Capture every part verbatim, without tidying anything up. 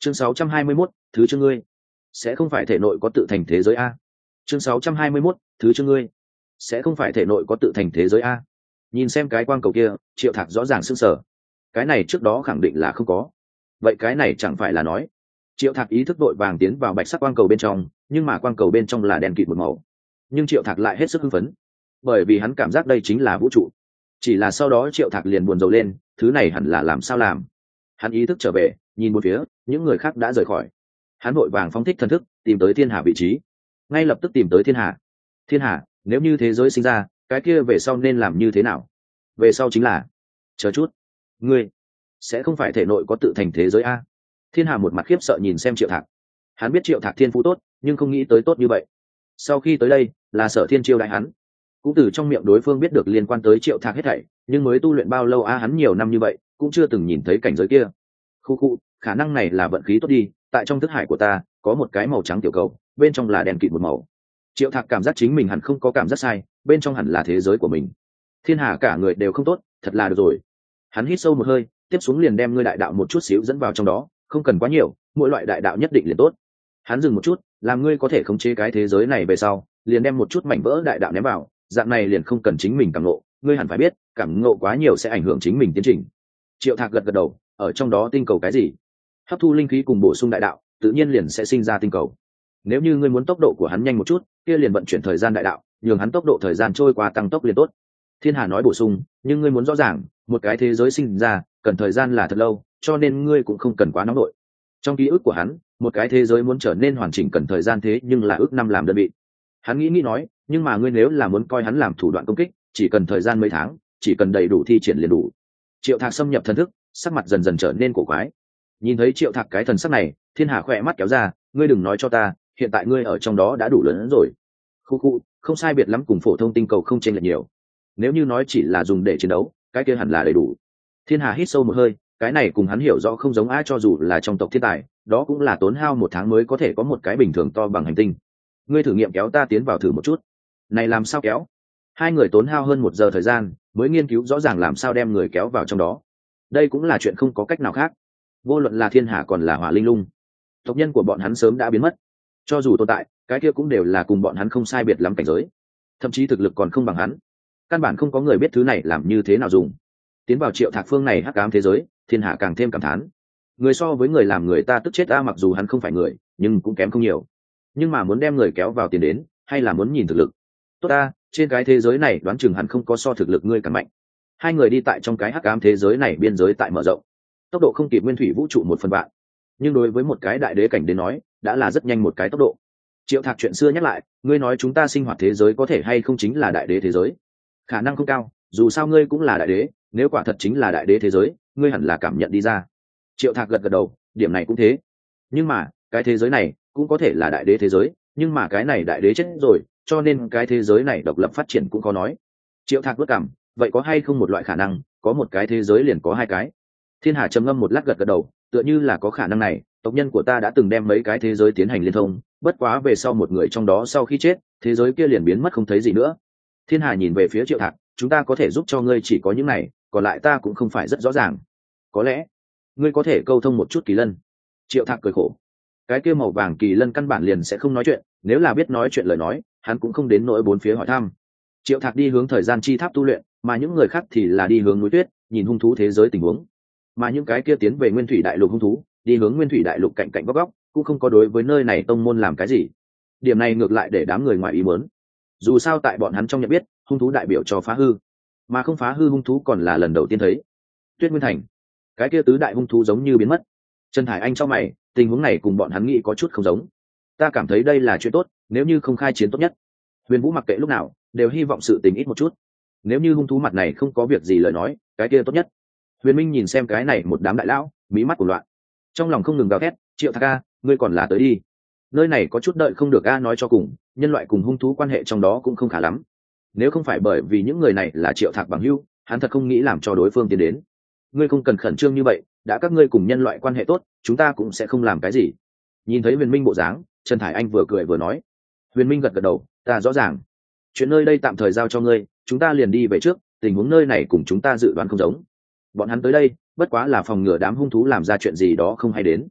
chương sáu trăm hai mươi mốt, thứ chương ngươi sẽ không phải thể nội có tự thành thế giới a. chương sáu trăm hai mươi mốt, thứ chương ngươi sẽ không phải thể nội có tự thành thế giới a. Nhìn xem cái quang cầu kia, Triệu Thạc rõ ràng sững sờ. Cái này trước đó khẳng định là không có. Vậy cái này chẳng phải là nói Triệu Thạc ý thức đội vàng tiến vào bạch sắc quang cầu bên trong, nhưng mà quang cầu bên trong là đen kịt một màu. Nhưng Triệu Thạc lại hết sức hưng phấn, bởi vì hắn cảm giác đây chính là vũ trụ. Chỉ là sau đó Triệu Thạc liền buồn rầu lên, thứ này hẳn là làm sao làm. Hắn ý thức trở về, nhìn một phía, những người khác đã rời khỏi. Hắn vội vàng phóng thích thần thức, tìm tới Thiên Hà vị trí. Ngay lập tức tìm tới Thiên Hà. Thiên Hà, nếu như thế giới sinh ra, cái kia về sau nên làm như thế nào? Về sau chính là, chờ chút, ngươi sẽ không phải thể nội có tự thành thế giới a? Thiên Hà một mặt khiếp sợ nhìn xem Triệu Thạc. Hắn biết Triệu Thạc thiên phú tốt, nhưng không nghĩ tới tốt như vậy. Sau khi tới đây, là Sở Thiên chiêu đại hắn, cũng từ trong miệng đối phương biết được liên quan tới Triệu Thạc hết thảy, nhưng mới tu luyện bao lâu a, hắn nhiều năm như vậy, cũng chưa từng nhìn thấy cảnh giới kia. Khu khu, khả năng này là vận khí tốt đi, tại trong thức hải của ta có một cái màu trắng tiểu cầu, bên trong là đèn kịt một màu. Triệu Thạc cảm giác chính mình hẳn không có cảm giác sai, bên trong hẳn là thế giới của mình. Thiên Hà cả người đều không tốt, thật là được rồi. Hắn hít sâu một hơi, tiếp xuống liền đem ngươi đại đạo một chút xíu dẫn vào trong đó, không cần quá nhiều, mỗi loại đại đạo nhất định liền tốt. Hắn dừng một chút, làm ngươi có thể khống chế cái thế giới này về sau, liền đem một chút mảnh vỡ đại đạo ném vào, dạng này liền không cần chính mình cảm ngộ, ngươi hẳn phải biết, cảm ngộ quá nhiều sẽ ảnh hưởng chính mình tiến trình. Triệu Thạc gật gật đầu, ở trong đó tinh cầu cái gì? Hấp thu linh khí cùng bổ sung đại đạo, tự nhiên liền sẽ sinh ra tinh cầu. Nếu như ngươi muốn tốc độ của hắn nhanh một chút, kia liền vận chuyển thời gian đại đạo, nhường hắn tốc độ thời gian trôi qua tăng tốc liền tốt. Thiên Hà nói bổ sung, nhưng ngươi muốn rõ ràng, một cái thế giới sinh ra, cần thời gian là thật lâu, cho nên ngươi cũng không cần quá nóng nổi. Trong ký ức của hắn, một cái thế giới muốn trở nên hoàn chỉnh cần thời gian thế nhưng là ước năm làm đơn vị. Hắn nghĩ nghĩ nói, nhưng mà ngươi nếu là muốn coi hắn làm thủ đoạn công kích, chỉ cần thời gian mấy tháng, chỉ cần đầy đủ thi triển liền đủ. Triệu Thạc xâm nhập thần thức, sắc mặt dần dần trở nên cổ quái. Nhìn thấy Triệu Thạc cái thần sắc này, Thiên Hà khỏe mắt kéo ra, ngươi đừng nói cho ta, hiện tại ngươi ở trong đó đã đủ lớn hơn rồi. Khu khu, không sai biệt lắm cùng phổ thông tinh cầu không chênh lệch nhiều. Nếu như nói chỉ là dùng để chiến đấu, cái kia hẳn là đầy đủ. Thiên Hà hít sâu một hơi, cái này cùng hắn hiểu rõ không giống ai, cho dù là trong tộc thiên tài, đó cũng là tốn hao một tháng mới có thể có một cái bình thường to bằng hành tinh. Ngươi thử nghiệm kéo ta tiến vào thử một chút. Này làm sao kéo? Hai người tốn hao hơn một giờ thời gian mới nghiên cứu rõ ràng làm sao đem người kéo vào trong đó. Đây cũng là chuyện không có cách nào khác. Vô luận là Thiên Hà còn là Hỏa Linh Lung, tộc nhân của bọn hắn sớm đã biến mất. Cho dù tồn tại, cái kia cũng đều là cùng bọn hắn không sai biệt lắm cảnh giới, thậm chí thực lực còn không bằng hắn. Căn bản không có người biết thứ này làm như thế nào dùng. Tiến vào Triệu Thạc phương này hắc ám thế giới, Thiên Hà càng thêm cảm thán. Người so với người làm người ta tức chết a, mặc dù hắn không phải người, nhưng cũng kém không nhiều. Nhưng mà muốn đem người kéo vào tiền đến, hay là muốn nhìn thực lực. Tốt ta, trên cái thế giới này đoán chừng hắn không có so thực lực ngươi càng mạnh. Hai người đi tại trong cái hắc ám thế giới này, biên giới tại mở rộng, tốc độ không kịp nguyên thủy vũ trụ một phần vạn, nhưng đối với một cái đại đế cảnh đến nói, đã là rất nhanh một cái tốc độ. Triệu Thạc chuyện xưa nhắc lại, ngươi nói chúng ta sinh hoạt thế giới có thể hay không chính là đại đế thế giới? Khả năng không cao, dù sao ngươi cũng là đại đế, nếu quả thật chính là đại đế thế giới, ngươi hẳn là cảm nhận đi ra. Triệu Thạc gật gật đầu, điểm này cũng thế. Nhưng mà, cái thế giới này cũng có thể là đại đế thế giới, nhưng mà cái này đại đế chết rồi, cho nên cái thế giới này độc lập phát triển cũng khó nói. Triệu Thạc vất cảm, vậy có hay không một loại khả năng, có một cái thế giới liền có hai cái? Thiên Hà trầm ngâm một lát gật gật đầu, tựa như là có khả năng này, tộc nhân của ta đã từng đem mấy cái thế giới tiến hành liên thông, bất quá về sau một người trong đó sau khi chết, thế giới kia liền biến mất không thấy gì nữa. Thiên Hà nhìn về phía Triệu Thạc, chúng ta có thể giúp cho ngươi chỉ có những này, còn lại ta cũng không phải rất rõ ràng. Có lẽ ngươi có thể câu thông một chút kỳ lân. Triệu Thạc cười khổ, cái kia màu vàng kỳ lân căn bản liền sẽ không nói chuyện, nếu là biết nói chuyện lời nói, hắn cũng không đến nỗi bốn phía hỏi thăm. Triệu Thạc đi hướng thời gian chi tháp tu luyện, mà những người khác thì là đi hướng núi tuyết, nhìn hung thú thế giới tình huống. Mà những cái kia tiến về nguyên thủy đại lục hung thú, đi hướng nguyên thủy đại lục cạnh cạnh góc góc, cũng không có đối với nơi này tông môn làm cái gì. Điểm này ngược lại để đám người ngoài ý muốn. Dù sao tại bọn hắn trong nhận biết, hung thú đại biểu cho phá hư, mà không phá hư hung thú còn là lần đầu tiên thấy. Tuyết Nguyên Thành, cái kia tứ đại hung thú giống như biến mất. Trần Thải Anh cho mày, tình huống này cùng bọn hắn nghĩ có chút không giống. Ta cảm thấy đây là chuyện tốt, nếu như không khai chiến tốt nhất. Huyền Vũ mặc kệ lúc nào đều hy vọng sự tình ít một chút. Nếu như hung thú mặt này không có việc gì lời nói, cái kia tốt nhất. Huyền Minh nhìn xem cái này một đám đại lão, mí mắt của loạn, trong lòng không ngừng gào thét, Triệu Thạc a, ngươi còn là tới đi. Nơi này có chút đợi không được a, nói cho cùng, nhân loại cùng hung thú quan hệ trong đó cũng không khá lắm. Nếu không phải bởi vì những người này là Triệu Thạc bằng hữu, hắn thật không nghĩ làm cho đối phương tiến đến. Ngươi không cần khẩn trương như vậy, đã các ngươi cùng nhân loại quan hệ tốt, chúng ta cũng sẽ không làm cái gì. Nhìn thấy Huyền Minh bộ dáng, Trần Thải Anh vừa cười vừa nói. Huyền Minh gật gật đầu, ta rõ ràng. Chuyện nơi đây tạm thời giao cho ngươi, chúng ta liền đi về trước, tình huống nơi này cùng chúng ta dự đoán không giống. Bọn hắn tới đây, bất quá là phòng ngừa đám hung thú làm ra chuyện gì đó không hay đến.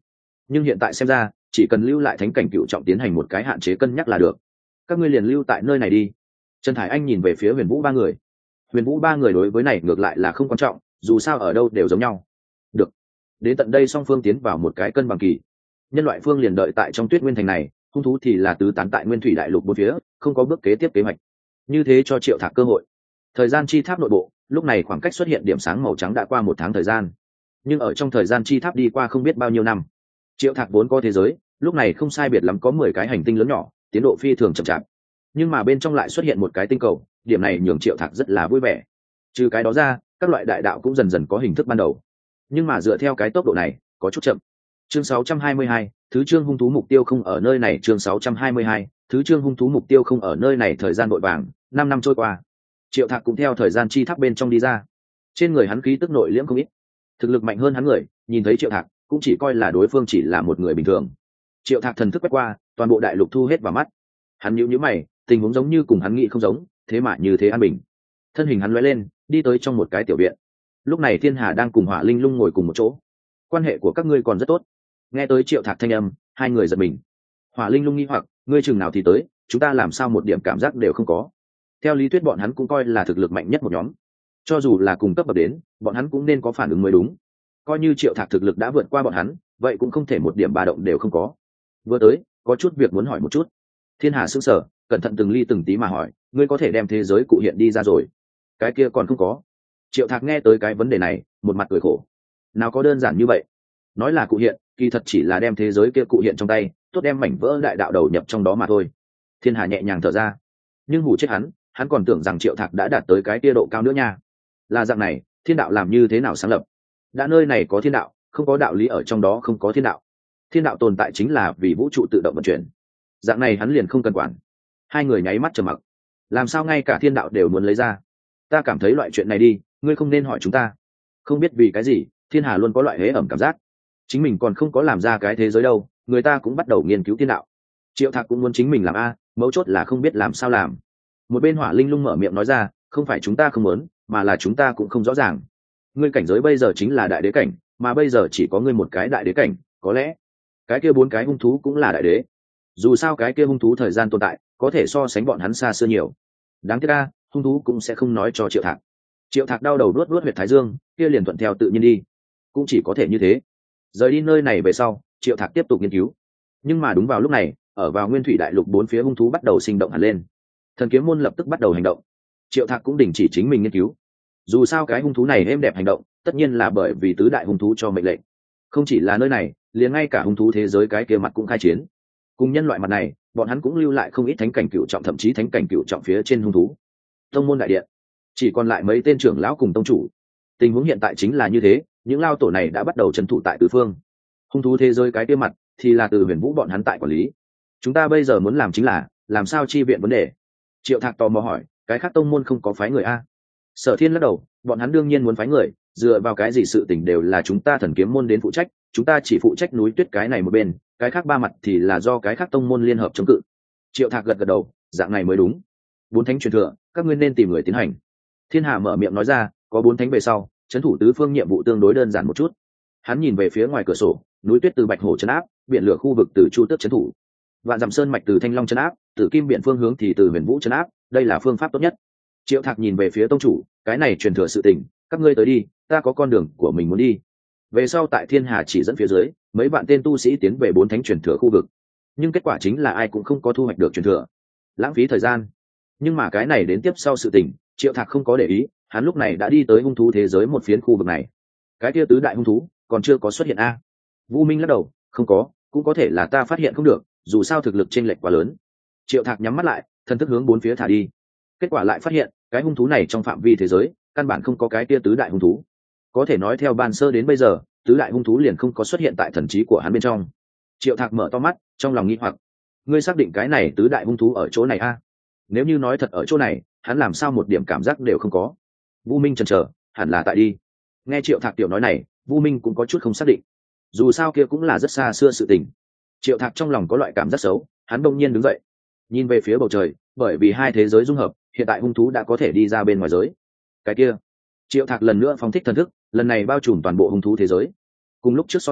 nhưng hiện tại xem ra chỉ cần lưu lại thánh cảnh cựu trọng tiến hành một cái hạn chế cân nhắc là được. Các ngươi liền lưu tại nơi này đi. Trần Thải Anh nhìn về phía Huyền Vũ ba người. Huyền Vũ ba người đối với này ngược lại là không quan trọng, dù sao ở đâu đều giống nhau. Được. Đến tận đây song phương tiến vào một cái cân bằng kỳ. Nhân loại phương liền đợi tại trong Tuyết Nguyên thành này, hung thú thì là tứ tán tại Nguyên Thủy đại lục bốn phía, không có bước kế tiếp kế hoạch. Như thế cho Triệu Thạc cơ hội. Thời gian chi tháp nội bộ, lúc này khoảng cách xuất hiện điểm sáng màu trắng đã qua một tháng thời gian. Nhưng ở trong thời gian chi tháp đi qua không biết bao nhiêu năm, Triệu Thạc vốn có thế giới, lúc này không sai biệt lắm có mười cái hành tinh lớn nhỏ, tiến độ phi thường chậm chạp. Nhưng mà bên trong lại xuất hiện một cái tinh cầu, điểm này nhường Triệu Thạc rất là vui vẻ. Trừ cái đó ra, các loại đại đạo cũng dần dần có hình thức ban đầu. Nhưng mà dựa theo cái tốc độ này, có chút chậm. Chương sáu trăm hai mươi hai, thứ chương hung thú mục tiêu không ở nơi này. Chương sáu trăm hai mươi hai, thứ chương hung thú mục tiêu không ở nơi này. Thời gian vội vàng, năm năm trôi qua. Triệu Thạc cũng theo thời gian chi tháp bên trong đi ra. Trên người hắn khí tức nội liễm không ít, thực lực mạnh hơn hắn người, nhìn thấy Triệu Thạc cũng chỉ coi là đối phương chỉ là một người bình thường. Triệu Thạc thần thức quét qua, toàn bộ đại lục thu hết vào mắt. Hắn nhíu nhíu mày, tình huống giống như cùng hắn nghĩ không giống, thế mà như thế an bình. Thân hình hắn lóe lên, đi tới trong một cái tiểu viện. Lúc này Thiên Hà đang cùng Hỏa Linh Lung ngồi cùng một chỗ. Quan hệ của các ngươi còn rất tốt. Nghe tới Triệu Thạc thanh âm, hai người giật mình. Hỏa Linh Lung nghi hoặc, ngươi chừng nào thì tới, chúng ta làm sao một điểm cảm giác đều không có. Theo lý thuyết bọn hắn cũng coi là thực lực mạnh nhất một nhóm, cho dù là cùng cấp bậc đến, bọn hắn cũng nên có phản ứng mới đúng. Coi như Triệu Thạc thực lực đã vượt qua bọn hắn, vậy cũng không thể một điểm ba động đều không có. Vừa tới, có chút việc muốn hỏi một chút. Thiên Hà sững sờ, cẩn thận từng ly từng tí mà hỏi, ngươi có thể đem thế giới cụ hiện đi ra rồi? Cái kia còn không có. Triệu Thạc nghe tới cái vấn đề này, một mặt cười khổ. Nào có đơn giản như vậy. Nói là cụ hiện, kỳ thật chỉ là đem thế giới kia cụ hiện trong tay, tốt đem mảnh vỡ đại đạo đầu nhập trong đó mà thôi. Thiên Hà nhẹ nhàng thở ra. Nhưng hù chết hắn, hắn còn tưởng rằng Triệu Thạc đã đạt tới cái kia độ cao nữa nha. Là dạng này, thiên đạo làm như thế nào sáng lập? Đã nơi này có thiên đạo, không có đạo lý ở trong đó không có thiên đạo. Thiên đạo tồn tại chính là vì vũ trụ tự động vận chuyển. Dạng này hắn liền không cần quản. Hai người nháy mắt trầm mặc. Làm sao ngay cả thiên đạo đều muốn lấy ra? Ta cảm thấy loại chuyện này đi, ngươi không nên hỏi chúng ta. Không biết vì cái gì, Thiên Hà luôn có loại hế ẩm cảm giác. Chính mình còn không có làm ra cái thế giới đâu, người ta cũng bắt đầu nghiên cứu thiên đạo. Triệu Thạc cũng muốn chính mình làm a, mấu chốt là không biết làm sao làm. Một bên Hỏa Linh Lung mở miệng nói ra, không phải chúng ta không muốn, mà là chúng ta cũng không rõ ràng. Ngươi cảnh giới bây giờ chính là đại đế cảnh, mà bây giờ chỉ có ngươi một cái đại đế cảnh, có lẽ cái kia bốn cái hung thú cũng là đại đế. Dù sao cái kia hung thú thời gian tồn tại, có thể so sánh bọn hắn xa xưa nhiều. Đáng tiếc a, hung thú cũng sẽ không nói cho Triệu Thạc. Triệu Thạc đau đầu luốt luốt huyệt thái dương, kia liền thuận theo tự nhiên đi. Cũng chỉ có thể như thế. Rời đi nơi này về sau, Triệu Thạc tiếp tục nghiên cứu. Nhưng mà đúng vào lúc này, ở vào Nguyên Thủy đại lục bốn phía hung thú bắt đầu sinh động hẳn lên. Thần kiếm môn lập tức bắt đầu hành động. Triệu Thạc cũng đình chỉ chính mình nghiên cứu. Dù sao cái hung thú này êm đẹp hành động, tất nhiên là bởi vì tứ đại hung thú cho mệnh lệnh. Không chỉ là nơi này, liền ngay cả hung thú thế giới cái kia mặt cũng khai chiến. Cùng nhân loại mặt này, bọn hắn cũng lưu lại không ít thánh cảnh cựu trọng, thậm chí thánh cảnh cựu trọng phía trên hung thú. Tông môn đại điện chỉ còn lại mấy tên trưởng lão cùng tông chủ. Tình huống hiện tại chính là như thế, những lao tổ này đã bắt đầu trấn thủ tại tứ phương. Hung thú thế giới cái kia mặt thì là từ Huyền Vũ bọn hắn tại quản lý. Chúng ta bây giờ muốn làm chính là làm sao chi viện vấn đề. Triệu Thạc tò mò hỏi, cái khác tông môn không có phái người a? Sở Thiên lắc đầu, bọn hắn đương nhiên muốn phái người, dựa vào cái gì sự tình đều là chúng ta Thần Kiếm môn đến phụ trách, chúng ta chỉ phụ trách núi tuyết cái này một bên, cái khác ba mặt thì là do cái khác tông môn liên hợp chống cự. Triệu Thạc gật gật đầu, dạng này mới đúng. Bốn thánh truyền thừa, các ngươi nên tìm người tiến hành. Thiên Hà mở miệng nói ra, có bốn thánh về sau, trấn thủ tứ phương nhiệm vụ tương đối đơn giản một chút. Hắn nhìn về phía ngoài cửa sổ, núi tuyết từ Bạch Hổ trấn áp, biển lửa khu vực từ Chu Tước trấn thủ, Vạn Dặm Sơn mạch từ Thanh Long trấn áp, Tử Kim biển phương hướng thì từ Huyền Vũ trấn áp, đây là phương pháp tốt nhất. Triệu Thạc nhìn về phía tông chủ, cái này truyền thừa sự tình, các ngươi tới đi, ta có con đường của mình muốn đi. Về sau tại Thiên Hà chỉ dẫn phía dưới, mấy bạn tên tu sĩ tiến về bốn thánh truyền thừa khu vực, nhưng kết quả chính là ai cũng không có thu hoạch được truyền thừa, lãng phí thời gian. Nhưng mà cái này đến tiếp sau sự tình, Triệu Thạc không có để ý, hắn lúc này đã đi tới hung thú thế giới một phiến khu vực này. Cái kia tứ đại hung thú còn chưa có xuất hiện a? Vũ Minh lắc đầu, không có, cũng có thể là ta phát hiện không được, dù sao thực lực chênh lệch quá lớn. Triệu Thạc nhắm mắt lại, thần thức hướng bốn phía thả đi. Kết quả lại phát hiện, cái hung thú này trong phạm vi thế giới, căn bản không có cái kia tứ đại hung thú. Có thể nói theo ban sơ đến bây giờ, tứ đại hung thú liền không có xuất hiện tại thần trí của hắn bên trong. Triệu Thạc mở to mắt, trong lòng nghi hoặc, ngươi xác định cái này tứ đại hung thú ở chỗ này a? Nếu như nói thật ở chỗ này, hắn làm sao một điểm cảm giác đều không có. Vũ Minh chần chờ, hẳn là tại đi. Nghe Triệu Thạc tiểu nói này, Vũ Minh cũng có chút không xác định. Dù sao kia cũng là rất xa xưa sự tình. Triệu Thạc trong lòng có loại cảm giác xấu, hắn bỗng nhiên đứng dậy, nhìn về phía bầu trời, bởi vì hai thế giới dung hợp, hiện tại hung thú đã có thể đi ra bên ngoài giới. Cái kia, Triệu Thạc lần nữa phóng thích thần thức, lần này bao trùm toàn bộ hung thú thế giới. Cùng lúc trước so sánh,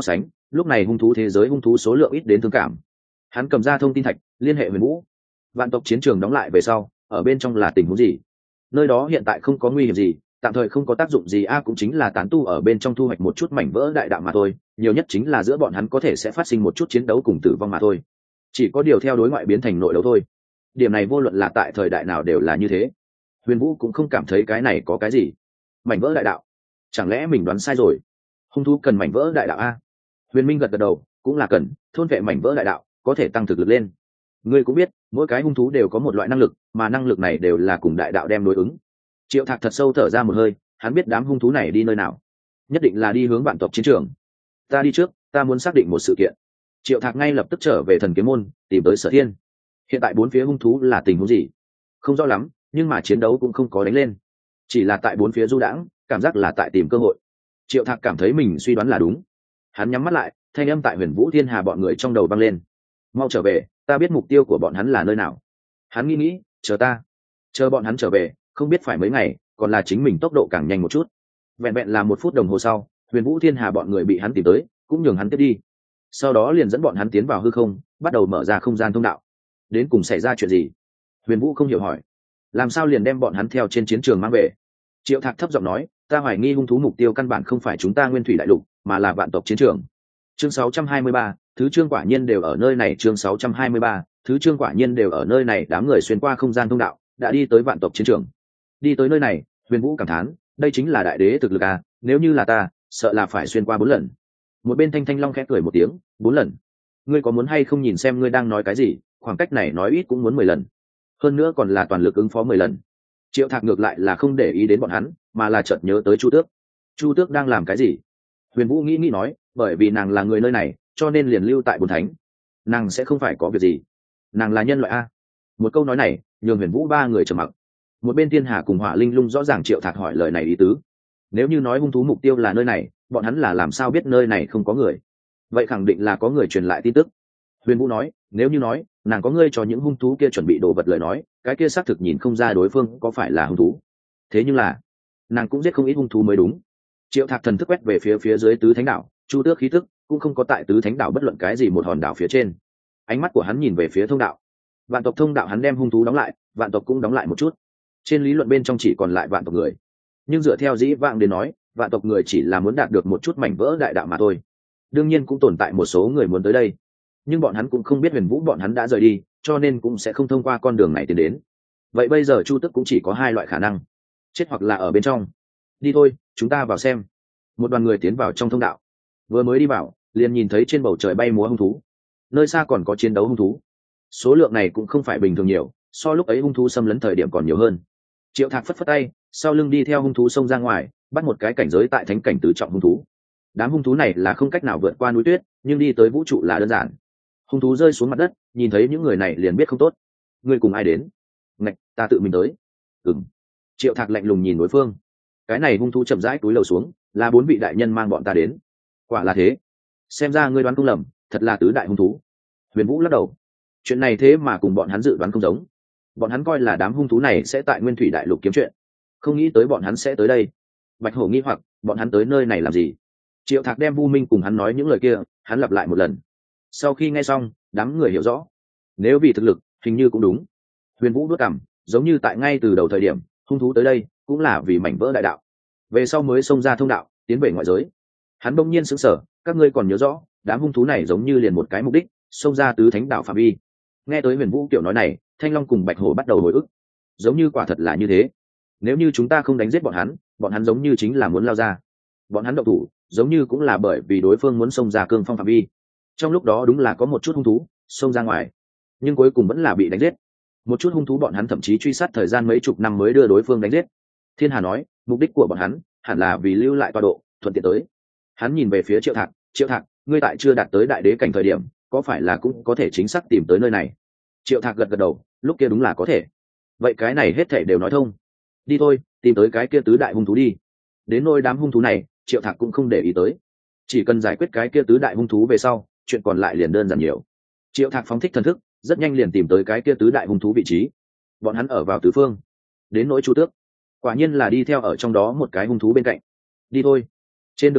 lúc này hung thú thế giới hung thú số lượng ít đến thương cảm. Hắn cầm ra thông tin thạch, liên hệ Huyền Vũ. Vạn tộc chiến trường đóng lại về sau, ở bên trong là tình huống gì? Nơi đó hiện tại không có nguy hiểm gì, tạm thời không có tác dụng gì a, cũng chính là tán tu ở bên trong thu hoạch một chút mảnh vỡ đại đạo mà thôi, nhiều nhất chính là giữa bọn hắn có thể sẽ phát sinh một chút chiến đấu cùng tử vong mà thôi. Chỉ có điều theo đối ngoại biến thành nội đấu thôi. Điểm này vô luận là tại thời đại nào đều là như thế. Huyền Vũ cũng không cảm thấy cái này có cái gì. Mảnh vỡ đại đạo, chẳng lẽ mình đoán sai rồi? Hung thú cần mảnh vỡ đại đạo a? Huyền Minh gật gật đầu, cũng là cần, thôn vệ mảnh vỡ đại đạo có thể tăng thực lực lên. Ngươi cũng biết, mỗi cái hung thú đều có một loại năng lực, mà năng lực này đều là cùng đại đạo đem đối ứng. Triệu Thạc thật sâu thở ra một hơi, hắn biết đám hung thú này đi nơi nào, nhất định là đi hướng vạn tộc chiến trường. Ta đi trước, ta muốn xác định một sự kiện. Triệu Thạc ngay lập tức trở về Thần Kiếm môn, tìm tới Sở Thiên. Hiện tại bốn phía hung thú là tình huống gì? Không rõ lắm, nhưng mà chiến đấu cũng không có đánh lên, chỉ là tại bốn phía du đãng, cảm giác là tại tìm cơ hội. Triệu Thạc cảm thấy mình suy đoán là đúng. Hắn nhắm mắt lại, thanh âm tại Huyền Vũ Thiên Hà bọn người trong đầu vang lên. Mau trở về, ta biết mục tiêu của bọn hắn là nơi nào. Hắn nghĩ nghĩ, chờ ta, chờ bọn hắn trở về, không biết phải mấy ngày, còn là chính mình tốc độ càng nhanh một chút. Vẹn vẹn là một phút đồng hồ sau, Huyền Vũ Thiên Hà bọn người bị hắn tìm tới, cũng nhường hắn tiếp đi. Sau đó liền dẫn bọn hắn tiến vào hư không, bắt đầu mở ra không gian thông đạo. Đến cùng xảy ra chuyện gì? Huyền Vũ không hiểu hỏi. Làm sao liền đem bọn hắn theo trên chiến trường mang về? Triệu Thạc thấp giọng nói, ta hoài nghi hung thú mục tiêu căn bản không phải chúng ta Nguyên Thủy Đại Lục, mà là vạn tộc chiến trường. Chương sáu trăm hai mươi ba, thứ chương quả nhiên đều ở nơi này. Chương sáu trăm hai mươi ba, thứ chương quả nhiên đều ở nơi này. Đám người xuyên qua không gian thông đạo, đã đi tới vạn tộc chiến trường. Đi tới nơi này, Huyền Vũ cảm thán, đây chính là đại đế thực lực à, nếu như là ta, sợ là phải xuyên qua bốn lần. Một bên Thanh Thanh Long khẽ cười một tiếng, bốn lần? Ngươi có muốn hay không nhìn xem ngươi đang nói cái gì, khoảng cách này nói ít cũng muốn mười lần. Hơn nữa còn là toàn lực ứng phó mười lần. Triệu Thạc ngược lại là không để ý đến bọn hắn, mà là chợt nhớ tới Chu Tước. Chu Tước đang làm cái gì? Huyền Vũ nghĩ nghĩ nói, bởi vì nàng là người nơi này, cho nên liền lưu tại Bồn Thánh. Nàng sẽ không phải có việc gì. Nàng là nhân loại a. Một câu nói này, nhường Huyền Vũ ba người trầm mặc. Một bên Thiên Hà cùng Hỏa Linh Lung rõ ràng Triệu Thạc hỏi lời này ý tứ. Nếu như nói hung thú mục tiêu là nơi này, bọn hắn là làm sao biết nơi này không có người? Vậy khẳng định là có người truyền lại tin tức. Huyền Vũ nói, nếu như nói nàng có ngươi cho những hung thú kia chuẩn bị đồ vật lời nói, cái kia xác thực nhìn không ra đối phương có phải là hung thú. Thế nhưng là nàng cũng giết không ít hung thú mới đúng. Triệu Thạc thần thức quét về phía phía dưới tứ thánh đảo, Chu Tước khí tức cũng không có tại tứ thánh đảo bất luận cái gì một hòn đảo phía trên. Ánh mắt của hắn nhìn về phía thông đạo. Vạn tộc thông đạo hắn đem hung thú đóng lại, vạn tộc cũng đóng lại một chút. Trên lý luận bên trong chỉ còn lại vạn tộc người, nhưng dựa theo dĩ vãng đến nói, vạn tộc người chỉ là muốn đạt được một chút mảnh vỡ đại đạo mà thôi. Đương nhiên cũng tồn tại một số người muốn tới đây, nhưng bọn hắn cũng không biết Huyền Vũ bọn hắn đã rời đi, cho nên cũng sẽ không thông qua con đường này tiến đến. Vậy bây giờ Chu Tước cũng chỉ có hai loại khả năng, chết hoặc là ở bên trong. Đi thôi, chúng ta vào xem. Một đoàn người tiến vào trong thông đạo, vừa mới đi vào liền nhìn thấy trên bầu trời bay múa hung thú, nơi xa còn có chiến đấu hung thú. Số lượng này cũng không phải bình thường nhiều, so lúc ấy hung thú xâm lấn thời điểm còn nhiều hơn. Triệu Thạc phất phất tay, sau lưng đi theo hung thú xông ra ngoài, bắt một cái cảnh giới tại thánh cảnh tứ trọng hung thú. Đám hung thú này là không cách nào vượt qua núi tuyết, nhưng đi tới vũ trụ là đơn giản. Hung thú rơi xuống mặt đất, nhìn thấy những người này liền biết không tốt. Ngươi cùng ai đến? Ngạch, ta tự mình tới. Ừm. Triệu Thạc lạnh lùng nhìn đối phương. Cái này hung thú chậm rãi túi lầu xuống, là bốn vị đại nhân mang bọn ta đến. Quả là thế. Xem ra ngươi đoán không lầm, thật là tứ đại hung thú. Huyền Vũ lắc đầu. Chuyện này thế mà cùng bọn hắn dự đoán không giống. Bọn hắn coi là đám hung thú này sẽ tại Nguyên Thủy Đại Lục kiếm chuyện, không nghĩ tới bọn hắn sẽ tới đây. Bạch Hổ nghi hoặc, bọn hắn tới nơi này làm gì? Triệu Thạc đem Vu Minh cùng hắn nói những lời kia, hắn lặp lại một lần. Sau khi nghe xong, đám người hiểu rõ. Nếu vì thực lực, hình như cũng đúng. Huyền Vũ đuốt cằm, giống như tại ngay từ đầu thời điểm, hung thú tới đây cũng là vì mảnh vỡ đại đạo, về sau mới xông ra thông đạo, tiến về ngoại giới. Hắn bỗng nhiên sững sờ, các ngươi còn nhớ rõ, đám hung thú này giống như liền một cái mục đích, xông ra tứ thánh đảo phạm vi. Nghe tới Huyền Vũ kiểu nói này, Thanh Long cùng Bạch Hổ bắt đầu hồi ức. Giống như quả thật là như thế. Nếu như chúng ta không đánh giết bọn hắn, bọn hắn giống như chính là muốn lao ra. Bọn hắn động thủ, giống như cũng là bởi vì đối phương muốn xông ra cương phong phạm vi. Trong lúc đó đúng là có một chút hung thú xông ra ngoài, nhưng cuối cùng vẫn là bị đánh giết. Một chút hung thú bọn hắn thậm chí truy sát thời gian mấy chục năm mới đưa đối phương đánh giết. Thiên Hà nói, mục đích của bọn hắn hẳn là vì lưu lại tọa độ, thuận tiện tới. Hắn nhìn về phía Triệu Thạc, Triệu Thạc, ngươi tại chưa đạt tới đại đế cảnh thời điểm, có phải là cũng có thể chính xác tìm tới nơi này? Triệu Thạc gật gật đầu, lúc kia đúng là có thể. Vậy cái này hết thảy đều nói thông. Đi thôi, tìm tới cái kia tứ đại hung thú đi. Đến nôi đám hung thú này, Triệu Thạc cũng không để ý tới. Chỉ cần giải quyết cái kia tứ đại hung thú về sau, chuyện còn lại liền đơn giản nhiều. Triệu Thạc phóng thích thần thức, rất nhanh liền tìm tới cái kia tứ đại hung thú vị trí. Bọn hắn ở vào tứ phương. Đến nỗi Chu Tước, quả nhiên là đi theo ở trong đó một cái hung thú bên cạnh. Đi thôi. Trên đường đi,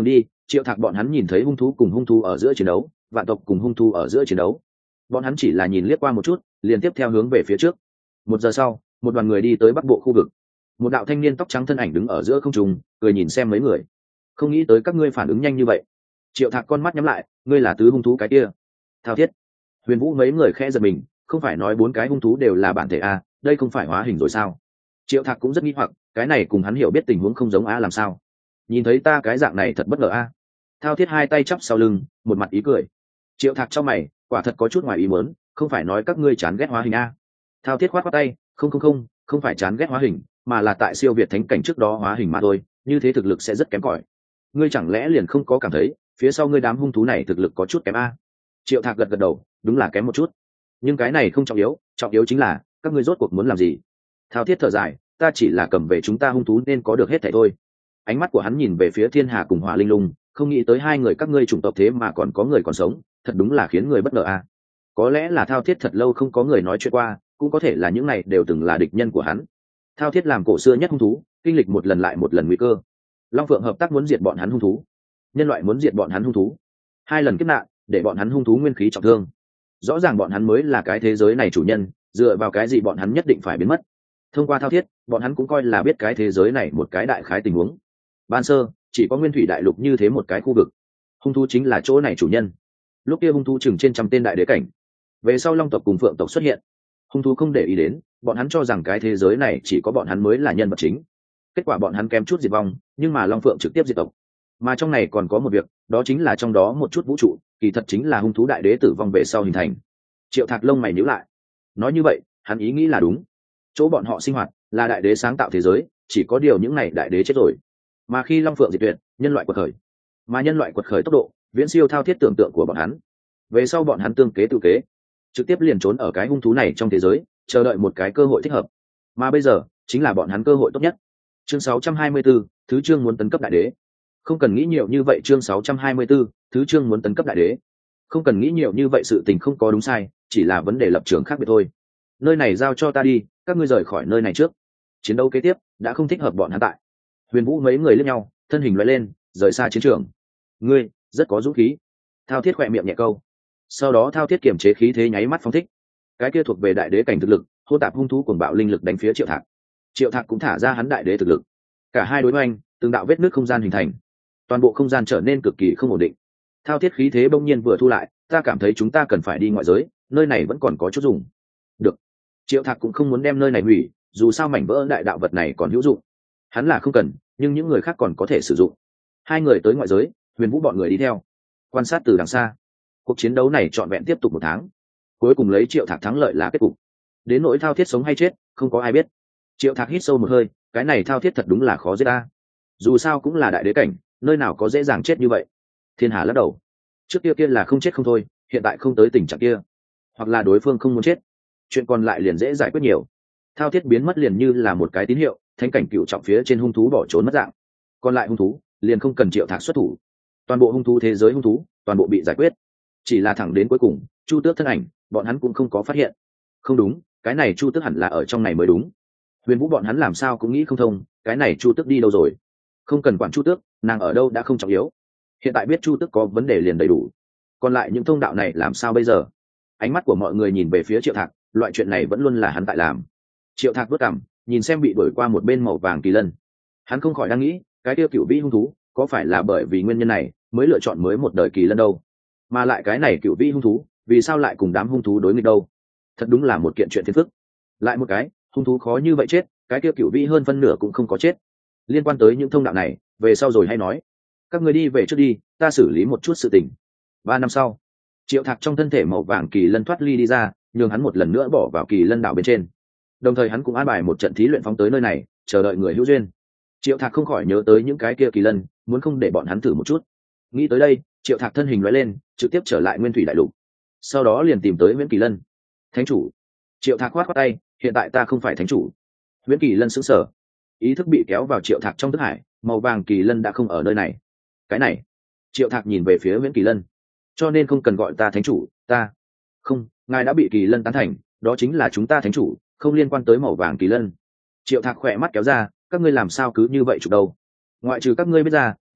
Triệu Thạc bọn hắn nhìn thấy hung thú cùng hung thú ở giữa chiến đấu, vạn tộc cùng hung thú ở giữa chiến đấu, bọn hắn chỉ là nhìn liếc qua một chút, liền tiếp theo hướng về phía trước. Một giờ sau, một đoàn người đi tới bắc bộ khu vực. Một đạo thanh niên tóc trắng thân ảnh đứng ở giữa không trung, cười nhìn xem mấy người. Không nghĩ tới các ngươi phản ứng nhanh như vậy. Triệu Thạc con mắt nhắm lại, ngươi là tứ hung thú cái kia? Thao Thiết. Huyền Vũ mấy người khẽ giật mình, không phải nói bốn cái hung thú đều là bản thể a, đây không phải hóa hình rồi sao? Triệu Thạc cũng rất nghi hoặc, cái này cùng hắn hiểu biết tình huống không giống a làm sao? Nhìn thấy ta cái dạng này thật bất ngờ a. Thao Thiết hai tay chắp sau lưng, một mặt ý cười. Triệu Thạc trong mày, quả thật có chút ngoài ý muốn, không phải nói các ngươi chán ghét hóa hình a? Thao Thiết khoát khoát tay, không không không, không phải chán ghét hóa hình, mà là tại siêu việt thánh cảnh trước đó hóa hình mà thôi, như thế thực lực sẽ rất kém cỏi. Ngươi chẳng lẽ liền không có cảm thấy, phía sau ngươi đám hung thú này thực lực có chút kém a? Triệu Thạc gật gật đầu, đúng là kém một chút, nhưng cái này không trọng yếu, trọng yếu chính là các ngươi rốt cuộc muốn làm gì? Thao Thiết thở dài, ta chỉ là cầm về chúng ta hung thú nên có được hết thảy thôi. Ánh mắt của hắn nhìn về phía Thiên Hà cùng Hỏa Linh Lung, không nghĩ tới hai người các ngươi chủng tộc thế mà còn có người còn sống, thật đúng là khiến người bất ngờ a. Có lẽ là Thao Thiết thật lâu không có người nói chuyện qua, cũng có thể là những này đều từng là địch nhân của hắn. Thao Thiết làm cổ xưa nhất hung thú, kinh lịch một lần lại một lần nguy cơ. Long Phượng hợp tác muốn diệt bọn hắn hung thú, nhân loại muốn diệt bọn hắn hung thú, hai lần kiếp nạn để bọn hắn hung thú nguyên khí trọng thương. Rõ ràng bọn hắn mới là cái thế giới này chủ nhân, dựa vào cái gì bọn hắn nhất định phải biến mất? Thông qua Thao Thiết, bọn hắn cũng coi là biết cái thế giới này một cái đại khái tình huống. Ban sơ chỉ có nguyên thủy đại lục như thế một cái khu vực, hung thú chính là chỗ này chủ nhân. Lúc kia hung thú chừng trên trăm tên đại đế cảnh, về sau Long tộc cùng Phượng tộc xuất hiện, hung thú không để ý đến, bọn hắn cho rằng cái thế giới này chỉ có bọn hắn mới là nhân vật chính. Kết quả bọn hắn kém chút diệt vong, nhưng mà Long Phượng trực tiếp diệt tộc. Mà trong này còn có một việc, đó chính là trong đó một chút vũ trụ kỳ thật chính là hung thú đại đế tử vong về sau hình thành. Triệu Thạc lông mày nhíu lại, nói như vậy hắn ý nghĩ là đúng, chỗ bọn họ sinh hoạt là đại đế sáng tạo thế giới, chỉ có điều những này đại đế chết rồi, mà khi Long Phượng diệt tuyệt, nhân loại quật khởi, mà nhân loại quật khởi tốc độ viễn siêu Thao Thiết tưởng tượng của bọn hắn. Về sau bọn hắn tương kế tự kế, trực tiếp liền trốn ở cái hung thú này trong thế giới, chờ đợi một cái cơ hội thích hợp, mà bây giờ chính là bọn hắn cơ hội tốt nhất. Chương sáu trăm hai mươi 4, thứ chương muốn tấn cấp đại đế. Không cần nghĩ nhiều như vậy. Chương sáu trăm hai mươi 4, thứ chương muốn tấn cấp đại đế. Không cần nghĩ nhiều như vậy, sự tình không có đúng sai, chỉ là vấn đề lập trường khác biệt thôi. Nơi này giao cho ta đi, các ngươi rời khỏi nơi này trước. Chiến đấu kế tiếp đã không thích hợp bọn hắn tại. Huyền Vũ mấy người liếc nhau, thân hình lóe lên, rời xa chiến trường. Ngươi rất có dũng khí. Thao Thiết khỏe miệng nhẹ câu. Sau đó Thao Thiết kiềm chế khí thế nháy mắt phóng thích. Cái kia thuộc về đại đế cảnh thực lực, hô tạp hung thú cuồng bạo linh lực đánh phía Triệu Thạc. Triệu Thạc cũng thả ra hắn đại đế thực lực. Cả hai đối oanh, từng đạo vết nứt không gian hình thành, toàn bộ không gian trở nên cực kỳ không ổn định. Thao Thiết khí thế bỗng nhiên vừa thu lại, ta cảm thấy chúng ta cần phải đi ngoại giới, nơi này vẫn còn có chút dùng. Được. Triệu Thạc cũng không muốn đem nơi này hủy, dù sao mảnh vỡ đại đạo vật này còn hữu dụng. Hắn là không cần, nhưng những người khác còn có thể sử dụng. Hai người tới ngoại giới, Huyền Vũ bọn người đi theo, quan sát từ đằng xa. Cuộc chiến đấu này trọn vẹn tiếp tục một tháng, cuối cùng lấy Triệu Thạc thắng lợi là kết cục. Đến nỗi Thao Thiết sống hay chết, không có ai biết. Triệu Thạc hít sâu một hơi, cái này Thao Thiết thật đúng là khó giết ta. Dù sao cũng là đại đế cảnh, nơi nào có dễ dàng chết như vậy. Thiên Hà lắc đầu, trước kia kia là không chết không thôi, hiện tại không tới tình trạng kia, hoặc là đối phương không muốn chết, chuyện còn lại liền dễ giải quyết nhiều. Thao Thiết biến mất liền như là một cái tín hiệu, thánh cảnh cựu trọng phía trên hung thú bỏ trốn mất dạng, còn lại hung thú liền không cần Triệu Thạc xuất thủ, toàn bộ hung thú thế giới hung thú toàn bộ bị giải quyết. Chỉ là thẳng đến cuối cùng, Chu Tước thân ảnh bọn hắn cũng không có phát hiện. Không đúng, cái này Chu Tước hẳn là ở trong này mới đúng. Huyền Vũ bọn hắn làm sao cũng nghĩ không thông, cái này Chu Tước đi đâu rồi? Không cần quản Chu Tước, nàng ở đâu đã không trọng yếu, hiện tại biết Chu Tước có vấn đề liền đầy đủ, còn lại những thông đạo này làm sao bây giờ? Ánh mắt của mọi người nhìn về phía Triệu Thạc, loại chuyện này vẫn luôn là hắn tại làm. Triệu Thạc vớt cằm, nhìn xem bị đuổi qua một bên màu vàng kỳ lân, hắn không khỏi đang nghĩ, cái tiêu cựu vĩ hung thú có phải là bởi vì nguyên nhân này mới lựa chọn mới một đời kỳ lân đâu? Mà lại cái này cựu vĩ hung thú vì sao lại cùng đám hung thú đối nghịch đâu? Thật đúng là một kiện chuyện phiền phức. Lại một cái hung thú khó như vậy chết, cái kia cựu vĩ hơn phân nửa cũng không có chết. Liên quan tới những thông đạo này về sau rồi hay nói, các người đi về trước đi, ta xử lý một chút sự tình. Ba năm sau, Triệu Thạc trong thân thể màu vàng kỳ lân thoát ly đi ra, nhường hắn một lần nữa bỏ vào kỳ lân đảo bên trên. Đồng thời hắn cũng an bài một trận thí luyện phóng tới nơi này, chờ đợi người hữu duyên. Triệu Thạc không khỏi nhớ tới những cái kia kỳ lân, muốn không để bọn hắn thử một chút. Nghĩ tới đây, Triệu Thạc thân hình lóe lên, trực tiếp trở lại nguyên thủy đại lục. Sau đó liền tìm tới Viễn Kỳ Lân. Thánh chủ. Triệu Thạc khoát khoát tay, hiện tại ta không phải thánh chủ. Viễn Kỳ Lân sững sờ, ý thức bị kéo vào Triệu Thạc trong thức hải, màu vàng kỳ lân đã không ở nơi này. Cái này. Triệu Thạc nhìn về phía Viễn Kỳ Lân, cho nên không cần gọi ta thánh chủ, ta không, ngài đã bị kỳ lân tán thành, đó chính là chúng ta thánh chủ, không liên quan tới màu vàng kỳ lân. Triệu Thạc khỏe mắt kéo ra, các ngươi làm sao cứ như vậy chụp đầu? Ngoại trừ các ngươi biết ra,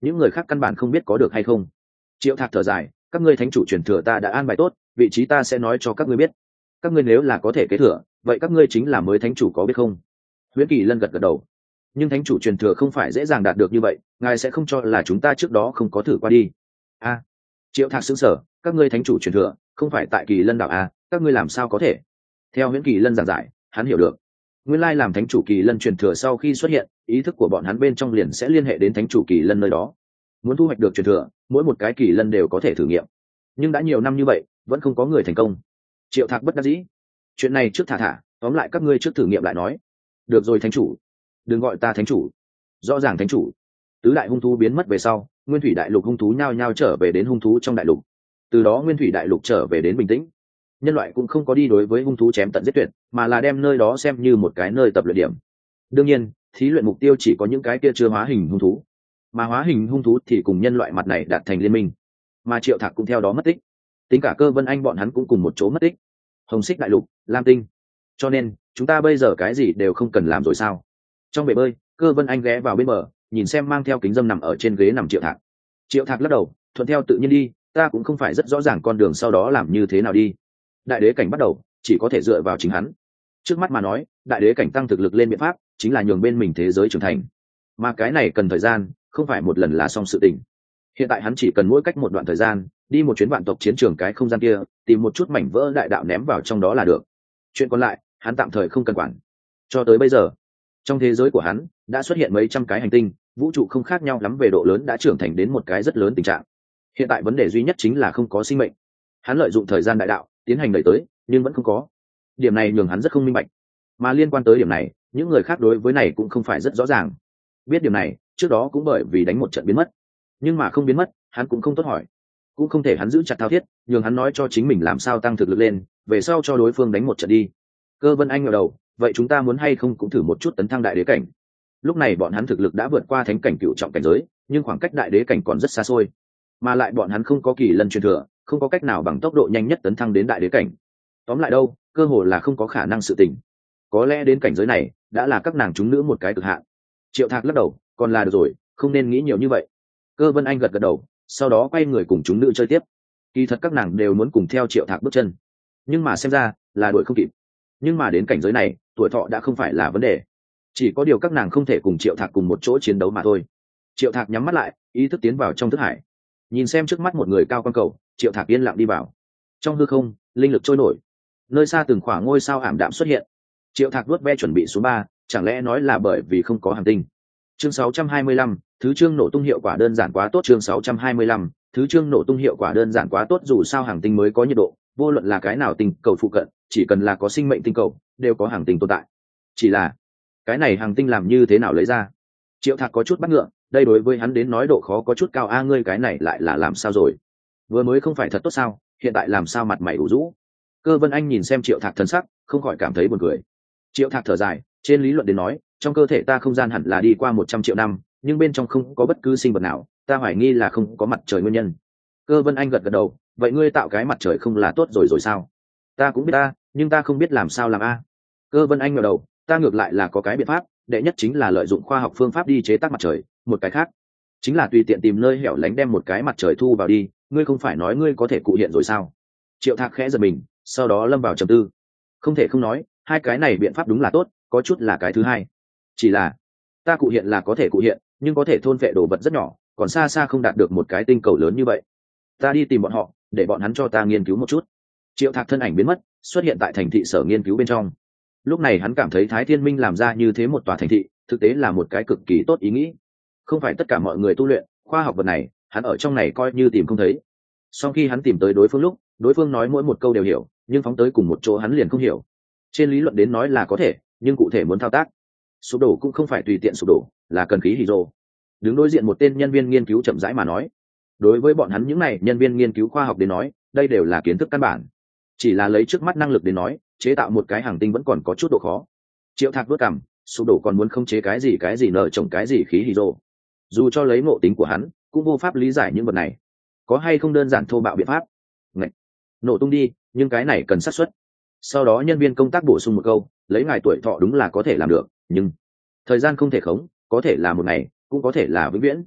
những người khác căn bản không biết có được hay không. Triệu Thạc thở dài, các ngươi thánh chủ truyền thừa ta đã an bài tốt, vị trí ta sẽ nói cho các ngươi biết. Các ngươi nếu là có thể kế thừa, vậy các ngươi chính là mới thánh chủ, có biết không? Huyễn Kỳ Lân gật gật đầu. Nhưng thánh chủ truyền thừa không phải dễ dàng đạt được như vậy, ngài sẽ không cho là chúng ta trước đó không có thử qua đi. A. Triệu Thạc sững sờ, các ngươi thánh chủ truyền thừa không phải tại Kỳ Lân đảo à, các ngươi làm sao có thể? Theo Huyễn Kỳ Lân giảng giải, hắn hiểu được, nguyên lai làm thánh chủ Kỳ Lân truyền thừa sau khi xuất hiện, ý thức của bọn hắn bên trong liền sẽ liên hệ đến thánh chủ Kỳ Lân nơi đó. Muốn thu hoạch được truyền thừa, mỗi một cái Kỳ Lân đều có thể thử nghiệm, nhưng đã nhiều năm như vậy vẫn không có người thành công. Triệu Thạc bất đắc dĩ, chuyện này trước thả thả, tóm lại các ngươi trước thử nghiệm lại nói. Được rồi thánh chủ, đừng gọi ta thánh chủ. Rõ ràng thánh chủ. Tứ đại hung thú biến mất về sau, nguyên thủy đại lục hung thú nhao nhao trở về đến hung thú trong đại lục. Từ đó nguyên thủy đại lục trở về đến bình tĩnh. Nhân loại cũng không có đi đối với hung thú chém tận giết tuyệt, mà là đem nơi đó xem như một cái nơi tập luyện điểm. Đương nhiên, thí luyện mục tiêu chỉ có những cái kia chưa hóa hình hung thú, mà hóa hình hung thú thì cùng nhân loại mặt này đạt thành liên minh. Mà Triệu Thạc cũng theo đó mất tích, tính cả Cơ Vân Anh bọn hắn cũng cùng một chỗ mất tích. Hồng Xích đại lục, Lam Tinh. Cho nên chúng ta bây giờ cái gì đều không cần làm rồi sao? Trong bể bơi, Cơ Vân Anh ghé vào bên bờ, nhìn xem mang theo kính dâm nằm ở trên ghế nằm Triệu Thạc. Triệu Thạc lắc đầu, thuận theo tự nhiên đi, ta cũng không phải rất rõ ràng con đường sau đó làm như thế nào đi. Đại đế cảnh bắt đầu, chỉ có thể dựa vào chính hắn. Trước mắt mà nói, đại đế cảnh tăng thực lực lên biện pháp chính là nhường bên mình thế giới trưởng thành, mà cái này cần thời gian, không phải một lần là xong sự tình. Hiện tại hắn chỉ cần mỗi cách một đoạn thời gian đi một chuyến vạn tộc chiến trường cái không gian kia, tìm một chút mảnh vỡ đại đạo ném vào trong đó là được. Chuyện còn lại hắn tạm thời không cần quản. Cho tới bây giờ, trong thế giới của hắn đã xuất hiện mấy trăm cái hành tinh, vũ trụ không khác nhau lắm về độ lớn, đã trưởng thành đến một cái rất lớn tình trạng. Hiện tại vấn đề duy nhất chính là không có sinh mệnh. Hắn lợi dụng thời gian đại đạo tiến hành đẩy tới, nhưng vẫn không có. Điểm này nhường hắn rất không minh bạch. Mà liên quan tới điểm này, những người khác đối với này cũng không phải rất rõ ràng. Biết điểm này, trước đó cũng bởi vì đánh một trận biến mất. Nhưng mà không biến mất, hắn cũng không tốt hỏi. Cũng không thể hắn giữ chặt thao thiết, nhường hắn nói cho chính mình làm sao tăng thực lực lên, về sau cho đối phương đánh một trận đi. Cơ Vân Anh ngẩng đầu, vậy chúng ta muốn hay không cũng thử một chút tấn thăng đại đế cảnh. Lúc này bọn hắn thực lực đã vượt qua thánh cảnh cựu trọng cảnh giới, nhưng khoảng cách đại đế cảnh còn rất xa xôi. Mà lại bọn hắn không có Kỳ Lân truyền thừa, không có cách nào bằng tốc độ nhanh nhất tấn thăng đến đại đế cảnh. Tóm lại đâu, cơ hồ là không có khả năng sự tình. Có lẽ đến cảnh giới này đã là các nàng chúng nữ một cái cực hạn. Triệu Thạc lắc đầu, còn là được rồi, không nên nghĩ nhiều như vậy. Cơ Vân Anh gật gật đầu, sau đó quay người cùng chúng nữ chơi tiếp. Kỳ thật các nàng đều muốn cùng theo Triệu Thạc bước chân, nhưng mà xem ra là đuổi không kịp. Nhưng mà đến cảnh giới này, tuổi thọ đã không phải là vấn đề, chỉ có điều các nàng không thể cùng Triệu Thạc cùng một chỗ chiến đấu mà thôi. Triệu Thạc nhắm mắt lại, ý thức tiến vào trong thức hải, nhìn xem trước mắt một người cao quan cầu. Triệu Thạc yên lặng đi vào trong hư không, linh lực trôi nổi, nơi xa từng khoảng ngôi sao ảm đạm xuất hiện. Triệu Thạc vuốt ve chuẩn bị số ba, chẳng lẽ nói là bởi vì không có hành tinh. Chương sáu trăm hai mươi lăm, thứ chương nổ tung hiệu quả đơn giản quá tốt. Chương sáu trăm hai mươi lăm, thứ chương nổ tung hiệu quả đơn giản quá tốt. Dù sao hành tinh mới có nhiệt độ, vô luận là cái nào tinh cầu phụ cận, chỉ cần là có sinh mệnh tinh cầu, đều có hành tinh tồn tại. Chỉ là cái này hành tinh làm như thế nào lấy ra? Triệu Thạc có chút bắt ngựa, đây đối với hắn đến nói độ khó có chút cao. A ngươi cái này lại là làm sao rồi? Vừa mới không phải thật tốt sao, hiện tại làm sao mặt mày ủ rũ? Cơ Vân Anh nhìn xem Triệu Thạc thân sắc, không khỏi cảm thấy buồn cười. Triệu Thạc thở dài, trên lý luận đến nói, trong cơ thể ta không gian hẳn là đi qua một trăm triệu năm, nhưng bên trong không có bất cứ sinh vật nào, ta hoài nghi là không có mặt trời nguyên nhân. Cơ Vân Anh gật gật đầu, vậy ngươi tạo cái mặt trời không là tốt rồi rồi sao? Ta cũng biết ta, nhưng ta không biết làm sao làm a. Cơ Vân Anh ngẩng đầu, ta ngược lại là có cái biện pháp, đệ nhất chính là lợi dụng khoa học phương pháp đi chế tác mặt trời, một cái khác chính là tùy tiện tìm nơi hẻo lánh đem một cái mặt trời thu vào đi. Ngươi không phải nói ngươi có thể cụ hiện rồi sao? Triệu Thạc khẽ giật mình, sau đó lâm vào trầm tư. Không thể không nói, hai cái này biện pháp đúng là tốt, có chút là cái thứ hai. Chỉ là ta cụ hiện là có thể cụ hiện, nhưng có thể thôn vệ đồ vật rất nhỏ, còn xa xa không đạt được một cái tinh cầu lớn như vậy. Ta đi tìm bọn họ, để bọn hắn cho ta nghiên cứu một chút. Triệu Thạc thân ảnh biến mất, xuất hiện tại thành thị sở nghiên cứu bên trong. Lúc này hắn cảm thấy Thái Thiên Minh làm ra như thế một tòa thành thị, thực tế là một cái cực kỳ tốt ý nghĩ. Không phải tất cả mọi người tu luyện khoa học vật này, hắn ở trong này coi như tìm không thấy. Sau khi hắn tìm tới đối phương lúc, đối phương nói mỗi một câu đều hiểu, nhưng phóng tới cùng một chỗ hắn liền không hiểu. Trên lý luận đến nói là có thể, nhưng cụ thể muốn thao tác, sụp đổ cũng không phải tùy tiện sụp đổ, là cần khí hydro. Đứng đối diện một tên nhân viên nghiên cứu chậm rãi mà nói, đối với bọn hắn những này nhân viên nghiên cứu khoa học đến nói, đây đều là kiến thức căn bản. Chỉ là lấy trước mắt năng lực đến nói, chế tạo một cái hành tinh vẫn còn có chút độ khó. Triệu Thạc đốt cằm, sụp đổ còn muốn khống chế cái gì cái gì nợ trồng cái gì khí hydro. Dù cho lấy ngộ tính của hắn, cũng vô pháp lý giải những vật này. Có hay không đơn giản thô bạo biện pháp? Ngậy. Nổ tung đi, nhưng cái này cần xác suất. Sau đó nhân viên công tác bổ sung một câu, lấy ngài tuổi thọ đúng là có thể làm được, nhưng thời gian không thể khống, có thể là một ngày, cũng có thể là vĩnh viễn.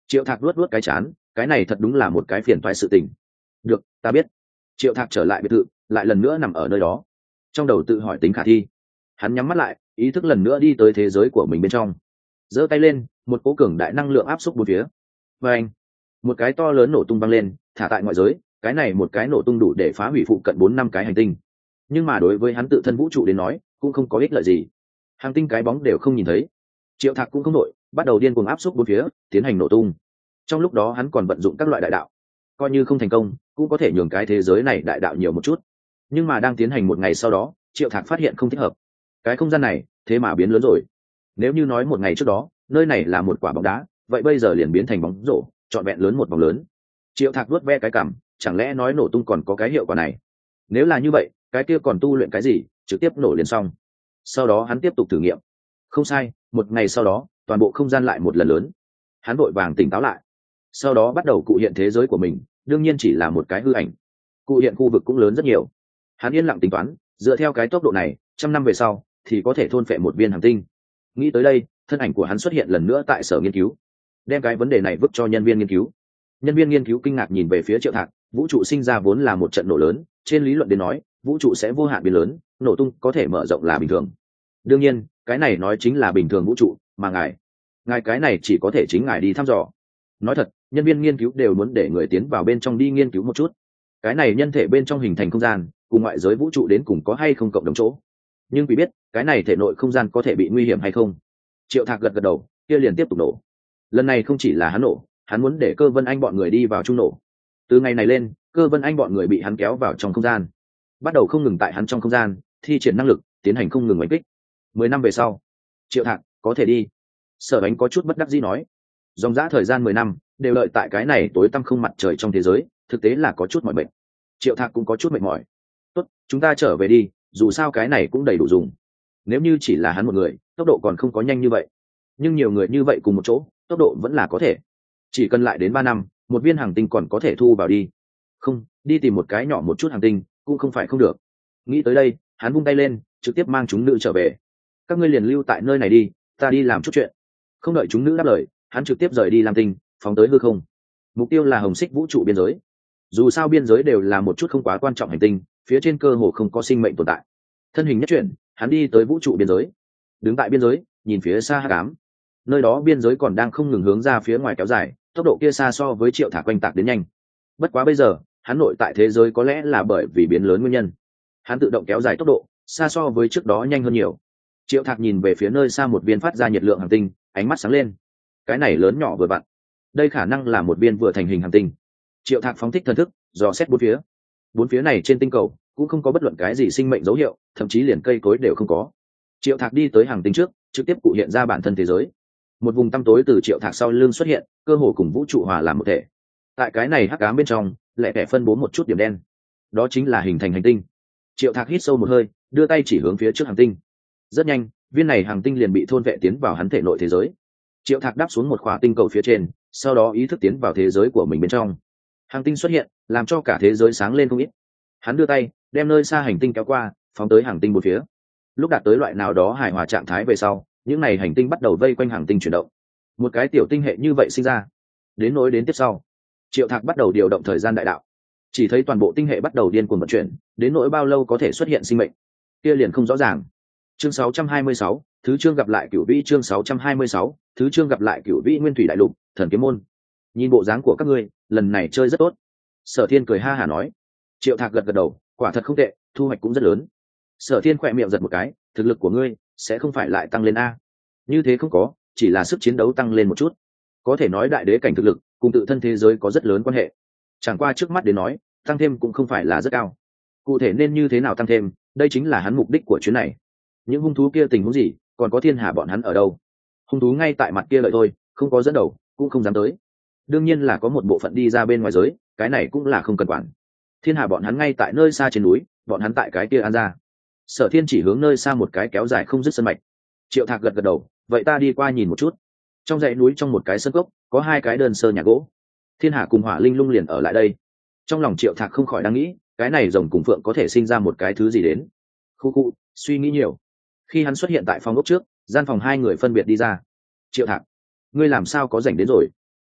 Triệu Thạc luốt luốt cái chán, cái này thật đúng là một cái phiền toái sự tình. Được, ta biết. Triệu Thạc trở lại biệt thự, lại lần nữa nằm ở nơi đó, trong đầu tự hỏi tính khả thi. Hắn nhắm mắt lại, ý thức lần nữa đi tới thế giới của mình bên trong, giơ tay lên, một cỗ cường đại năng lượng áp xúc bốn phía. Và anh, một cái to lớn nổ tung băng lên, thả tại ngoại giới. Cái này một cái nổ tung đủ để phá hủy phụ cận bốn năm cái hành tinh, nhưng mà đối với hắn tự thân vũ trụ đến nói cũng không có ích lợi gì. Hành tinh cái bóng đều không nhìn thấy. Triệu Thạc cũng không nổi, bắt đầu điên cuồng áp xúc bốn phía, tiến hành nổ tung. Trong lúc đó hắn còn vận dụng các loại đại đạo, coi như không thành công cũng có thể nhường cái thế giới này đại đạo nhiều một chút. Nhưng mà đang tiến hành một ngày sau đó, Triệu Thạc phát hiện không thích hợp. Cái không gian này thế mà biến lớn rồi. Nếu như nói một ngày trước đó nơi này là một quả bóng đá, vậy bây giờ liền biến thành bóng rổ, trọn vẹn lớn một vòng lớn. Triệu Thạc vuốt ve cái cằm, chẳng lẽ nói nổ tung còn có cái hiệu quả này? Nếu là như vậy, cái kia còn tu luyện cái gì, trực tiếp nổ liền xong. Sau đó hắn tiếp tục thử nghiệm. Không sai, một ngày sau đó toàn bộ không gian lại một lần lớn. Hắn vội vàng tỉnh táo lại, sau đó bắt đầu cụ hiện thế giới của mình. Đương nhiên chỉ là một cái hư ảnh, cụ hiện khu vực cũng lớn rất nhiều. Hắn yên lặng tính toán, dựa theo cái tốc độ này, trăm năm về sau thì có thể thôn phệ một viên hành tinh. Nghĩ tới đây, thân ảnh của hắn xuất hiện lần nữa tại sở nghiên cứu, đem cái vấn đề này vứt cho nhân viên nghiên cứu. Nhân viên nghiên cứu kinh ngạc nhìn về phía Triệu Thạc. Vũ trụ sinh ra vốn là một trận nổ lớn, trên lý luận đến nói vũ trụ sẽ vô hạn biến lớn, nổ tung có thể mở rộng là bình thường. Đương nhiên cái này nói chính là bình thường vũ trụ, mà ngài ngài cái này chỉ có thể chính ngài đi thăm dò. Nói thật, nhân viên nghiên cứu đều muốn để người tiến vào bên trong đi nghiên cứu một chút, cái này nhân thể bên trong hình thành không gian cùng ngoại giới vũ trụ đến cùng có hay không cộng đồng chỗ. Nhưng vì biết cái này thể nội không gian có thể bị nguy hiểm hay không. Triệu Thạc gật gật đầu, kia liền tiếp tục nổ. Lần này không chỉ là hắn nổ, hắn muốn để Cơ Vân Anh bọn người đi vào chung nổ. Từ ngày này lên, Cơ Vân Anh bọn người bị hắn kéo vào trong không gian, bắt đầu không ngừng tại hắn trong không gian thi triển năng lực, tiến hành không ngừng đánh kích. Mười năm về sau, Triệu Thạc có thể đi. Sở Ánh có chút bất đắc dĩ nói, dòng dã thời gian mười năm đều đợi tại cái này tối tăm không mặt trời trong thế giới, thực tế là có chút mỏi mệt. Triệu Thạc cũng có chút mệt mỏi. Tốt, chúng ta trở về đi, dù sao cái này cũng đầy đủ dùng. Nếu như chỉ là hắn một người, tốc độ còn không có nhanh như vậy, nhưng nhiều người như vậy cùng một chỗ, tốc độ vẫn là có thể. Chỉ cần lại đến ba năm, một viên hành tinh còn có thể thu vào đi. Không, đi tìm một cái nhỏ một chút hành tinh cũng không phải không được. Nghĩ tới đây, hắn vung tay lên, trực tiếp mang chúng nữ trở về. Các ngươi liền lưu tại nơi này đi, ta đi làm chút chuyện. Không đợi chúng nữ đáp lời, hắn trực tiếp rời đi Lam Tinh, phóng tới hư không. Mục tiêu là hồng xích vũ trụ biên giới. Dù sao biên giới đều là một chút không quá quan trọng hành tinh, phía trên cơ hồ không có sinh mệnh tồn tại. Thân hình nhất chuyển, hắn đi tới vũ trụ biên giới. Đứng tại biên giới, nhìn phía xa hắc ám. Nơi đó biên giới còn đang không ngừng hướng ra phía ngoài kéo dài, tốc độ kia xa so với Triệu Thạc quanh tạc đến nhanh. Bất quá bây giờ hắn nội tại thế giới có lẽ là bởi vì biến lớn nguyên nhân, hắn tự động kéo dài tốc độ xa so với trước đó nhanh hơn nhiều. Triệu Thạc nhìn về phía nơi xa một viên phát ra nhiệt lượng hành tinh, ánh mắt sáng lên. Cái này lớn nhỏ vừa vặn, đây khả năng là một viên vừa thành hình hành tinh. Triệu Thạc phóng thích thần thức, dò xét bốn phía. Bốn phía này trên tinh cầu cũng không có bất luận cái gì sinh mệnh dấu hiệu, thậm chí liền cây cối đều không có. Triệu Thạc đi tới hành tinh trước, trực tiếp cụ hiện ra bản thân thế giới. Một vùng tăm tối từ Triệu Thạc sau lưng xuất hiện, cơ hồ cùng vũ trụ hòa làm một thể. Tại cái này hắc ám bên trong lẹ tẻ phân bố một chút điểm đen, đó chính là hình thành hành tinh. Triệu Thạc hít sâu một hơi, đưa tay chỉ hướng phía trước hành tinh. Rất nhanh, viên này hành tinh liền bị thôn vệ tiến vào hắn thể nội thế giới. Triệu Thạc đáp xuống một khỏa tinh cầu phía trên, sau đó ý thức tiến vào thế giới của mình bên trong. Hành tinh xuất hiện, làm cho cả thế giới sáng lên không ít. Hắn đưa tay đem nơi xa hành tinh kéo qua, phóng tới hành tinh một phía. Lúc đạt tới loại nào đó hài hòa trạng thái về sau, những này hành tinh bắt đầu vây quanh hành tinh chuyển động. Một cái tiểu tinh hệ như vậy sinh ra. Đến nỗi đến tiếp sau, Triệu Thạc bắt đầu điều động thời gian đại đạo, chỉ thấy toàn bộ tinh hệ bắt đầu điên cuồng vận chuyển, đến nỗi bao lâu có thể xuất hiện sinh mệnh kia liền không rõ ràng. Chương sáu trăm hai mươi sáu, thứ chương gặp lại Cửu Vĩ. Chương sáu trăm hai mươi sáu, thứ chương gặp lại Cửu Vĩ. Nguyên thủy đại lục, Thần Kiếm môn. Nhìn bộ dáng của các ngươi, lần này chơi rất tốt. Sở Thiên cười ha hả nói. Triệu Thạc gật gật đầu, quả thật không tệ, thu hoạch cũng rất lớn. Sở Thiên khỏe miệng giật một cái, thực lực của ngươi sẽ không phải lại tăng lên a? Như thế không có, chỉ là sức chiến đấu tăng lên một chút. Có thể nói đại đế cảnh thực lực cùng tự thân thế giới có rất lớn quan hệ. Chẳng qua trước mắt đến nói, tăng thêm cũng không phải là rất cao. Cụ thể nên như thế nào tăng thêm, đây chính là hắn mục đích của chuyến này. Những hung thú kia tình huống gì, còn có Thiên Hà bọn hắn ở đâu? Hung thú ngay tại mặt kia lợi thôi, không có dẫn đầu, cũng không dám tới. Đương nhiên là có một bộ phận đi ra bên ngoài giới, cái này cũng là không cần quản. Thiên Hà bọn hắn ngay tại nơi xa trên núi, bọn hắn tại cái kia an ra. Sở Thiên chỉ hướng nơi xa một cái kéo dài không dứt sân mạch. Triệu Thạc gật gật đầu, vậy ta đi qua nhìn một chút. Trong dãy núi trong một cái sân gốc có hai cái đơn sơ nhà gỗ. Thiên Hà cùng Hỏa Linh Lung liền ở lại đây. Trong lòng Triệu Thạc không khỏi đang nghĩ, cái này rồng cùng phượng có thể sinh ra một cái thứ gì đến. Khu khu, suy nghĩ nhiều. Khi hắn xuất hiện tại phòng ốc trước, gian phòng hai người phân biệt đi ra. Triệu Thạc, ngươi làm sao có rảnh đến rồi?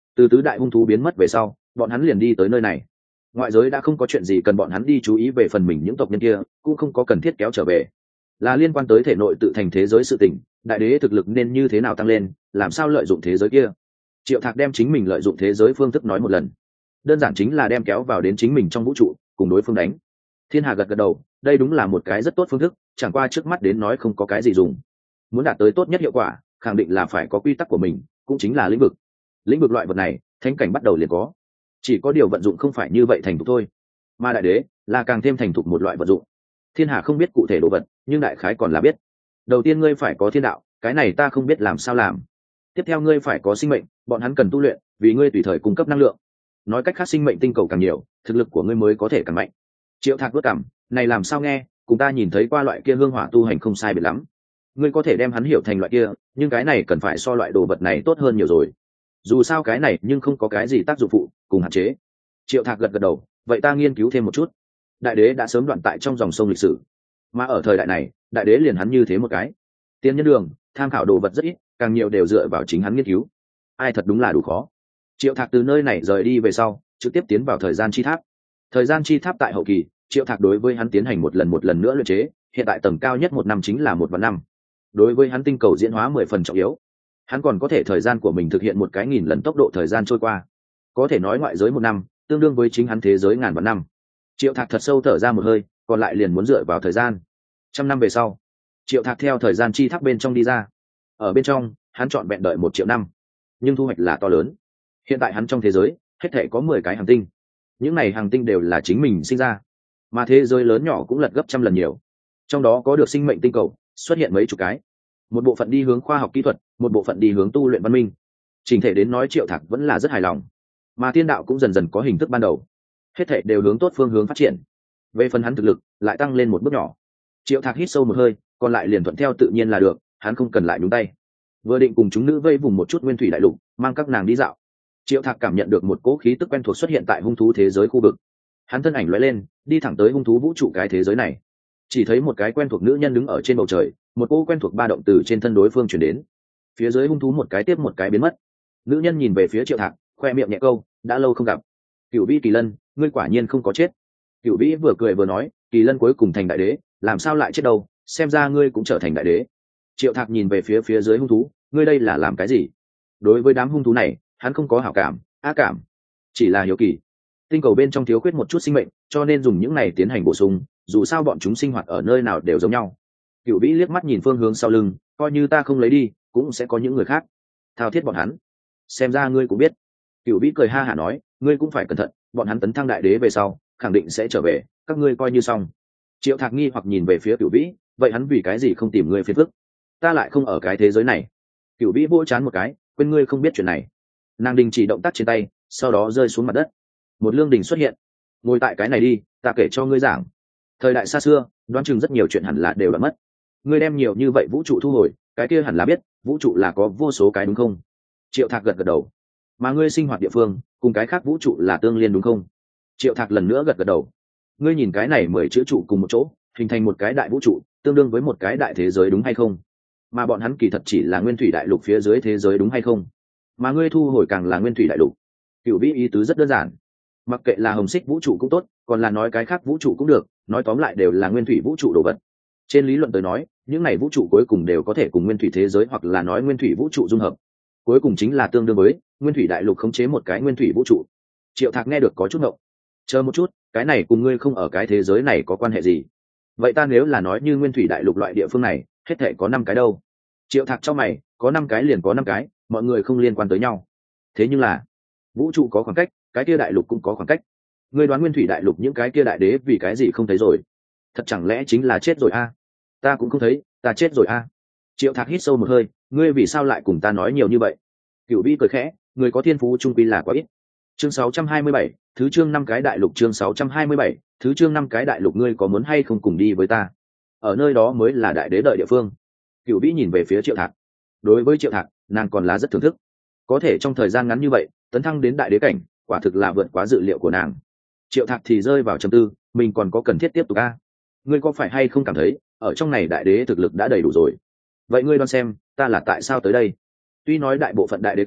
Từ tứ đại hung thú biến mất về sau, bọn hắn liền đi tới nơi này. Ngoại giới đã không có chuyện gì cần bọn hắn đi chú ý về phần mình những tộc nhân kia, cũng không có cần thiết kéo trở về. Là liên quan tới thể nội tự thành thế giới sự tình, đại đế thực lực nên như thế nào tăng lên, làm sao lợi dụng thế giới kia. Triệu Thạc đem chính mình lợi dụng thế giới phương thức nói một lần, đơn giản chính là đem kéo vào đến chính mình trong vũ trụ, cùng đối phương đánh. Thiên Hà gật gật đầu, đây đúng là một cái rất tốt phương thức, chẳng qua trước mắt đến nói không có cái gì dùng. Muốn đạt tới tốt nhất hiệu quả, khẳng định là phải có quy tắc của mình, cũng chính là lĩnh vực. Lĩnh vực loại vật này, thánh cảnh bắt đầu liền có, chỉ có điều vận dụng không phải như vậy thành thục thôi. Mà đại đế là càng thêm thành thục một loại vận dụng. Thiên Hà không biết cụ thể đồ vật, nhưng đại khái còn là biết. Đầu tiên ngươi phải có thiên đạo, cái này ta không biết làm sao làm. Tiếp theo ngươi phải có sinh mệnh, bọn hắn cần tu luyện, vì ngươi tùy thời cung cấp năng lượng. Nói cách khác, sinh mệnh tinh cầu càng nhiều, thực lực của ngươi mới có thể càng mạnh. Triệu Thạc vất cảm, này làm sao nghe, cùng ta nhìn thấy qua loại kia hương hỏa tu hành không sai biệt lắm. Ngươi có thể đem hắn hiểu thành loại kia, nhưng cái này cần phải so loại đồ vật này tốt hơn nhiều rồi. Dù sao cái này nhưng không có cái gì tác dụng phụ, cùng hạn chế. Triệu Thạc gật gật đầu, vậy ta nghiên cứu thêm một chút. Đại đế đã sớm đoạn tại trong dòng sông lịch sử, mà ở thời đại này, đại đế liền hắn như thế một cái. Tiên nhân đường, tham khảo đồ vật rất ít, càng nhiều đều dựa vào chính hắn nghiên cứu. Ai thật đúng là đủ khó. Triệu Thạc từ nơi này rời đi về sau, trực tiếp tiến vào thời gian chi tháp. Thời gian chi tháp tại hậu kỳ, Triệu Thạc đối với hắn tiến hành một lần một lần nữa luyện chế, hiện tại tầng cao nhất một năm chính là một vạn năm. Đối với hắn tinh cầu diễn hóa mười phần trọng yếu. Hắn còn có thể thời gian của mình thực hiện một cái nghìn lần tốc độ thời gian trôi qua. Có thể nói ngoại giới một năm, tương đương với chính hắn thế giới ngàn vạn năm. Triệu Thạc thật sâu thở ra một hơi, còn lại liền muốn dựa vào thời gian. Trăm năm về sau, Triệu Thạc theo thời gian chi tháp bên trong đi ra. Ở bên trong, hắn chọn vẹn đợi một triệu năm, nhưng thu hoạch là to lớn. Hiện tại hắn trong thế giới, hết thể có mười cái hành tinh. Những này hành tinh đều là chính mình sinh ra, mà thế giới lớn nhỏ cũng lật gấp trăm lần nhiều. Trong đó có được sinh mệnh tinh cầu, xuất hiện mấy chục cái. Một bộ phận đi hướng khoa học kỹ thuật, một bộ phận đi hướng tu luyện văn minh. Trình thể đến nói, Triệu Thạc vẫn là rất hài lòng. Mà thiên đạo cũng dần dần có hình thức ban đầu, hết thể đều hướng tốt phương hướng phát triển. Về phần hắn thực lực lại tăng lên một bước nhỏ. Triệu Thạc hít sâu một hơi, còn lại liền thuận theo tự nhiên là được, hắn không cần lại nhúng tay. Vừa định cùng chúng nữ vây vùng một chút nguyên thủy đại lục, mang các nàng đi dạo, Triệu Thạc cảm nhận được một cỗ khí tức quen thuộc xuất hiện tại hung thú thế giới khu vực. Hắn thân ảnh lóe lên, đi thẳng tới hung thú vũ trụ cái thế giới này. Chỉ thấy một cái quen thuộc nữ nhân đứng ở trên bầu trời, một cỗ quen thuộc ba động từ trên thân đối phương truyền đến. Phía dưới hung thú một cái tiếp một cái biến mất. Nữ nhân nhìn về phía Triệu Thạc, khoe miệng nhẹ câu, đã lâu không gặp. Cửu Vĩ Kỳ Lân, ngươi quả nhiên không có chết. Cửu Vĩ vừa cười vừa nói, Kỳ Lân cuối cùng thành đại đế, làm sao lại chết đâu, xem ra ngươi cũng trở thành đại đế. Triệu Thạc nhìn về phía phía dưới hung thú, ngươi đây là làm cái gì? Đối với đám hung thú này, hắn không có hảo cảm, ác cảm, chỉ là hiếu kỳ. Tinh cầu bên trong thiếu khuyết một chút sinh mệnh, cho nên dùng những này tiến hành bổ sung, dù sao bọn chúng sinh hoạt ở nơi nào đều giống nhau. Cửu Vĩ liếc mắt nhìn phương hướng sau lưng, coi như ta không lấy đi, cũng sẽ có những người khác thao thiết bọn hắn. Xem ra ngươi cũng biết. Cửu Vĩ cười ha hả nói, ngươi cũng phải cẩn thận, bọn hắn tấn thăng đại đế về sau, khẳng định sẽ trở về, các ngươi coi như xong. Triệu Thạc nghi hoặc nhìn về phía Cửu Vĩ, vậy hắn vì cái gì không tìm ngươi phiền phức? Ta lại không ở cái thế giới này. Cửu Vĩ vỗ chán một cái, quên ngươi không biết chuyện này. Nàng đình chỉ động tác trên tay, sau đó rơi xuống mặt đất. Một lương đình xuất hiện, ngồi tại cái này đi, ta kể cho ngươi giảng. Thời đại xa xưa, đoán chừng rất nhiều chuyện hẳn là đều đã mất. Ngươi đem nhiều như vậy vũ trụ thu hồi, cái kia hẳn là biết, vũ trụ là có vô số cái đúng không? Triệu Thạc gật gật đầu. Mà ngươi sinh hoạt địa phương, cùng cái khác vũ trụ là tương liên đúng không? Triệu Thạc lần nữa gật gật đầu. Ngươi nhìn cái này mười chữ trụ cùng một chỗ, hình thành một cái đại vũ trụ, tương đương với một cái đại thế giới đúng hay không? Mà bọn hắn kỳ thật chỉ là nguyên thủy đại lục phía dưới thế giới đúng hay không? Mà ngươi thu hồi càng là nguyên thủy đại lục. Cửu Vĩ ý tứ rất đơn giản, mặc kệ là hồng xích vũ trụ cũng tốt, còn là nói cái khác vũ trụ cũng được, nói tóm lại đều là nguyên thủy vũ trụ đồ vật. Trên lý luận tới nói, những này vũ trụ cuối cùng đều có thể cùng nguyên thủy thế giới hoặc là nói nguyên thủy vũ trụ dung hợp, cuối cùng chính là tương đương với nguyên thủy đại lục khống chế một cái nguyên thủy vũ trụ. Triệu Thạc nghe được có chút ngộng. Chờ một chút, cái này cùng ngươi không ở cái thế giới này có quan hệ gì? Vậy ta nếu là nói như nguyên thủy đại lục loại địa phương này, hết thể có năm cái đâu? Triệu Thạc cho mày, có năm cái liền có năm cái, mọi người không liên quan tới nhau. Thế nhưng là vũ trụ có khoảng cách, cái kia đại lục cũng có khoảng cách. Ngươi đoán nguyên thủy đại lục những cái kia đại đế vì cái gì không thấy rồi? Thật chẳng lẽ chính là chết rồi a? À? Ta cũng không thấy, ta chết rồi a. À? Triệu Thạc hít sâu một hơi, ngươi vì sao lại cùng ta nói nhiều như vậy? Cửu Vĩ cười khẽ, người có thiên phú trung quy là quá ít. Chương sáu trăm hai mươi bảy, thứ chương năm cái đại lục, chương sáu trăm hai mươi bảy, thứ chương năm cái đại lục, ngươi có muốn hay không cùng đi với ta? Ở nơi đó mới là đại đế đợi địa phương. Cửu Vĩ nhìn về phía Triệu Thạc. Đối với Triệu Thạc, nàng còn là rất thưởng thức. Có thể trong thời gian ngắn như vậy, tấn thăng đến đại đế cảnh, quả thực là vượt quá dự liệu của nàng. Triệu Thạc thì rơi vào trầm tư, mình còn có cần thiết tiếp tục a? Ngươi có phải hay không cảm thấy, ở trong này đại đế thực lực đã đầy đủ rồi? Vậy ngươi đoán xem, ta là tại sao tới đây? Tuy nói đại bộ phận đại đế cảnh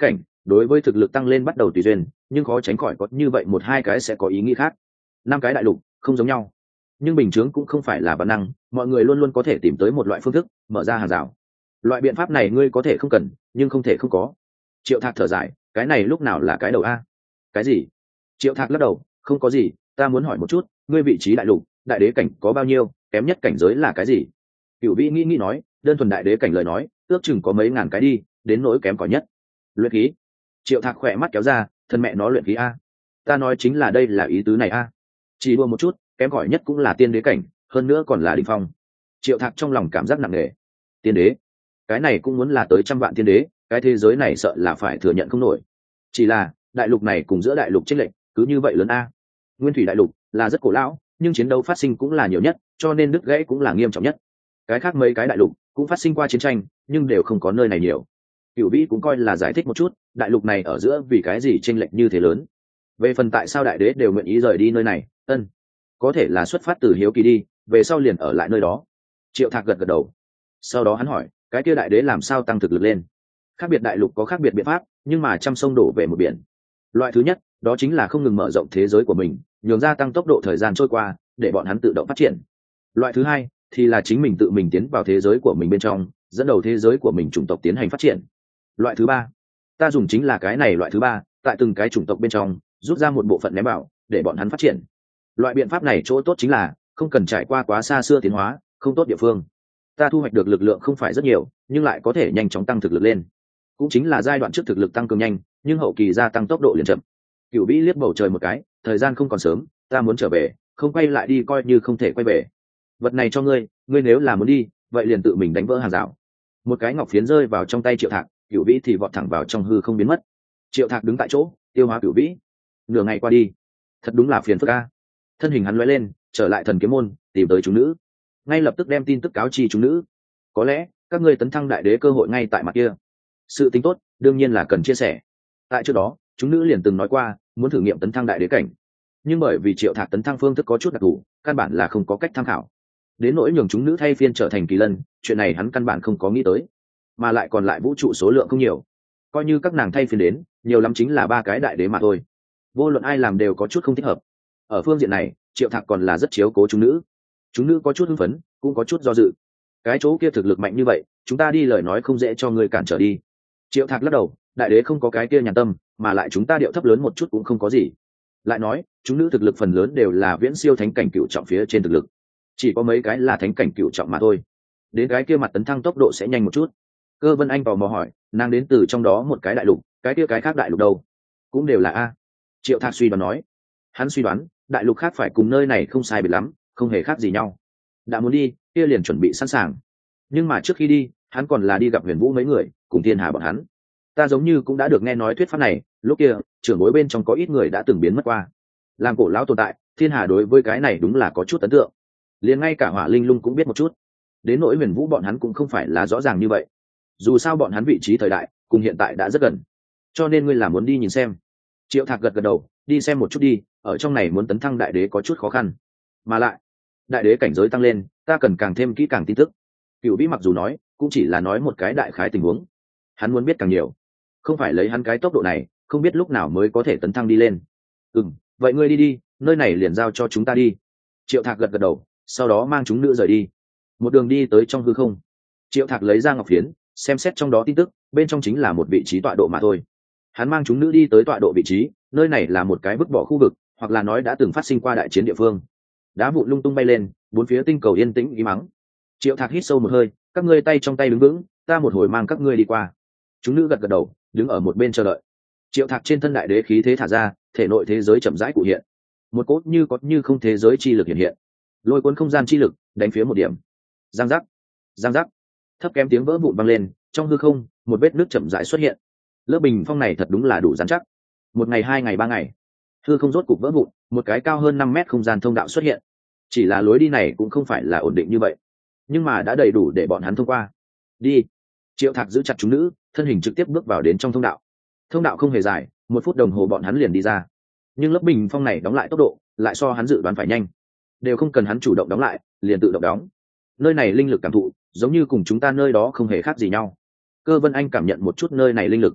đối với thực lực tăng lên bắt đầu tùy duyên, nhưng khó tránh khỏi có như vậy một hai cái sẽ có ý nghĩ khác. Năm cái đại lục không giống nhau, nhưng bình chướng cũng không phải là bản năng, mọi người luôn luôn có thể tìm tới một loại phương thức mở ra hàng rào. Loại biện pháp này ngươi có thể không cần, nhưng không thể không có. Triệu Thạc thở dài, cái này lúc nào là cái đầu a? Cái gì? Triệu Thạc lắc đầu, không có gì, ta muốn hỏi một chút, ngươi vị trí đại lục, đại đế cảnh có bao nhiêu, kém nhất cảnh giới là cái gì? Cửu Vĩ nghĩ nghĩ nói, đơn thuần đại đế cảnh lời nói, ước chừng có mấy ngàn cái đi, đến nỗi kém cỏi nhất. Luyện khí. Triệu Thạc khỏe mắt kéo ra, thân mẹ nó luyện khí a. Ta nói chính là đây là ý tứ này a. Chỉ đua một chút, kém cỏi nhất cũng là tiên đế cảnh, hơn nữa còn là đỉnh phong. Triệu Thạc trong lòng cảm giác nặng nề. Tiên đế, cái này cũng muốn là tới trăm vạn tiên đế, cái thế giới này sợ là phải thừa nhận không nổi. Chỉ là đại lục này cùng giữa đại lục chênh lệch cứ như vậy lớn a. Nguyên thủy đại lục là rất cổ lão, nhưng chiến đấu phát sinh cũng là nhiều nhất, cho nên đứt gãy cũng là nghiêm trọng nhất. Cái khác mấy cái đại lục cũng phát sinh qua chiến tranh, nhưng đều không có nơi này nhiều. Cửu Vĩ cũng coi là giải thích một chút, đại lục này ở giữa vì cái gì chênh lệch như thế lớn. Về phần tại sao đại đế đều nguyện ý rời đi nơi này, ân, có thể là xuất phát từ hiếu kỳ đi, về sau liền ở lại nơi đó. Triệu Thạc gật gật đầu. Sau đó hắn hỏi, cái kia đại đế làm sao tăng thực lực lên? Khác biệt đại lục có khác biệt biện pháp, nhưng mà trăm sông đổ về một biển. Loại thứ nhất, đó chính là không ngừng mở rộng thế giới của mình, nhường gia tăng tốc độ thời gian trôi qua, để bọn hắn tự động phát triển. Loại thứ hai thì là chính mình tự mình tiến vào thế giới của mình bên trong, dẫn đầu thế giới của mình chủng tộc tiến hành phát triển. Loại thứ ba, ta dùng chính là cái này loại thứ ba, tại từng cái chủng tộc bên trong rút ra một bộ phận ném vào, để bọn hắn phát triển. Loại biện pháp này chỗ tốt chính là không cần trải qua quá xa xưa tiến hóa, không tốt địa phương. Ta thu hoạch được lực lượng không phải rất nhiều, nhưng lại có thể nhanh chóng tăng thực lực lên. Cũng chính là giai đoạn trước thực lực tăng cường nhanh, nhưng hậu kỳ gia tăng tốc độ liền chậm. Cửu Vĩ liếc bầu trời một cái, thời gian không còn sớm, ta muốn trở về, không quay lại đi coi như không thể quay về. Vật này cho ngươi, ngươi nếu là muốn đi, vậy liền tự mình đánh vỡ hàng rào. Một cái ngọc phiến rơi vào trong tay Triệu Thạc, Cửu Vĩ thì vọt thẳng vào trong hư không biến mất. Triệu Thạc đứng tại chỗ, tiêu hóa Cửu Vĩ. Nửa ngày qua đi, thật đúng là phiền phức a. Thân hình hắn lóe lên, trở lại thần kiếm môn, tìm tới chúng nữ, ngay lập tức đem tin tức cáo chi chúng nữ. Có lẽ các ngươi tấn thăng đại đế cơ hội ngay tại mặt kia. Sự tính tốt đương nhiên là cần chia sẻ. Tại trước đó chúng nữ liền từng nói qua muốn thử nghiệm tấn thăng đại đế cảnh, nhưng bởi vì Triệu Thạc tấn thăng phương thức có chút đặc thù, căn bản là không có cách tham khảo. Đến nỗi nhường chúng nữ thay phiên trở thành kỳ lân, chuyện này hắn căn bản không có nghĩ tới, mà lại còn lại vũ trụ số lượng không nhiều, coi như các nàng thay phiên đến, nhiều lắm chính là ba cái đại đế mà thôi. Vô luận ai làm đều có chút không thích hợp. Ở phương diện này Triệu Thạc còn là rất chiếu cố chúng nữ. Chúng nữ có chút hưng phấn, cũng có chút do dự. Cái chỗ kia thực lực mạnh như vậy, chúng ta đi lời nói không dễ cho người cản trở đi. Triệu Thạc lắc đầu, đại đế không có cái kia nhàn tâm, mà lại chúng ta điệu thấp lớn một chút cũng không có gì. Lại nói chúng nữ thực lực phần lớn đều là viễn siêu thánh cảnh cựu trọng phía trên thực lực, chỉ có mấy cái là thánh cảnh cựu trọng mà thôi. Đến cái kia mặt tấn thăng tốc độ sẽ nhanh một chút. Cơ Vân Anh tò mò hỏi, nàng đến từ trong đó một cái đại lục, cái kia cái khác đại lục đâu? Cũng đều là a. Triệu Thạc suy đoán nói. Hắn suy đoán đại lục khác phải cùng nơi này không sai biệt lắm, không hề khác gì nhau. Đã muốn đi, kia liền chuẩn bị sẵn sàng. Nhưng mà trước khi đi, hắn còn là đi gặp Huyền Vũ mấy người, cùng Thiên Hà bọn hắn. Ta giống như cũng đã được nghe nói thuyết pháp này, lúc kia trưởng bối bên trong có ít người đã từng biến mất qua. Làm cổ lão tồn tại, Thiên Hà đối với cái này đúng là có chút ấn tượng. Liền ngay cả Hỏa Linh Lung cũng biết một chút. Đến nỗi Huyền Vũ bọn hắn cũng không phải là rõ ràng như vậy. Dù sao bọn hắn vị trí thời đại cùng hiện tại đã rất gần, cho nên ngươi là muốn đi nhìn xem. Triệu Thạc gật gật đầu, đi xem một chút đi, ở trong này muốn tấn thăng đại đế có chút khó khăn, mà lại đại đế cảnh giới tăng lên, ta cần càng thêm kỹ càng tin tức. Cửu Vĩ mặc dù nói cũng chỉ là nói một cái đại khái tình huống, hắn muốn biết càng nhiều, không phải lấy hắn cái tốc độ này không biết lúc nào mới có thể tấn thăng đi lên. Ừ, vậy ngươi đi đi, nơi này liền giao cho chúng ta đi. Triệu Thạc gật gật đầu, sau đó mang chúng nữ rời đi. Một đường đi tới trong hư không, Triệu Thạc lấy ra ngọc phiến, xem xét trong đó tin tức, bên trong chính là một vị trí tọa độ mà thôi. Hắn mang chúng nữ đi tới tọa độ vị trí, nơi này là một cái vứt bỏ khu vực, hoặc là nói đã từng phát sinh qua đại chiến địa phương. Đá vụn lung tung bay lên, bốn phía tinh cầu yên tĩnh im mắng. Triệu Thạc hít sâu một hơi, các ngươi tay trong tay đứng vững, ta một hồi mang các ngươi đi qua. Chúng nữ gật gật đầu, đứng ở một bên chờ đợi. Triệu Thạc trên thân đại đế khí thế thả ra, thể nội thế giới chậm rãi cụ hiện, một cốt như có như không thế giới chi lực hiện hiện, lôi cuốn không gian chi lực đánh phía một điểm. Giang giác, giang giác, thấp kém tiếng vỡ vụn vang lên, trong hư không một vết nước chậm rãi xuất hiện. Lớp bình phong này thật đúng là đủ rắn chắc. Một ngày, hai ngày, ba ngày, hư không rốt cục vỡ vụn, một cái cao hơn năm mét không gian thông đạo xuất hiện. Chỉ là lối đi này cũng không phải là ổn định như vậy, nhưng mà đã đầy đủ để bọn hắn thông qua. Đi. Triệu Thạc giữ chặt chúng nữ, thân hình trực tiếp bước vào đến trong thông đạo. Thông đạo không hề dài, một phút đồng hồ bọn hắn liền đi ra. Nhưng lớp bình phong này đóng lại tốc độ lại so hắn dự đoán phải nhanh, đều không cần hắn chủ động đóng lại, liền tự động đóng. Nơi này linh lực cảm thụ giống như cùng chúng ta nơi đó không hề khác gì nhau. Cơ Vân Anh cảm nhận một chút nơi này linh lực,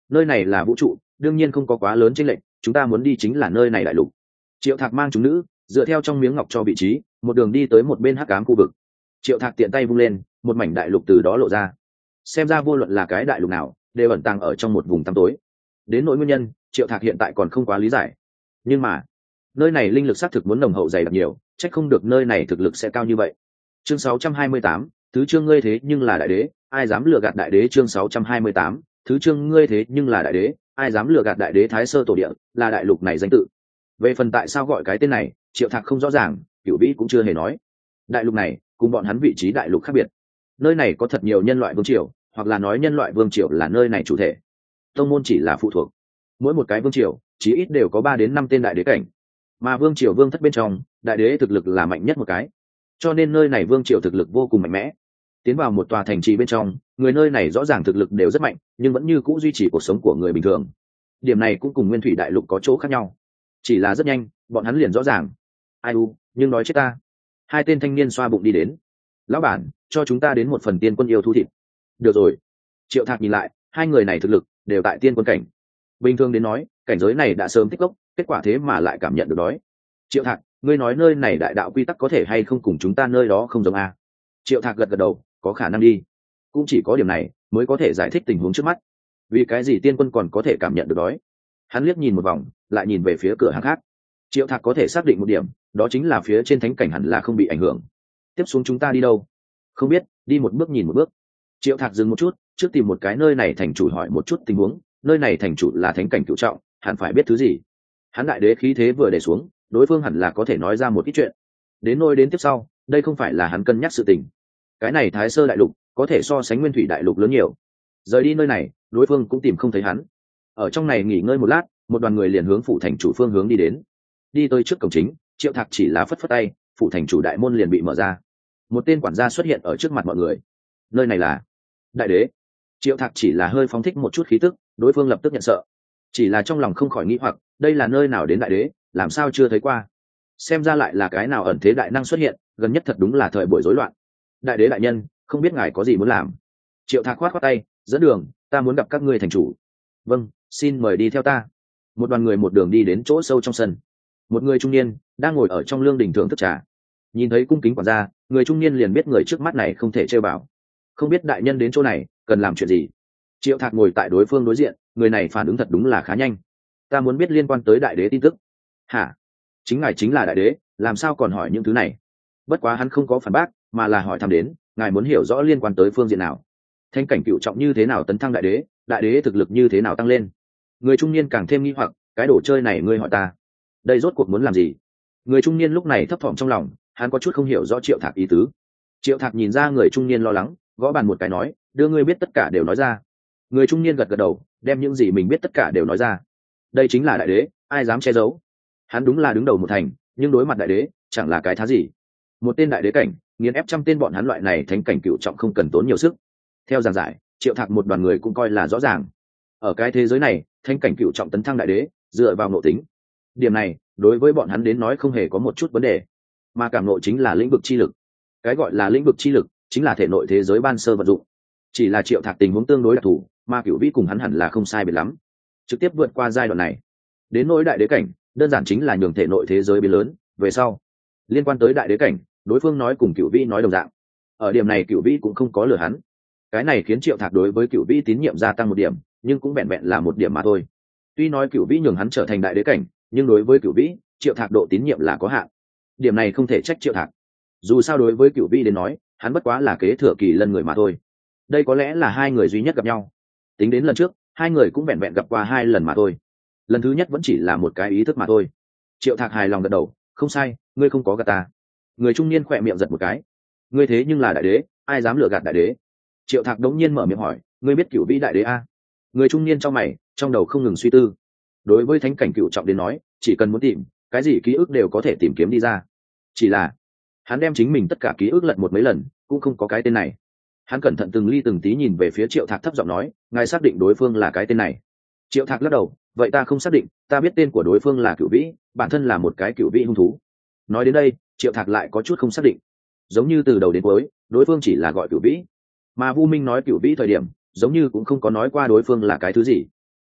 nơi này là vũ trụ, đương nhiên không có quá lớn chênh lệch, chúng ta muốn đi chính là nơi này đại lục. Triệu Thạc mang chúng nữ dựa theo trong miếng ngọc cho vị trí, một đường đi tới một bên hắc ám khu vực. Triệu Thạc tiện tay vung lên, một mảnh đại lục từ đó lộ ra. Xem ra vô luận là cái đại lục nào đều ẩn tàng ở trong một vùng tăm tối. Đến nỗi nguyên nhân, Triệu Thạc hiện tại còn không quá lý giải, nhưng mà nơi này linh lực xác thực muốn nồng hậu dày đặc nhiều, trách không được nơi này thực lực sẽ cao như vậy. Chương sáu trăm hai mươi tám, thứ chương ngươi thế nhưng là đại đế, ai dám lừa gạt đại đế. Chương sáu trăm hai mươi tám, thứ chương ngươi thế nhưng là đại đế, ai dám lừa gạt đại đế. Thái Sơ tổ địa là đại lục này danh tự. Về phần tại sao gọi cái tên này, Triệu Thạc không rõ ràng, Cửu Vĩ cũng chưa hề nói. Đại lục này cùng bọn hắn vị trí đại lục khác biệt, nơi này có thật nhiều nhân loại vương triều, hoặc là nói nhân loại vương triều là nơi này chủ thể, tông môn chỉ là phụ thuộc. Mỗi một cái vương triều chí ít đều có ba đến năm tên đại đế cảnh, mà vương triều vương thất bên trong đại đế thực lực là mạnh nhất một cái, cho nên nơi này vương triều thực lực vô cùng mạnh mẽ. Tiến vào một tòa thành trì bên trong, người nơi này rõ ràng thực lực đều rất mạnh, nhưng vẫn như cũ duy trì cuộc sống của người bình thường. Điểm này cũng cùng nguyên thủy đại lục có chỗ khác nhau, chỉ là rất nhanh bọn hắn liền rõ ràng. Ai u, nhưng nói chết ta. Hai tên thanh niên xoa bụng đi đến. Lão bản, cho chúng ta đến một phần tiên quân yêu thu thịt. Được rồi. Triệu Thạc nhìn lại, hai người này thực lực đều tại tiên quân cảnh. Bình thường đến nói, cảnh giới này đã sớm tích lốc, kết quả thế mà lại cảm nhận được đói. Triệu Thạc, ngươi nói nơi này đại đạo quy tắc có thể hay không cùng chúng ta nơi đó không giống à? Triệu Thạc gật gật đầu, có khả năng đi. Cũng chỉ có điểm này mới có thể giải thích tình huống trước mắt. Vì cái gì tiên quân còn có thể cảm nhận được đói? Hắn liếc nhìn một vòng, lại nhìn về phía cửa hàng khác. Triệu Thạc có thể xác định một điểm, đó chính là phía trên thánh cảnh hẳn là không bị ảnh hưởng. Tiếp xuống chúng ta đi đâu? Không biết, đi một bước nhìn một bước. Triệu Thạc dừng một chút, trước tìm một cái nơi này thành chủ hỏi một chút tình huống. Nơi này thành chủ là thánh cảnh cửu trọng, hẳn phải biết thứ gì. Hắn đại đế khí thế vừa để xuống, đối phương hẳn là có thể nói ra một ít chuyện. Đến nôi đến tiếp sau, đây không phải là hắn cân nhắc sự tình. Cái này Thái Sơ đại lục có thể so sánh Nguyên Thủy đại lục lớn nhiều. Rời đi nơi này, đối phương cũng tìm không thấy hắn. Ở trong này nghỉ ngơi một lát, một đoàn người liền hướng phủ thành chủ phương hướng đi đến. Đi tới trước cổng chính, Triệu Thạc chỉ là phất phất tay, phủ thành chủ đại môn liền bị mở ra. Một tên quản gia xuất hiện ở trước mặt mọi người. Nơi này là đại đế. Triệu Thạc chỉ là hơi phóng thích một chút khí tức, đối phương lập tức nhận sợ. Chỉ là trong lòng không khỏi nghĩ hoặc, đây là nơi nào đến đại đế, làm sao chưa thấy qua? Xem ra lại là cái nào ẩn thế đại năng xuất hiện, gần nhất thật đúng là thời buổi rối loạn. Đại đế đại nhân, không biết ngài có gì muốn làm? Triệu Thạc khoát khoát tay, dẫn đường, ta muốn gặp các ngươi thành chủ. Vâng, xin mời đi theo ta. Một đoàn người một đường đi đến chỗ sâu trong sân. Một người trung niên đang ngồi ở trong lương đình thưởng thức trà. Nhìn thấy cung kính quản gia, người trung niên liền biết người trước mắt này không thể chơi bảo. Không biết đại nhân đến chỗ này cần làm chuyện gì? Triệu Thạc ngồi tại đối phương đối diện, người này phản ứng thật đúng là khá nhanh. Ta muốn biết liên quan tới đại đế tin tức. Hả? Chính ngài chính là đại đế, làm sao còn hỏi những thứ này? Bất quá hắn không có phản bác, mà là hỏi thăm đến, ngài muốn hiểu rõ liên quan tới phương diện nào? Thanh cảnh cựu trọng như thế nào tấn thăng đại đế, đại đế thực lực như thế nào tăng lên? Người trung niên càng thêm nghi hoặc, cái đồ chơi này ngươi hỏi ta, đây rốt cuộc muốn làm gì? Người trung niên lúc này thấp thỏm trong lòng, hắn có chút không hiểu rõ Triệu Thạc ý tứ. Triệu Thạc nhìn ra người trung niên lo lắng, gõ bàn một cái nói, đưa ngươi biết tất cả đều nói ra. Người trung niên gật gật đầu, đem những gì mình biết tất cả đều nói ra. Đây chính là đại đế, ai dám che giấu? Hắn đúng là đứng đầu một thành, nhưng đối mặt đại đế chẳng là cái thá gì. Một tên đại đế cảnh nghiền ép trăm tên bọn hắn loại này thánh cảnh cựu trọng không cần tốn nhiều sức. Theo giảng giải, Triệu Thạc một đoàn người cũng coi là rõ ràng. Ở cái thế giới này, thánh cảnh cựu trọng tấn thăng đại đế dựa vào nội tính. Điểm này đối với bọn hắn đến nói không hề có một chút vấn đề, mà cảm nội chính là lĩnh vực chi lực. Cái gọi là lĩnh vực chi lực chính là thể nội thế giới ban sơ vận dụng. Chỉ là Triệu Thạc tình huống tương đối đặc thù, mà Cửu Vĩ cùng hắn hẳn là không sai biệt lắm, trực tiếp vượt qua giai đoạn này. Đến nỗi đại đế cảnh, đơn giản chính là nhường thể nội thế giới biến lớn. Về sau, liên quan tới đại đế cảnh, đối phương nói cùng Cửu Vĩ nói đồng dạng. Ở điểm này Cửu Vĩ cũng không có lừa hắn. Cái này khiến Triệu Thạc đối với Cửu Vĩ tín nhiệm gia tăng một điểm, nhưng cũng vẹn vẹn là một điểm mà thôi. Tuy nói Cửu Vĩ nhường hắn trở thành đại đế cảnh, nhưng đối với Cửu Vĩ, Triệu Thạc độ tín nhiệm là có hạn. Điểm này không thể trách Triệu Thạc. Dù sao đối với Cửu Vĩ đến nói, hắn bất quá là kế thừa Kỳ Lân người mà thôi. Đây có lẽ là hai người duy nhất gặp nhau. Tính đến lần trước, hai người cũng vẹn vẹn gặp qua hai lần mà thôi. Lần thứ nhất vẫn chỉ là một cái ý thức mà thôi. Triệu Thạc hài lòng gật đầu, không sai, ngươi không có gạt ta. Người trung niên khỏe miệng giật một cái. Ngươi thế nhưng là đại đế, ai dám lừa gạt đại đế? Triệu Thạc đống nhiên mở miệng hỏi, ngươi biết Cửu Vĩ đại đế a? Người trung niên trong mày, trong đầu không ngừng suy tư. Đối với thánh cảnh cựu trọng đến nói, chỉ cần muốn tìm, cái gì ký ức đều có thể tìm kiếm đi ra. Chỉ là hắn đem chính mình tất cả ký ức lật một mấy lần, cũng không có cái tên này. Hắn cẩn thận từng ly từng tí nhìn về phía Triệu Thạc, thấp giọng nói, ngài xác định đối phương là cái tên này? Triệu Thạc lắc đầu, vậy ta không xác định, ta biết tên của đối phương là Cửu Vĩ, bản thân là một cái Cửu Vĩ hung thú. Nói đến đây, Triệu Thạc lại có chút không xác định. Giống như từ đầu đến cuối, đối phương chỉ là gọi Cửu Vĩ, mà Vu Minh nói Cửu Vĩ thời điểm, giống như cũng không có nói qua đối phương là cái thứ gì.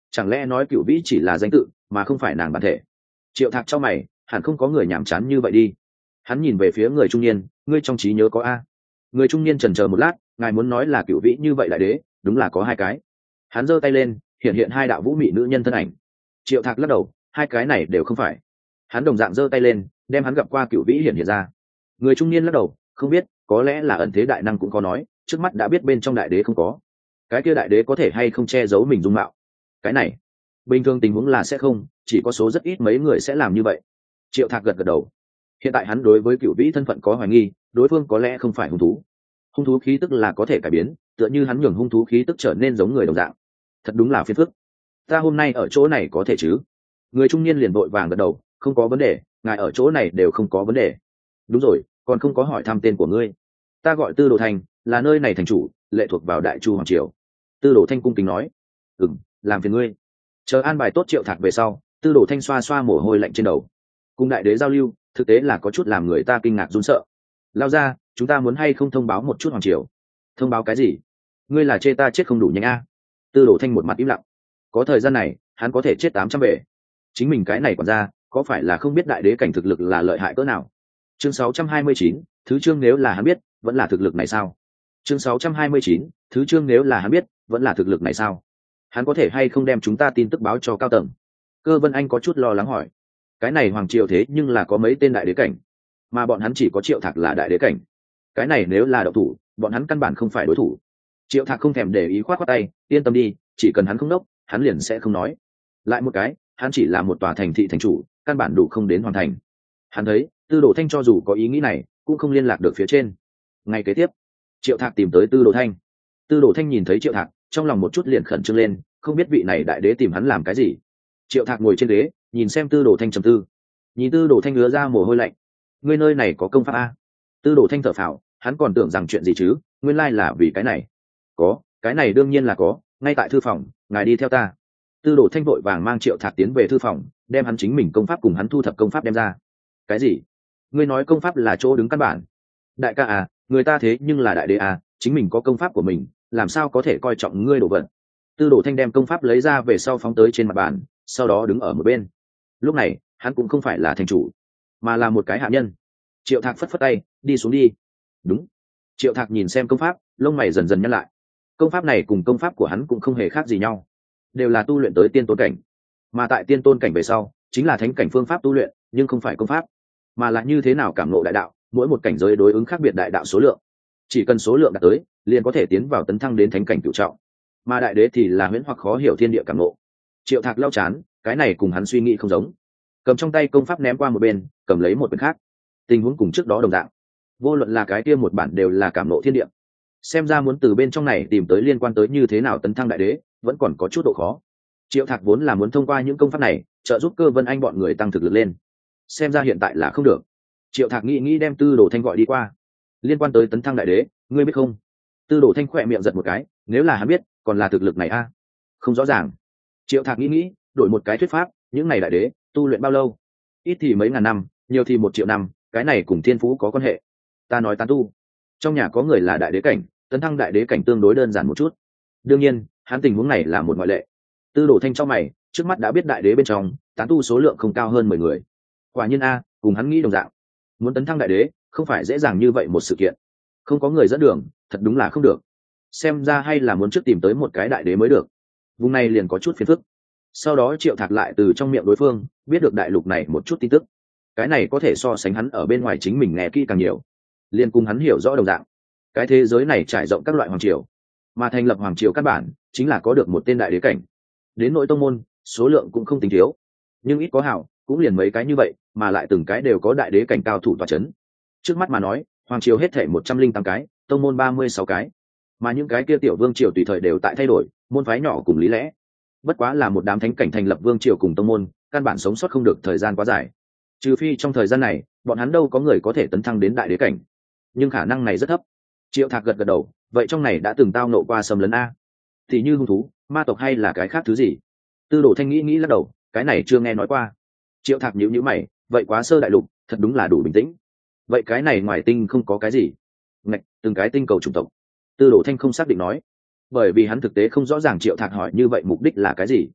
Chẳng lẽ nói cựu vĩ chỉ là danh tự mà không phải nàng bản thể? Triệu Thạc cho mày, hẳn không có người nhàm chán như vậy đi. Hắn nhìn về phía người trung niên, ngươi trong trí nhớ có a? Người trung niên chần chờ một lát, ngài muốn nói là cựu vĩ như vậy đại đế, đúng là có hai cái. Hắn giơ tay lên, hiện hiện hai đạo vũ mị nữ nhân thân ảnh. Triệu Thạc lắc đầu, hai cái này đều không phải. Hắn đồng dạng giơ tay lên, đem hắn gặp qua cựu vĩ hiện hiện ra. Người trung niên lắc đầu, không biết, có lẽ là ẩn thế đại năng cũng có nói, trước mắt đã biết bên trong đại đế không có. Cái kia đại đế có thể hay không che giấu mình dung mạo? Cái này, bình thường tình huống là sẽ không, chỉ có số rất ít mấy người sẽ làm như vậy. Triệu Thạc gật gật đầu. Hiện tại hắn đối với cựu vĩ thân phận có hoài nghi, đối phương có lẽ không phải hung thú. Hung thú khí tức là có thể cải biến, tựa như hắn nhường hung thú khí tức trở nên giống người đồng dạng. Thật đúng là phiền phức. Ta hôm nay ở chỗ này có thể chứ? Người trung niên liền vội vàng gật đầu, không có vấn đề, ngài ở chỗ này đều không có vấn đề. Đúng rồi, còn không có hỏi thăm tên của ngươi. Ta gọi Tư Đồ Thanh, là nơi này thành chủ, lệ thuộc vào Đại Chu hoàng triều. Tư Đồ Thanh cung kính nói. Ừm, làm phiền ngươi. Chờ an bài tốt Triệu Thạc về sau, Tư Đồ Thanh xoa xoa mồ hôi lạnh trên đầu. Cùng đại đế giao lưu, thực tế là có chút làm người ta kinh ngạc run sợ. Lao ra, chúng ta muốn hay không thông báo một chút hoàng triều? Thông báo cái gì? Ngươi là chê ta chết không đủ nhanh a? Tư Đồ Thanh một mặt im lặng. Có thời gian này, hắn có thể chết tám trăm bể. Chính mình cái này còn ra, có phải là không biết đại đế cảnh thực lực là lợi hại cỡ nào? Chương sáu trăm hai mươi chín, thứ chương nếu là hắn biết, vẫn là thực lực này sao? Chương sáu trăm hai mươi chín, thứ chương nếu là hắn biết, vẫn là thực lực này sao? Hắn có thể hay không đem chúng ta tin tức báo cho cao tầng? Cơ Vân Anh có chút lo lắng hỏi. Cái này hoàng triều thế nhưng là có mấy tên đại đế cảnh, mà bọn hắn chỉ có Triệu Thạc là đại đế cảnh. Cái này nếu là đậu thủ, bọn hắn căn bản không phải đối thủ. Triệu Thạc không thèm để ý, khoát khoát tay, yên tâm đi, chỉ cần hắn không nốc, hắn liền sẽ không nói. Lại một cái, hắn chỉ là một tòa thành thị thành chủ, căn bản đủ không đến hoàn thành. Hắn thấy Tư Đồ Thanh cho dù có ý nghĩ này, cũng không liên lạc được phía trên. Ngày kế tiếp, Triệu Thạc tìm tới Tư Đồ Thanh. Tư Đồ Thanh nhìn thấy Triệu Thạc, trong lòng một chút liền khẩn trương lên, không biết vị này đại đế tìm hắn làm cái gì. Triệu Thạc ngồi trên ghế, nhìn xem Tư Đồ Thanh trầm tư. Nhìn Tư Đồ Thanh ngứa ra mồ hôi lạnh. Ngươi nơi này có công pháp a? Tư Đồ Thanh thở phào, hắn còn tưởng rằng chuyện gì chứ, nguyên lai là vì cái này. Có, cái này đương nhiên là có, ngay tại thư phòng, ngài đi theo ta. Tư Đồ Thanh vội vàng mang Triệu Thạc tiến về thư phòng, đem hắn chính mình công pháp cùng hắn thu thập công pháp đem ra. Cái gì? Ngươi nói công pháp là chỗ đứng căn bản? Đại ca à, người ta thế nhưng là đại đế à, chính mình có công pháp của mình, làm sao có thể coi trọng ngươi đồ vật? Tư Đồ Thanh đem công pháp lấy ra về sau phóng tới trên mặt bàn, sau đó đứng ở một bên. Lúc này, hắn cũng không phải là thành chủ, mà là một cái hạ nhân. Triệu Thạc phất phất tay, đi xuống đi. Đúng. Triệu Thạc nhìn xem công pháp, lông mày dần dần nhăn lại. Công pháp này cùng công pháp của hắn cũng không hề khác gì nhau, đều là tu luyện tới tiên tôn cảnh, mà tại tiên tôn cảnh về sau chính là thánh cảnh phương pháp tu luyện, nhưng không phải công pháp, mà là như thế nào cảm ngộ đại đạo. Mỗi một cảnh giới đối ứng khác biệt đại đạo số lượng, chỉ cần số lượng đạt tới, liền có thể tiến vào tấn thăng đến thánh cảnh cửu trọng. Mà đại đế thì là huyễn hoặc khó hiểu thiên địa cảm ngộ. Triệu Thạc lau chán, cái này cùng hắn suy nghĩ không giống. Cầm trong tay công pháp ném qua một bên, cầm lấy một bên khác. Tình huống cùng trước đó đồng dạng, vô luận là cái kia một bản đều là cảm ngộ thiên địa. Xem ra muốn từ bên trong này tìm tới liên quan tới như thế nào tấn thăng đại đế, vẫn còn có chút độ khó. Triệu Thạc vốn là muốn thông qua những công pháp này trợ giúp Cơ Vân Anh bọn người tăng thực lực lên, xem ra hiện tại là không được. Triệu Thạc nghĩ nghĩ đem Tư Đồ Thanh gọi đi qua. Liên quan tới tấn thăng đại đế, ngươi biết không? Tư Đồ Thanh khỏe miệng giật một cái, nếu là hắn biết, còn là thực lực này a? À? Không rõ ràng. Triệu Thạc nghĩ nghĩ, đổi một cái thuyết pháp, những này đại đế tu luyện bao lâu? Ít thì mấy ngàn năm, nhiều thì một triệu năm, cái này cùng thiên phú có quan hệ. Ta nói tán tu, trong nhà có người là đại đế cảnh, tấn thăng đại đế cảnh tương đối đơn giản một chút. Đương nhiên, hắn tình huống này là một ngoại lệ. Tư Đồ Thanh trong mày, trước mắt đã biết đại đế bên trong tán tu số lượng không cao hơn mười người. Quả nhiên a, cùng hắn nghĩ đồng dạng. Muốn tấn thăng đại đế, không phải dễ dàng như vậy một sự kiện. Không có người dẫn đường, thật đúng là không được. Xem ra hay là muốn trước tìm tới một cái đại đế mới được. Vùng này liền có chút phiền phức. Sau đó Triệu Thạc lại từ trong miệng đối phương biết được đại lục này một chút tin tức. Cái này có thể so sánh hắn ở bên ngoài chính mình nghe kỹ càng nhiều, liền cùng hắn hiểu rõ đồng dạng. Cái thế giới này trải rộng các loại hoàng triều, mà thành lập hoàng triều căn bản chính là có được một tên đại đế cảnh. Đến nội tông môn, số lượng cũng không tính thiếu, nhưng ít có hảo, cũng liền mấy cái như vậy, mà lại từng cái đều có đại đế cảnh cao thủ tọa chấn. Trước mắt mà nói, hoàng triều hết thể một trăm linh tám cái, tông môn ba mươi sáu cái, mà những cái kia tiểu vương triều tùy thời đều tại thay đổi, môn phái nhỏ cùng lý lẽ. Bất quá là một đám thánh cảnh thành lập vương triều cùng tông môn, căn bản sống sót không được thời gian quá dài. Trừ phi trong thời gian này, bọn hắn đâu có người có thể tấn thăng đến đại đế cảnh, nhưng khả năng này rất thấp. Triệu Thạc gật gật đầu, vậy trong này đã từng tao nộ qua xâm lấn a? Thì như hung thú, ma tộc hay là cái khác thứ gì? Tư Đồ Thanh nghĩ nghĩ lắc đầu, cái này chưa nghe nói qua. Triệu Thạc nhíu nhíu mày, vậy quá sơ đại lục, thật đúng là đủ bình tĩnh. Vậy cái này ngoài tinh không có cái gì? Ngạch, từng cái tinh cầu chủng tộc. Tư Đồ Thanh không xác định nói, bởi vì hắn thực tế không rõ ràng Triệu Thạc hỏi như vậy mục đích là cái gì.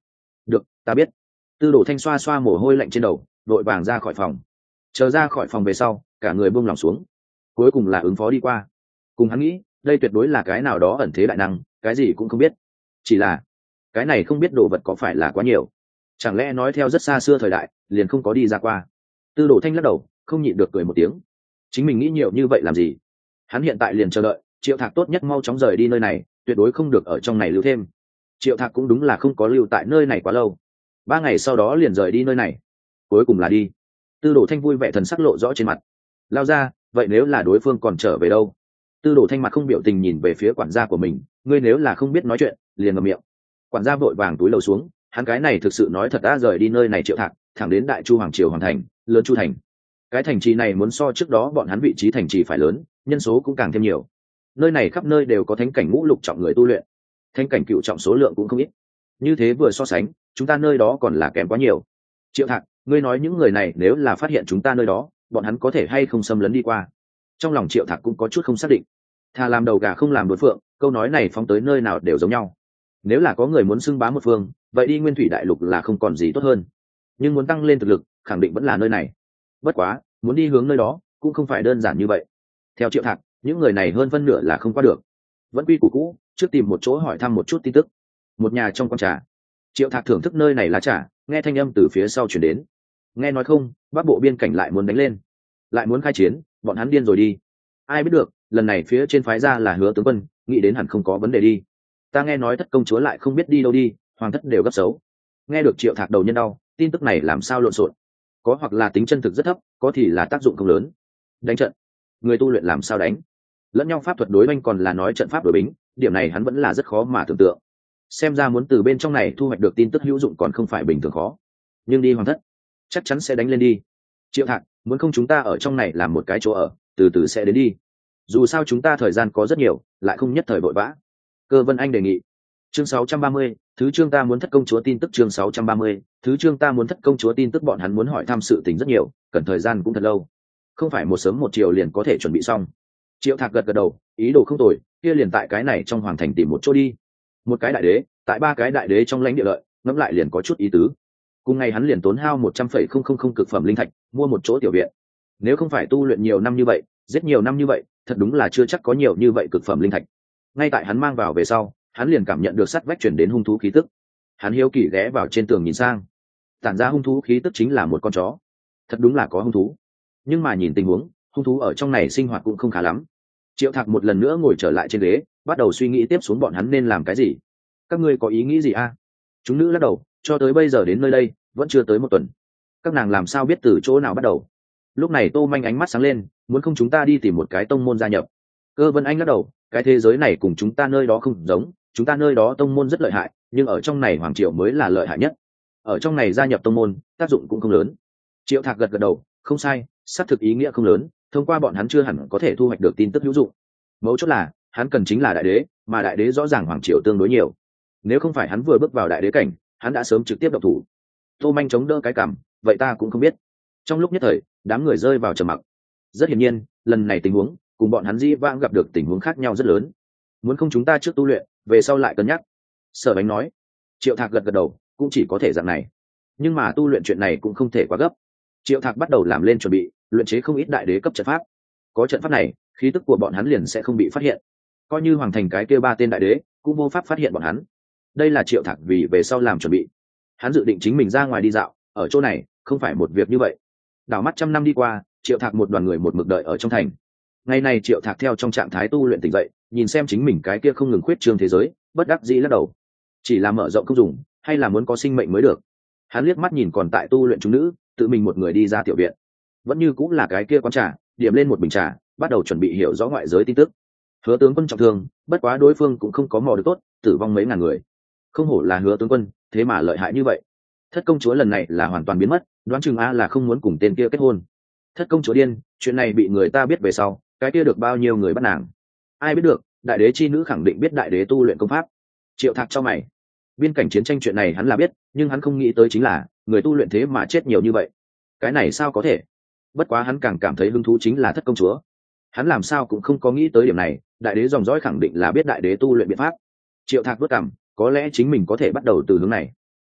được, ta biết. Tư Đồ Thanh xoa xoa mồ hôi lạnh trên đầu, vội vàng ra khỏi phòng. Chờ ra khỏi phòng về sau, cả người buông lỏng xuống. Cuối cùng là ứng phó đi qua. Cùng hắn nghĩ, đây tuyệt đối là cái nào đó ẩn thế đại năng, cái gì cũng không biết. Chỉ là cái này không biết đồ vật có phải là quá nhiều, chẳng lẽ nói theo rất xa xưa thời đại liền không có đi ra qua. Tư Đồ Thanh lắc đầu, không nhịn được cười một tiếng. Chính mình nghĩ nhiều như vậy làm gì? Hắn hiện tại liền chờ đợi Triệu Thạc tốt nhất mau chóng rời đi nơi này, tuyệt đối không được ở trong này lưu thêm. Triệu Thạc cũng đúng là không có lưu tại nơi này quá lâu, ba ngày sau đó liền rời đi nơi này. Cuối cùng là đi. Tư Đồ Thanh vui vẻ thần sắc lộ rõ trên mặt. Lao ra, vậy nếu là đối phương còn trở về đâu? Tư Đồ Thanh mặt không biểu tình nhìn về phía quản gia của mình, ngươi nếu là không biết nói chuyện liền ngậm miệng. Quản gia vội vàng túi lầu xuống, hắn cái này thực sự nói thật đã rời đi nơi này Triệu Thạc thẳng đến Đại Chu hoàng triều hoàn thành, lớn Chu thành. Cái thành trì này muốn so trước đó bọn hắn vị trí thành trì phải lớn, nhân số cũng càng thêm nhiều. Nơi này khắp nơi đều có thánh cảnh ngũ lục trọng người tu luyện, thánh cảnh cựu trọng số lượng cũng không ít. Như thế vừa so sánh, chúng ta nơi đó còn là kém quá nhiều. Triệu Thạc, ngươi nói những người này nếu là phát hiện chúng ta nơi đó, bọn hắn có thể hay không xâm lấn đi qua? Trong lòng Triệu Thạc cũng có chút không xác định. Thà làm đầu gà không làm đuôi phượng, câu nói này phóng tới nơi nào đều giống nhau. Nếu là có người muốn xưng bá một phương, vậy đi Nguyên Thủy Đại Lục là không còn gì tốt hơn. Nhưng muốn tăng lên thực lực, khẳng định vẫn là nơi này. Bất quá, muốn đi hướng nơi đó, cũng không phải đơn giản như vậy. Theo Triệu Thạc, những người này hơn phân nửa là không qua được. Vẫn quy củ cũ, trước tìm một chỗ hỏi thăm một chút tin tức. Một nhà trong quán trà, Triệu Thạc thưởng thức nơi này lá trà, nghe thanh âm từ phía sau chuyển đến. Nghe nói không, Bắc Bộ biên cảnh lại muốn đánh lên, lại muốn khai chiến, bọn hắn điên rồi đi. Ai biết được, lần này phía trên phái ra là Hứa tướng quân, nghĩ đến hẳn không có vấn đề đi. Ta nghe nói Thất công chúa lại không biết đi đâu đi, hoàng thất đều gấp xấu. Nghe được Triệu Thạc đầu nhân đau, tin tức này làm sao lộn xộn, có hoặc là tính chân thực rất thấp, có thì là tác dụng không lớn. Đánh trận, người tu luyện làm sao đánh? Lẫn nhau pháp thuật đối oanh còn là nói trận pháp đối bính, điểm này hắn vẫn là rất khó mà tưởng tượng. Xem ra muốn từ bên trong này thu hoạch được tin tức hữu dụng còn không phải bình thường khó. Nhưng đi hoàng thất, chắc chắn sẽ đánh lên đi. Triệu Thạc, muốn không chúng ta ở trong này làm một cái chỗ ở, từ từ sẽ đến đi. Dù sao chúng ta thời gian có rất nhiều, lại không nhất thời vội vã. Cơ Vân Anh đề nghị. Chương sáu trăm ba mươi, thứ chương ta muốn thất công chúa tin tức. Chương sáu trăm ba mươi, thứ chương ta muốn thất công chúa tin tức. Bọn hắn muốn hỏi thăm sự tình rất nhiều, cần thời gian cũng thật lâu, không phải một sớm một chiều liền có thể chuẩn bị xong. Triệu Thạc gật gật đầu, ý đồ không tồi, kia liền tại cái này trong hoàng thành tìm một chỗ đi. Một cái đại đế, tại ba cái đại đế trong lãnh địa lợi, ngẫm lại liền có chút ý tứ. Cùng ngày hắn liền tốn hao một trăm phẩy không không không cực phẩm linh thạch, mua một chỗ tiểu viện. Nếu không phải tu luyện nhiều năm như vậy, rất nhiều năm như vậy, thật đúng là chưa chắc có nhiều như vậy cực phẩm linh thạch. Ngay tại hắn mang vào về sau, hắn liền cảm nhận được sắt vách chuyển đến hung thú khí tức. Hắn hiếu kỳ ghé vào trên tường nhìn sang, tản ra hung thú khí tức chính là một con chó. Thật đúng là có hung thú, nhưng mà nhìn tình huống, hung thú ở trong này sinh hoạt cũng không khá lắm. Triệu Thạc một lần nữa ngồi trở lại trên ghế, bắt đầu suy nghĩ tiếp xuống bọn hắn nên làm cái gì. Các ngươi có ý nghĩ gì a? Chúng nữ lắc đầu, cho tới bây giờ đến nơi đây vẫn chưa tới một tuần, các nàng làm sao biết từ chỗ nào bắt đầu. Lúc này Tô Manh ánh mắt sáng lên, muốn không chúng ta đi tìm một cái tông môn gia nhập. Cơ Vân Anh lắc đầu, cái thế giới này cùng chúng ta nơi đó không giống, chúng ta nơi đó tông môn rất lợi hại, nhưng ở trong này hoàng triều mới là lợi hại nhất. Ở trong này gia nhập tông môn, tác dụng cũng không lớn. Triệu Thạc gật gật đầu, không sai, xác thực ý nghĩa không lớn, thông qua bọn hắn chưa hẳn có thể thu hoạch được tin tức hữu dụng. Mấu chốt là, hắn cần chính là đại đế, mà đại đế rõ ràng hoàng triều tương đối nhiều. Nếu không phải hắn vừa bước vào đại đế cảnh, hắn đã sớm trực tiếp động thủ. Tô Manh chống đỡ cái cằm, vậy ta cũng không biết. Trong lúc nhất thời, đám người rơi vào trầm mặc. Rất hiển nhiên, lần này tình huống cùng bọn hắn dĩ vãng gặp được tình huống khác nhau rất lớn. Muốn không chúng ta trước tu luyện, về sau lại cân nhắc. Sở Bánh nói. Triệu Thạc gật gật đầu, cũng chỉ có thể dạng này. Nhưng mà tu luyện chuyện này cũng không thể quá gấp. Triệu Thạc bắt đầu làm lên chuẩn bị, luyện chế không ít đại đế cấp trận pháp. Có trận pháp này, khí tức của bọn hắn liền sẽ không bị phát hiện. Coi như hoàng thành cái kia ba tên đại đế, cũng vô pháp phát hiện bọn hắn. Đây là Triệu Thạc vì về sau làm chuẩn bị. Hắn dự định chính mình ra ngoài đi dạo, ở chỗ này không phải một việc như vậy. Đảo mắt trăm năm đi qua, Triệu Thạc một đoàn người một mực đợi ở trong thành. Ngày này Triệu Thạc theo trong trạng thái tu luyện tỉnh dậy, nhìn xem chính mình cái kia không ngừng khuyết trương thế giới, bất đắc dĩ lắc đầu. Chỉ là mở rộng không dùng, hay là muốn có sinh mệnh mới được. Hắn liếc mắt nhìn còn tại tu luyện chúng nữ, tự mình một người đi ra tiểu viện. Vẫn như cũng là cái kia quán trà, điểm lên một bình trà, bắt đầu chuẩn bị hiểu rõ ngoại giới tin tức. Hứa tướng quân trọng thương, bất quá đối phương cũng không có mò được tốt, tử vong mấy ngàn người. Không hổ là Hứa tướng quân, thế mà lợi hại như vậy. Thất công chúa lần này là hoàn toàn biến mất, đoán chừng a là không muốn cùng tên kia kết hôn. Thất công chúa điên, chuyện này bị người ta biết về sau, cái kia được bao nhiêu người bắt nàng. Ai biết được, đại đế chi nữ khẳng định biết đại đế tu luyện công pháp. Triệu Thạc cho mày. Biên cảnh chiến tranh chuyện này hắn là biết, nhưng hắn không nghĩ tới chính là người tu luyện thế mà chết nhiều như vậy. Cái này sao có thể? Bất quá hắn càng cảm thấy hứng thú chính là thất công chúa. Hắn làm sao cũng không có nghĩ tới điểm này, đại đế dòng dõi khẳng định là biết đại đế tu luyện biện pháp. Triệu Thạc vất cảm, có lẽ chính mình có thể bắt đầu từ hướng này.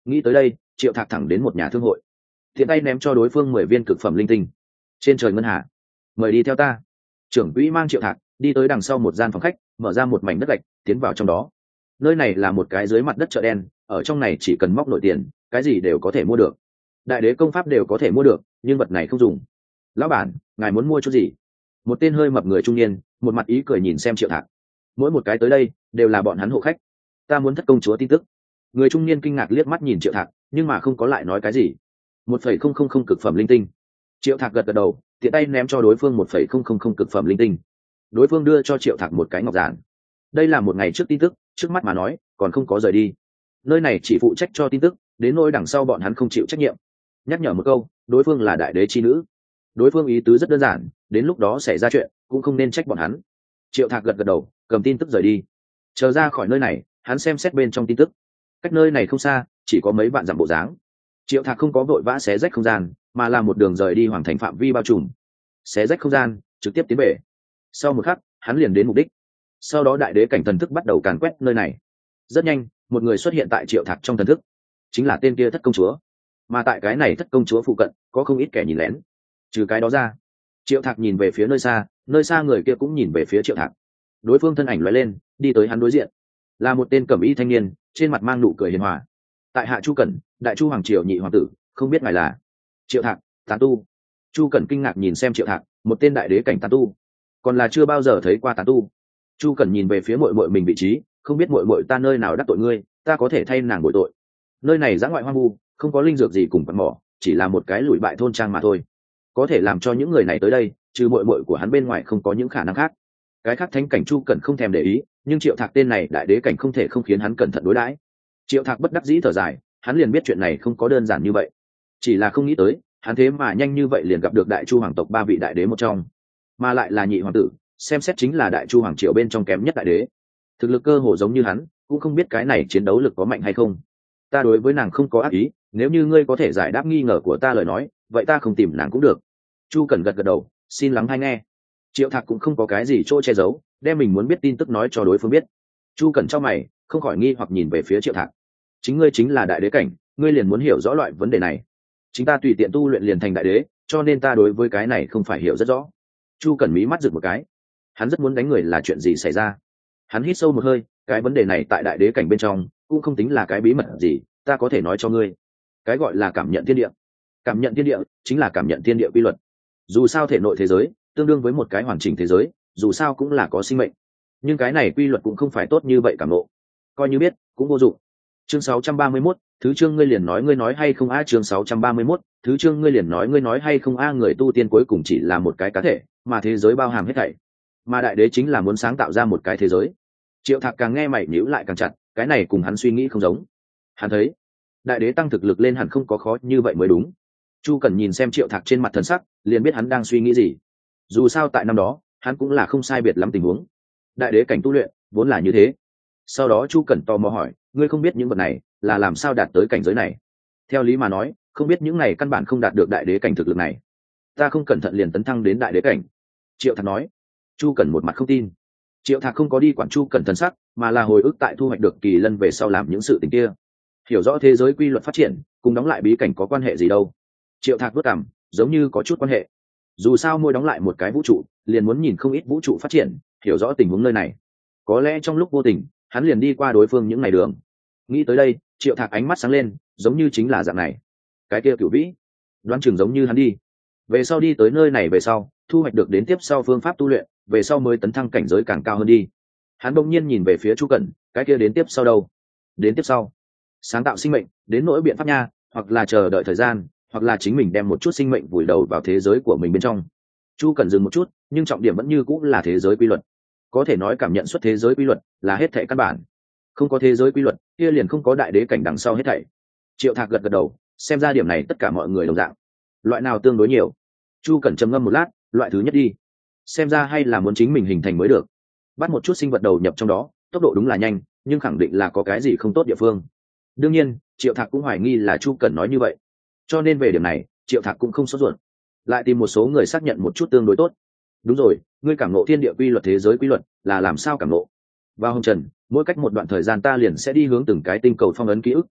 Nghĩ tới đây, triệu thạc thẳng đến một nhà thương hội, thiện tay ném cho đối phương mười viên cực phẩm linh tinh. Trên trời ngân hà, mời đi theo ta. Trưởng quỹ mang triệu thạc đi tới đằng sau một gian phòng khách, mở ra một mảnh đất gạch, tiến vào trong đó. Nơi này là một cái dưới mặt đất chợ đen, ở trong này chỉ cần móc nổi tiền, cái gì đều có thể mua được. Đại đế công pháp đều có thể mua được, nhưng vật này không dùng. Lão bản, ngài muốn mua chút gì? Một tên hơi mập người trung niên, một mặt ý cười nhìn xem triệu thạc. Mỗi một cái tới đây đều là bọn hắn hộ khách. Ta muốn thất công chúa tin tức. Người trung niên kinh ngạc liếc mắt nhìn triệu thạc, nhưng mà không có lại nói cái gì. Một phẩy không không không cực phẩm linh tinh. Triệu thạc gật gật đầu, tiện tay ném cho đối phương một phẩy không không không cực phẩm linh tinh. Đối phương đưa cho triệu thạc một cái ngọc giản. Đây là một ngày trước tin tức, trước mắt mà nói còn không có rời đi. Nơi này chỉ phụ trách cho tin tức, đến nỗi đằng sau bọn hắn không chịu trách nhiệm. Nhắc nhở một câu, đối phương là đại đế chi nữ. Đối phương ý tứ rất đơn giản, đến lúc đó xảy ra chuyện cũng không nên trách bọn hắn. Triệu thạc gật gật đầu, cầm tin tức rời đi. Chờ ra khỏi nơi này, hắn xem xét bên trong tin tức. Cách nơi này không xa, chỉ có mấy vạn dặm bộ dáng. Triệu thạc không có vội vã xé rách không gian, mà là một đường rời đi hoàng thành phạm vi bao trùm. Xé rách không gian, trực tiếp tiến về. Sau một khắc, hắn liền đến mục đích. Sau đó đại đế cảnh thần thức bắt đầu càn quét nơi này. Rất nhanh, một người xuất hiện tại triệu thạc trong thần thức, chính là tên kia thất công chúa. Mà tại cái này thất công chúa phụ cận có không ít kẻ nhìn lén. Trừ cái đó ra, triệu thạc nhìn về phía nơi xa, nơi xa người kia cũng nhìn về phía triệu thạc. Đối phương thân ảnh lóe lên, đi tới hắn đối diện, là một tên cẩm y thanh niên, trên mặt mang nụ cười hiền hòa. Tại hạ Chu Cẩn, đại chu hoàng triều nhị hoàng tử, không biết ngài là? Triệu thạc, tán tu. Chu Cẩn kinh ngạc nhìn xem triệu thạc, một tên đại đế cảnh tán tu, còn là chưa bao giờ thấy qua tán tu. Chu Cẩn nhìn về phía muội muội mình vị trí, không biết muội muội ta nơi nào đắc tội ngươi, ta có thể thay nàng bồi tội. Nơi này dã ngoại hoang vu, không có linh dược gì cùng quặng mỏ, chỉ là một cái lùi bại thôn trang mà thôi. Có thể làm cho những người này tới đây, trừ muội muội của hắn bên ngoài không có những khả năng khác. Cái khác thánh cảnh Chu Cẩn không thèm để ý, nhưng triệu thạc tên này đại đế cảnh không thể không khiến hắn cẩn thận đối đãi. Triệu thạc bất đắc dĩ thở dài, hắn liền biết chuyện này không có đơn giản như vậy. Chỉ là không nghĩ tới, hắn thế mà nhanh như vậy liền gặp được đại chu hoàng tộc ba vị đại đế một trong, mà lại là nhị hoàng tử, xem xét chính là đại chu hoàng triều bên trong kém nhất đại đế. Thực lực cơ hồ giống như hắn, cũng không biết cái này chiến đấu lực có mạnh hay không. Ta đối với nàng không có ác ý, nếu như ngươi có thể giải đáp nghi ngờ của ta lời nói, vậy ta không tìm nàng cũng được. Chu Cẩn gật gật đầu, xin lắng hay nghe. Triệu thạc cũng không có cái gì chỗ che giấu, đem mình muốn biết tin tức nói cho đối phương biết. Chu Cẩn cho mày, không khỏi nghi hoặc nhìn về phía triệu thạc. Chính ngươi chính là đại đế cảnh, ngươi liền muốn hiểu rõ loại vấn đề này. Chính ta tùy tiện tu luyện liền thành đại đế, cho nên ta đối với cái này không phải hiểu rất rõ. Chu Cẩn mí mắt rực một cái, hắn rất muốn đánh người là chuyện gì xảy ra. Hắn hít sâu một hơi, cái vấn đề này tại đại đế cảnh bên trong cũng không tính là cái bí mật gì, ta có thể nói cho ngươi. Cái gọi là cảm nhận thiên địa, cảm nhận thiên địa chính là cảm nhận thiên địa quy luật. Dù sao thể nội thế giới tương đương với một cái hoàn chỉnh thế giới, dù sao cũng là có sinh mệnh, nhưng cái này quy luật cũng không phải tốt như vậy cảm ngộ, coi như biết cũng vô dụng. Chương sáu trăm ba mươi mốt, thứ chương ngươi liền nói ngươi nói hay không a? Chương sáu trăm ba mươi mốt, thứ chương ngươi liền nói ngươi nói hay không a? Người tu tiên cuối cùng chỉ là một cái cá thể, mà thế giới bao hàm hết thảy, mà đại đế chính là muốn sáng tạo ra một cái thế giới. Triệu thạc càng nghe mày nhíu lại càng chặt, cái này cùng hắn suy nghĩ không giống. Hắn thấy đại đế tăng thực lực lên hẳn không có khó như vậy mới đúng. Chu Cẩn nhìn xem triệu thạc trên mặt thần sắc, liền biết hắn đang suy nghĩ gì. Dù sao tại năm đó hắn cũng là không sai biệt lắm tình huống, đại đế cảnh tu luyện vốn là như thế. Sau đó Chu Cẩn tò mò hỏi, ngươi không biết những vật này là làm sao đạt tới cảnh giới này? Theo lý mà nói, không biết những này căn bản không đạt được đại đế cảnh thực lực này. Ta không cẩn thận liền tấn thăng đến đại đế cảnh. Triệu thạc nói. Chu Cẩn một mặt không tin. Triệu thạc không có đi quản Chu Cẩn thần sắc, mà là hồi ức tại thu hoạch được kỳ lân về sau làm những sự tình kia. Hiểu rõ thế giới quy luật phát triển cùng đóng lại bí cảnh có quan hệ gì đâu. Triệu thạc vất cảm, giống như có chút quan hệ. Dù sao môi đóng lại một cái vũ trụ, liền muốn nhìn không ít vũ trụ phát triển, hiểu rõ tình huống nơi này. Có lẽ trong lúc vô tình, hắn liền đi qua đối phương những ngày đường. Nghĩ tới đây, Triệu thạc ánh mắt sáng lên, giống như chính là dạng này. Cái kia Cửu Vĩ, đoán chừng giống như hắn đi. Về sau đi tới nơi này về sau, thu hoạch được đến tiếp sau phương pháp tu luyện, về sau mới tấn thăng cảnh giới càng cao hơn đi. Hắn bỗng nhiên nhìn về phía Chu Cẩn, cái kia đến tiếp sau đâu? Đến tiếp sau, sáng tạo sinh mệnh, đến nỗi biện pháp nha, hoặc là chờ đợi thời gian, hoặc là chính mình đem một chút sinh mệnh vùi đầu vào thế giới của mình bên trong. Chu Cẩn dừng một chút, nhưng trọng điểm vẫn như cũng là thế giới quy luật. Có thể nói cảm nhận xuất thế giới quy luật là hết thảy căn bản. Không có thế giới quy luật, kia liền không có đại đế cảnh đằng sau hết thảy. Triệu thạc gật gật đầu, xem ra điểm này tất cả mọi người đồng dạng. Loại nào tương đối nhiều? Chu Cẩn trầm ngâm một lát, loại thứ nhất đi. Xem ra hay là muốn chính mình hình thành mới được. Bắt một chút sinh vật đầu nhập trong đó, tốc độ đúng là nhanh, nhưng khẳng định là có cái gì không tốt địa phương. Đương nhiên, Triệu thạc cũng hoài nghi là Chu Cẩn nói như vậy, cho nên về điểm này Triệu thạc cũng không sốt ruột, lại tìm một số người xác nhận một chút tương đối tốt. Đúng rồi, ngươi cảm ngộ thiên địa quy luật thế giới quy luật là làm sao cảm ngộ? Vào hồng trần, mỗi cách một đoạn thời gian ta liền sẽ đi hướng từng cái tinh cầu phong ấn ký ức,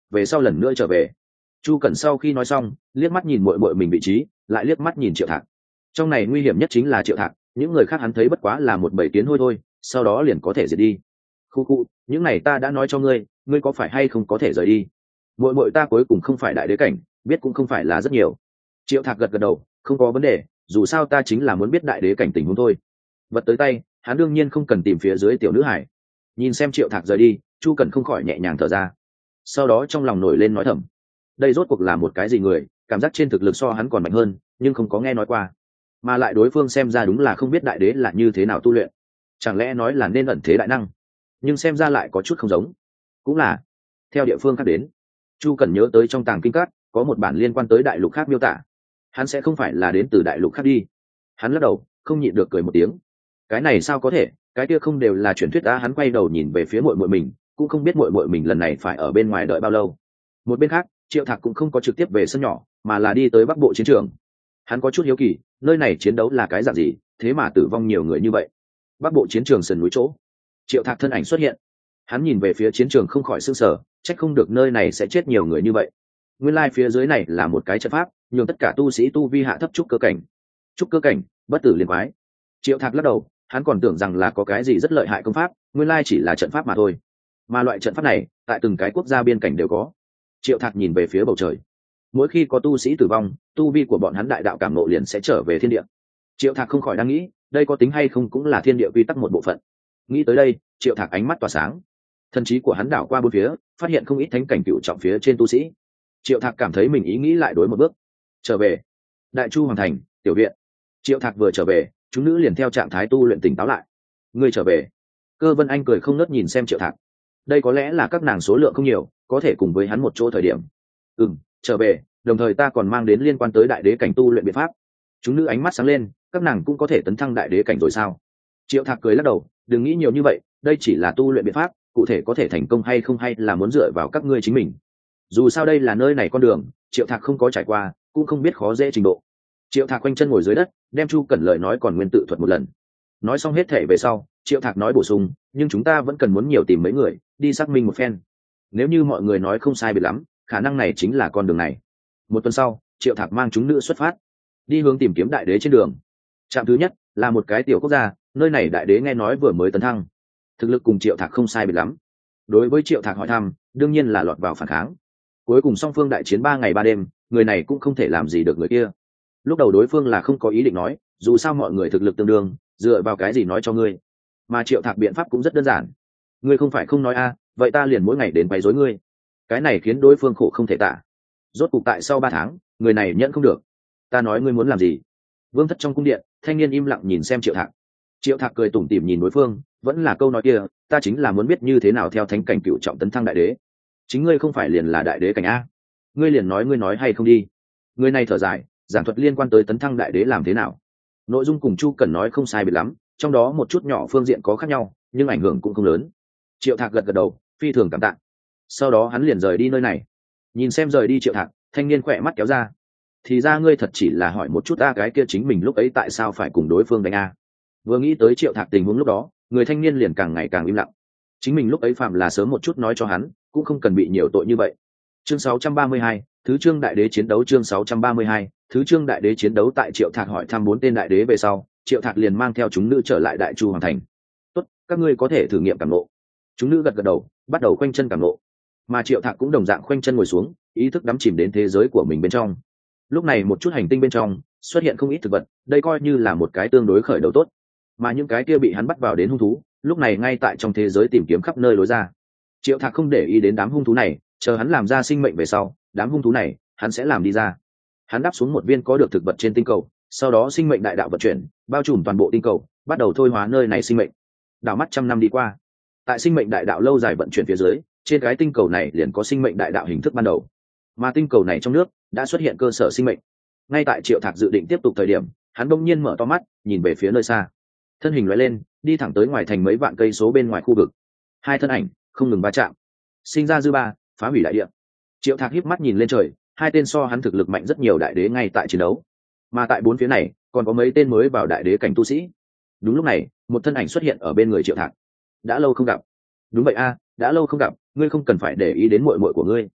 về sau lần nữa trở về. Chu Cẩn sau khi nói xong liếc mắt nhìn muội muội mình vị trí, lại liếc mắt nhìn Triệu Thạc. Trong này nguy hiểm nhất chính là Triệu Thạc, những người khác hắn thấy bất quá là một bầy kiến hôi thôi, sau đó liền có thể diệt đi. Khu khu, những này ta đã nói cho ngươi, ngươi có phải hay không có thể rời đi. Muội muội ta cuối cùng không phải đại đế cảnh, biết cũng không phải là rất nhiều. Triệu Thạc gật gật đầu, không có vấn đề, dù sao ta chính là muốn biết đại đế cảnh tình huống thôi. Vật tới tay, hắn đương nhiên không cần tìm phía dưới tiểu nữ hải. Nhìn xem Triệu Thạc rời đi, Chu Cẩn không khỏi nhẹ nhàng thở ra. Sau đó trong lòng nổi lên nói thầm, đây rốt cuộc là một cái gì người, cảm giác trên thực lực so hắn còn mạnh hơn, nhưng không có nghe nói qua, mà lại đối phương xem ra đúng là không biết đại đế là như thế nào tu luyện, chẳng lẽ nói là nên ẩn thế đại năng, nhưng xem ra lại có chút không giống. Cũng là theo địa phương khác đến. Chu Cẩn nhớ tới trong tàng kinh cát có một bản liên quan tới đại lục khác miêu tả, hắn sẽ không phải là đến từ đại lục khác đi. Hắn lắc đầu, không nhịn được cười một tiếng. Cái này sao có thể, cái kia không đều là truyền thuyết ta. Hắn quay đầu nhìn về phía muội muội mình, cũng không biết muội muội mình lần này phải ở bên ngoài đợi bao lâu. Một bên khác, Triệu Thạc cũng không có trực tiếp về sân nhỏ, mà là đi tới Bắc Bộ chiến trường. Hắn có chút hiếu kỳ, nơi này chiến đấu là cái dạng gì, thế mà tử vong nhiều người như vậy. Bắc Bộ chiến trường sườn núi chỗ, Triệu Thạc thân ảnh xuất hiện. Hắn nhìn về phía chiến trường không khỏi sửng sở, trách không được nơi này sẽ chết nhiều người như vậy. Nguyên lai phía dưới này là một cái trận pháp, nhường tất cả tu sĩ tu vi hạ thấp trúc cơ cảnh. Trúc cơ cảnh, bất tử liền quái. Triệu Thạc lắc đầu, hắn còn tưởng rằng là có cái gì rất lợi hại công pháp, nguyên lai chỉ là trận pháp mà thôi. Mà loại trận pháp này, tại từng cái quốc gia biên cảnh đều có. Triệu Thạc nhìn về phía bầu trời. Mỗi khi có tu sĩ tử vong, tu vi của bọn hắn đại đạo cảm ngộ liền sẽ trở về thiên địa. Triệu Thạc không khỏi đang nghĩ, đây có tính hay không cũng là thiên địa quy tắc một bộ phận. Nghĩ tới đây, Triệu Thạc ánh mắt tỏa sáng. Thần trí của hắn đảo qua bốn phía, phát hiện không ít thánh cảnh cựu trọng phía trên tu sĩ. Triệu Thạc cảm thấy mình ý nghĩ lại đối một bước. Trở về Đại Chu hoàng thành tiểu viện. Triệu Thạc vừa trở về, chúng nữ liền theo trạng thái tu luyện tỉnh táo lại. Ngươi trở về? Cơ Vân Anh cười không nớt nhìn xem Triệu Thạc. Đây có lẽ là các nàng số lượng không nhiều, có thể cùng với hắn một chỗ thời điểm. Ừm, trở về, đồng thời ta còn mang đến liên quan tới đại đế cảnh tu luyện biện pháp. Chúng nữ ánh mắt sáng lên, các nàng cũng có thể tấn thăng đại đế cảnh rồi sao? Triệu Thạc cười lắc đầu, đừng nghĩ nhiều như vậy, đây chỉ là tu luyện biện pháp, cụ thể có thể thành công hay không hay là muốn dựa vào các ngươi chính mình. Dù sao đây là nơi này con đường, Triệu Thạc không có trải qua, cũng không biết khó dễ trình độ. Triệu Thạc quanh chân ngồi dưới đất, đem Chu Cẩn lời nói còn nguyên tự thuật một lần. Nói xong hết thể về sau, Triệu Thạc nói bổ sung, nhưng chúng ta vẫn cần muốn nhiều tìm mấy người đi xác minh một phen. Nếu như mọi người nói không sai biệt lắm, khả năng này chính là con đường này. Một tuần sau, Triệu Thạc mang chúng nữ xuất phát, đi hướng tìm kiếm đại đế trên đường. Trạm thứ nhất là một cái tiểu quốc gia, nơi này đại đế nghe nói vừa mới tấn thăng, thực lực cùng Triệu Thạc không sai biệt lắm. Đối với Triệu Thạc hỏi thăm, đương nhiên là lọt vào phản kháng. Cuối cùng song phương đại chiến ba ngày ba đêm, người này cũng không thể làm gì được người kia. Lúc đầu đối phương là không có ý định nói, dù sao mọi người thực lực tương đương, dựa vào cái gì nói cho ngươi. Mà Triệu Thạc biện pháp cũng rất đơn giản. Ngươi không phải không nói a, vậy ta liền mỗi ngày đến quấy rối ngươi. Cái này khiến đối phương khổ không thể tả. Rốt cục tại sau ba tháng, người này nhận không được. Ta nói ngươi muốn làm gì? Vương thất trong cung điện, thanh niên im lặng nhìn xem Triệu Thạc. Triệu Thạc cười tủm tỉm nhìn đối phương, vẫn là câu nói kia, ta chính là muốn biết như thế nào theo thánh cảnh cựu trọng tấn thăng đại đế. Chính ngươi không phải liền là đại đế cảnh a? Ngươi liền nói ngươi nói hay không đi. Người này thở dài, giảng thuật liên quan tới tấn thăng đại đế làm thế nào. Nội dung cùng Chu Cẩn nói không sai biệt lắm, trong đó một chút nhỏ phương diện có khác nhau, nhưng ảnh hưởng cũng không lớn. Triệu Thạc gật gật đầu, phi thường cảm tạ. Sau đó hắn liền rời đi nơi này. Nhìn xem rời đi Triệu Thạc, thanh niên khỏe mắt kéo ra. Thì ra ngươi thật chỉ là hỏi một chút a, cái kia chính mình lúc ấy tại sao phải cùng đối phương đánh a? Vừa nghĩ tới Triệu Thạc tình huống lúc đó, người thanh niên liền càng ngày càng im lặng. Chính mình lúc ấy phạm là sớm một chút nói cho hắn, cũng không cần bị nhiều tội như vậy. Chương sáu trăm ba mươi hai, thứ chương đại đế chiến đấu. Chương sáu trăm ba mươi hai, thứ chương đại đế chiến đấu. Tại Triệu Thạc hỏi thăm bốn tên đại đế về sau, Triệu Thạc liền mang theo chúng nữ trở lại Đại Chu hoàng thành. Tốt, các ngươi có thể thử nghiệm cảm ngộ. Chúng nữ gật gật đầu, bắt đầu khoanh chân cảm ngộ. Mà Triệu Thạc cũng đồng dạng khoanh chân ngồi xuống, ý thức đắm chìm đến thế giới của mình bên trong. Lúc này một chút hành tinh bên trong xuất hiện không ít thực vật, đây coi như là một cái tương đối khởi đầu tốt. Mà những cái kia bị hắn bắt vào đến hung thú, lúc này ngay tại trong thế giới tìm kiếm khắp nơi lối ra. Triệu Thạc không để ý đến đám hung thú này, chờ hắn làm ra sinh mệnh về sau, đám hung thú này hắn sẽ làm đi ra. Hắn đáp xuống một viên có được thực vật trên tinh cầu, sau đó sinh mệnh đại đạo vận chuyển, bao trùm toàn bộ tinh cầu, bắt đầu thôi hóa nơi này sinh mệnh. Đảo mắt trăm năm đi qua, tại sinh mệnh đại đạo lâu dài vận chuyển phía dưới, trên cái tinh cầu này liền có sinh mệnh đại đạo hình thức ban đầu. Mà tinh cầu này trong nước đã xuất hiện cơ sở sinh mệnh. Ngay tại Triệu Thạc dự định tiếp tục thời điểm, hắn bỗng nhiên mở to mắt, nhìn về phía nơi xa. Thân hình lóe lên, đi thẳng tới ngoài thành mấy vạn cây số bên ngoài khu vực. Hai thân ảnh không ngừng va chạm, sinh ra dư ba, phá hủy đại địa. Triệu Thạc híp mắt nhìn lên trời, hai tên so hắn thực lực mạnh rất nhiều đại đế ngay tại chiến đấu. Mà tại bốn phía này, còn có mấy tên mới vào đại đế cảnh tu sĩ. Đúng lúc này, một thân ảnh xuất hiện ở bên người Triệu Thạc. Đã lâu không gặp. Đúng vậy a, đã lâu không gặp, ngươi không cần phải để ý đến muội muội của ngươi.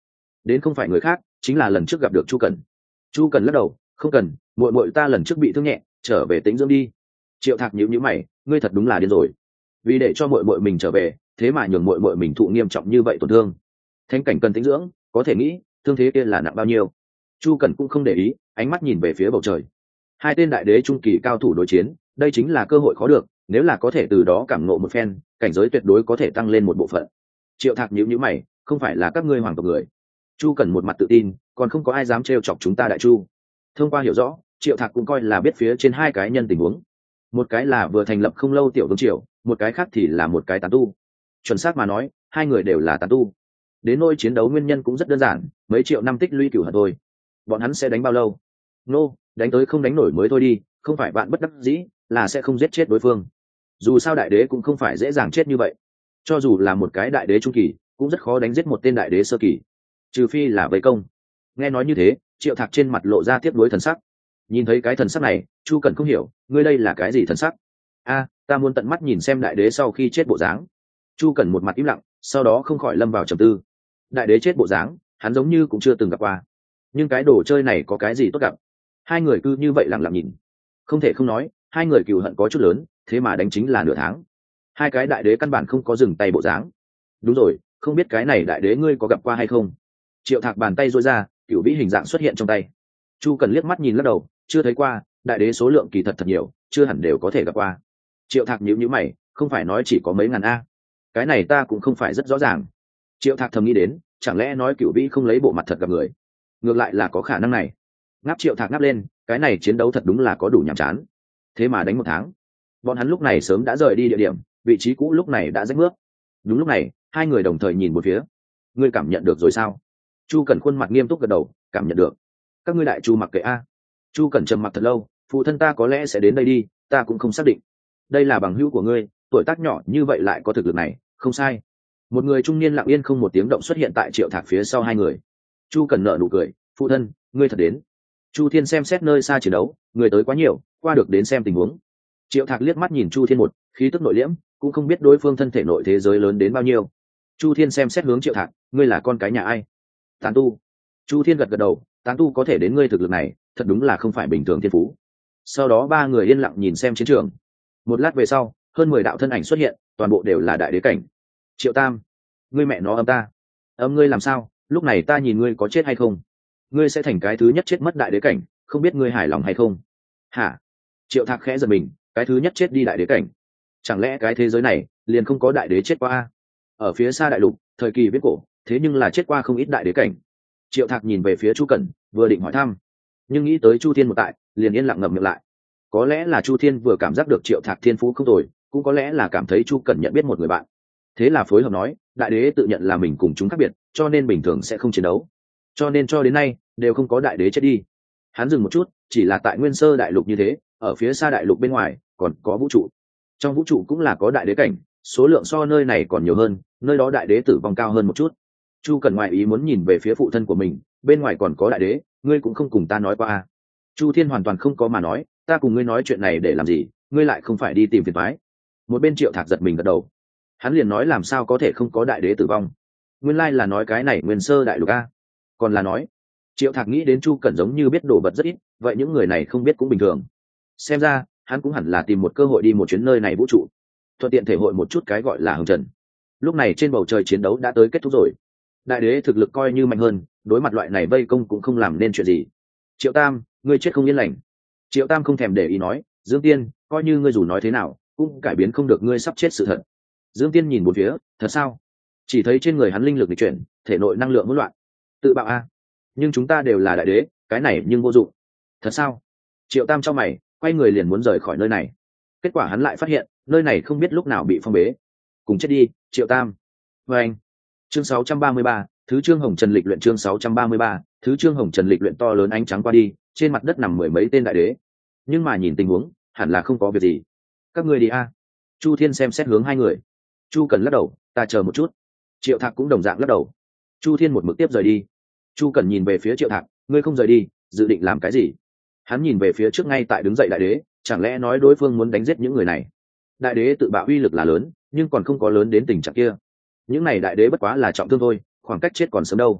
đến không phải người khác, chính là lần trước gặp được Chu Cần. Chu Cần lắc đầu, không cần, muội muội ta lần trước bị thương nhẹ, trở về tĩnh dưỡng đi. Triệu Thạc nhíu nhíu mày, ngươi thật đúng là điên rồi, vì để cho muội muội mình trở về, thế mà nhường muội muội mình thụ nghiêm trọng như vậy tổn thương. Thánh cảnh cần tĩnh dưỡng, có thể nghĩ thương thế kia là nặng bao nhiêu. Chu Cần cũng không để ý, ánh mắt nhìn về phía bầu trời. Hai tên đại đế trung kỳ cao thủ đối chiến, đây chính là cơ hội khó được, nếu là có thể từ đó cảm ngộ một phen, cảnh giới tuyệt đối có thể tăng lên một bộ phận. Triệu Thạc nhíu nhíu mày, không phải là các ngươi hoàng tộc người. Chu Cần một mặt tự tin, còn không có ai dám trêu chọc chúng ta Đại Chu. Thông qua hiểu rõ, Triệu Thạc cũng coi là biết phía trên hai cái nhân tình huống. Một cái là vừa thành lập không lâu tiểu vương triều, một cái khác thì là một cái tán tu. Chuẩn xác mà nói, hai người đều là tán tu. Đến nỗi chiến đấu nguyên nhân cũng rất đơn giản, mấy triệu năm tích lũy cửu hận thôi. Bọn hắn sẽ đánh bao lâu? Nô, đánh tới không đánh nổi mới thôi đi, không phải bạn bất đắc dĩ, là sẽ không giết chết đối phương. Dù sao đại đế cũng không phải dễ dàng chết như vậy. Cho dù là một cái đại đế trung kỳ, cũng rất khó đánh giết một tên đại đế sơ kỳ, trừ phi là vây công. Nghe nói như thế, Triệu Thạc trên mặt lộ ra tiếp nối thần sắc. Nhìn thấy cái thần sắc này, Chu Cần không hiểu, ngươi đây là cái gì thần sắc? A, ta muốn tận mắt nhìn xem đại đế sau khi chết bộ dáng. Chu Cần một mặt im lặng, sau đó không khỏi lâm vào trầm tư. Đại đế chết bộ dáng, hắn giống như cũng chưa từng gặp qua. Nhưng cái đồ chơi này có cái gì tốt gặp? Hai người cứ như vậy lặng lặng nhìn. Không thể không nói, hai người cừu hận có chút lớn, thế mà đánh chính là nửa tháng. Hai cái đại đế căn bản không có dừng tay bộ dáng. Đúng rồi, không biết cái này đại đế ngươi có gặp qua hay không? Triệu Thạc bàn tay duỗi ra, cửu vĩ hình dạng xuất hiện trong tay. Chu Cần liếc mắt nhìn lắc đầu, chưa thấy qua, đại đế số lượng kỳ thật thật nhiều, chưa hẳn đều có thể gặp qua. Triệu Thạc nhíu nhíu mày, không phải nói chỉ có mấy ngàn a? Cái này ta cũng không phải rất rõ ràng. Triệu Thạc thầm nghĩ đến, chẳng lẽ nói cửu vĩ không lấy bộ mặt thật gặp người? Ngược lại là có khả năng này. Ngáp Triệu Thạc ngáp lên, cái này chiến đấu thật đúng là có đủ nhàm chán. Thế mà đánh một tháng, bọn hắn lúc này sớm đã rời đi địa điểm, vị trí cũ lúc này đã rách nước. Đúng lúc này, hai người đồng thời nhìn một phía. Ngươi cảm nhận được rồi sao? Chu Cần khuôn mặt nghiêm túc gật đầu, cảm nhận được. Các ngươi đại Chu mặc kệ a. Chu Cần trầm mặc thật lâu, phụ thân ta có lẽ sẽ đến đây đi, ta cũng không xác định. Đây là bằng hữu của ngươi, tuổi tác nhỏ như vậy lại có thực lực này, không sai. Một người trung niên lặng yên không một tiếng động xuất hiện tại Triệu Thạc phía sau hai người. Chu Cần nở nụ cười, phụ thân, ngươi thật đến. Chu Thiên xem xét nơi xa chiến đấu, người tới quá nhiều, qua được đến xem tình huống. Triệu Thạc liếc mắt nhìn Chu Thiên một, khí tức nội liễm, cũng không biết đối phương thân thể nội thế giới lớn đến bao nhiêu. Chu Thiên xem xét hướng Triệu Thạc, ngươi là con cái nhà ai? Tán tu. Chu Thiên gật gật đầu, tán tu có thể đến ngươi thực lực này, thật đúng là không phải bình thường thiên phú. Sau đó ba người yên lặng nhìn xem chiến trường. Một lát về sau, hơn mười đạo thân ảnh xuất hiện, toàn bộ đều là đại đế cảnh. Triệu Tam, ngươi mẹ nó âm ta. Âm ngươi làm sao? Lúc này ta nhìn ngươi có chết hay không? Ngươi sẽ thành cái thứ nhất chết mất đại đế cảnh, không biết ngươi hài lòng hay không? Hả? Triệu Thạc khẽ giật mình, cái thứ nhất chết đi đại đế cảnh. Chẳng lẽ cái thế giới này liền không có đại đế chết qua a? Ở phía xa đại lục, thời kỳ viễn cổ, thế nhưng là chết qua không ít đại đế cảnh. Triệu Thạc nhìn về phía Chu Cẩn, vừa định hỏi thăm, nhưng nghĩ tới Chu Thiên một tại, liền yên lặng ngậm miệng lại. Có lẽ là Chu Thiên vừa cảm giác được Triệu Thạc thiên phú không tồi, cũng có lẽ là cảm thấy Chu Cẩn nhận biết một người bạn. Thế là phối hợp nói, đại đế tự nhận là mình cùng chúng khác biệt, cho nên bình thường sẽ không chiến đấu. Cho nên cho đến nay đều không có đại đế chết đi. Hắn dừng một chút, chỉ là tại Nguyên Sơ đại lục như thế, ở phía xa đại lục bên ngoài còn có vũ trụ. Trong vũ trụ cũng là có đại đế cảnh, số lượng so nơi này còn nhiều hơn, nơi đó đại đế tử vong cao hơn một chút. Chu Cần ngoại ý muốn nhìn về phía phụ thân của mình, bên ngoài còn có đại đế, ngươi cũng không cùng ta nói qua à? Chu Thiên hoàn toàn không có mà nói, ta cùng ngươi nói chuyện này để làm gì, ngươi lại không phải đi tìm phiền toái. Một bên Triệu Thạc giật mình gật đầu. Hắn liền nói làm sao có thể không có đại đế tử vong, nguyên lai là nói cái này Nguyên Sơ đại lục a. Còn là nói, Triệu Thạc nghĩ đến Chu Cẩn giống như biết đồ vật rất ít, vậy những người này không biết cũng bình thường. Xem ra hắn cũng hẳn là tìm một cơ hội đi một chuyến nơi này vũ trụ, thuận tiện thể hội một chút cái gọi là hồng trần. Lúc này trên bầu trời chiến đấu đã tới kết thúc rồi, đại đế thực lực coi như mạnh hơn, đối mặt loại này vây công cũng không làm nên chuyện gì. Triệu Tam, ngươi chết không yên lành. Triệu Tam không thèm để ý nói, Dương Tiên, coi như ngươi dù nói thế nào cũng cải biến không được ngươi sắp chết sự thật. Dương Tiên nhìn một phía, thật sao? Chỉ thấy trên người hắn linh lực di chuyển, thể nội năng lượng hỗn loạn. Tự bạo a. Nhưng chúng ta đều là đại đế, cái này nhưng vô dụng. Thật sao? Triệu Tam trong mày, quay người liền muốn rời khỏi nơi này. Kết quả hắn lại phát hiện, nơi này không biết lúc nào bị phong bế. Cùng chết đi, Triệu Tam. Và anh. Chương sáu trăm ba mươi ba, thứ Trương Hồng Trần lịch luyện chương sáu trăm ba mươi ba, thứ Trương Hồng Trần lịch luyện to lớn ánh trắng qua đi, trên mặt đất nằm mười mấy tên đại đế. Nhưng mà nhìn tình huống, hẳn là không có việc gì. Các ngươi đi a. Chu Thiên xem xét hướng hai người. Chu Cần lắc đầu, ta chờ một chút. Triệu Thạc cũng đồng dạng lắc đầu. Chu Thiên một mực tiếp rời đi. Chu Cần nhìn về phía Triệu Thạc, ngươi không rời đi, dự định làm cái gì? Hắn nhìn về phía trước ngay tại đứng dậy đại đế, chẳng lẽ nói đối phương muốn đánh giết những người này? Đại đế tự bạo uy lực là lớn, nhưng còn không có lớn đến tình trạng kia. Những này đại đế bất quá là trọng thương thôi, khoảng cách chết còn sớm đâu.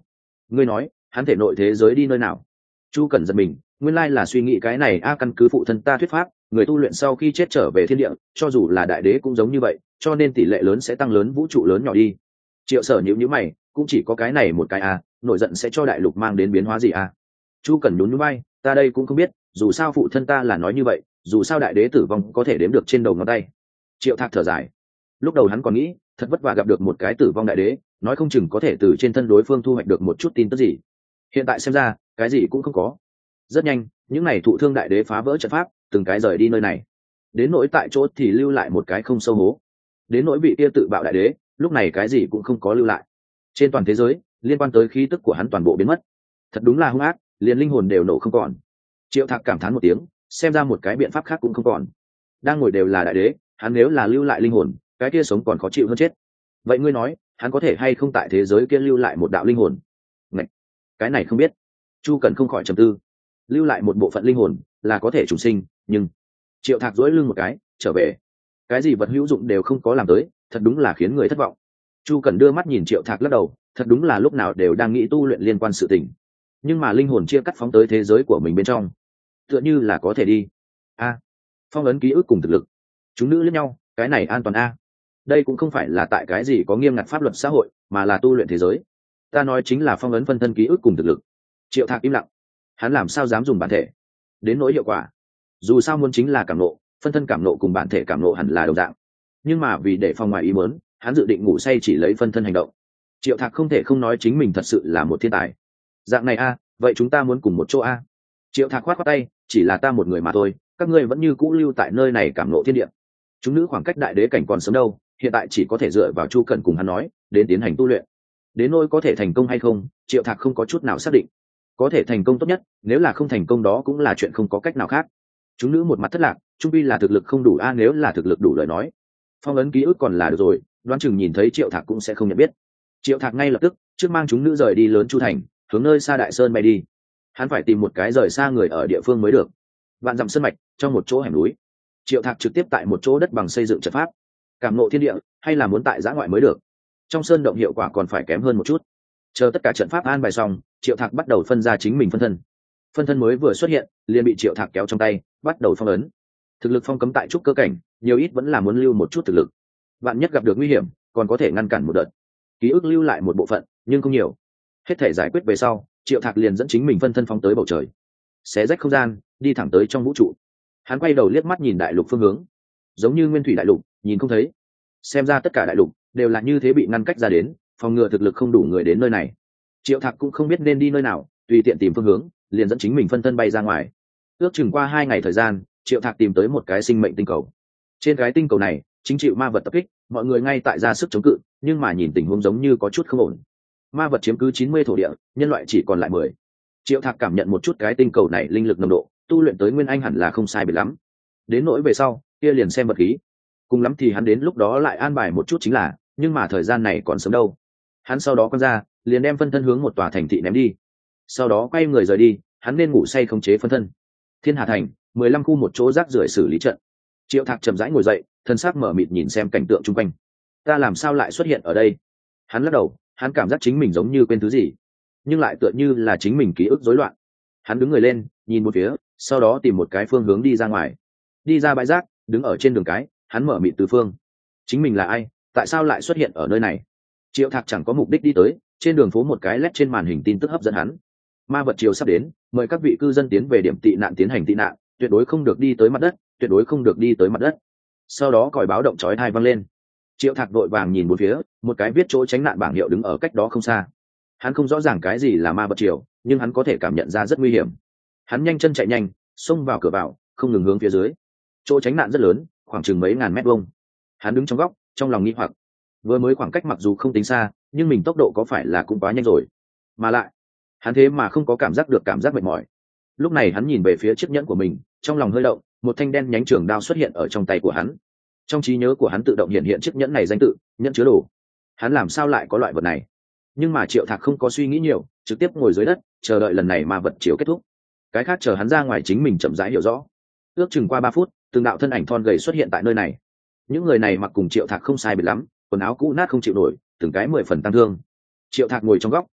ngươi nói hắn thể nội thế giới đi nơi nào? Chu Cẩn giật mình, nguyên lai là suy nghĩ cái này a căn cứ phụ thân ta thuyết pháp, người tu luyện sau khi chết trở về thiên địa, cho dù là đại đế cũng giống như vậy, cho nên tỷ lệ lớn sẽ tăng lớn vũ trụ lớn nhỏ đi. Triệu Sở nhíu nhíu mày, cũng chỉ có cái này một cái a, nổi giận sẽ cho đại lục mang đến biến hóa gì a? Chu Cẩn nhún nhún vai, ta đây cũng không biết, dù sao phụ thân ta là nói như vậy, dù sao đại đế tử vong có thể đếm được trên đầu ngón tay. Triệu Thạc thở dài, lúc đầu hắn còn nghĩ, thật vất vả gặp được một cái tử vong đại đế, nói không chừng có thể từ trên thân đối phương thu hoạch được một chút tin tức gì. Hiện tại xem ra, cái gì cũng không có. Rất nhanh, những này thụ thương đại đế phá vỡ trận pháp, từng cái rời đi nơi này. Đến nỗi tại chỗ thì lưu lại một cái không sâu hố. Đến nỗi vị kia tự bạo đại đế, lúc này cái gì cũng không có lưu lại. Trên toàn thế giới, liên quan tới khí tức của hắn toàn bộ biến mất. Thật đúng là hung ác, liền linh hồn đều nổ không còn. Triệu Thạc cảm thán một tiếng, xem ra một cái biện pháp khác cũng không còn. Đang ngồi đều là đại đế, hắn nếu là lưu lại linh hồn, cái kia sống còn khó chịu hơn chết. Vậy ngươi nói, hắn có thể hay không tại thế giới kia lưu lại một đạo linh hồn? Ngạch, cái này không biết. Chu Cẩn không khỏi trầm tư. Lưu lại một bộ phận linh hồn là có thể trùng sinh, nhưng Triệu Thạc duỗi lưng một cái, trở về. Cái gì vật hữu dụng đều không có làm tới, thật đúng là khiến người thất vọng. Chu Cẩn đưa mắt nhìn Triệu Thạc lắc đầu, thật đúng là lúc nào đều đang nghĩ tu luyện liên quan sự tình, nhưng mà linh hồn chia cắt phóng tới thế giới của mình bên trong, tựa như là có thể đi. A, phong ấn ký ức cùng thực lực, chúng nữ lẫn nhau, cái này an toàn a. Đây cũng không phải là tại cái gì có nghiêm ngặt pháp luật xã hội, mà là tu luyện thế giới. Ta nói chính là phong ấn phân thân ký ức cùng thực lực. Triệu Thạc im lặng, hắn làm sao dám dùng bản thể? Đến nỗi hiệu quả, dù sao muốn chính là cảm nộ, phân thân cảm nộ cùng bản thể cảm nộ hẳn là đồng dạng, nhưng mà vì để phòng ngoài ý muốn, hắn dự định ngủ say chỉ lấy phân thân hành động. Triệu Thạc không thể không nói chính mình thật sự là một thiên tài. Dạng này a, vậy chúng ta muốn cùng một chỗ a? Triệu Thạc khoát khoát tay, chỉ là ta một người mà thôi, các ngươi vẫn như cũ lưu tại nơi này cảm nộ thiên địa. Chúng nữ khoảng cách đại đế cảnh còn sớm đâu, hiện tại chỉ có thể dựa vào Chu Cẩn cùng hắn nói, đến tiến hành tu luyện. Đến nỗi có thể thành công hay không, Triệu Thạc không có chút nào xác định. Có thể thành công tốt nhất, nếu là không thành công đó cũng là chuyện không có cách nào khác. Chúng nữ một mặt thất lạc, trung pi là thực lực không đủ a, nếu là thực lực đủ lời nói, phong ấn ký ức còn là được rồi, đoán chừng nhìn thấy Triệu Thạc cũng sẽ không nhận biết. Triệu Thạc ngay lập tức trước mang chúng nữ rời đi lớn Chu thành, hướng nơi xa Đại Sơn bay đi. Hắn phải tìm một cái rời xa người ở địa phương mới được. Vạn dặm sơn mạch, trong một chỗ hẻm núi, Triệu Thạc trực tiếp tại một chỗ đất bằng xây dựng trận pháp, cảm ngộ thiên địa, hay là muốn tại giã ngoại mới được. Trong sơn động hiệu quả còn phải kém hơn một chút. Chờ tất cả trận pháp an bài xong, Triệu Thạc bắt đầu phân ra chính mình phân thân. Phân thân mới vừa xuất hiện, liền bị Triệu Thạc kéo trong tay, bắt đầu phong ấn. Thực lực phong cấm tại trúc cơ cảnh, nhiều ít vẫn là muốn lưu một chút thực lực. Vạn nhất gặp được nguy hiểm, còn có thể ngăn cản một đợt. Ký ức lưu lại một bộ phận, nhưng không nhiều. Hết thể giải quyết về sau, Triệu Thạc liền dẫn chính mình phân thân phóng tới bầu trời, xé rách không gian, đi thẳng tới trong vũ trụ. Hắn quay đầu liếc mắt nhìn đại lục phương hướng, giống như nguyên thủy đại lục, nhìn không thấy. Xem ra tất cả đại lục đều là như thế, bị ngăn cách ra đến, phòng ngừa thực lực không đủ người đến nơi này. Triệu Thạc cũng không biết nên đi nơi nào, tùy tiện tìm phương hướng, liền dẫn chính mình phân thân bay ra ngoài. Ước chừng qua hai ngày thời gian, Triệu Thạc tìm tới một cái sinh mệnh tinh cầu. Trên cái tinh cầu này chính chịu ma vật tập kích, mọi người ngay tại ra sức chống cự, nhưng mà nhìn tình huống giống như có chút không ổn. Ma vật chiếm cứ chín mươi thổ địa, nhân loại chỉ còn lại mười. Triệu Thạc cảm nhận một chút cái tinh cầu này linh lực nồng độ, tu luyện tới nguyên anh hẳn là không sai biệt lắm. Đến nỗi về sau, kia liền xem vật khí. Cùng lắm thì hắn đến lúc đó lại an bài một chút chính là, nhưng mà thời gian này còn sớm đâu. Hắn sau đó quăng ra, liền đem phân thân hướng một tòa thành thị ném đi. Sau đó quay người rời đi, hắn nên ngủ say khống chế phân thân. Thiên Hà thành, mười lăm khu một chỗ rác rưởi xử lý trận. Triệu Thạc chậm rãi ngồi dậy, thân xác mở mịt nhìn xem cảnh tượng chung quanh. Ta làm sao lại xuất hiện ở đây? Hắn lắc đầu, hắn cảm giác chính mình giống như quên thứ gì, nhưng lại tựa như là chính mình ký ức rối loạn. Hắn đứng người lên, nhìn một phía, sau đó tìm một cái phương hướng đi ra ngoài. Đi ra bãi rác, đứng ở trên đường cái, hắn mở mịt tứ phương. Chính mình là ai? Tại sao lại xuất hiện ở nơi này? Triệu Thạc chẳng có mục đích đi tới, trên đường phố một cái led trên màn hình tin tức hấp dẫn hắn. Ma vật chiều sắp đến, mời các vị cư dân tiến về điểm tị nạn tiến hành tị nạn, tuyệt đối không được đi tới mặt đất, tuyệt đối không được đi tới mặt đất. Sau đó còi báo động chói tai vang lên. Triệu Thạc vội vàng nhìn bốn phía, một cái viết chỗ tránh nạn bảng hiệu đứng ở cách đó không xa. Hắn không rõ ràng cái gì là ma vật chiều, nhưng hắn có thể cảm nhận ra rất nguy hiểm. Hắn nhanh chân chạy nhanh, xông vào cửa vào, không ngừng hướng phía dưới. Chỗ tránh nạn rất lớn, khoảng chừng mấy ngàn mét vuông. Hắn đứng trong góc, trong lòng nghi hoặc. Vừa mới khoảng cách mặc dù không tính xa, nhưng mình tốc độ có phải là cũng quá nhanh rồi? Mà lại, hắn thế mà không có cảm giác được cảm giác mệt mỏi. Lúc này hắn nhìn về phía chiếc nhẫn của mình, trong lòng hơi động, một thanh đen nhánh trường đao xuất hiện ở trong tay của hắn. Trong trí nhớ của hắn tự động hiện hiện chiếc nhẫn này danh tự, nhẫn chứa đồ. Hắn làm sao lại có loại vật này? Nhưng mà Triệu Thạc không có suy nghĩ nhiều, trực tiếp ngồi dưới đất, chờ đợi lần này ma vật chiếu kết thúc. Cái khác chờ hắn ra ngoài chính mình chậm rãi hiểu rõ. Ước chừng qua ba phút, từng đạo thân ảnh thon gầy xuất hiện tại nơi này. Những người này mặc cùng Triệu Thạc không sai biệt lắm, quần áo cũ nát không chịu nổi, từng cái mười phần tăng thương. Triệu Thạc ngồi trong góc,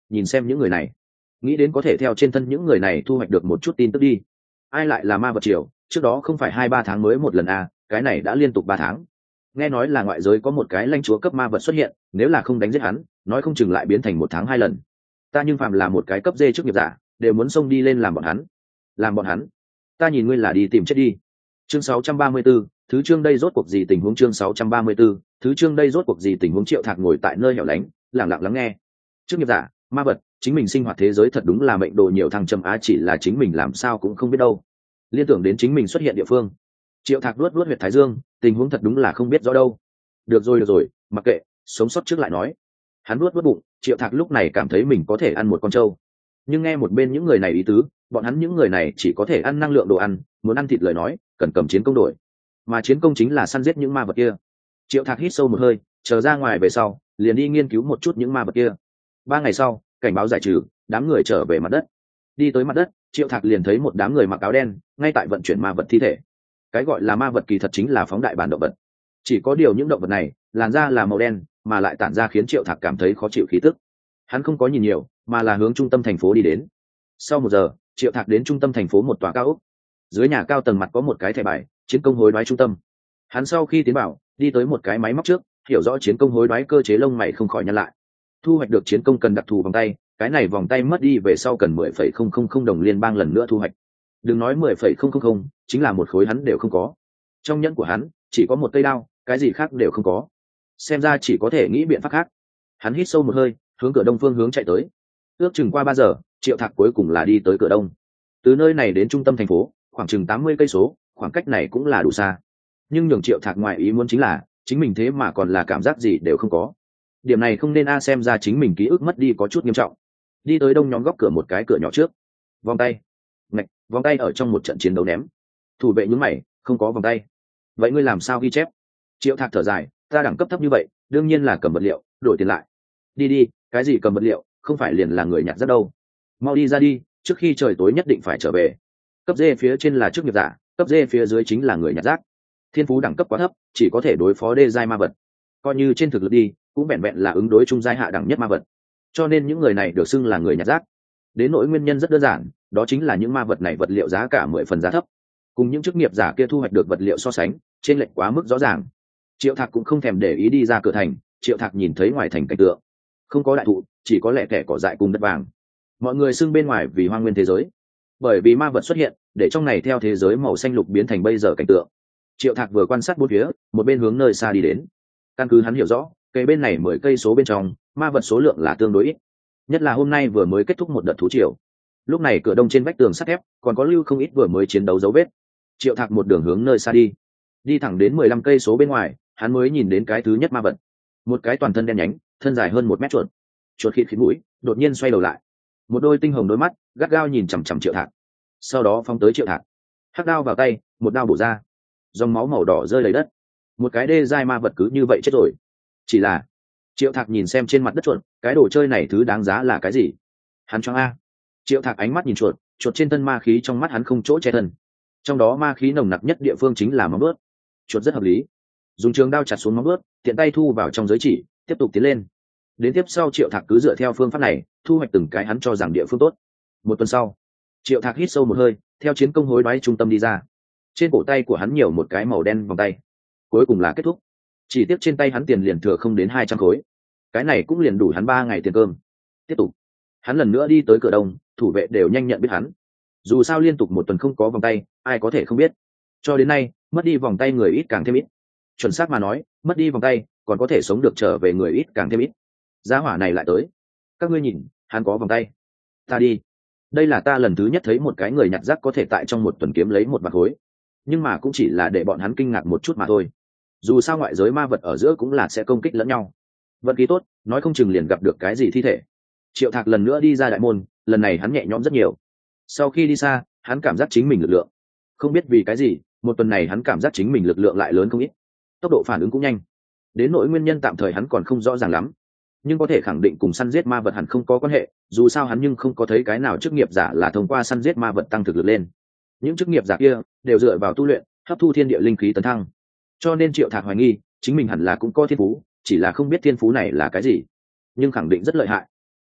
nhìn xem những người này, nghĩ đến có thể theo trên thân những người này thu hoạch được một chút tin tức đi. Ai lại là ma vật triều? Trước đó không phải hai ba tháng mới một lần à, cái này đã liên tục ba tháng. Nghe nói là ngoại giới có một cái lãnh chúa cấp ma vật xuất hiện, nếu là không đánh giết hắn, nói không chừng lại biến thành một tháng hai lần. Ta nhưng phàm là một cái cấp dê trước nghiệp giả, đều muốn xông đi lên làm bọn hắn. Làm bọn hắn? Ta nhìn ngươi là đi tìm chết đi. Chương sáu trăm ba mươi 34, thứ chương đây rốt cuộc gì tình huống chương sáu trăm ba mươi 34, thứ chương đây rốt cuộc gì tình huống Triệu Thạc ngồi tại nơi hẻo lánh, lặng lặng lắng nghe. Trước nghiệp giả, ma vật, chính mình sinh hoạt thế giới thật đúng là mệnh đồ nhiều thăng trầm á, chỉ là chính mình làm sao cũng không biết đâu. Liên tưởng đến chính mình xuất hiện địa phương, Triệu Thạc luốt luốt huyệt thái dương, tình huống thật đúng là không biết rõ đâu. Được rồi được rồi, mặc kệ, sống sót trước lại nói. Hắn luốt luốt bụng, Triệu Thạc lúc này cảm thấy mình có thể ăn một con trâu. Nhưng nghe một bên những người này ý tứ, bọn hắn những người này chỉ có thể ăn năng lượng đồ ăn, muốn ăn thịt lời nói cần cầm chiến công đổi, mà chiến công chính là săn giết những ma vật kia. Triệu Thạc hít sâu một hơi, chờ ra ngoài về sau liền đi nghiên cứu một chút những ma vật kia. Ba ngày sau, cảnh báo giải trừ, đám người trở về mặt đất. Đi tới mặt đất, Triệu Thạc liền thấy một đám người mặc áo đen ngay tại vận chuyển ma vật thi thể. Cái gọi là ma vật kỳ thật chính là phóng đại bản động vật, chỉ có điều những động vật này làn da là màu đen mà lại tản ra khiến Triệu Thạc cảm thấy khó chịu khí tức. Hắn không có nhìn nhiều mà là hướng trung tâm thành phố đi đến. Sau một giờ, Triệu Thạc đến trung tâm thành phố một tòa cao ốc. Dưới nhà cao tầng mặt có một cái thẻ bài chiến công hối đoái trung tâm. Hắn sau khi tiến vào, đi tới một cái máy móc trước, hiểu rõ chiến công hối đoái cơ chế, lông mày không khỏi nhăn lại. Thu hoạch được chiến công cần đặc thù vòng tay, cái này vòng tay mất đi về sau cần mười phẩy không không không đồng liên bang lần nữa thu hoạch. Đừng nói mười phẩy không không không, chính là một khối hắn đều không có. Trong nhẫn của hắn chỉ có một cây đao, cái gì khác đều không có. Xem ra chỉ có thể nghĩ biện pháp khác. Hắn hít sâu một hơi, hướng cửa đông phương hướng chạy tới. Ước chừng qua ba giờ, Triệu Thạc cuối cùng là đi tới cửa đông. Từ nơi này đến trung tâm thành phố khoảng chừng tám mươi cây số, khoảng cách này cũng là đủ xa. Nhưng nhường Triệu Thạc ngoài ý muốn chính là chính mình thế mà còn là cảm giác gì đều không có. Điểm này không nên a, xem ra chính mình ký ức mất đi có chút nghiêm trọng. Đi tới đông nhóm góc cửa một cái cửa nhỏ trước. Vòng tay. Ngạch, vòng tay ở trong một trận chiến đấu ném. Thủ vệ nhướng mày, không có vòng tay. Vậy ngươi làm sao ghi chép? Triệu Thạc thở dài, ta đẳng cấp thấp như vậy, đương nhiên là cầm vật liệu, đổi tiền lại. Đi đi, cái gì cầm vật liệu, không phải liền là người nhặt rác đâu. Mau đi ra đi, trước khi trời tối nhất định phải trở về. Cấp D phía trên là chức nghiệp giả, cấp D phía dưới chính là người nhặt rác. Thiên phú đẳng cấp quá thấp, chỉ có thể đối phó đê giai ma vật. Coi như trên thực lực đi, cũng vẹn vẹn là ứng đối trung giai hạ đẳng nhất ma vật. Cho nên những người này được xưng là người nhặt rác. Đến nỗi nguyên nhân rất đơn giản, đó chính là những ma vật này vật liệu giá cả mười phần giá thấp, cùng những chức nghiệp giả kia thu hoạch được vật liệu so sánh, trên lệch quá mức rõ ràng. Triệu Thạc cũng không thèm để ý đi ra cửa thành. Triệu Thạc nhìn thấy ngoài thành cảnh tượng, không có đại thụ, chỉ có lẻ tẻ cỏ dại cùng đất vàng. Mọi người xưng bên ngoài vì hoang nguyên thế giới, bởi vì ma vật xuất hiện để trong này theo thế giới màu xanh lục biến thành bây giờ cảnh tượng. Triệu Thạc vừa quan sát bốn phía, một bên hướng nơi xa đi đến. Căn cứ hắn hiểu rõ, cây bên này mười cây số bên trong ma vật số lượng là tương đối ít, nhất là hôm nay vừa mới kết thúc một đợt thú triều. Lúc này cửa đông trên vách tường sắt thép còn có lưu không ít vừa mới chiến đấu dấu vết. Triệu Thạc một đường hướng nơi xa đi, đi thẳng đến mười lăm cây số bên ngoài, hắn mới nhìn đến cái thứ nhất ma vật. Một cái toàn thân đen nhánh, thân dài hơn một mét chuột. Chuột khịt khịt mũi, đột nhiên xoay đầu lại, một đôi tinh hồng đôi mắt gắt gao nhìn chằm chằm Triệu Thạc, sau đó phóng tới Triệu Thạc. Hắc đao vào tay, một đao bổ ra, dòng máu màu đỏ rơi lấy đất. Một cái đê giai ma vật cứ như vậy chết rồi. Chỉ là Triệu Thạc nhìn xem trên mặt đất chuột, cái đồ chơi này thứ đáng giá là cái gì? Hắn choáng a. Triệu Thạc ánh mắt nhìn chuột, chuột trên thân ma khí trong mắt hắn không chỗ che thân, trong đó ma khí nồng nặc nhất địa phương chính là móng vuốt. Chuột rất hợp lý, dùng trường đao chặt xuống móng vuốt, tiện tay thu vào trong giới chỉ, tiếp tục tiến lên. Đến tiếp sau Triệu Thạc cứ dựa theo phương pháp này thu hoạch từng cái hắn cho rằng địa phương tốt. Một tuần sau, Triệu Thạc hít sâu một hơi, theo chiến công hối đoái trung tâm đi ra. Trên cổ tay của hắn nhiều một cái màu đen vòng tay. Cuối cùng là kết thúc. Chỉ tiếc trên tay hắn tiền liền thừa không đến hai trăm khối. Cái này cũng liền đủ hắn ba ngày tiền cơm. Tiếp tục, hắn lần nữa đi tới cửa đông, thủ vệ đều nhanh nhận biết hắn. Dù sao liên tục một tuần không có vòng tay, ai có thể không biết. Cho đến nay, mất đi vòng tay người ít càng thêm ít. Chuẩn xác mà nói, mất đi vòng tay còn có thể sống được trở về người ít càng thêm ít. Giá hỏa này lại tới. Các ngươi nhìn, hắn có vòng tay. Ta đi. Đây là ta lần thứ nhất thấy một cái người nhặt rác có thể tại trong một tuần kiếm lấy một bạc khối. Nhưng mà cũng chỉ là để bọn hắn kinh ngạc một chút mà thôi. Dù sao ngoại giới ma vật ở giữa cũng là sẽ công kích lẫn nhau. Vận khí tốt, nói không chừng liền gặp được cái gì thi thể. Triệu Thạc lần nữa đi ra đại môn, lần này hắn nhẹ nhõm rất nhiều. Sau khi đi xa, hắn cảm giác chính mình lực lượng. Không biết vì cái gì, một tuần này hắn cảm giác chính mình lực lượng lại lớn không ít. Tốc độ phản ứng cũng nhanh. Đến nỗi nguyên nhân tạm thời hắn còn không rõ ràng lắm, nhưng có thể khẳng định cùng săn giết ma vật hẳn không có quan hệ. Dù sao hắn nhưng không có thấy cái nào chức nghiệp giả là thông qua săn giết ma vật tăng thực lực lên. Những chức nghiệp giả kia đều dựa vào tu luyện, hấp thu thiên địa linh khí tấn thăng. Cho nên Triệu Thạc hoài nghi chính mình hẳn là cũng có thiên phú, chỉ là không biết thiên phú này là cái gì, nhưng khẳng định rất lợi hại.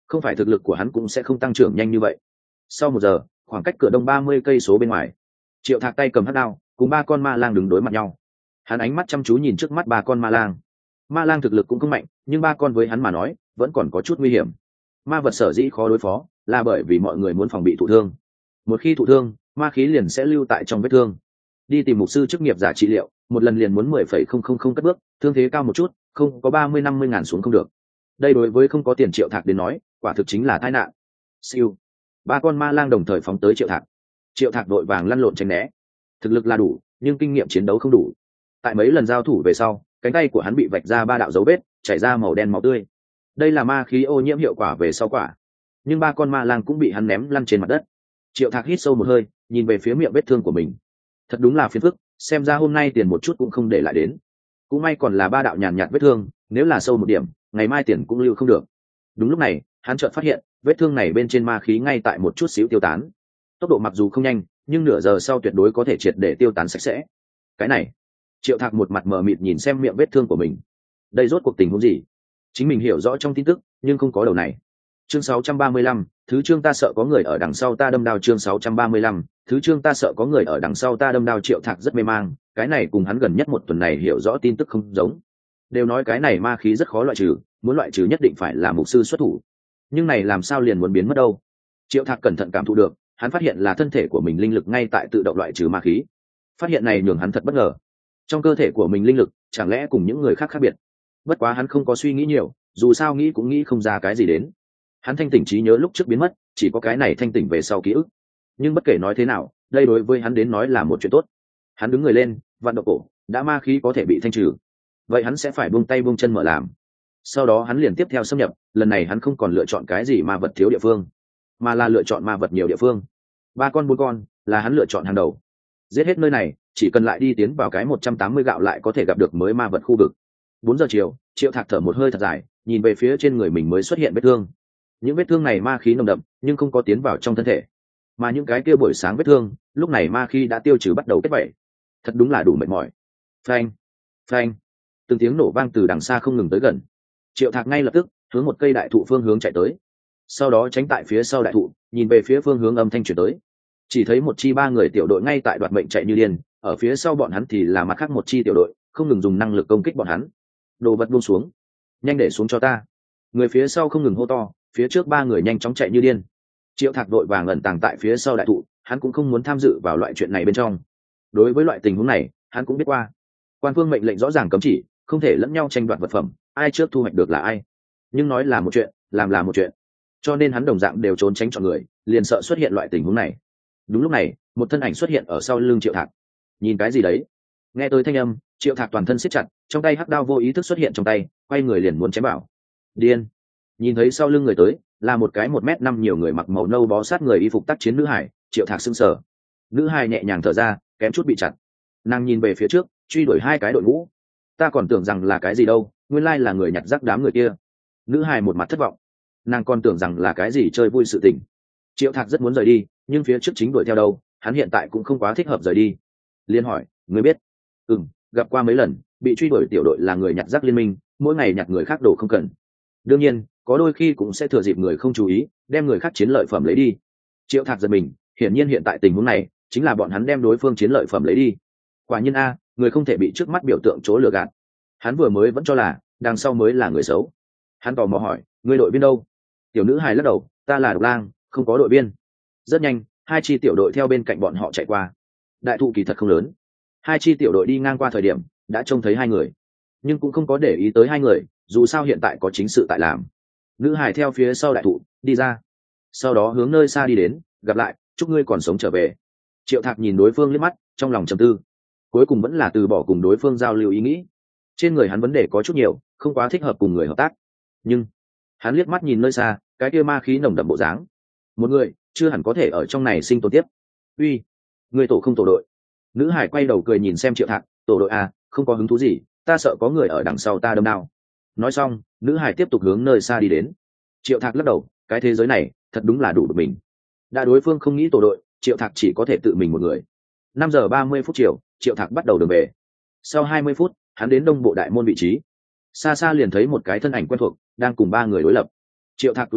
không phải thực lực của hắn cũng sẽ không tăng trưởng nhanh như vậy. Sau một giờ, khoảng cách cửa đông ba mươi cây số bên ngoài, Triệu Thạc tay cầm hắc đao cùng ba con ma lang đứng đối mặt nhau. Hắn ánh mắt chăm chú nhìn trước mắt ba con ma lang. Ma lang thực lực cũng không mạnh, nhưng ba con với hắn mà nói vẫn còn có chút nguy hiểm. Ma vật sở dĩ khó đối phó là bởi vì mọi người muốn phòng bị thụ thương. Một khi thụ thương, ma khí liền sẽ lưu tại trong vết thương. Đi tìm mục sư chức nghiệp giả trị liệu, một lần liền muốn mười phẩy không không không cất bước, thương thế cao một chút, không có ba mươi năm mươi ngàn xuống không được. Đây đối với không có tiền Triệu Thạc đến nói, quả thực chính là tai nạn. Siêu, ba con ma lang đồng thời phóng tới Triệu Thạc. Triệu Thạc đội vàng lăn lộn tránh né. Thực lực là đủ, nhưng kinh nghiệm chiến đấu không đủ. Tại mấy lần giao thủ về sau, cánh tay của hắn bị vạch ra ba đạo dấu vết, chảy ra màu đen máu tươi. Đây là ma khí ô nhiễm hiệu quả về sau quả. Nhưng ba con ma lang cũng bị hắn ném lăn trên mặt đất. Triệu Thạc hít sâu một hơi, nhìn về phía miệng vết thương của mình. Thật đúng là phiền phức, xem ra hôm nay tiền một chút cũng không để lại đến. Cũng may còn là ba đạo nhàn nhạt vết thương, nếu là sâu một điểm, ngày mai tiền cũng lưu không được. Đúng lúc này, hắn chợt phát hiện, vết thương này bên trên ma khí ngay tại một chút xíu tiêu tán. Tốc độ mặc dù không nhanh, nhưng nửa giờ sau tuyệt đối có thể triệt để tiêu tán sạch sẽ. Cái này, Triệu Thạc một mặt mờ mịt nhìn xem miệng vết thương của mình. Đây rốt cuộc tình huống gì? Chính mình hiểu rõ trong tin tức, nhưng không có đầu này. Chương sáu trăm ba mươi lăm, thứ chương ta sợ có người ở đằng sau ta đâm đao. Chương sáu trăm ba mươi lăm, thứ chương ta sợ có người ở đằng sau ta đâm đao. Triệu Thạc rất mê mang, cái này cùng hắn gần nhất một tuần này hiểu rõ tin tức không giống. Đều nói cái này ma khí rất khó loại trừ, muốn loại trừ nhất định phải là mục sư xuất thủ. Nhưng này làm sao liền muốn biến mất đâu? Triệu Thạc cẩn thận cảm thụ được, hắn phát hiện là thân thể của mình linh lực ngay tại tự động loại trừ ma khí. Phát hiện này nhường hắn thật bất ngờ. Trong cơ thể của mình linh lực, chẳng lẽ cùng những người khác khác biệt? Bất quá hắn không có suy nghĩ nhiều, dù sao nghĩ cũng nghĩ không ra cái gì đến. Hắn thanh tỉnh trí nhớ lúc trước biến mất, chỉ có cái này thanh tỉnh về sau ký ức. Nhưng bất kể nói thế nào, đây đối với hắn đến nói là một chuyện tốt. Hắn đứng người lên, vặn động cổ, đã ma khí có thể bị thanh trừ, vậy hắn sẽ phải buông tay buông chân mở làm. Sau đó hắn liền tiếp theo xâm nhập, lần này hắn không còn lựa chọn cái gì ma vật thiếu địa phương, mà là lựa chọn ma vật nhiều địa phương. Ba con bốn con là hắn lựa chọn hàng đầu. Giết hết nơi này, chỉ cần lại đi tiến vào cái một trăm tám mươi gạo lại có thể gặp được mới ma vật khu vực. Bốn giờ chiều, Triệu Thạc thở một hơi thật dài, nhìn về phía trên người mình mới xuất hiện vết thương. Những vết thương này ma khí nồng đậm, nhưng không có tiến vào trong thân thể. Mà những cái kia buổi sáng vết thương, lúc này ma khí đã tiêu trừ bắt đầu kết vẩy. Thật đúng là đủ mệt mỏi. Phanh, phanh, từng tiếng nổ vang từ đằng xa không ngừng tới gần. Triệu Thạc ngay lập tức hướng một cây đại thụ phương hướng chạy tới. Sau đó tránh tại phía sau đại thụ, nhìn về phía phương hướng âm thanh truyền tới. Chỉ thấy một chi ba người tiểu đội ngay tại đoạt mệnh chạy như điên, ở phía sau bọn hắn thì là mặt khác một chi tiểu đội, không ngừng dùng năng lực công kích bọn hắn. Đồ vật buông xuống, nhanh để xuống cho ta. Người phía sau không ngừng hô to, phía trước ba người nhanh chóng chạy như điên. Triệu Thạc đội vàng ẩn tàng tại phía sau đại thụ, hắn cũng không muốn tham dự vào loại chuyện này bên trong. Đối với loại tình huống này, hắn cũng biết qua. Quan phương mệnh lệnh rõ ràng cấm chỉ, không thể lẫn nhau tranh đoạt vật phẩm, ai trước thu hoạch được là ai. Nhưng nói là một chuyện, làm là một chuyện. Cho nên hắn đồng dạng đều trốn tránh chọn người, liền sợ xuất hiện loại tình huống này. Đúng lúc này, một thân ảnh xuất hiện ở sau lưng Triệu Thạc. Nhìn cái gì đấy? Nghe tới thanh âm, Triệu Thạc toàn thân siết chặt, trong tay hắc đao vô ý thức xuất hiện trong tay, quay người liền muốn chém bảo. Điên! Nhìn thấy sau lưng người tới, là một cái một mét năm nhiều người mặc màu nâu bó sát người y phục tác chiến nữ hải. Triệu Thạc sững sờ. Nữ hải nhẹ nhàng thở ra, kém chút bị chặt. Nàng nhìn về phía trước, truy đuổi hai cái đội ngũ. Ta còn tưởng rằng là cái gì đâu, nguyên lai là người nhặt rác đám người kia. Nữ hải một mặt thất vọng. Nàng còn tưởng rằng là cái gì chơi vui sự tình. Triệu Thạc rất muốn rời đi, nhưng phía trước chính đuổi theo đâu, hắn hiện tại cũng không quá thích hợp rời đi. Liên hỏi, người biết? Ừm, gặp qua mấy lần, bị truy đuổi tiểu đội là người nhặt rác liên minh, mỗi ngày nhặt người khác đồ không cần. Đương nhiên, có đôi khi cũng sẽ thừa dịp người không chú ý, đem người khác chiến lợi phẩm lấy đi. Triệu Thạc giật mình, hiển nhiên hiện tại tình huống này chính là bọn hắn đem đối phương chiến lợi phẩm lấy đi. Quả nhiên a, người không thể bị trước mắt biểu tượng chỗ lừa gạt. Hắn vừa mới vẫn cho là đằng sau mới là người xấu. Hắn tò mò hỏi, người đội viên đâu? Tiểu nữ hài lắc đầu, ta là độc lang, không có đội viên. Rất nhanh, hai chi tiểu đội theo bên cạnh bọn họ chạy qua. Đại thụ kỳ thật không lớn, hai chi tiểu đội đi ngang qua thời điểm đã trông thấy hai người, nhưng cũng không có để ý tới hai người, dù sao hiện tại có chính sự tại làm. Nữ hải theo phía sau đại thụ đi ra, sau đó hướng nơi xa đi đến, gặp lại, chúc ngươi còn sống trở về. Triệu Thạc nhìn đối phương liếc mắt, trong lòng trầm tư, cuối cùng vẫn là từ bỏ cùng đối phương giao lưu ý nghĩ. Trên người hắn vấn đề có chút nhiều, không quá thích hợp cùng người hợp tác. Nhưng hắn liếc mắt nhìn nơi xa, cái kia ma khí nồng đậm bộ dáng, một người chưa hẳn có thể ở trong này sinh tồn tiếp. Uy, người tổ không tổ đội? Nữ hải quay đầu cười nhìn xem Triệu Thạc, tổ đội à, không có hứng thú gì, ta sợ có người ở đằng sau ta đâm đao. Nói xong, nữ hải tiếp tục hướng nơi xa đi đến. Triệu Thạc lắc đầu, cái thế giới này thật đúng là đủ bực mình. Đã đối phương không nghĩ tổ đội, Triệu Thạc chỉ có thể tự mình một người. Năm giờ ba mươi phút chiều, Triệu Thạc bắt đầu đường về. Sau hai mươi phút, hắn đến đông bộ đại môn vị trí. Xa xa liền thấy một cái thân ảnh quen thuộc đang cùng ba người đối lập. Triệu Thạc cúi đầu,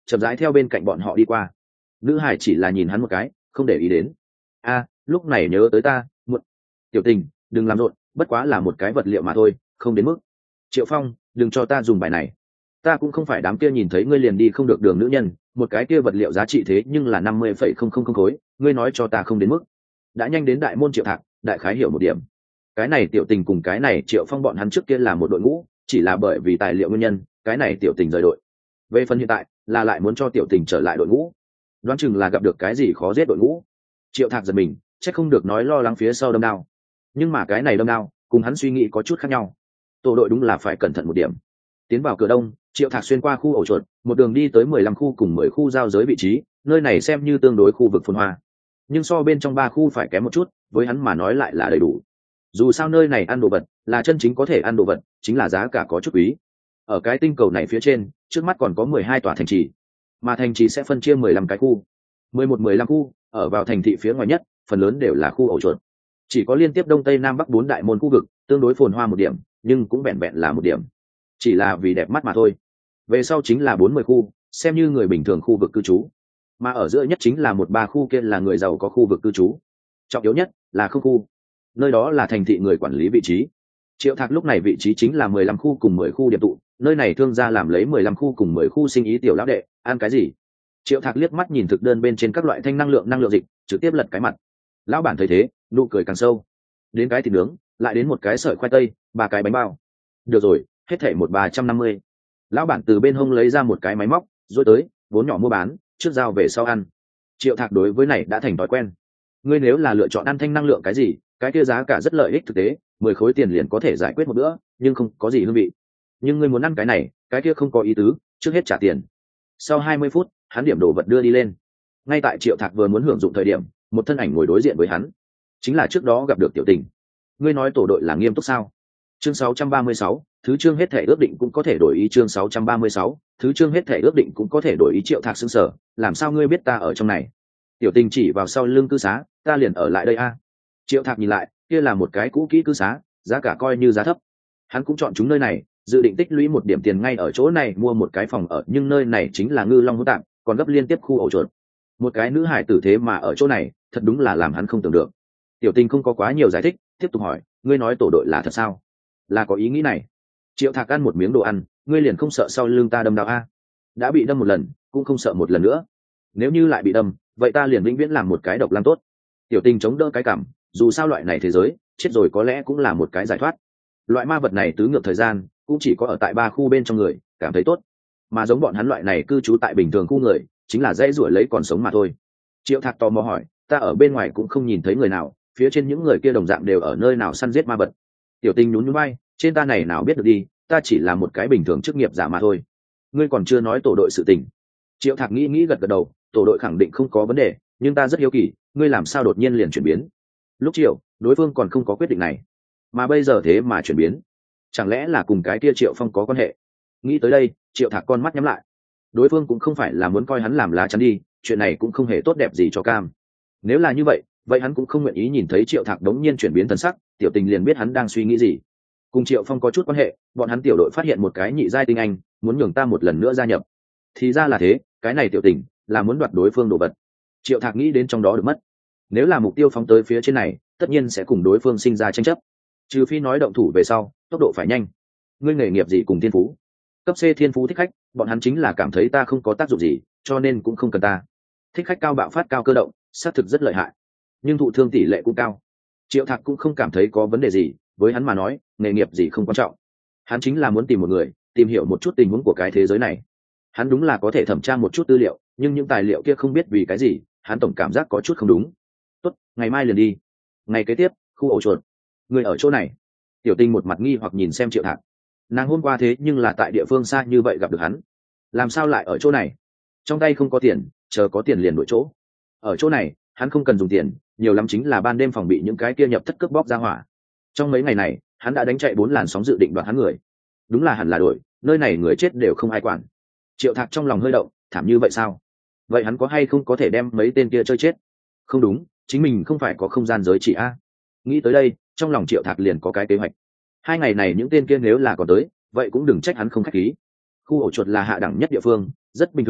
chậm rãi theo bên cạnh bọn họ đi qua. Nữ hải chỉ là nhìn hắn một cái, không để ý đến. A, lúc này nhớ tới ta, muộn. Tiểu Tình, đừng làm rộn, bất quá là một cái vật liệu mà thôi, không đến mức. Triệu Phong, đừng cho ta dùng bài này. Ta cũng không phải đám kia nhìn thấy ngươi liền đi không được đường nữ nhân, một cái kia vật liệu giá trị thế nhưng là năm mươi phẩy không không không khối, ngươi nói cho ta không đến mức. Đã nhanh đến đại môn Triệu Thạc, đại khái hiểu một điểm. Cái này Tiểu Tình cùng cái này Triệu Phong bọn hắn trước kia là một đội ngũ, chỉ là bởi vì tài liệu nguyên nhân, cái này Tiểu Tình rời đội. Về phần hiện tại, là lại muốn cho Tiểu Tình trở lại đội ngũ. Đoán chừng là gặp được cái gì khó giết đội ngũ. Triệu Thạc giật mình, chắc không được nói lo lắng phía sau đâm đao. Nhưng mà cái này đâm đao, cùng hắn suy nghĩ có chút khác nhau. Tổ đội đúng là phải cẩn thận một điểm. Tiến vào cửa đông, Triệu Thạc xuyên qua khu ổ chuột, một đường đi tới mười lăm khu cùng mười khu giao giới vị trí, nơi này xem như tương đối khu vực phồn hoa. Nhưng so bên trong ba khu phải kém một chút, với hắn mà nói lại là đầy đủ. Dù sao nơi này ăn đồ vật, là chân chính có thể ăn đồ vật, chính là giá cả có chút quý. Ở cái tinh cầu này phía trên, trước mắt còn có mười hai tòa thành trì, mà thành trì sẽ phân chia mười lăm cái khu. mười một mười lăm khu, ở vào thành thị phía ngoài nhất, phần lớn đều là khu ổ chuột. Chỉ có liên tiếp đông tây nam bắc bốn đại môn khu vực, tương đối phồn hoa một điểm, nhưng cũng vẹn vẹn là một điểm. Chỉ là vì đẹp mắt mà thôi. Về sau chính là bốn mươi khu, xem như người bình thường khu vực cư trú. Mà ở giữa nhất chính là một ba khu kia là người giàu có khu vực cư trú. Trọng yếu nhất là không khu. Nơi đó là thành thị người quản lý vị trí. Triệu Thạc lúc này vị trí chính là mười lăm khu cùng mười khu điểm tụ, nơi này thương gia làm lấy mười lăm khu cùng mười khu sinh ý tiểu lão đệ, ăn cái gì? Triệu Thạc liếc mắt nhìn thực đơn bên trên các loại thanh năng lượng năng lượng dịch, trực tiếp lật cái mặt. Lão bản thấy thế, nụ cười càng sâu. Đến cái thịt nướng, lại đến một cái sợi khoai tây, ba cái bánh bao. Được rồi, hết thảy một ba trăm năm mươi. Lão bản từ bên hông lấy ra một cái máy móc, rồi tới, vốn nhỏ mua bán, trước giao về sau ăn. Triệu Thạc đối với này đã thành thói quen. Ngươi nếu là lựa chọn ăn thanh năng lượng cái gì, cái kia giá cả rất lợi ích thực tế, mười khối tiền liền có thể giải quyết một bữa, nhưng không có gì hương vị. Nhưng ngươi muốn ăn cái này, cái kia không có ý tứ, trước hết trả tiền. Sau hai mươi phút, hắn điểm đồ vật đưa đi lên. Ngay tại Triệu Thạc vừa muốn hưởng dụng thời điểm, một thân ảnh ngồi đối diện với hắn, chính là trước đó gặp được Tiểu Tình. Ngươi nói tổ đội là nghiêm túc sao? Chương sáu trăm ba mươi sáu, thứ chương hết thể ước định cũng có thể đổi ý. Chương sáu trăm ba mươi sáu, thứ chương hết thể ước định cũng có thể đổi ý. Triệu Thạc sững sờ, làm sao ngươi biết ta ở trong này? Tiểu Tình chỉ vào sau lưng cư xá, ta liền ở lại đây a. Triệu Thạc nhìn lại, kia là một cái cũ kỹ cư xá, giá cả coi như giá thấp. Hắn cũng chọn chúng nơi này, dự định tích lũy một điểm tiền ngay ở chỗ này mua một cái phòng ở, nhưng nơi này chính là ngư long hữu tạng, còn gấp liên tiếp khu ổ chuột. Một cái nữ hải tử thế mà ở chỗ này, thật đúng là làm hắn không tưởng được. Tiểu Tình không có quá nhiều giải thích, tiếp tục hỏi, ngươi nói tổ đội là thật sao? Là có ý nghĩ này. Triệu Thạc ăn một miếng đồ ăn, ngươi liền không sợ sau lưng ta đâm đao a? Đã bị đâm một lần, cũng không sợ một lần nữa. Nếu như lại bị đâm, vậy ta liền vĩnh viễn làm một cái độc lang tốt. Tiểu Tình chống đỡ cái cảm, dù sao loại này thế giới, chết rồi có lẽ cũng là một cái giải thoát. Loại ma vật này tứ ngược thời gian, cũng chỉ có ở tại ba khu bên trong người cảm thấy tốt, mà giống bọn hắn loại này cư trú tại bình thường khu người, chính là dễ rủa lấy còn sống mà thôi. Triệu Thạc tò mò hỏi, ta ở bên ngoài cũng không nhìn thấy người nào, phía trên những người kia đồng dạng đều ở nơi nào săn giết ma vật? Tiểu Tình nhún nhún vai, trên ta này nào biết được đi, ta chỉ là một cái bình thường chức nghiệp giả mà thôi. Ngươi còn chưa nói tổ đội sự tình. Triệu Thạc nghĩ nghĩ gật gật đầu, tổ đội khẳng định không có vấn đề, nhưng ta rất hiếu kỳ, ngươi làm sao đột nhiên liền chuyển biến? Lúc chiều, đối phương còn không có quyết định này, mà bây giờ thế mà chuyển biến, chẳng lẽ là cùng cái kia Triệu Phong có quan hệ? Nghĩ tới đây, Triệu Thạc con mắt nhắm lại. Đối phương cũng không phải là muốn coi hắn làm lá chắn đi, chuyện này cũng không hề tốt đẹp gì cho Cam. Nếu là như vậy, vậy hắn cũng không nguyện ý nhìn thấy Triệu Thạc đống nhiên chuyển biến thần sắc, Tiểu Tình liền biết hắn đang suy nghĩ gì. Cùng Triệu Phong có chút quan hệ, bọn hắn tiểu đội phát hiện một cái nhị giai tinh anh, muốn nhường ta một lần nữa gia nhập. Thì ra là thế, cái này Tiểu Tình là muốn đoạt đối phương đồ vật. Triệu Thạc nghĩ đến trong đó được mất. Nếu là mục tiêu phóng tới phía trên này, tất nhiên sẽ cùng đối phương sinh ra tranh chấp. Trừ phi nói động thủ về sau, tốc độ phải nhanh. Ngươi nghề nghiệp gì cùng thiên phú? Cấp C thiên phú thích khách, bọn hắn chính là cảm thấy ta không có tác dụng gì, cho nên cũng không cần ta. Thích khách cao bạo phát cao cơ động, xác thực rất lợi hại, nhưng thụ thương tỷ lệ cũng cao. Triệu Thạc cũng không cảm thấy có vấn đề gì, với hắn mà nói, nghề nghiệp gì không quan trọng. Hắn chính là muốn tìm một người, tìm hiểu một chút tình huống của cái thế giới này. Hắn đúng là có thể thẩm tra một chút tư liệu, nhưng những tài liệu kia không biết vì cái gì, hắn tổng cảm giác có chút không đúng. Tốt, ngày mai liền đi. Ngày kế tiếp, khu ổ chuột. Người ở chỗ này. Tiểu Tình một mặt nghi hoặc nhìn xem Triệu Thạc. Nàng hôm qua thế nhưng là tại địa phương xa như vậy gặp được hắn, làm sao lại ở chỗ này? Trong tay không có tiền, chờ có tiền liền đổi chỗ. Ở chỗ này, hắn không cần dùng tiền, nhiều lắm chính là ban đêm phòng bị những cái kia nhập thất cướp bóc ra hỏa. Trong mấy ngày này, hắn đã đánh chạy bốn làn sóng dự định đoạt hắn người. Đúng là hẳn là đổi, nơi này người chết đều không ai quản. Triệu Thạc trong lòng hơi động, thảm như vậy sao? Vậy hắn có hay không có thể đem mấy tên kia chơi chết? Không đúng, chính mình không phải có không gian giới chỉ a. Nghĩ tới đây, trong lòng Triệu Thạc liền có cái kế hoạch. Hai ngày này những tên kia nếu là còn tới, vậy cũng đừng trách hắn không khách khí. Khu ổ chuột là hạ đẳng nhất địa phương, rất bình thường,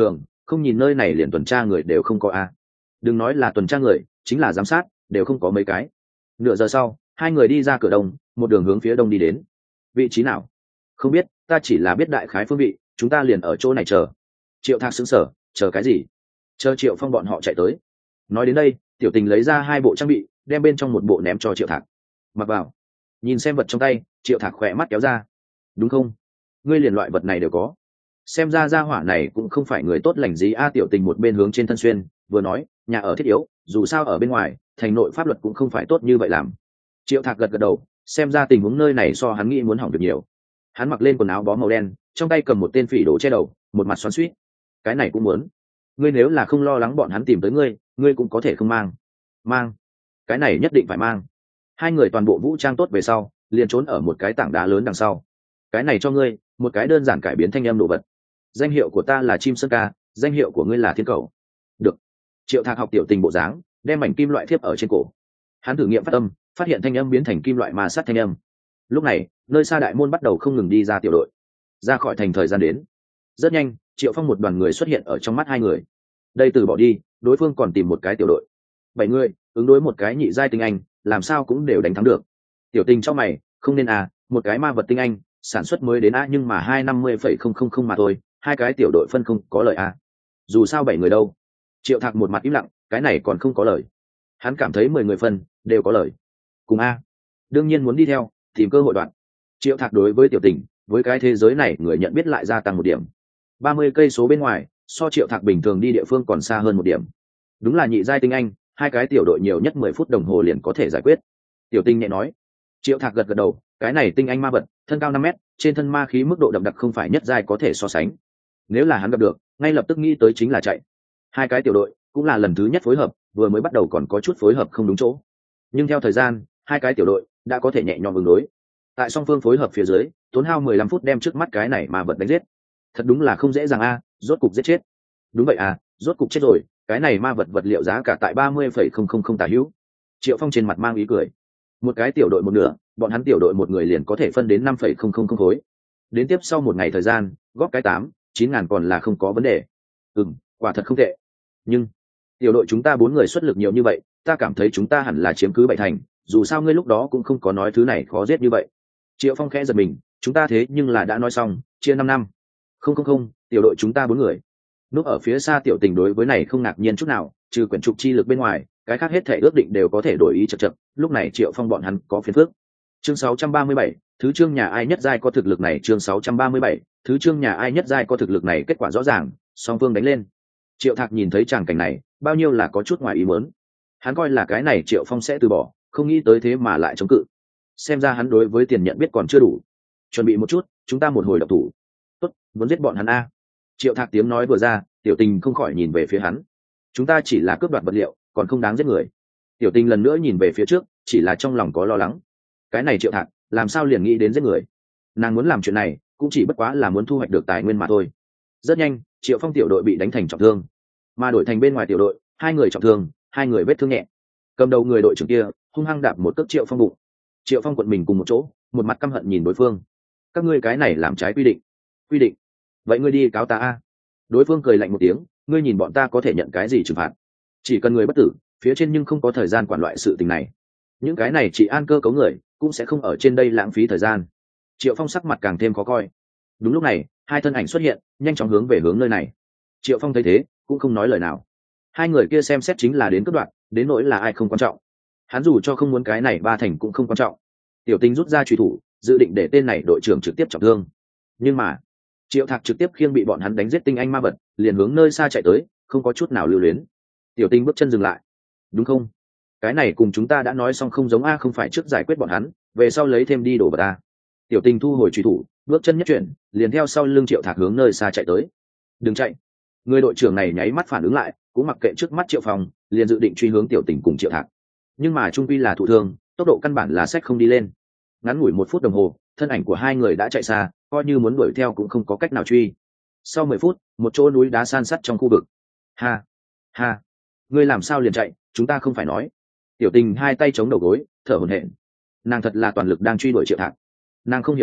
không nhìn nơi này liền tuần tra người đều không có a. Đừng nói là tuần tra người, chính là giám sát đều không có mấy cái. Nửa giờ sau hai người đi ra cửa đông, một đường hướng phía đông đi đến. Vị trí nào không biết, ta chỉ là biết đại khái phương vị, chúng ta liền ở chỗ này chờ. Triệu Thạc sững sờ, chờ cái gì? Chờ Triệu Phong bọn họ chạy tới. Nói đến đây Tiểu Tình lấy ra hai bộ trang bị, đem bên trong một bộ ném cho Triệu Thạc. Mặc vào. Nhìn xem vật trong tay, Triệu Thạc khỏe mắt kéo ra. Đúng không, ngươi liền loại vật này đều có, xem ra gia hỏa này cũng không phải người tốt lành gì a. Tiểu Tình một bên hướng trên thân xuyên vừa nói, nhà ở thiết yếu, dù sao ở bên ngoài thành nội pháp luật cũng không phải tốt như vậy làm. Triệu Thạc gật gật đầu, xem ra tình huống nơi này so hắn nghĩ muốn hỏng được nhiều. Hắn mặc lên quần áo bó màu đen, trong tay cầm một tên phỉ đồ che đầu, một mặt xoắn xuýt. Cái này cũng muốn? Ngươi nếu là không lo lắng bọn hắn tìm tới ngươi, ngươi cũng có thể không mang. Mang? Cái này nhất định phải mang. Hai người toàn bộ vũ trang tốt về sau, liền trốn ở một cái tảng đá lớn đằng sau. Cái này cho ngươi, một cái đơn giản cải biến thanh âm đồ vật. Danh hiệu của ta là chim sơn ca, danh hiệu của ngươi là thiên cầu. Được. Triệu Thạc học Tiểu Tình bộ dáng, đem mảnh kim loại thiếp ở trên cổ. Hắn thử nghiệm phát âm, phát hiện thanh âm biến thành kim loại ma sát thanh âm. Lúc này nơi xa đại môn bắt đầu không ngừng đi ra tiểu đội ra khỏi thành. Thời gian đến rất nhanh, Triệu Phong một đoàn người xuất hiện ở trong mắt hai người. Đây từ bỏ đi, đối phương còn tìm một cái tiểu đội bảy người ứng đối một cái nhị giai tinh anh, làm sao cũng đều đánh thắng được. Tiểu Tình cho mày, không nên à, một cái ma vật tinh anh sản xuất mới đến a, nhưng mà hai năm mươi phẩy không không không mà thôi, hai cái tiểu đội phân không có lời à. Dù sao bảy người đâu. Triệu Thạc một mặt im lặng, cái này còn không có lời. Hắn cảm thấy mười người phân đều có lời. Cùng a, đương nhiên muốn đi theo, tìm cơ hội đoạn. Triệu Thạc đối với Tiểu Tình, với cái thế giới này người nhận biết lại gia tăng một điểm. Ba mươi cây số bên ngoài, so Triệu Thạc bình thường đi địa phương còn xa hơn một điểm. Đúng là nhị giai tinh anh, hai cái tiểu đội nhiều nhất mười phút đồng hồ liền có thể giải quyết. Tiểu Tình nhẹ nói. Triệu Thạc gật gật đầu, cái này tinh anh ma vật, thân cao năm mét, trên thân ma khí mức độ đậm đặc không phải nhất giai có thể so sánh. Nếu là hắn gặp được, ngay lập tức nghĩ tới chính là chạy. Hai cái tiểu đội cũng là lần thứ nhất phối hợp, vừa mới bắt đầu còn có chút phối hợp không đúng chỗ, nhưng theo thời gian, hai cái tiểu đội đã có thể nhẹ nhõm ứng đối. Tại song phương phối hợp phía dưới, tốn hao mười lăm phút đem trước mắt cái này ma vật đánh giết. Thật đúng là không dễ dàng a, rốt cục giết chết. Đúng vậy à, rốt cục chết rồi, cái này ma vật vật liệu giá cả tại ba mươi phẩy không không không tà hữu. Triệu Phong trên mặt mang ý cười. Một cái tiểu đội một nửa, bọn hắn tiểu đội một người liền có thể phân đến năm phẩy không không không khối. Đến tiếp sau một ngày thời gian, góp cái tám chín ngàn còn là không có vấn đề. Ừm, quả thật không tệ. Nhưng tiểu đội chúng ta bốn người xuất lực nhiều như vậy, ta cảm thấy chúng ta hẳn là chiếm cứ bảy thành, dù sao ngươi lúc đó cũng không có nói thứ này khó giết như vậy. Triệu Phong khẽ giật mình, chúng ta thế nhưng là đã nói xong chia năm năm. Không không không, tiểu đội chúng ta bốn người. Núp ở phía xa Tiểu Tình đối với này không ngạc nhiên chút nào, trừ quyển trục chi lực bên ngoài, cái khác hết thể ước định đều có thể đổi ý chật chật. Lúc này Triệu Phong bọn hắn có phiền phức. Chương sáu trăm ba mươi bảy, thứ chương nhà ai nhất giai có thực lực này. Chương sáu trăm ba mươi bảy, thứ chương nhà ai nhất giai có thực lực này. Kết quả rõ ràng, song phương đánh lên. Triệu Thạc nhìn thấy tràng cảnh này, bao nhiêu là có chút ngoài ý muốn. Hắn coi là cái này Triệu Phong sẽ từ bỏ, không nghĩ tới thế mà lại chống cự. Xem ra hắn đối với tiền nhận biết còn chưa đủ. Chuẩn bị một chút, chúng ta một hồi độc thủ. Tốt, muốn giết bọn hắn a. Triệu Thạc tiếng nói vừa ra, Tiểu Tình không khỏi nhìn về phía hắn. Chúng ta chỉ là cướp đoạt vật liệu, còn không đáng giết người. Tiểu Tình lần nữa nhìn về phía trước, chỉ là trong lòng có lo lắng. Cái này Triệu Thạc, làm sao liền nghĩ đến giết người? Nàng muốn làm chuyện này, cũng chỉ bất quá là muốn thu hoạch được tài nguyên mà thôi. Rất nhanh, Triệu Phong tiểu đội bị đánh thành trọng thương, mà đổi thành bên ngoài tiểu đội, hai người trọng thương, hai người vết thương nhẹ. Cầm đầu người đội trưởng kia hung hăng đạp một cước Triệu Phong bụng. Triệu Phong quận mình cùng một chỗ, một mặt căm hận nhìn đối phương. Các ngươi cái này làm trái quy định. Quy định? Vậy ngươi đi cáo ta a. Đối phương cười lạnh một tiếng, ngươi nhìn bọn ta có thể nhận cái gì trừng phạt? Chỉ cần người bất tử, phía trên nhưng không có thời gian quản loại sự tình này. Những cái này chỉ an cơ cấu người, cũng sẽ không ở trên đây lãng phí thời gian. Triệu Phong sắc mặt càng thêm khó coi. Đúng lúc này, hai thân ảnh xuất hiện, nhanh chóng hướng về hướng nơi này. Triệu Phong thấy thế, cũng không nói lời nào. Hai người kia xem xét chính là đến cướp đoạn, đến nỗi là ai không quan trọng. Hắn dù cho không muốn cái này ba thành cũng không quan trọng. Tiểu Tình rút ra truy thủ, dự định để tên này đội trưởng trực tiếp trọng thương. Nhưng mà, Triệu Thạc trực tiếp khiêng bị bọn hắn đánh giết tinh anh ma vật, liền hướng nơi xa chạy tới, không có chút nào lưu luyến. Tiểu Tình bước chân dừng lại. Đúng không? Cái này cùng chúng ta đã nói xong không giống a, không phải trước giải quyết bọn hắn, về sau lấy thêm đi đổ vật a. Tiểu Tình thu hồi truy thủ, bước chân nhất chuyển, liền theo sau lưng Triệu Thạc hướng nơi xa chạy tới. Đừng chạy. Người đội trưởng này nháy mắt phản ứng lại, cũng mặc kệ trước mắt Triệu Phong, liền dự định truy hướng Tiểu Tình cùng Triệu Thạc. Nhưng mà trung quy là thụ thương, tốc độ căn bản là sách không đi lên. Ngắn ngủi một phút đồng hồ, thân ảnh của hai người đã chạy xa, coi như muốn đuổi theo cũng không có cách nào truy. Sau mười phút, một chỗ núi đá san sắt trong khu vực. Ha, ha, ngươi làm sao liền chạy, chúng ta không phải nói. Tiểu Tình hai tay chống đầu gối, thở hổn hển. Nàng thật là toàn lực đang truy đuổi Triệu Thạc. Nàng không hiểu à,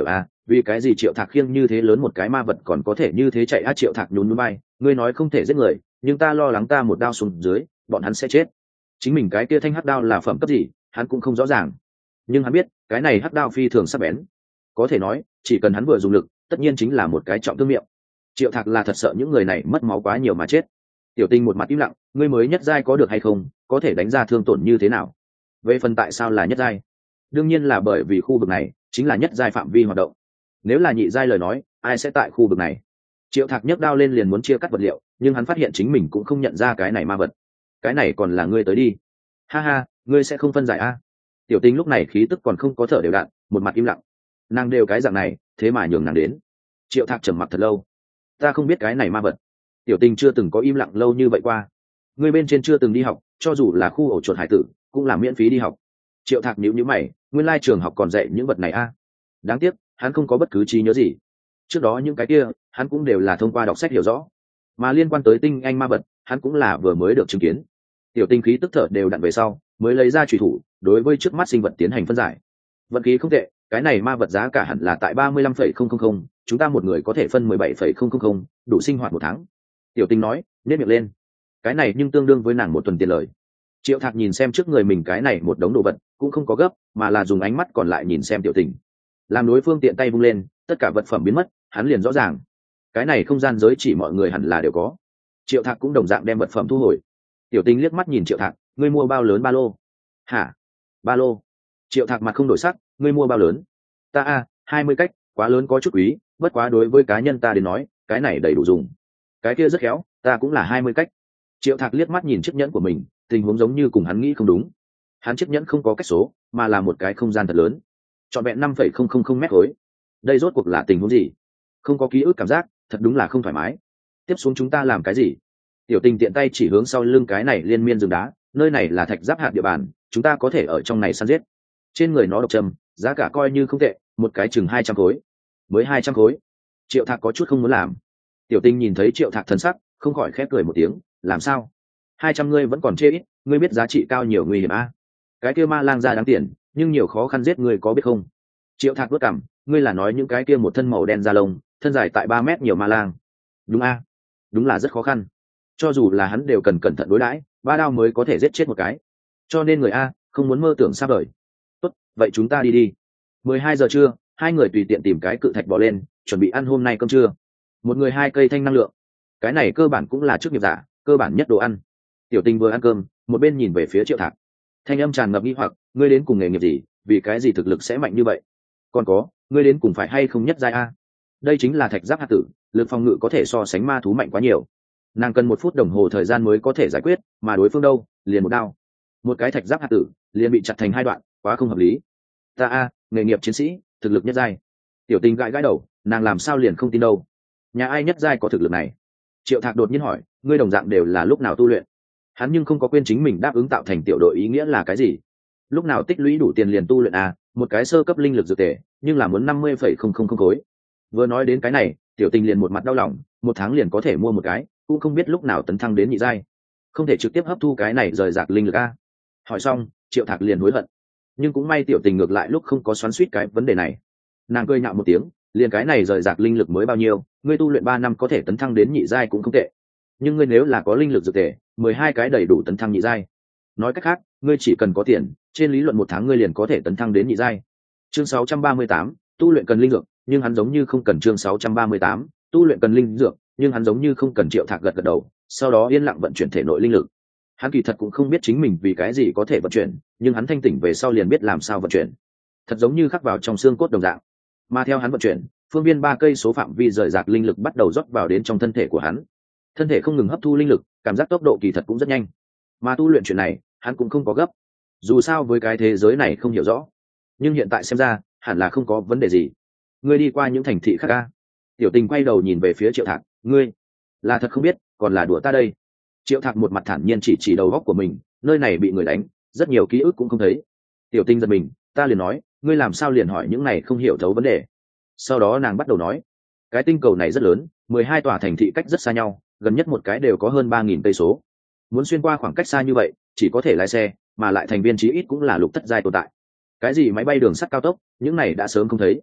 vì cái gì Triệu Thạc khiêng như thế lớn một cái ma vật còn có thể như thế chạy á? Triệu Thạc nhún nhún bay, ngươi nói không thể giết người, nhưng ta lo lắng ta một đao xuống dưới bọn hắn sẽ chết. Chính mình cái kia thanh hắc đao là phẩm cấp gì hắn cũng không rõ ràng, nhưng hắn biết cái này hắc đao phi thường sắc bén, có thể nói chỉ cần hắn vừa dùng lực tất nhiên chính là một cái trọng thương miệng. Triệu Thạc là thật sợ những người này mất máu quá nhiều mà chết. Tiểu Tinh một mặt im lặng, ngươi mới nhất giai có được hay không, có thể đánh ra thương tổn như thế nào? Về phần tại sao là nhất giai, đương nhiên là bởi vì khu vực này chính là nhất giai phạm vi hoạt động. Nếu là nhị giai lời nói ai sẽ tại khu vực này? Triệu Thạc nhấc đao lên liền muốn chia cắt vật liệu, nhưng hắn phát hiện chính mình cũng không nhận ra cái này ma vật. Cái này còn là ngươi tới đi. Ha ha, ngươi sẽ không phân giải a? Tiểu Tinh lúc này khí tức còn không có thở đều đặn, một mặt im lặng. Nàng đều cái dạng này thế mà nhường nàng đến. Triệu Thạc trầm mặc thật lâu. Ta không biết cái này ma vật. Tiểu Tinh chưa từng có im lặng lâu như vậy qua. Ngươi bên trên chưa từng đi học, cho dù là khu ổ chuột hải tử cũng là miễn phí đi học. Triệu Thạc nhíu nhíu mày, nguyên lai trường học còn dạy những vật này a? Đáng tiếc hắn không có bất cứ trí nhớ gì. Trước đó những cái kia hắn cũng đều là thông qua đọc sách hiểu rõ, mà liên quan tới tinh anh ma vật hắn cũng là vừa mới được chứng kiến. Tiểu Tinh khí tức thở đều đặn về sau mới lấy ra chùy thủ đối với trước mắt sinh vật tiến hành phân giải. Vận khí không tệ, cái này ma vật giá cả hẳn là tại ba mươi lăm phẩy không không không, chúng ta một người có thể phân mười bảy phẩy không không không, đủ sinh hoạt một tháng. Tiểu Tinh nói, nhếch miệng lên. Cái này nhưng tương đương với nàng một tuần tiền lời. Triệu Thạc nhìn xem trước người mình cái này một đống đồ vật cũng không có gấp, mà là dùng ánh mắt còn lại nhìn xem Tiểu Tinh. Làm đối phương tiện tay vung lên, tất cả vật phẩm biến mất, hắn liền rõ ràng cái này không gian giới chỉ mọi người hẳn là đều có. Triệu Thạc cũng đồng dạng đem vật phẩm thu hồi. Tiểu Tinh liếc mắt nhìn Triệu Thạc, ngươi mua bao lớn ba lô? Hả? Ba lô? Triệu Thạc mặt không đổi sắc, ngươi mua bao lớn? Ta a, hai mươi cách, quá lớn có chút quý, bất quá đối với cá nhân ta đến nói cái này đầy đủ dùng. Cái kia rất khéo, ta cũng là hai mươi cách. Triệu Thạc liếc mắt nhìn chiếc nhẫn của mình, tình huống giống như cùng hắn nghĩ không đúng. Hắn chiếc nhẫn không có cách số mà là một cái không gian thật lớn, trọn vẹn năm phẩy không không không mét khối. Đây rốt cuộc là tình huống gì? Không có ký ức cảm giác, thật đúng là không thoải mái. Tiếp xuống chúng ta làm cái gì? Tiểu Tinh tiện tay chỉ hướng sau lưng cái này liên miên rừng đá, nơi này là thạch giáp hạt địa bàn, chúng ta có thể ở trong này săn giết. Trên người nó độc trầm, giá cả coi như không tệ, một cái chừng hai trăm khối. Mới hai trăm khối. Triệu Thạc có chút không muốn làm. Tiểu Tinh nhìn thấy Triệu Thạc thần sắc, không khỏi khép cười một tiếng, làm sao? hai trăm ngươi vẫn còn chê ít, ngươi biết giá trị cao nhiều nguy hiểm a? Cái kia ma lang ra đáng tiền, nhưng nhiều khó khăn giết ngươi có biết không? Triệu Thạc đốt cằm, ngươi là nói những cái kia một thân màu đen da lông, thân dài tại ba mét nhiều ma lang? Đúng a? Đúng là rất khó khăn. Cho dù là hắn đều cần cẩn thận đối đãi, ba đao mới có thể giết chết một cái. Cho nên người a, không muốn mơ tưởng xa vời. Tốt, vậy chúng ta đi đi. mười hai giờ trưa, hai người tùy tiện tìm cái cự thạch bỏ lên, chuẩn bị ăn hôm nay cơm trưa. Một người hai cây thanh năng lượng. Cái này cơ bản cũng là chức nghiệp giả, cơ bản nhất đồ ăn. Tiểu Tinh vừa ăn cơm, một bên nhìn về phía Triệu Thạc. Thanh âm tràn ngập nghi hoặc, ngươi đến cùng nghề nghiệp gì, vì cái gì thực lực sẽ mạnh như vậy? Còn có, ngươi đến cùng phải hay không nhất giai a? Đây chính là thạch giáp hạt tử, lực phòng ngự có thể so sánh ma thú mạnh quá nhiều. Nàng cần một phút đồng hồ thời gian mới có thể giải quyết, mà đối phương đâu, liền một đao. Một cái thạch giáp hạt tử, liền bị chặt thành hai đoạn, quá không hợp lý. Ta a, nghề nghiệp chiến sĩ, thực lực nhất giai. Tiểu Tinh gãi gãi đầu, nàng làm sao liền không tin đâu? Nhà ai nhất giai có thực lực này? Triệu Thạc đột nhiên hỏi, ngươi đồng dạng đều là lúc nào tu luyện? Hắn nhưng không có quên chính mình đáp ứng tạo thành tiểu đội ý nghĩa là cái gì. Lúc nào tích lũy đủ tiền liền tu luyện à, một cái sơ cấp linh lực dược tệ, nhưng là muốn năm mươi phẩy không không không khối. Vừa nói đến cái này, Tiểu Tinh liền một mặt đau lòng, một tháng liền có thể mua một cái, cũng không biết lúc nào tấn thăng đến nhị giai. Không thể trực tiếp hấp thu cái này rời rạc linh lực a. Hỏi xong, Triệu Thạc liền hối hận. Nhưng cũng may Tiểu Tinh ngược lại lúc không có xoắn xuýt cái vấn đề này. Nàng cười nhạo một tiếng, liền cái này rời rạc linh lực mới bao nhiêu, ngươi tu luyện ba năm có thể tấn thăng đến nhị giai cũng không tệ. Nhưng ngươi nếu là có linh lực dược tệ, mười hai cái đầy đủ tấn thăng nhị giai. Nói cách khác, ngươi chỉ cần có tiền, trên lý luận một tháng ngươi liền có thể tấn thăng đến nhị giai. Chương sáu trăm ba mươi tám, tu luyện cần linh dược, nhưng hắn giống như không cần. Chương sáu trăm ba mươi tám, tu luyện cần linh dược, nhưng hắn giống như không cần. Triệu Thạc gật gật đầu, sau đó yên lặng vận chuyển thể nội linh lực. Hắn kỳ thật cũng không biết chính mình vì cái gì có thể vận chuyển, nhưng hắn thanh tỉnh về sau liền biết làm sao vận chuyển. Thật giống như khắc vào trong xương cốt đồng dạng. Mà theo hắn vận chuyển, phương viên ba cây số phạm vi rời rạc linh lực bắt đầu rót vào đến trong thân thể của hắn. Thân thể không ngừng hấp thu linh lực, cảm giác tốc độ kỳ thật cũng rất nhanh. Mà tu luyện chuyện này, hắn cũng không có gấp. Dù sao với cái thế giới này không hiểu rõ, nhưng hiện tại xem ra, hẳn là không có vấn đề gì. Ngươi đi qua những thành thị khác a? Tiểu Tinh quay đầu nhìn về phía Triệu Thạc, ngươi là thật không biết, còn là đùa ta đây? Triệu Thạc một mặt thản nhiên chỉ chỉ đầu góc của mình, nơi này bị người đánh, rất nhiều ký ức cũng không thấy. Tiểu Tinh giật mình, ta liền nói, ngươi làm sao liền hỏi những này không hiểu thấu vấn đề? Sau đó nàng bắt đầu nói, cái tinh cầu này rất lớn, mười hai tòa thành thị cách rất xa nhau, gần nhất một cái đều có hơn ba nghìn cây số. Muốn xuyên qua khoảng cách xa như vậy, chỉ có thể lái xe, mà lại thành viên chí ít cũng là lục thất giai tồn tại. Cái gì máy bay đường sắt cao tốc, những này đã sớm không thấy.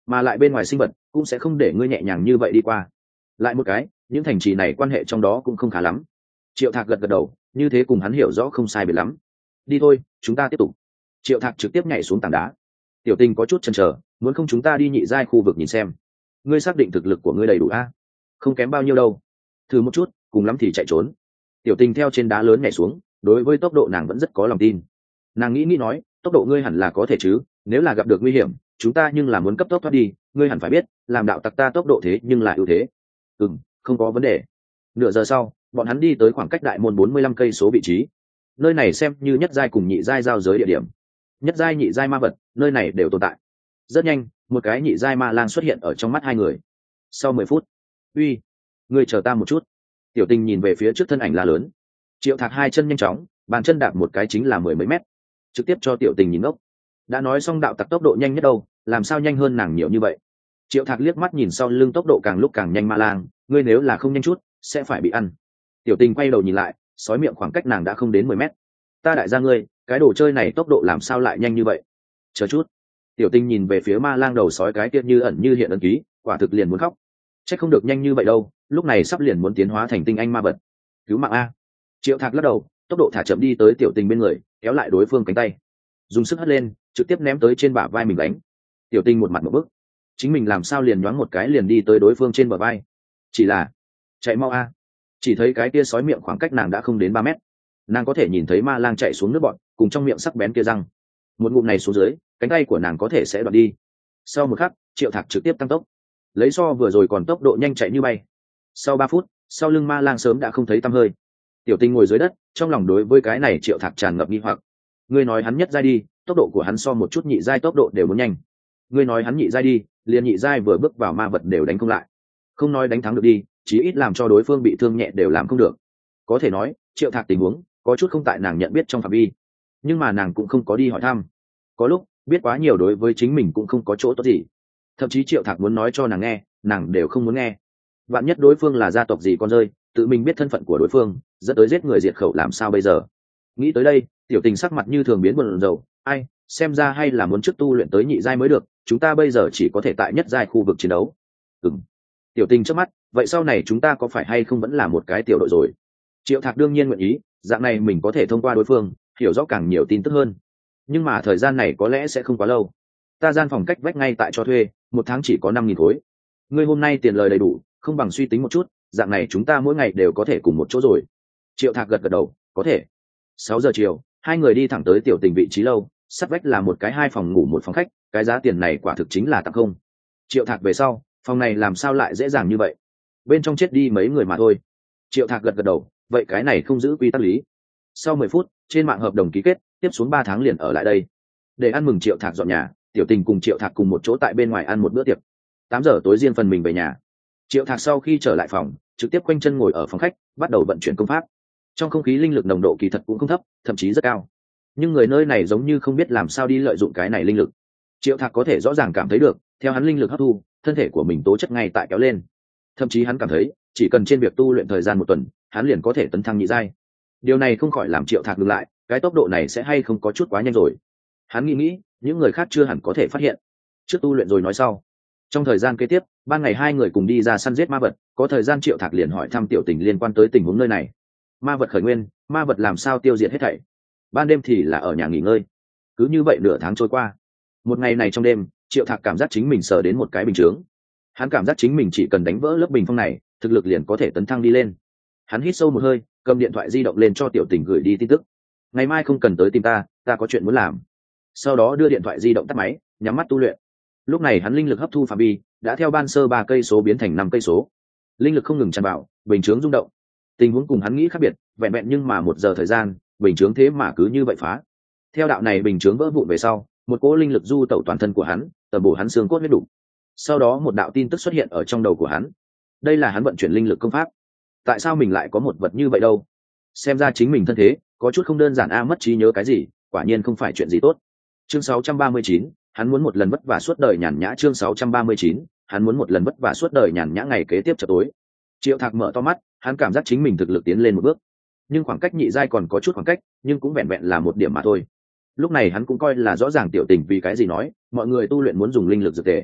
mà lại bên ngoài sinh vật cũng sẽ không để ngươi nhẹ nhàng như vậy đi qua. Lại một cái, những thành trì này quan hệ trong đó cũng không khá lắm. Triệu Thạc gật gật đầu, như thế cùng hắn hiểu rõ không sai biệt lắm. Đi thôi, chúng ta tiếp tục. Triệu Thạc trực tiếp nhảy xuống tảng đá. Tiểu Tình có chút chần chờ, muốn không chúng ta đi nhị giai khu vực nhìn xem. Ngươi xác định thực lực của ngươi đầy đủ a? Không kém bao nhiêu đâu. Thử một chút, cùng lắm thì chạy trốn. Tiểu Tình theo trên đá lớn nhảy xuống, đối với tốc độ nàng vẫn rất có lòng tin. Nàng nghĩ nghĩ nói, tốc độ ngươi hẳn là có thể chứ, nếu là gặp được nguy hiểm, chúng ta nhưng là muốn cấp tốc thoát đi, ngươi hẳn phải biết, làm đạo tặc ta tốc độ thế nhưng lại ưu thế. Ừm, không có vấn đề. Nửa giờ sau, bọn hắn đi tới khoảng cách đại môn bốn mươi lăm cây số vị trí. Nơi này xem như nhất giai cùng nhị giai giao giới địa điểm. Nhất giai nhị giai ma vật, nơi này đều tồn tại. Rất nhanh, một cái nhị giai ma lang xuất hiện ở trong mắt hai người. Sau mười phút, uy, ngươi chờ ta một chút. Tiểu Tình nhìn về phía trước thân ảnh la lớn. Triệu Thạc hai chân nhanh chóng, bàn chân đạp một cái chính là mười mấy mét, trực tiếp cho Tiểu Tình nhìn ngốc. Đã nói xong đạo tặc tốc độ nhanh nhất đâu, làm sao nhanh hơn nàng nhiều như vậy? Triệu Thạc liếc mắt nhìn sau lưng tốc độ càng lúc càng nhanh ma lang, ngươi nếu là không nhanh chút, sẽ phải bị ăn. Tiểu Tình quay đầu nhìn lại, sói miệng khoảng cách nàng đã không đến mười mét. Ta đại gia ngươi, cái đồ chơi này tốc độ làm sao lại nhanh như vậy? Chờ chút. Tiểu Tình nhìn về phía ma lang đầu sói cái kia như ẩn như hiện ấn ký, quả thực liền muốn khóc. Chắc không được nhanh như vậy đâu, lúc này sắp liền muốn tiến hóa thành tinh anh ma vật. Cứu mạng a. Triệu Thạc lắc đầu, tốc độ thả chậm đi tới Tiểu Tình bên người, kéo lại đối phương cánh tay, dùng sức hất lên, trực tiếp ném tới trên bả vai mình đánh. Tiểu Tình một mặt một bức, chính mình làm sao liền nhoáng một cái liền đi tới đối phương trên bờ vai? Chỉ là chạy mau a. Chỉ thấy cái kia sói miệng khoảng cách nàng đã không đến ba mét, nàng có thể nhìn thấy ma lang chạy xuống nước bọn, cùng trong miệng sắc bén kia răng. Một ngụm này xuống dưới, cánh tay của nàng có thể sẽ đoạn đi. Sau một khắc, Triệu Thạc trực tiếp tăng tốc, lấy so vừa rồi còn tốc độ nhanh chạy như bay. Sau ba phút, sau lưng ma lang sớm đã không thấy tăm hơi. Tiểu Tình ngồi dưới đất, trong lòng đối với cái này Triệu Thạc tràn ngập nghi hoặc. Ngươi nói hắn nhất giai đi, tốc độ của hắn so một chút nhị giai tốc độ đều muốn nhanh. Ngươi nói hắn nhị giai đi, liền nhị giai vừa bước vào ma vật đều đánh không lại. Không nói đánh thắng được đi, chí ít làm cho đối phương bị thương nhẹ đều làm không được. Có thể nói, Triệu Thạc tình huống có chút không tại nàng nhận biết trong phạm vi, nhưng mà nàng cũng không có đi hỏi thăm. Có lúc biết quá nhiều đối với chính mình cũng không có chỗ tốt gì. Thậm chí Triệu Thạc muốn nói cho nàng nghe, nàng đều không muốn nghe. Vạn nhất đối phương là gia tộc gì con rơi, tự mình biết thân phận của đối phương, dẫn tới giết người diệt khẩu làm sao bây giờ? Nghĩ tới đây, Tiểu Tình sắc mặt như thường biến buồn rầu, ai, xem ra hay là muốn trước tu luyện tới nhị giai mới được, chúng ta bây giờ chỉ có thể tại nhất giai khu vực chiến đấu. Ừm. Tiểu Tình chớp mắt, vậy sau này chúng ta có phải hay không vẫn là một cái tiểu đội rồi? Triệu Thạc đương nhiên nguyện ý, dạng này mình có thể thông qua đối phương hiểu rõ càng nhiều tin tức hơn. Nhưng mà thời gian này có lẽ sẽ không quá lâu. Ta gian phòng cách vách ngay tại cho thuê, một tháng chỉ có năm nghìn khối. Ngươi hôm nay tiền lời đầy đủ, không bằng suy tính một chút, dạng này chúng ta mỗi ngày đều có thể cùng một chỗ rồi. Triệu Thạc gật gật đầu, có thể. Sáu giờ chiều, hai người đi thẳng tới Tiểu Tình vị trí lâu, sát vách là một cái hai phòng ngủ một phòng khách, cái giá tiền này quả thực chính là tặng không. Triệu Thạc về sau, phòng này làm sao lại dễ dàng như vậy? Bên trong chết đi mấy người mà thôi. Triệu Thạc gật gật đầu, vậy cái này không giữ quy tắc lý. Sau mười phút, trên mạng hợp đồng ký kết, tiếp xuống ba tháng liền ở lại đây. Để ăn mừng Triệu Thạc dọn nhà, Tiểu Tình cùng Triệu Thạc cùng một chỗ tại bên ngoài ăn một bữa tiệc. Tám giờ tối riêng phần mình về nhà. Triệu Thạc sau khi trở lại phòng, trực tiếp quanh chân ngồi ở phòng khách, bắt đầu vận chuyển công pháp. Trong không khí linh lực nồng độ kỳ thật cũng không thấp, thậm chí rất cao. Nhưng người nơi này giống như không biết làm sao đi lợi dụng cái này linh lực. Triệu Thạc có thể rõ ràng cảm thấy được, theo hắn linh lực hấp thu, thân thể của mình tố chất ngay tại kéo lên. Thậm chí hắn cảm thấy, chỉ cần trên việc tu luyện thời gian một tuần, hắn liền có thể tấn thăng nhị giai. Điều này không khỏi làm Triệu Thạc ngừng lại, cái tốc độ này sẽ hay không có chút quá nhanh rồi. Hắn nghĩ nghĩ, những người khác chưa hẳn có thể phát hiện. Trước tu luyện rồi nói sau. Trong thời gian kế tiếp, ban ngày hai người cùng đi ra săn giết ma vật, có thời gian Triệu Thạc liền hỏi thăm Tiểu Tình liên quan tới tình huống nơi này. Ma vật khởi nguyên, ma vật làm sao tiêu diệt hết thảy. Ban đêm thì là ở nhà nghỉ ngơi. Cứ như vậy nửa tháng trôi qua. Một ngày này trong đêm, Triệu Thạc cảm giác chính mình sờ đến một cái bình chướng. Hắn cảm giác chính mình chỉ cần đánh vỡ lớp bình phong này, thực lực liền có thể tấn thăng đi lên. Hắn hít sâu một hơi, cầm điện thoại di động lên cho Tiểu Tình gửi đi tin tức. Ngày mai không cần tới tìm ta, ta có chuyện muốn làm. Sau đó đưa điện thoại di động tắt máy, nhắm mắt tu luyện. Lúc này hắn linh lực hấp thu phạm vi đã theo ban sơ ba cây số biến thành năm cây số, linh lực không ngừng tràn vào, bình chướng rung động. Tình huống cùng hắn nghĩ khác biệt, vẹn vẹn nhưng mà một giờ thời gian, bình chướng thế mà cứ như vậy phá. Theo đạo này bình chướng vỡ vụn về sau, một cỗ linh lực du tẩu toàn thân của hắn, tầm bổ hắn xương cốt huyết đủ. Sau đó một đạo tin tức xuất hiện ở trong đầu của hắn. Đây là hắn vận chuyển linh lực công pháp. Tại sao mình lại có một vật như vậy đâu? Xem ra chính mình thân thế có chút không đơn giản a, mất trí nhớ cái gì, quả nhiên không phải chuyện gì tốt. Chương sáu trăm ba mươi chín, hắn muốn một lần vất vả suốt đời nhàn nhã. Chương sáu trăm ba mươi chín, hắn muốn một lần vất vả suốt đời nhàn nhã. Ngày kế tiếp chợ tối, Triệu Thạc mở to mắt, hắn cảm giác chính mình thực lực tiến lên một bước, nhưng khoảng cách nhị giai còn có chút khoảng cách, nhưng cũng vẹn vẹn là một điểm mà thôi. Lúc này hắn cũng coi là rõ ràng Tiểu Tình vì cái gì nói mọi người tu luyện muốn dùng linh lực dược tề.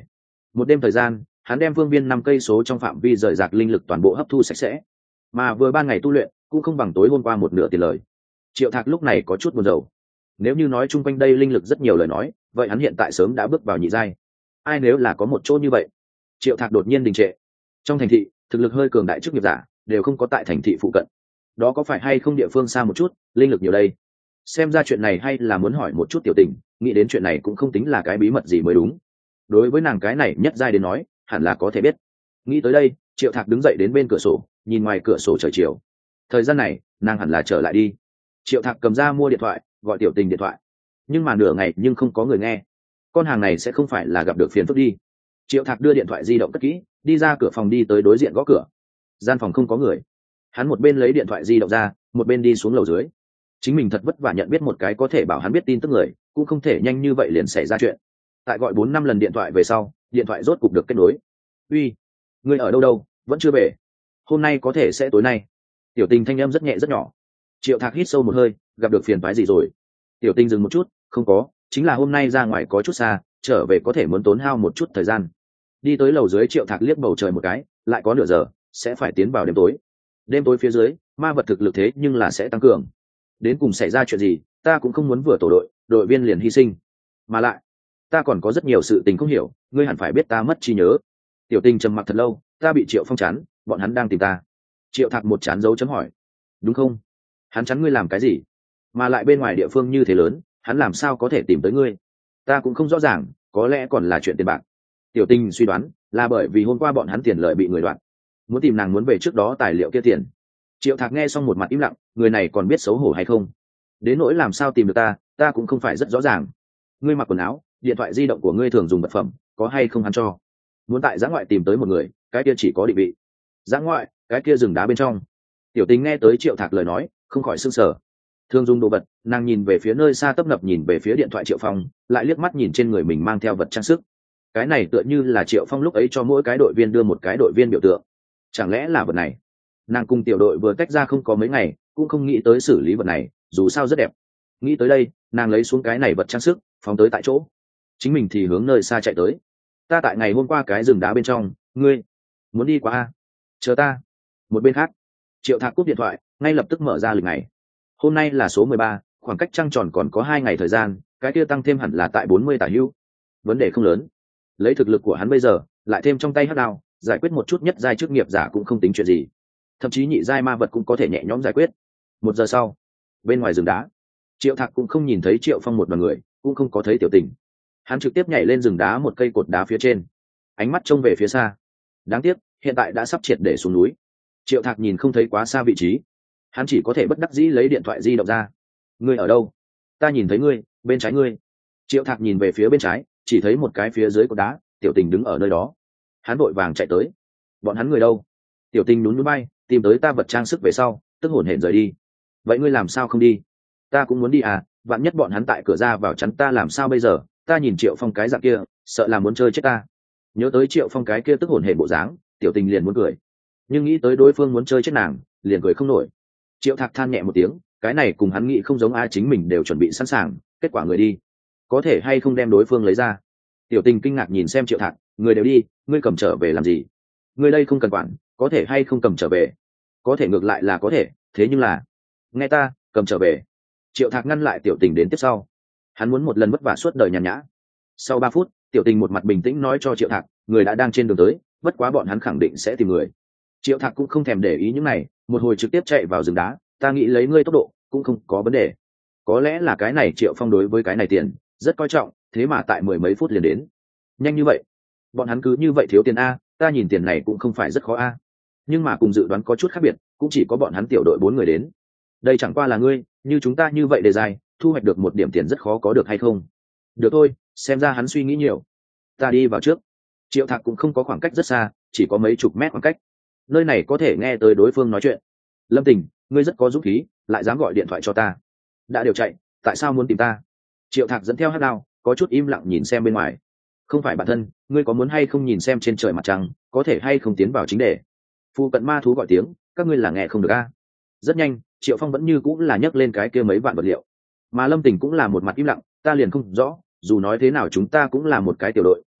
Một đêm thời gian, hắn đem phương viên năm cây số trong phạm vi rời rạc linh lực toàn bộ hấp thu sạch sẽ, mà vừa ban ngày tu luyện cũng không bằng tối hôm qua một nửa tiền lời. Triệu Thạc lúc này có chút buồn rầu. Nếu như nói chung quanh đây linh lực rất nhiều lời nói, vậy hắn hiện tại sớm đã bước vào nhị giai. Ai nếu là có một chỗ như vậy? Triệu Thạc đột nhiên đình trệ. Trong thành thị, thực lực hơi cường đại chức nghiệp giả đều không có tại thành thị phụ cận. Đó có phải hay không địa phương xa một chút, linh lực nhiều đây? Xem ra chuyện này hay là muốn hỏi một chút Tiểu Tình, nghĩ đến chuyện này cũng không tính là cái bí mật gì mới đúng. Đối với nàng cái này nhất giai đến nói, hẳn là có thể biết. Nghĩ tới đây, Triệu Thạc đứng dậy đến bên cửa sổ, nhìn ngoài cửa sổ trời chiều. Thời gian này, nàng hẳn là trở lại đi. Triệu Thạc cầm ra mua điện thoại, gọi Tiểu Tình điện thoại. Nhưng mà nửa ngày nhưng không có người nghe. Con hàng này sẽ không phải là gặp được phiền phức đi. Triệu Thạc đưa điện thoại di động cất kỹ, đi ra cửa phòng đi tới đối diện gõ cửa. Gian phòng không có người. Hắn một bên lấy điện thoại di động ra, một bên đi xuống lầu dưới. Chính mình thật vất vả nhận biết một cái có thể bảo hắn biết tin tức người, cũng không thể nhanh như vậy liền xảy ra chuyện. Tại gọi bốn năm lần điện thoại về sau, điện thoại rốt cục được kết nối. Uy, ngươi ở đâu đâu, vẫn chưa về? Hôm nay có thể sẽ tối nay. Tiểu Tình thanh âm rất nhẹ rất nhỏ. Triệu Thạc hít sâu một hơi, gặp được phiền phái gì rồi? Tiểu Tình dừng một chút, không có, chính là hôm nay ra ngoài có chút xa, trở về có thể muốn tốn hao một chút thời gian. Đi tới lầu dưới, Triệu Thạc liếc bầu trời một cái, lại có nửa giờ sẽ phải tiến vào đêm tối. Đêm tối phía dưới, ma vật thực lực thế nhưng là sẽ tăng cường. Đến cùng xảy ra chuyện gì, ta cũng không muốn vừa tổ đội, đội viên liền hy sinh. Mà lại, ta còn có rất nhiều sự tình không hiểu, ngươi hẳn phải biết ta mất trí nhớ. Tiểu Tình trầm mặc thật lâu, ta bị Triệu Phong chắn, bọn hắn đang tìm ta. Triệu Thạc một chán dấu chấm hỏi. Đúng không? Hắn chắn ngươi làm cái gì? Mà lại bên ngoài địa phương như thế lớn, hắn làm sao có thể tìm tới ngươi? Ta cũng không rõ ràng, có lẽ còn là chuyện tiền bạc. Tiểu Tình suy đoán là bởi vì hôm qua bọn hắn tiền lợi bị người đoạt, muốn tìm nàng muốn về trước đó tài liệu kia tiền. Triệu Thạc nghe xong một mặt im lặng, người này còn biết xấu hổ hay không? Đến nỗi làm sao tìm được ta, ta cũng không phải rất rõ ràng. Ngươi mặc quần áo, điện thoại di động của ngươi thường dùng vật phẩm, có hay không hắn cho? Muốn tại giã ngoại tìm tới một người, cái kia chỉ có định vị. Giã ngoại, cái kia rừng đá bên trong. Tiểu Tình nghe tới Triệu Thạc lời nói, không khỏi sưng sờ. Thường dùng đồ vật, nàng nhìn về phía nơi xa tấp nập nhìn về phía điện thoại Triệu Phong, lại liếc mắt nhìn trên người mình mang theo vật trang sức. Cái này tựa như là Triệu Phong lúc ấy cho mỗi cái đội viên đưa một cái đội viên biểu tượng. Chẳng lẽ là vật này? Nàng cùng tiểu đội vừa tách ra không có mấy ngày, cũng không nghĩ tới xử lý vật này, dù sao rất đẹp. Nghĩ tới đây, nàng lấy xuống cái này vật trang sức, phóng tới tại chỗ. Chính mình thì hướng nơi xa chạy tới. Ta tại ngày hôm qua cái rừng đá bên trong, ngươi muốn đi qua a? Chờ ta. Một bên khác, Triệu Thạc cúp điện thoại, ngay lập tức mở ra lịch ngày. Hôm nay là số mười ba, khoảng cách trăng tròn còn có hai ngày thời gian, cái kia tăng thêm hẳn là tại bốn mươi tả hữu. Vấn đề không lớn. Lấy thực lực của hắn bây giờ, lại thêm trong tay hắc đao, giải quyết một chút nhất giai chức nghiệp giả cũng không tính chuyện gì. Thậm chí nhị giai ma vật cũng có thể nhẹ nhõm giải quyết. Một giờ sau, bên ngoài rừng đá, Triệu Thạc cũng không nhìn thấy Triệu Phong một đoàn người, cũng không có thấy Tiểu Tình. Hắn trực tiếp nhảy lên rừng đá một cây cột đá phía trên, ánh mắt trông về phía xa. Đáng tiếc, hiện tại đã sắp triệt để xuống núi. Triệu Thạc nhìn không thấy quá xa vị trí, hắn chỉ có thể bất đắc dĩ lấy điện thoại di động ra. Ngươi ở đâu? Ta nhìn thấy ngươi, bên trái ngươi. Triệu Thạc nhìn về phía bên trái, chỉ thấy một cái phía dưới cột đá, Tiểu Tình đứng ở nơi đó. Hắn vội vàng chạy tới. Bọn hắn người đâu? Tiểu Tình nhún nhún bay, tìm tới ta vật trang sức về sau, tức hổn hển rời đi. Vậy ngươi làm sao không đi? Ta cũng muốn đi à, vạn nhất bọn hắn tại cửa ra vào chắn ta làm sao bây giờ? Ta nhìn Triệu Phong cái dạng kia, sợ là muốn chơi chết ta. Nhớ tới Triệu Phong cái kia tức hổn hển bộ dáng, Tiểu Tình liền muốn cười, nhưng nghĩ tới đối phương muốn chơi chết nàng, liền cười không nổi. Triệu Thạc than nhẹ một tiếng, cái này cùng hắn nghĩ không giống ai, chính mình đều chuẩn bị sẵn sàng, kết quả người đi, có thể hay không đem đối phương lấy ra. Tiểu Tình kinh ngạc nhìn xem Triệu Thạc, người đều đi, ngươi cầm trở về làm gì? Ngươi đây không cần quản, có thể hay không cầm trở về? Có thể ngược lại là có thể, thế nhưng là, nghe ta, cầm trở về. Triệu Thạc ngăn lại Tiểu Tình đến tiếp sau. Hắn muốn một lần vất vả suốt đời nhàn nhã. Sau ba phút, Tiểu Tình một mặt bình tĩnh nói cho Triệu Thạc, người đã đang trên đường tới, bất quá bọn hắn khẳng định sẽ tìm người. Triệu Thạc cũng không thèm để ý những này, một hồi trực tiếp chạy vào rừng đá. Ta nghĩ lấy ngươi tốc độ cũng không có vấn đề. Có lẽ là cái này Triệu Phong đối với cái này tiền rất coi trọng, thế mà tại mười mấy phút liền đến. Nhanh như vậy? Bọn hắn cứ như vậy thiếu tiền a? Ta nhìn tiền này cũng không phải rất khó a. Nhưng mà cùng dự đoán có chút khác biệt, cũng chỉ có bọn hắn tiểu đội bốn người đến. Đây chẳng qua là ngươi, như chúng ta như vậy đề dài, thu hoạch được một điểm tiền rất khó có được hay không? Được thôi, xem ra hắn suy nghĩ nhiều. Ta đi vào trước. Triệu Thạc cũng không có khoảng cách rất xa, chỉ có mấy chục mét khoảng cách. Nơi này có thể nghe tới đối phương nói chuyện. Lâm Tình, ngươi rất có dũng khí, lại dám gọi điện thoại cho ta. Đã đều chạy, tại sao muốn tìm ta? Triệu Thạc dẫn theo hát đao, có chút im lặng nhìn xem bên ngoài. Không phải bản thân, ngươi có muốn hay không nhìn xem trên trời mặt trăng, có thể hay không tiến vào chính đề. Phu cận ma thú gọi tiếng, các ngươi là nghe không được a? Rất nhanh, Triệu Phong vẫn như cũng là nhấc lên cái kia mấy vạn vật liệu. Mà Lâm Tình cũng là một mặt im lặng, ta liền không rõ, dù nói thế nào chúng ta cũng là một cái tiểu đội,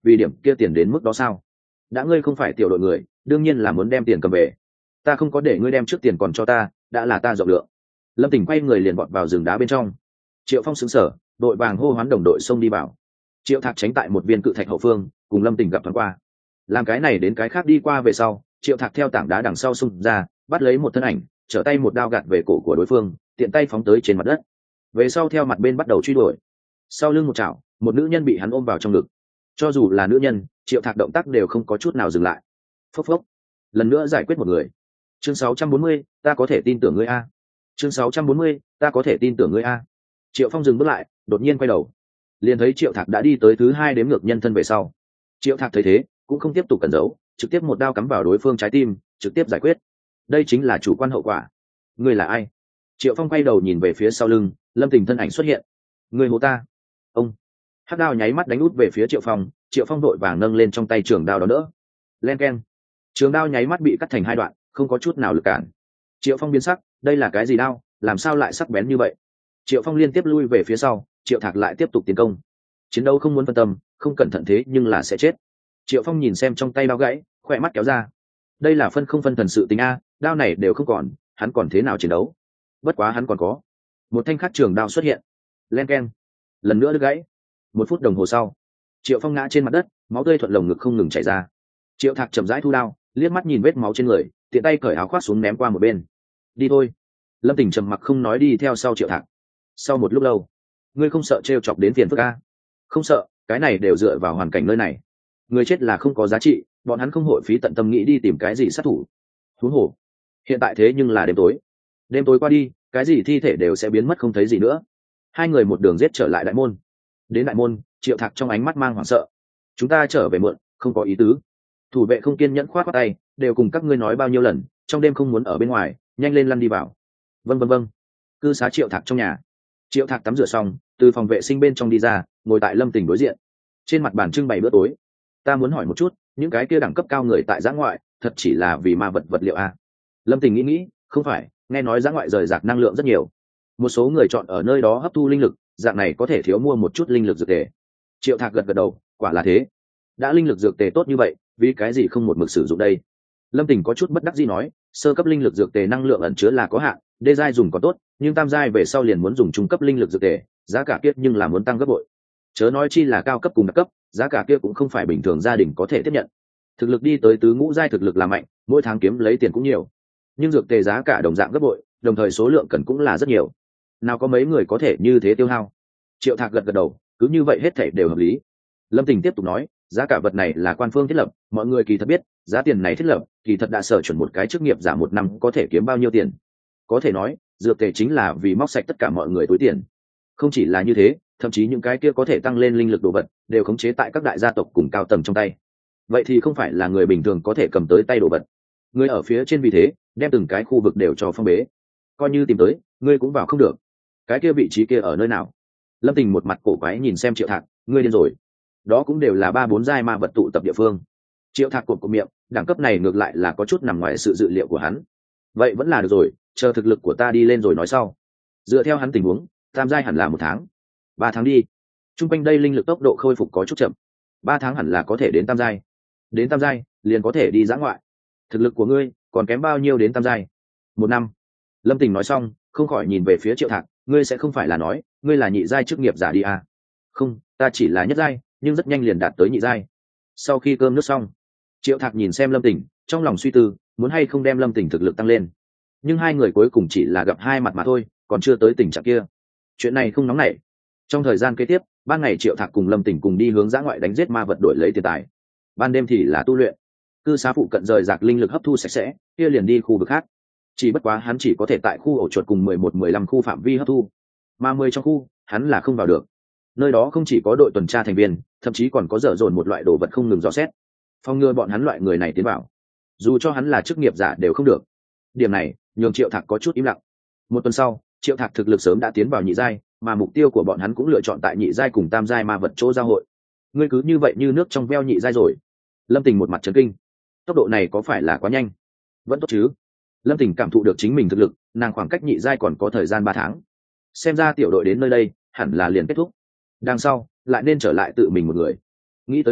vì điểm kia tiền đến mức đó sao? Đã ngươi không phải tiểu đội người, đương nhiên là muốn đem tiền cầm về. Ta không có để ngươi đem trước tiền còn cho ta, đã là ta rộng lượng. Lâm Tình quay người liền vọt vào rừng đá bên trong. Triệu Phong sững sờ, đội vàng hô hoán đồng đội xông đi vào. Triệu Thạc tránh tại một viên cự thạch hậu phương, cùng Lâm Tình gặp thoáng qua. Làm cái này đến cái khác đi qua về sau, Triệu Thạc theo tảng đá đằng sau xung ra, bắt lấy một thân ảnh, trở tay một đao gạt về cổ của đối phương, tiện tay phóng tới trên mặt đất. Về sau theo mặt bên bắt đầu truy đuổi. Sau lưng một chảo, một nữ nhân bị hắn ôm vào trong ngực. Cho dù là nữ nhân, Triệu Thạc động tác đều không có chút nào dừng lại. Phốc phốc. Lần nữa giải quyết một người. Chương sáu trăm bốn mươi, ta có thể tin tưởng ngươi a. Chương sáu trăm bốn mươi, ta có thể tin tưởng ngươi a. Triệu Phong dừng bước lại, đột nhiên quay đầu, liền thấy Triệu Thạc đã đi tới thứ hai đếm ngược nhân thân về sau. Triệu Thạc thấy thế, cũng không tiếp tục cẩn giấu, trực tiếp một đao cắm vào đối phương trái tim, trực tiếp giải quyết. Đây chính là chủ quan hậu quả. Ngươi là ai? Triệu Phong quay đầu nhìn về phía sau lưng, Lâm Tình thân ảnh xuất hiện. Ngươi hô ta? Ông. Hắc đao nháy mắt đánh út về phía Triệu Phong, Triệu Phong đội vàng nâng lên trong tay trường đao đó nữa. Len keng. Trường đao nháy mắt bị cắt thành hai đoạn, không có chút nào lực cản. Triệu Phong biến sắc, đây là cái gì đao, làm sao lại sắc bén như vậy? Triệu Phong liên tiếp lui về phía sau, Triệu Thạc lại tiếp tục tiến công. Chiến đấu không muốn phân tâm, không cẩn thận thế nhưng là sẽ chết. Triệu Phong nhìn xem trong tay đao gãy, khỏe mắt kéo ra. Đây là phân không phân thần sự tình a, đao này đều không còn, hắn còn thế nào chiến đấu? Bất quá hắn còn có một thanh khắc trường đao xuất hiện. Len keng. Lần nữa đứt gãy. Một phút đồng hồ sau, Triệu Phong ngã trên mặt đất, máu tươi thuận lồng ngực không ngừng chảy ra. Triệu Thạc chậm rãi thu đao, liếc mắt nhìn vết máu trên người, tiện tay cởi áo khoác xuống ném qua một bên. Đi thôi. Lâm Tình trầm mặc không nói đi theo sau Triệu Thạc. Sau một lúc lâu, ngươi không sợ trêu chọc đến phiền phức a? Không sợ, cái này đều dựa vào hoàn cảnh nơi này. Người chết là không có giá trị, bọn hắn không hội phí tận tâm nghĩ đi tìm cái gì sát thủ. Huống hồ, hiện tại thế nhưng là đêm tối. Đêm tối qua đi, cái gì thi thể đều sẽ biến mất không thấy gì nữa. Hai người một đường giết trở lại đại môn. Đến đại môn, Triệu Thạc trong ánh mắt mang hoảng sợ. Chúng ta trở về muộn, không có ý tứ. Thủ vệ không kiên nhẫn khoát khoát tay, đều cùng các ngươi nói bao nhiêu lần, trong đêm không muốn ở bên ngoài, nhanh lên lăn đi vào. Vâng vâng vâng. Cư xá Triệu Thạc trong nhà. Triệu Thạc tắm rửa xong, từ phòng vệ sinh bên trong đi ra, ngồi tại Lâm Tình đối diện. Trên mặt bàn trưng bày bữa tối. Ta muốn hỏi một chút, những cái kia đẳng cấp cao người tại giã ngoại, thật chỉ là vì ma vật vật liệu a? Lâm Tình nghĩ nghĩ, không phải, nghe nói giã ngoại rời rạc năng lượng rất nhiều. Một số người chọn ở nơi đó hấp thu linh lực, dạng này có thể thiếu mua một chút linh lực dược tề. Triệu Thạc gật gật đầu, quả là thế. Đã linh lực dược tề tốt như vậy, vì cái gì không một mực sử dụng đây? Lâm Tình có chút bất đắc dĩ nói, sơ cấp linh lực dược tề năng lượng ẩn chứa là có hạn, đê giai dùng có tốt, nhưng tam giai về sau liền muốn dùng trung cấp linh lực dược tề, giá cả kiết nhưng là muốn tăng gấp bội. Chớ nói chi là cao cấp cùng đặc cấp, giá cả kia cũng không phải bình thường gia đình có thể tiếp nhận. Thực lực đi tới tứ ngũ giai thực lực là mạnh, mỗi tháng kiếm lấy tiền cũng nhiều. Nhưng dược tề giá cả đồng dạng gấp bội, đồng thời số lượng cần cũng là rất nhiều. Nào có mấy người có thể như thế tiêu hao? Triệu Thạc gật gật đầu, cứ như vậy hết thảy đều hợp lý. Lâm Tình tiếp tục nói, giá cả vật này là quan phương thiết lập, mọi người kỳ thật biết, giá tiền này thiết lập, kỳ thật đã sở chuẩn một cái chức nghiệp giả một năm có thể kiếm bao nhiêu tiền. Có thể nói, dược tề chính là vì móc sạch tất cả mọi người túi tiền. Không chỉ là như thế, thậm chí những cái kia có thể tăng lên linh lực đồ vật, đều khống chế tại các đại gia tộc cùng cao tầng trong tay. Vậy thì không phải là người bình thường có thể cầm tới tay đồ vật. Người ở phía trên vì thế, đem từng cái khu vực đều cho phong bế. Coi như tìm tới, ngươi cũng vào không được. Cái kia vị trí kia ở nơi nào? Lâm Tình một mặt cổ quái nhìn xem Triệu Thạc, ngươi điên rồi. Đó cũng đều là ba bốn giai ma vật tụ tập địa phương. Triệu Thạc cột cổ miệng, đẳng cấp này ngược lại là có chút nằm ngoài sự dự liệu của hắn. Vậy vẫn là được rồi, chờ thực lực của ta đi lên rồi nói sau. Dựa theo hắn tình huống, tam giai hẳn là một tháng, ba tháng đi. Trung quanh đây linh lực tốc độ khôi phục có chút chậm, ba tháng hẳn là có thể đến tam giai. Đến tam giai, liền có thể đi dã ngoại. Thực lực của ngươi còn kém bao nhiêu đến tam giai? Một năm. Lâm Tình nói xong, không khỏi nhìn về phía Triệu Thạc, ngươi sẽ không phải là nói, ngươi là nhị giai chức nghiệp giả đi à? Không, ta chỉ là nhất giai, nhưng rất nhanh liền đạt tới nhị giai. Sau khi cơm nước xong, Triệu Thạc nhìn xem Lâm Tình, trong lòng suy tư, muốn hay không đem Lâm Tình thực lực tăng lên. Nhưng hai người cuối cùng chỉ là gặp hai mặt mà thôi, còn chưa tới tình trạng kia. Chuyện này không nóng nảy. Trong thời gian kế tiếp, ban ngày Triệu Thạc cùng Lâm Tình cùng đi hướng dã ngoại đánh giết ma vật đổi lấy tiền tài. Ban đêm thì là tu luyện. Cư xá phụ cận rời rạc linh lực hấp thu sạch sẽ, kia liền đi khu vực khác. Chỉ bất quá hắn chỉ có thể tại khu ổ chuột cùng mười một mười lăm khu phạm vi hấp thu. Mà mười trong khu, hắn là không vào được. Nơi đó không chỉ có đội tuần tra thành viên, thậm chí còn có dở dồn một loại đồ vật không ngừng dò xét, phòng ngừa bọn hắn loại người này tiến vào. Dù cho hắn là chức nghiệp giả đều không được. Điểm này nhường Triệu Thạc có chút im lặng. Một tuần sau, Triệu Thạc thực lực sớm đã tiến vào nhị giai, mà mục tiêu của bọn hắn cũng lựa chọn tại nhị giai cùng tam giai ma vật chỗ giao hội. Ngươi cứ như vậy như nước trong veo nhị giai rồi? Lâm Tình một mặt chấn kinh. Tốc độ này có phải là quá nhanh? Vẫn tốt chứ? Lâm Tình cảm thụ được chính mình thực lực, nàng khoảng cách nhị giai còn có thời gian ba tháng. Xem ra tiểu đội đến nơi đây, hẳn là liền kết thúc. Đằng sau, lại nên trở lại tự mình một người. Nghĩ tới đây,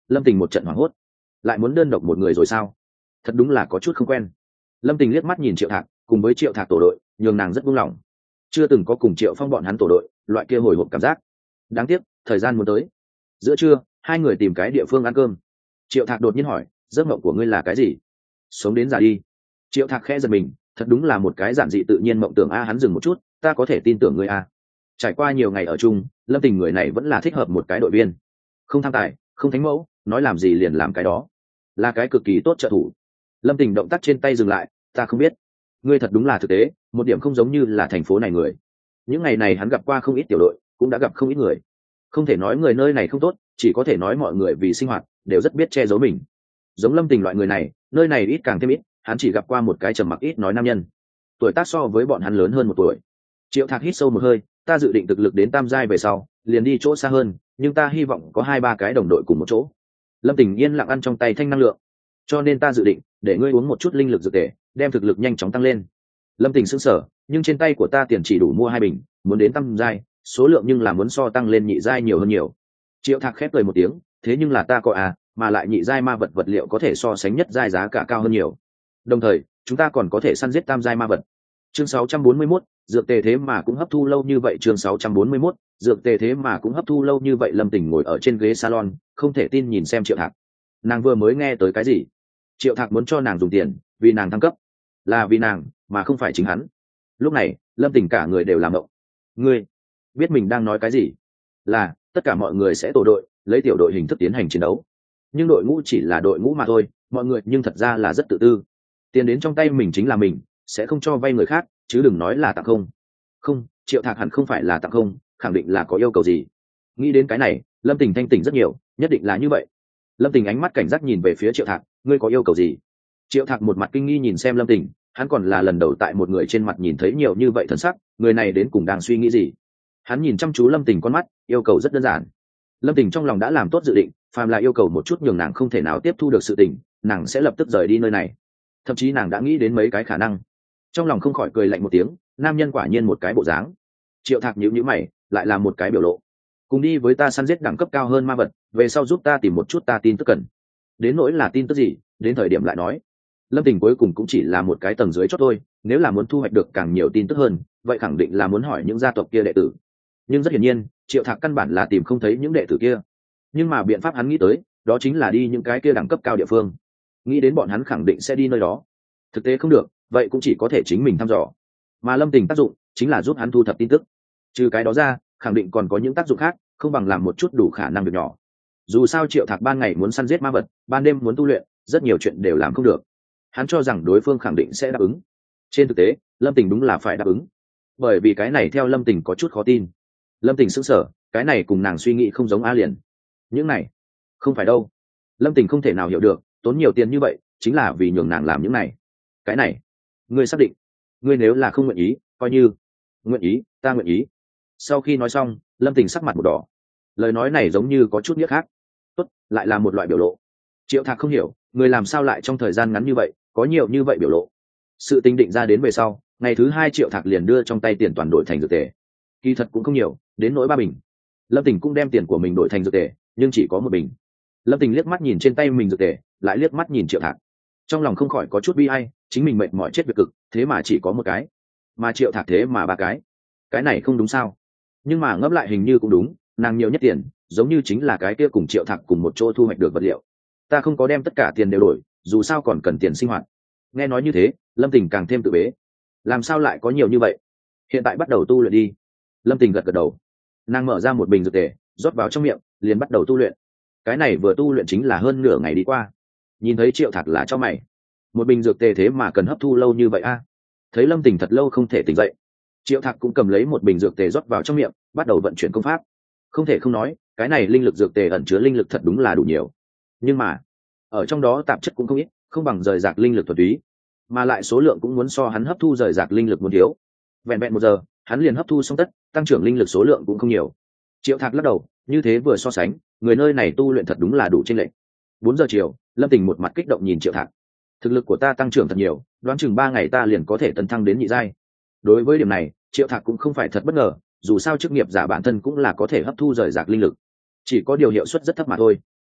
lâm tình một trận hoảng hốt. Lại muốn đơn độc một người rồi sao? Thật đúng là có chút không quen. Lâm tình liếc mắt nhìn Triệu Thạc, cùng với Triệu Thạc tổ đội, nhường nàng rất buông lỏng. Chưa từng có cùng Triệu Phong bọn hắn tổ đội loại kia hồi hộp cảm giác. Đáng tiếc thời gian muốn tới. Giữa trưa hai người tìm cái địa phương ăn cơm. Triệu Thạc đột nhiên hỏi, giấc mộng của ngươi là cái gì? Sống đến già đi. Triệu Thạc khẽ giật mình, thật đúng là một cái giản dị tự nhiên mộng tưởng a. Hắn dừng một chút, ta có thể tin tưởng ngươi a. Trải qua nhiều ngày ở chung, lâm tình người này vẫn là thích hợp một cái đội viên. Không tham tài, không thánh mẫu, nói làm gì liền làm cái đó, là cái cực kỳ tốt trợ thủ. Lâm tình động tác trên tay dừng lại, ta không biết. Ngươi thật đúng là thực tế, một điểm không giống như là thành phố này người. Những ngày này hắn gặp qua không ít tiểu đội, cũng đã gặp không ít người. Không thể nói người nơi này không tốt, chỉ có thể nói mọi người vì sinh hoạt đều rất biết che giấu mình. Giống lâm tình loại người này, nơi này ít càng thêm ít. Hắn chỉ gặp qua một cái trầm mặc ít nói nam nhân, tuổi tác so với bọn hắn lớn hơn một tuổi. Triệu Thạc hít sâu một hơi, ta dự định thực lực đến tam giai về sau liền đi chỗ xa hơn, nhưng ta hy vọng có hai ba cái đồng đội cùng một chỗ. Lâm tình yên lặng ăn trong tay thanh năng lượng, cho nên ta dự định để ngươi uống một chút linh lực dược tề, đem thực lực nhanh chóng tăng lên. Lâm tình sững sờ, nhưng trên tay của ta tiền chỉ đủ mua hai bình, muốn đến tam giai, số lượng nhưng là muốn so tăng lên nhị giai nhiều hơn nhiều. Triệu Thạc khép cười một tiếng, thế nhưng là ta có à, mà lại nhị giai ma vật vật liệu có thể so sánh nhất giai giá cả cao hơn nhiều. Đồng thời, chúng ta còn có thể săn giết tam giai ma vật. Chương sáu trăm bốn mươi mốt, dược tề thế mà cũng hấp thu lâu như vậy. Chương sáu trăm bốn mươi mốt, dược tề thế mà cũng hấp thu lâu như vậy. Lâm Tình ngồi ở trên ghế salon, không thể tin nhìn xem Triệu Thạc. Nàng vừa mới nghe tới cái gì? Triệu Thạc muốn cho nàng dùng tiền, vì nàng thăng cấp, là vì nàng, mà không phải chính hắn. Lúc này, Lâm Tình cả người đều làm động. Ngươi biết mình đang nói cái gì? Là tất cả mọi người sẽ tổ đội, lấy tiểu đội hình thức tiến hành chiến đấu. Nhưng đội ngũ chỉ là đội ngũ mà thôi, mọi người nhưng thật ra là rất tự tư. Tiền đến trong tay mình chính là mình, sẽ không cho vay người khác, chứ đừng nói là tặng không. Không, Triệu Thạc hẳn không phải là tặng không, khẳng định là có yêu cầu gì. Nghĩ đến cái này, Lâm Tình thanh tỉnh rất nhiều, nhất định là như vậy. Lâm Tình ánh mắt cảnh giác nhìn về phía Triệu Thạc, ngươi có yêu cầu gì? Triệu Thạc một mặt kinh nghi nhìn xem Lâm Tình, hắn còn là lần đầu tại một người trên mặt nhìn thấy nhiều như vậy thân sắc, người này đến cùng đang suy nghĩ gì? Hắn nhìn chăm chú Lâm Tình con mắt, yêu cầu rất đơn giản. Lâm Tình trong lòng đã làm tốt dự định, phàm là yêu cầu một chút nhường nàng không thể nào tiếp thu được sự tình, nàng sẽ lập tức rời đi nơi này. Thậm chí nàng đã nghĩ đến mấy cái khả năng. Trong lòng không khỏi cười lạnh một tiếng, nam nhân quả nhiên một cái bộ dáng. Triệu Thạc nhíu nhíu mày, lại là một cái biểu lộ. Cùng đi với ta săn giết đẳng cấp cao hơn ma vật, về sau giúp ta tìm một chút ta tin tức cần. Đến nỗi là tin tức gì, đến thời điểm lại nói. Lâm Tình cuối cùng cũng chỉ là một cái tầng dưới chót thôi, nếu là muốn thu hoạch được càng nhiều tin tức hơn, vậy khẳng định là muốn hỏi những gia tộc kia đệ tử. Nhưng rất hiển nhiên, Triệu Thạc căn bản là tìm không thấy những đệ tử kia. Nhưng mà biện pháp hắn nghĩ tới, đó chính là đi những cái kia đẳng cấp cao địa phương. Nghĩ đến bọn hắn khẳng định sẽ đi nơi đó. Thực tế không được, vậy cũng chỉ có thể chính mình thăm dò. Mà Lâm Tình tác dụng chính là giúp hắn thu thập tin tức. Trừ cái đó ra, khẳng định còn có những tác dụng khác, không bằng làm một chút đủ khả năng việc nhỏ. Dù sao Triệu Thạc ban ngày muốn săn giết ma vật, ban đêm muốn tu luyện, rất nhiều chuyện đều làm không được. Hắn cho rằng đối phương khẳng định sẽ đáp ứng. Trên thực tế, Lâm Tình đúng là phải đáp ứng. Bởi vì cái này theo Lâm Tình có chút khó tin. Lâm Tình sững sờ, cái này cùng nàng suy nghĩ không giống a liền. Những này, không phải đâu. Lâm Tình không thể nào hiểu được, tốn nhiều tiền như vậy, chính là vì nhường nàng làm những này. Cái này, ngươi xác định? Ngươi nếu là không nguyện ý, coi như nguyện ý, ta nguyện ý. Sau khi nói xong, Lâm Tình sắc mặt một đỏ. Lời nói này giống như có chút nghĩa khác. Tốt, lại là một loại biểu lộ. Triệu Thạc không hiểu, người làm sao lại trong thời gian ngắn như vậy, có nhiều như vậy biểu lộ. Sự tính định ra đến về sau, ngày thứ hai Triệu Thạc liền đưa trong tay tiền toàn đổi thành dược tề. Kỳ thật cũng không nhiều, đến nỗi ba bình. Lâm Tình cũng đem tiền của mình đổi thành dược tề, nhưng chỉ có một bình. Lâm Tình liếc mắt nhìn trên tay mình dược tề, lại liếc mắt nhìn Triệu Thạc. Trong lòng không khỏi có chút bi ai, chính mình mệt mỏi chết việc cực, thế mà chỉ có một cái, mà Triệu Thạc thế mà ba cái. Cái này không đúng sao? Nhưng mà ngẫm lại hình như cũng đúng, nàng nhiều nhất tiền, giống như chính là cái kia cùng Triệu Thạc cùng một chỗ thu hoạch được vật liệu. Ta không có đem tất cả tiền đều đổi, dù sao còn cần tiền sinh hoạt. Nghe nói như thế, Lâm Tình càng thêm tự bế. Làm sao lại có nhiều như vậy? Hiện tại bắt đầu tu luyện đi. Lâm Tình gật gật đầu. Nàng mở ra một bình dược tề, rót vào trong miệng, liền bắt đầu tu luyện. Cái này vừa tu luyện chính là hơn nửa ngày đi qua. Nhìn thấy Triệu Thạc là cho mày. Một bình dược tề thế mà cần hấp thu lâu như vậy a? Thấy Lâm Tình thật lâu không thể tỉnh dậy, Triệu Thạc cũng cầm lấy một bình dược tề rót vào trong miệng, bắt đầu vận chuyển công pháp. Không thể không nói, cái này linh lực dược tề ẩn chứa linh lực thật đúng là đủ nhiều. Nhưng mà, ở trong đó tạp chất cũng không ít, không bằng rời rạc linh lực thuần túy, mà lại số lượng cũng muốn so hắn hấp thu rời rạc linh lực muốn thiếu. Vẹn vẹn một giờ, hắn liền hấp thu xong tất, tăng trưởng linh lực số lượng cũng không nhiều. Triệu Thạc lắc đầu, như thế vừa so sánh, người nơi này tu luyện thật đúng là đủ chênh lệch. Bốn giờ chiều, Lâm Tình một mặt kích động nhìn Triệu Thạc. Thực lực của ta tăng trưởng thật nhiều, đoán chừng ba ngày ta liền có thể tấn thăng đến nhị giai. Đối với điểm này, Triệu Thạc cũng không phải thật bất ngờ, dù sao chức nghiệp giả bản thân cũng là có thể hấp thu rời rạc linh lực, chỉ có điều hiệu suất rất thấp mà thôi.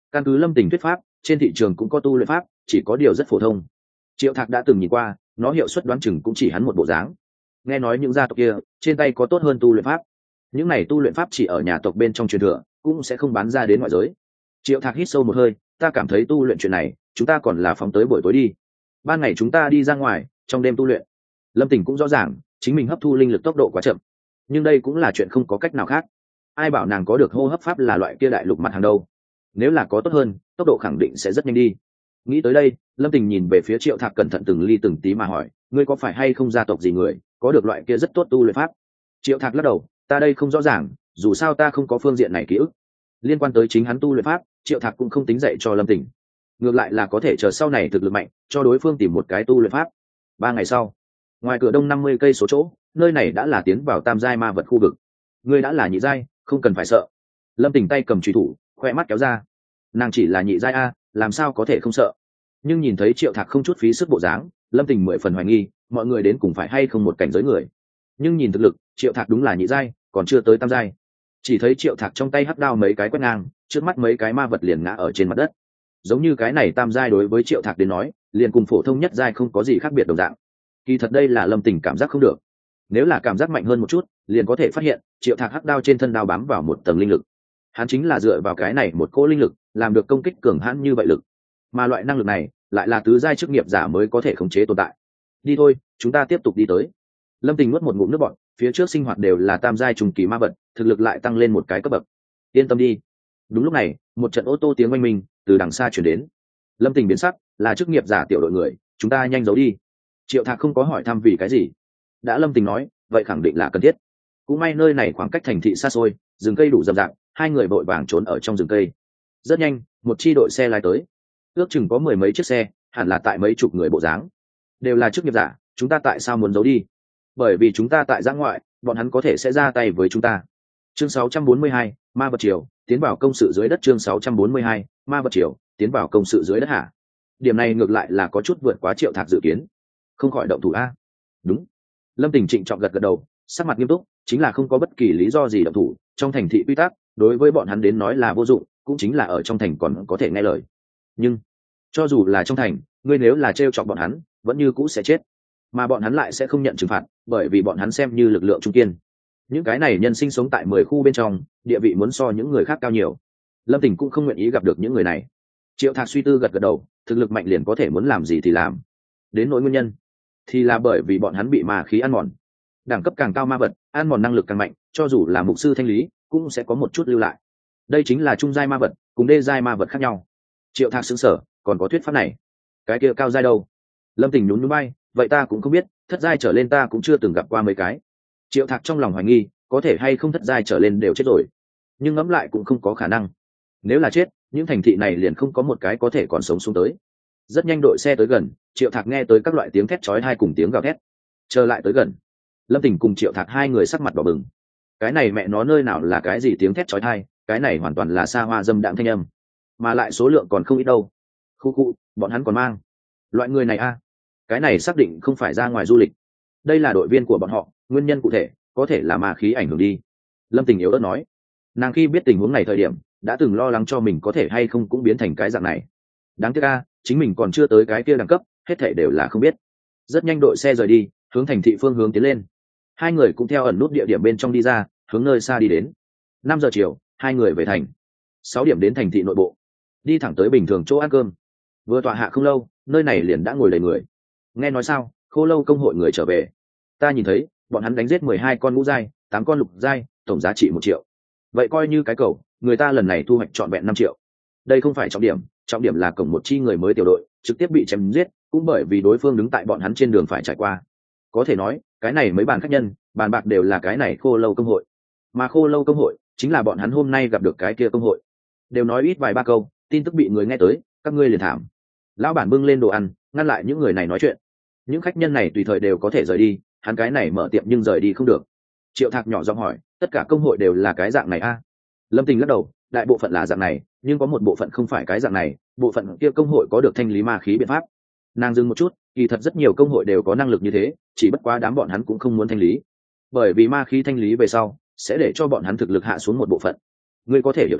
Căn cứ Lâm Tình thuyết pháp, trên thị trường cũng có tu luyện pháp, chỉ có điều rất phổ thông. Triệu Thạc đã từng nhìn qua, nó hiệu suất đoán chừng cũng chỉ hắn một bộ dáng. Nghe nói những gia tộc kia trên tay có tốt hơn tu luyện pháp, những này tu luyện pháp chỉ ở nhà tộc bên trong truyền thừa, cũng sẽ không bán ra đến ngoại giới. Triệu Thạc hít sâu một hơi, ta cảm thấy tu luyện chuyện này chúng ta còn là phóng tới buổi tối đi, ban ngày chúng ta đi ra ngoài, trong đêm tu luyện. Lâm Tình cũng rõ ràng chính mình hấp thu linh lực tốc độ quá chậm, nhưng đây cũng là chuyện không có cách nào khác. Ai bảo nàng có được hô hấp pháp là loại kia đại lục mặt hàng đâu, nếu là có tốt hơn, tốc độ khẳng định sẽ rất nhanh đi. Nghĩ tới đây, Lâm Tình nhìn về phía Triệu Thạc cẩn thận từng ly từng tí mà hỏi, ngươi có phải hay không gia tộc gì người có được loại kia rất tốt tu luyện pháp? Triệu Thạc lắc đầu, ta đây không rõ ràng, dù sao ta không có phương diện này ký ức. Liên quan tới chính hắn tu luyện pháp, Triệu Thạc cũng không tính dạy cho Lâm Tình, ngược lại là có thể chờ sau này thực lực mạnh cho đối phương tìm một cái tu luyện pháp. Ba ngày sau, ngoài cửa đông năm mươi cây số chỗ, nơi này đã là tiến vào tam giai ma vật khu vực. Ngươi đã là nhị giai, không cần phải sợ. Lâm Tình tay cầm chùy thủ, khoe mắt kéo ra. Nàng chỉ là nhị giai a, làm sao có thể không sợ? Nhưng nhìn thấy Triệu Thạc không chút phí sức bộ dáng, Lâm Tình mười phần hoài nghi, mọi người đến cùng phải hay không một cảnh giới người. Nhưng nhìn thực lực, Triệu Thạc đúng là nhị giai, còn chưa tới tam giai. Chỉ thấy Triệu Thạc trong tay hắc đao mấy cái quét ngang, trước mắt mấy cái ma vật liền ngã ở trên mặt đất. Giống như cái này tam giai đối với Triệu Thạc đến nói, liền cùng phổ thông nhất giai không có gì khác biệt đồng dạng. Kỳ thật đây là Lâm Tình cảm giác không được. Nếu là cảm giác mạnh hơn một chút, liền có thể phát hiện Triệu Thạc hắc đao trên thân đao bám vào một tầng linh lực. Hắn chính là dựa vào cái này một cỗ linh lực, làm được công kích cường hãn như vậy lực. Mà loại năng lực này, lại là tứ giai chức nghiệp giả mới có thể khống chế tồn tại. Đi thôi, chúng ta tiếp tục đi tới. Lâm Tình nuốt một ngụm nước bọt, phía trước sinh hoạt đều là tam giai trùng kỳ ma vật, thực lực lại tăng lên một cái cấp bậc. Yên tâm đi. Đúng lúc này, một trận ô tô tiếng oanh minh từ đằng xa chuyển đến. Lâm Tình biến sắc, là chức nghiệp giả tiểu đội người, chúng ta nhanh giấu đi. Triệu Thạc không có hỏi thăm vì cái gì, đã Lâm Tình nói, vậy khẳng định là cần thiết. Cũng may nơi này khoảng cách thành thị xa xôi, rừng cây đủ rậm rạp, hai người vội vàng trốn ở trong rừng cây. Rất nhanh, một chi đội xe lái tới, ước chừng có mười mấy chiếc xe, hẳn là tại mấy chục người bộ dáng, đều là chức nghiệp giả. Chúng ta tại sao muốn giấu đi? Bởi vì chúng ta tại giã ngoại, bọn hắn có thể sẽ ra tay với chúng ta. Chương sáu trăm bốn mươi hai, ma vật triều tiến vào công sự dưới đất. Chương sáu trăm bốn mươi hai, ma vật triều tiến vào công sự dưới đất hả? Điểm này ngược lại là có chút vượt quá Triệu Thạc dự kiến. Không khỏi động thủ a? Đúng. Lâm Tình trịnh trọng gật gật đầu, sắc mặt nghiêm túc, chính là không có bất kỳ lý do gì động thủ. Trong thành thị quy tắc, đối với bọn hắn đến nói là vô dụng, cũng chính là ở trong thành còn có thể nghe lời. Nhưng cho dù là trong thành, ngươi nếu là trêu chọc bọn hắn, vẫn như cũ sẽ chết, mà bọn hắn lại sẽ không nhận trừng phạt, bởi vì bọn hắn xem như lực lượng trung kiên. Những cái này nhân sinh sống tại mười khu bên trong, địa vị muốn so những người khác cao nhiều. Lâm Tình cũng không nguyện ý gặp được những người này. Triệu Thạc suy tư gật gật đầu, thực lực mạnh liền có thể muốn làm gì thì làm. Đến nỗi nguyên nhân, thì là bởi vì bọn hắn bị ma khí ăn mòn. Đẳng cấp càng cao ma vật, ăn mòn năng lực càng mạnh, cho dù là mục sư thanh lý, cũng sẽ có một chút lưu lại. Đây chính là trung giai ma vật, cùng đê giai ma vật khác nhau. Triệu Thạc sững sờ, còn có thuyết pháp này? Cái kia cao giai đâu? Lâm Tình nhún nhún vai, vậy ta cũng không biết, thất giai trở lên ta cũng chưa từng gặp qua mấy cái. Triệu Thạc trong lòng hoài nghi, có thể hay không thất giai trở lên đều chết rồi, nhưng ngẫm lại cũng không có khả năng. Nếu là chết, những thành thị này liền không có một cái có thể còn sống xuống tới. Rất nhanh đội xe tới gần, Triệu Thạc nghe tới các loại tiếng thét chói tai cùng tiếng gào thét. Trở lại tới gần, Lâm Tình cùng Triệu Thạc hai người sắc mặt đỏ bừng. Cái này mẹ nó nơi nào là cái gì tiếng thét chói tai, cái này hoàn toàn là xa hoa dâm đãng thanh âm, mà lại số lượng còn không ít đâu. Khu khu, bọn hắn còn mang loại người này a? À? Cái này xác định không phải ra ngoài du lịch, đây là đội viên của bọn họ. Nguyên nhân cụ thể có thể là ma khí ảnh hưởng đi. Lâm Tình yếu ớt nói, nàng khi biết tình huống này thời điểm đã từng lo lắng cho mình có thể hay không cũng biến thành cái dạng này. Đáng tiếc a, chính mình còn chưa tới cái kia đẳng cấp, hết thể đều là không biết. Rất nhanh đội xe rời đi, hướng thành thị phương hướng tiến lên. Hai người cũng theo ẩn nút địa điểm bên trong đi ra, hướng nơi xa đi đến. Năm giờ chiều, hai người về thành. Sáu điểm đến thành thị nội bộ, đi thẳng tới bình thường chỗ ăn cơm. Vừa tọa hạ không lâu, nơi này liền đã ngồi đầy người. Nghe nói sao, Khô Lâu công hội người trở về. Ta nhìn thấy bọn hắn đánh giết mười hai con ngũ giai, tám con lục giai, tổng giá trị một triệu. Vậy coi như cái cầu, người ta lần này thu hoạch trọn vẹn năm triệu. Đây không phải trọng điểm, trọng điểm là cổng một chi người mới tiểu đội trực tiếp bị chém giết, cũng bởi vì đối phương đứng tại bọn hắn trên đường phải trải qua. Có thể nói, cái này mấy bàn khách nhân, bàn bạc đều là cái này Khô Lâu công hội. Mà Khô Lâu công hội chính là bọn hắn hôm nay gặp được cái kia công hội. Đều nói ít vài ba câu, tin tức bị người nghe tới, các ngươi liền thảm. Lão bản bưng lên đồ ăn, ngăn lại những người này nói chuyện. Những khách nhân này tùy thời đều có thể rời đi, hắn cái này mở tiệm nhưng rời đi không được. Triệu Thạc nhỏ giọng hỏi, tất cả công hội đều là cái dạng này a? À? Lâm Tình lắc đầu, đại bộ phận là dạng này, nhưng có một bộ phận không phải cái dạng này, bộ phận kia công hội có được thanh lý ma khí biện pháp. Nàng dừng một chút, kỳ thật rất nhiều công hội đều có năng lực như thế, chỉ bất quá đám bọn hắn cũng không muốn thanh lý, bởi vì ma khí thanh lý về sau sẽ để cho bọn hắn thực lực hạ xuống một bộ phận. Ngươi có thể hiểu thành,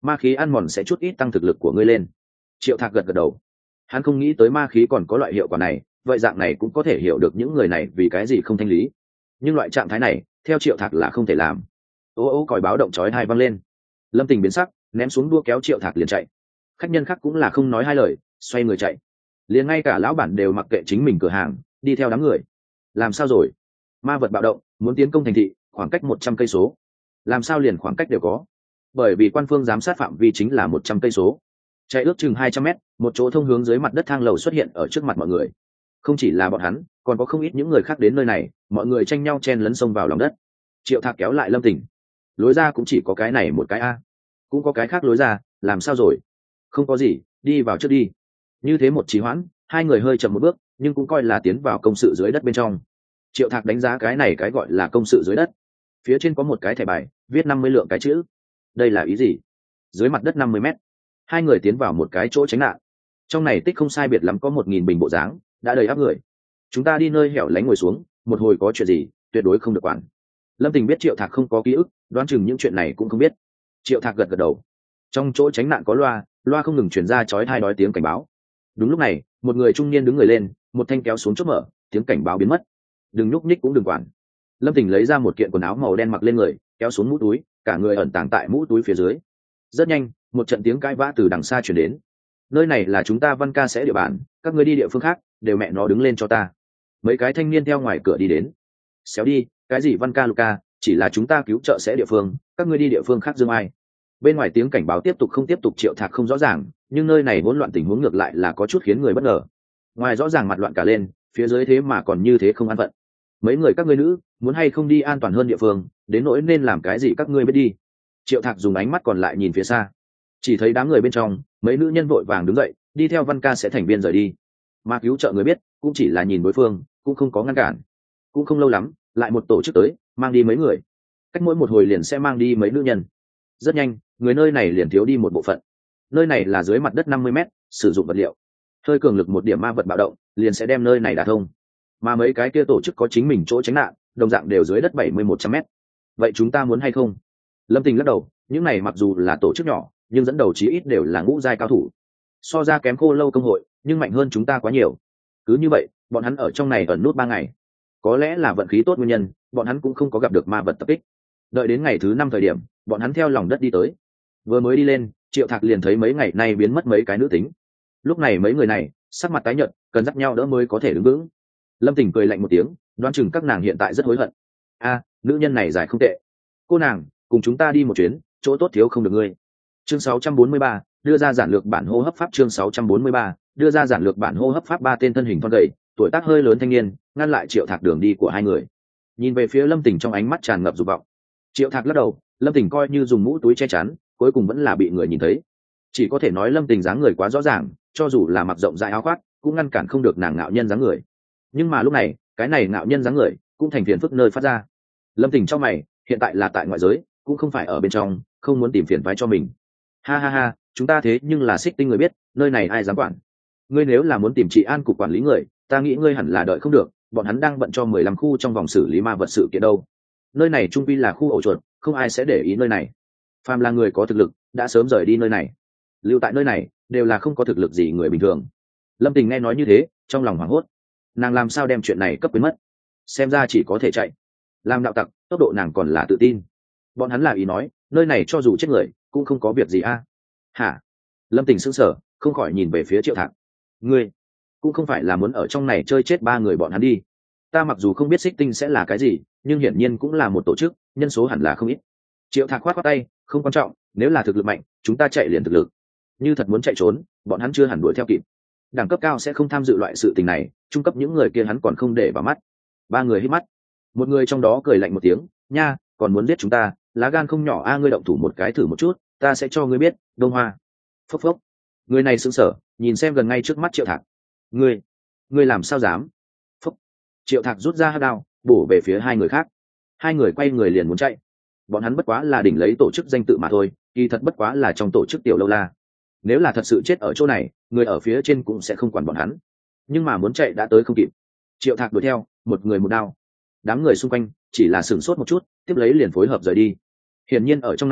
ma khí ăn mòn sẽ chút ít tăng thực lực của ngươi lên. Triệu Thạc gật gật đầu. Hắn không nghĩ tới ma khí còn có loại hiệu quả này, vậy dạng này cũng có thể hiểu được những người này vì cái gì không thanh lý. Nhưng loại trạng thái này theo Triệu Thạc là không thể làm. Ô ô còi báo động chói tai vang lên. Lâm Tình biến sắc, ném xuống đua kéo Triệu Thạc liền chạy. Khách nhân khác cũng là không nói hai lời, xoay người chạy. Liền ngay cả lão bản đều mặc kệ chính mình cửa hàng, đi theo đám người. Làm sao rồi? Ma vật bạo động, muốn tiến công thành thị, khoảng cách một trăm cây số. Làm sao liền khoảng cách đều có? Bởi vì quan phương giám sát phạm vi chính là một trăm cây số. Chạy ước chừng hai trăm mét, một chỗ thông hướng dưới mặt đất thang lầu xuất hiện ở trước mặt mọi người. Không chỉ là bọn hắn, còn có không ít những người khác đến nơi này, mọi người tranh nhau chen lấn sông vào lòng đất. Triệu Thạc kéo lại Lâm Tình. Lối ra cũng chỉ có cái này một cái a. Cũng có cái khác lối ra, làm sao rồi? Không có gì, đi vào trước đi. Như thế một trì hoãn, hai người hơi chậm một bước, nhưng cũng coi là tiến vào công sự dưới đất bên trong. Triệu Thạc đánh giá cái này cái gọi là công sự dưới đất. Phía trên có một cái thẻ bài, viết năm mươi lượng cái chữ. Đây là ý gì? Dưới mặt đất năm mươi mét. Hai người tiến vào một cái chỗ tránh nạn. Trong này tích không sai biệt lắm có một nghìn bình bộ dáng, đã đầy áp người. Chúng ta đi nơi hẻo lánh ngồi xuống, một hồi có chuyện gì, tuyệt đối không được quản. Lâm Tình biết Triệu Thạc không có ký ức, đoán chừng những chuyện này cũng không biết. Triệu Thạc gật gật đầu. Trong chỗ tránh nạn có loa, loa không ngừng truyền ra chói tai đói tiếng cảnh báo. Đúng lúc này, một người trung niên đứng người lên, một thanh kéo xuống chốt mở, tiếng cảnh báo biến mất. Đừng nhúc nhích cũng đừng quản. Lâm Tình lấy ra một kiện quần áo màu đen mặc lên người, kéo xuống mũ túi, cả người ẩn tàng tại mũ túi phía dưới. Rất nhanh, một trận tiếng cãi vã từ đằng xa truyền đến. Nơi này là chúng ta Văn Ca sẽ địa bàn, các ngươi đi địa phương khác, đều mẹ nó đứng lên cho ta. Mấy cái thanh niên theo ngoài cửa đi đến. Xéo đi, cái gì Văn Ca Luca, chỉ là chúng ta cứu trợ sẽ địa phương, các ngươi đi địa phương khác dương ai. Bên ngoài tiếng cảnh báo tiếp tục không tiếp tục Triệu Thạc không rõ ràng, nhưng nơi này hỗn loạn tình huống ngược lại là có chút khiến người bất ngờ. Ngoài rõ ràng mặt loạn cả lên, phía dưới thế mà còn như thế không an phận. Mấy người các ngươi nữ, muốn hay không đi an toàn hơn địa phương, đến nỗi nên làm cái gì các ngươi biết đi. Triệu Thạc dùng ánh mắt còn lại nhìn phía xa, chỉ thấy đám người bên trong, mấy nữ nhân vội vàng đứng dậy, đi theo Văn Ca sẽ thành viên rời đi. Mà cứu trợ người biết, cũng chỉ là nhìn đối phương, cũng không có ngăn cản. Cũng không lâu lắm, lại một tổ chức tới, mang đi mấy người. Cách mỗi một hồi liền sẽ mang đi mấy nữ nhân. Rất nhanh, người nơi này liền thiếu đi một bộ phận. Nơi này là dưới mặt đất năm mươi mét, sử dụng vật liệu. Hơi cường lực một điểm ma vật bạo động, liền sẽ đem nơi này đả thông. Mà mấy cái kia tổ chức có chính mình chỗ tránh nạn, đồng dạng đều dưới đất bảy mươi một trăm mét. Vậy chúng ta muốn hay không? Lâm Tình lắc đầu, những này mặc dù là tổ chức nhỏ, nhưng dẫn đầu chí ít đều là ngũ giai cao thủ. So ra kém Khô Lâu công hội, nhưng mạnh hơn chúng ta quá nhiều. Cứ như vậy, bọn hắn ở trong này ẩn nút ba ngày. Có lẽ là vận khí tốt nguyên nhân, bọn hắn cũng không có gặp được ma vật tập kích. Đợi đến ngày thứ năm thời điểm, bọn hắn theo lòng đất đi tới. Vừa mới đi lên, Triệu Thạc liền thấy mấy ngày nay biến mất mấy cái nữ tính. Lúc này mấy người này, sắc mặt tái nhợt, cần dắt nhau đỡ mới có thể đứng vững. Lâm Tình cười lạnh một tiếng, đoán chừng các nàng hiện tại rất hối hận. A, nữ nhân này giải không tệ. Cô nàng, cùng chúng ta đi một chuyến, chỗ tốt thiếu không được ngươi. Chương sáu trăm bốn mươi ba, đưa ra giản lược bản hô hấp pháp. Chương sáu trăm bốn mươi ba, đưa ra giản lược bản hô hấp pháp. Ba tên thân hình thon gầy, tuổi tác hơi lớn thanh niên, ngăn lại Triệu Thạc đường đi của hai người. Nhìn về phía Lâm Tình trong ánh mắt tràn ngập dục vọng. Triệu Thạc lắc đầu, Lâm Tình coi như dùng mũ túi che chắn, cuối cùng vẫn là bị người nhìn thấy. Chỉ có thể nói Lâm Tình dáng người quá rõ ràng, cho dù là mặc rộng rãi áo khoác, cũng ngăn cản không được nàng ngạo nhân dáng người. Nhưng mà lúc này, cái này ngạo nhân dáng người cũng thành phiền phức nơi phát ra. Lâm Tình trong mày, hiện tại là tại ngoại giới, cũng không phải ở bên trong, không muốn tìm phiền toái cho mình. Ha ha ha, chúng ta thế nhưng là Xích Tinh người biết, nơi này ai dám quản. Ngươi nếu là muốn tìm trị an cục quản lý người, ta nghĩ ngươi hẳn là đợi không được, bọn hắn đang bận cho mười lăm khu trong vòng xử lý ma vật sự kiện đâu. Nơi này trung quy là khu ổ chuột, không ai sẽ để ý nơi này. Phàm là người có thực lực, đã sớm rời đi nơi này. Lưu tại nơi này, đều là không có thực lực gì người bình thường. Lâm Tình nghe nói như thế, trong lòng hoảng hốt. Nàng làm sao đem chuyện này cấp quyến mất? Xem ra chỉ có thể chạy. Làm đạo tặc, tốc độ nàng còn là tự tin. Bọn hắn là ý nói, nơi này cho dù chết người, cũng không có việc gì a. À? Hả? Lâm Tình sững sờ, không khỏi nhìn về phía Triệu Thạc. Ngươi, cũng không phải là muốn ở trong này chơi chết ba người bọn hắn đi. Ta mặc dù không biết Xích Tinh sẽ là cái gì, nhưng hiển nhiên cũng là một tổ chức, nhân số hẳn là không ít. Triệu Thạc khoát khoát tay, không quan trọng, nếu là thực lực mạnh, chúng ta chạy liền thực lực. Như thật muốn chạy trốn, bọn hắn chưa hẳn đuổi theo kịp. Đẳng cấp cao sẽ không tham dự loại sự tình này, trung cấp những người kia hắn còn không để vào mắt. Ba người hít mắt, một người trong đó cười lạnh một tiếng, nha, còn muốn giết chúng ta, lá gan không nhỏ a. Ngươi động thủ một cái thử một chút, ta sẽ cho ngươi biết. Đông Hoa. Phốc phốc. Người này sững sờ, nhìn xem gần ngay trước mắt Triệu Thạc. Ngươi, ngươi làm sao dám? Phốc. Triệu Thạc rút ra hắc đao, bổ về phía hai người khác. Hai người quay người liền muốn chạy. Bọn hắn bất quá là đỉnh lấy tổ chức danh tự mà thôi, kỳ thật bất quá là trong tổ chức tiểu lâu la. Nếu là thật sự chết ở chỗ này, người ở phía trên cũng sẽ không quản bọn hắn. Nhưng mà muốn chạy đã tới không kịp. Triệu Thạc đuổi theo, một người một đao. Đám người xung quanh chỉ là sửng sốt một chút, tiếp lấy liền phối hợp rời đi. Hiển nhiên ở trong này,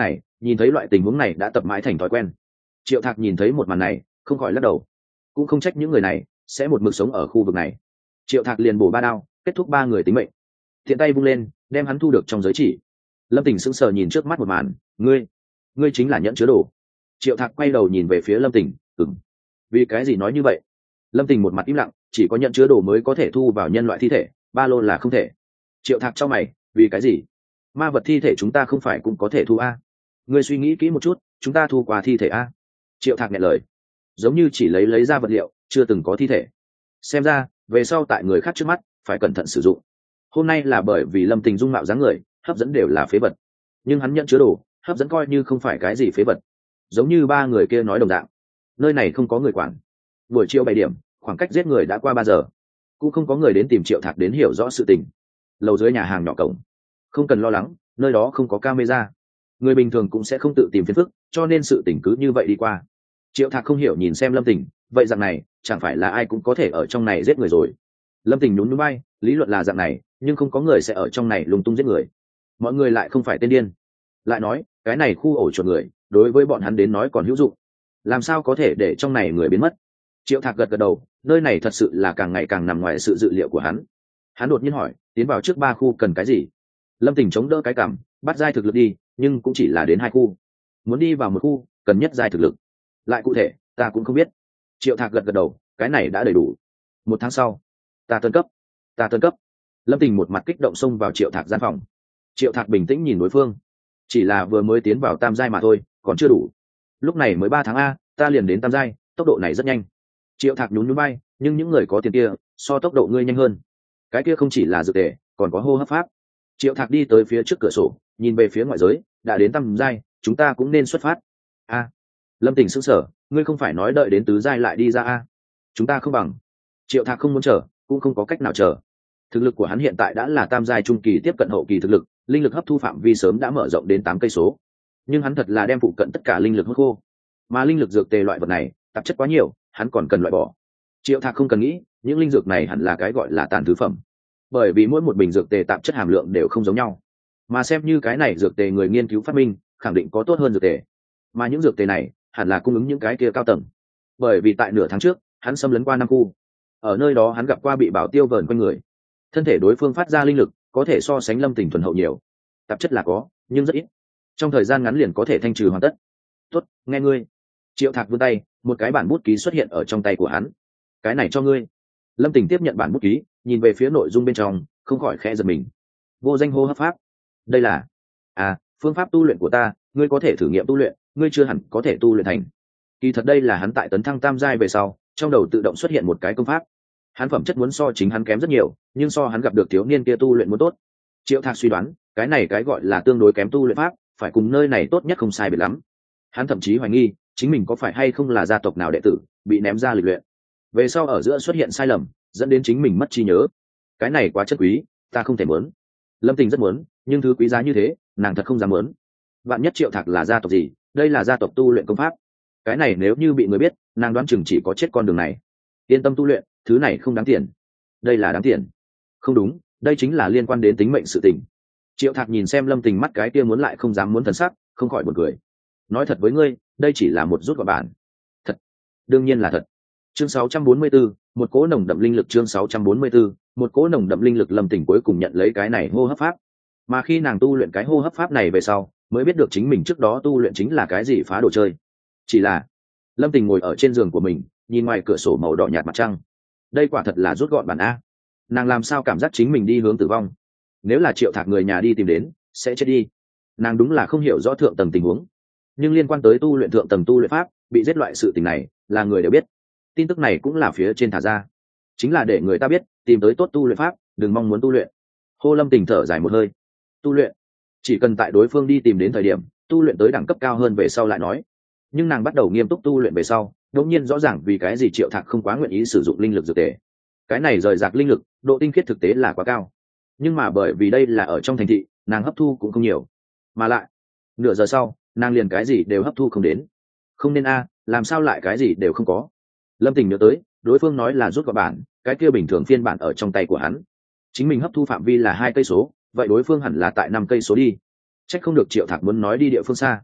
Nhìn thấy loại tình huống này đã tập mãi thành thói quen, triệu thạc nhìn thấy một màn này không khỏi lắc đầu. Cũng không trách những người này sẽ một mực sống ở khu vực này. Triệu thạc liền bổ ba đao kết thúc ba người tính mệnh, thiện tay vung lên đem hắn thu được trong giới chỉ. Lâm Tình sững sờ nhìn trước mắt một màn. Ngươi ngươi chính là nhẫn chứa đồ? Triệu thạc quay đầu nhìn về phía Lâm Tình. Ừm. Vì cái gì nói như vậy? Lâm Tình một mặt im lặng. Chỉ có nhẫn chứa đồ mới có thể thu vào nhân loại thi thể, ba lô là không thể. Triệu thạc cho mày. Vì cái gì? Ma vật thi thể chúng ta không phải cũng có thể thu a? Ngươi suy nghĩ kỹ một chút, chúng ta thu qua thi thể a? Triệu thạc nhẹ lời, giống như chỉ lấy lấy ra vật liệu, chưa từng có thi thể. Xem ra về sau tại người khác trước mắt phải cẩn thận sử dụng. Hôm nay là bởi vì Lâm Tình dung mạo dáng người hấp dẫn đều là phế vật, nhưng hắn nhận chứa đồ hấp dẫn coi như không phải cái gì phế vật. Giống như ba người kia nói đồng dạng, nơi này không có người quản. Buổi chiều bảy điểm, khoảng cách giết người đã qua ba giờ, cũng không có người đến tìm Triệu Thạc đến hiểu rõ sự tình. Lầu dưới nhà hàng nhỏ cổng, không cần lo lắng, nơi đó không có camera, người bình thường cũng sẽ không tự tìm phiền phức, cho nên sự tình cứ như vậy đi qua. Triệu Thạc không hiểu nhìn xem Lâm Tình, vậy dạng này chẳng phải là ai cũng có thể ở trong này giết người rồi? Lâm Tình nhún nhún bay, lý luận là dạng này, nhưng không có người sẽ ở trong này lung tung giết người. Mọi người lại không phải tên điên. Lại nói cái này khu ổ chuột người đối với bọn hắn đến nói còn hữu dụng, làm sao có thể để trong này người biến mất? Triệu Thạc gật gật đầu, nơi này thật sự là càng ngày càng nằm ngoài sự dự liệu của hắn. Hắn đột nhiên hỏi, tiến vào trước ba khu cần cái gì? Lâm Tình chống đỡ cái cằm, bắt giai thực lực đi, nhưng cũng chỉ là đến hai khu. Muốn đi vào một khu cần nhất giai thực lực. Lại cụ thể ta cũng không biết. Triệu Thạc gật gật đầu, cái này đã đầy đủ. Một tháng sau, ta tân cấp ta tân cấp Lâm Tình một mặt kích động xông vào Triệu Thạc gian phòng. Triệu Thạc bình tĩnh nhìn đối phương, chỉ là vừa mới tiến vào tam giai mà thôi, còn chưa đủ. Lúc này mới ba tháng a, ta liền đến tam giai, tốc độ này rất nhanh. Triệu Thạc nhún nhún bay, nhưng những người có tiền kia so tốc độ ngươi nhanh hơn. Cái kia không chỉ là dược tề, còn có hô hấp pháp. Triệu Thạc đi tới phía trước cửa sổ, nhìn về phía ngoại giới, đã đến tam giai, chúng ta cũng nên xuất phát. A. Lâm Tình sững sờ, ngươi không phải nói đợi đến tứ giai lại đi ra a? Chúng ta không bằng. Triệu Thạc không muốn chờ, cũng không có cách nào chờ. Thực lực của hắn hiện tại đã là tam giai trung kỳ tiếp cận hậu kỳ thực lực, linh lực hấp thu phạm vi sớm đã mở rộng đến tám cây số. Nhưng hắn thật là đem phụ cận tất cả linh lực hút khô, mà linh lực dược tề loại vật này tạp chất quá nhiều, hắn còn cần loại bỏ. Triệu Thạc không cần nghĩ, những linh dược này hẳn là cái gọi là tàn thứ phẩm, bởi vì mỗi một bình dược tề tạp chất hàm lượng đều không giống nhau, mà xem như cái này dược tề người nghiên cứu phát minh khẳng định có tốt hơn dược tề, mà những dược tề này hẳn là cung ứng những cái kia cao tầng, bởi vì tại nửa tháng trước hắn xâm lấn qua năm khu, ở nơi đó hắn gặp qua bị bảo tiêu vờn quanh người, thân thể đối phương phát ra linh lực có thể so sánh Lâm Tình thuần hậu nhiều. Tạp chất là có, nhưng rất ít, trong thời gian ngắn liền có thể thanh trừ hoàn tất. Tốt, nghe ngươi. Triệu Thạc vươn tay, một cái bản bút ký xuất hiện ở trong tay của hắn. Cái này cho ngươi. Lâm Tình tiếp nhận bản bút ký, nhìn về phía nội dung bên trong, không khỏi khẽ giật mình. Vô danh hô hấp pháp. Đây là à phương pháp tu luyện của ta, ngươi có thể thử nghiệm tu luyện, ngươi chưa hẳn có thể tu luyện thành. Kỳ thật đây là hắn tại tấn thăng tam giai về sau, trong đầu tự động xuất hiện một cái công pháp. Hắn phẩm chất muốn so chính hắn kém rất nhiều, nhưng so hắn gặp được thiếu niên kia tu luyện muốn tốt. Triệu Thạc suy đoán, cái này cái gọi là tương đối kém tu luyện pháp, phải cùng nơi này tốt nhất không sai biệt lắm. Hắn thậm chí hoài nghi, chính mình có phải hay không là gia tộc nào đệ tử bị ném ra lịch luyện, về sau ở giữa xuất hiện sai lầm, dẫn đến chính mình mất trí nhớ. Cái này quá chất quý, ta không thể muốn. Lâm Tình rất muốn, nhưng thứ quý giá như thế, nàng thật không dám muốn. Vạn nhất Triệu Thạc là gia tộc gì, đây là gia tộc tu luyện công pháp, cái này nếu như bị người biết, nàng đoán chừng chỉ có chết con đường này. Yên tâm tu luyện, thứ này không đáng tiền. Đây là đáng tiền. Không đúng, đây chính là liên quan đến tính mệnh sự tình. Triệu Thạc nhìn xem Lâm Tình mắt cái kia muốn lại không dám muốn thần sắc, không khỏi buồn cười. Nói thật với ngươi, đây chỉ là một rút gọn bản. Thật, đương nhiên là thật. Chương sáu trăm bốn mươi tư, một cỗ nồng đậm linh lực. Chương sáu trăm bốn mươi tư, một cỗ nồng đậm linh lực. Lâm Tình cuối cùng nhận lấy cái này hô hấp pháp, mà khi nàng tu luyện cái hô hấp pháp này về sau, mới biết được chính mình trước đó tu luyện chính là cái gì phá đồ chơi. Chỉ là Lâm Tình ngồi ở trên giường của mình, nhìn ngoài cửa sổ màu đỏ nhạt mặt trăng. Đây quả thật là rút gọn bản a. Nàng làm sao cảm giác chính mình đi hướng tử vong? Nếu là Triệu Thạc người nhà đi tìm đến, sẽ chết đi. Nàng đúng là không hiểu rõ thượng tầng tình huống, nhưng liên quan tới tu luyện thượng tầng tu luyện pháp, bị giết loại sự tình này là người đều biết. Tin tức này cũng là phía trên thả ra, chính là để người ta biết tìm tới tốt tu luyện pháp, đừng mong muốn tu luyện. Hô Lâm Tình thở dài một hơi. Tu luyện chỉ cần tại đối phương đi tìm đến thời điểm tu luyện tới đẳng cấp cao hơn về sau lại nói. Nhưng nàng bắt đầu nghiêm túc tu luyện về sau, đột nhiên rõ ràng vì cái gì Triệu Thạc không quá nguyện ý sử dụng linh lực dược tề. Cái này rời rạc linh lực, độ tinh khiết thực tế là quá cao, nhưng mà bởi vì đây là ở trong thành thị, nàng hấp thu cũng không nhiều, mà lại nửa giờ sau nàng liền cái gì đều hấp thu không đến. Không nên a, làm sao lại cái gì đều không có? Lâm Tình nhớ tới đối phương nói là rút gọn bản, cái kia bình thường phiên bản ở trong tay của hắn, chính mình hấp thu phạm vi là hai cây số, vậy đối phương hẳn là tại năm cây số đi. Trách không được Triệu Thạc muốn nói đi địa phương xa.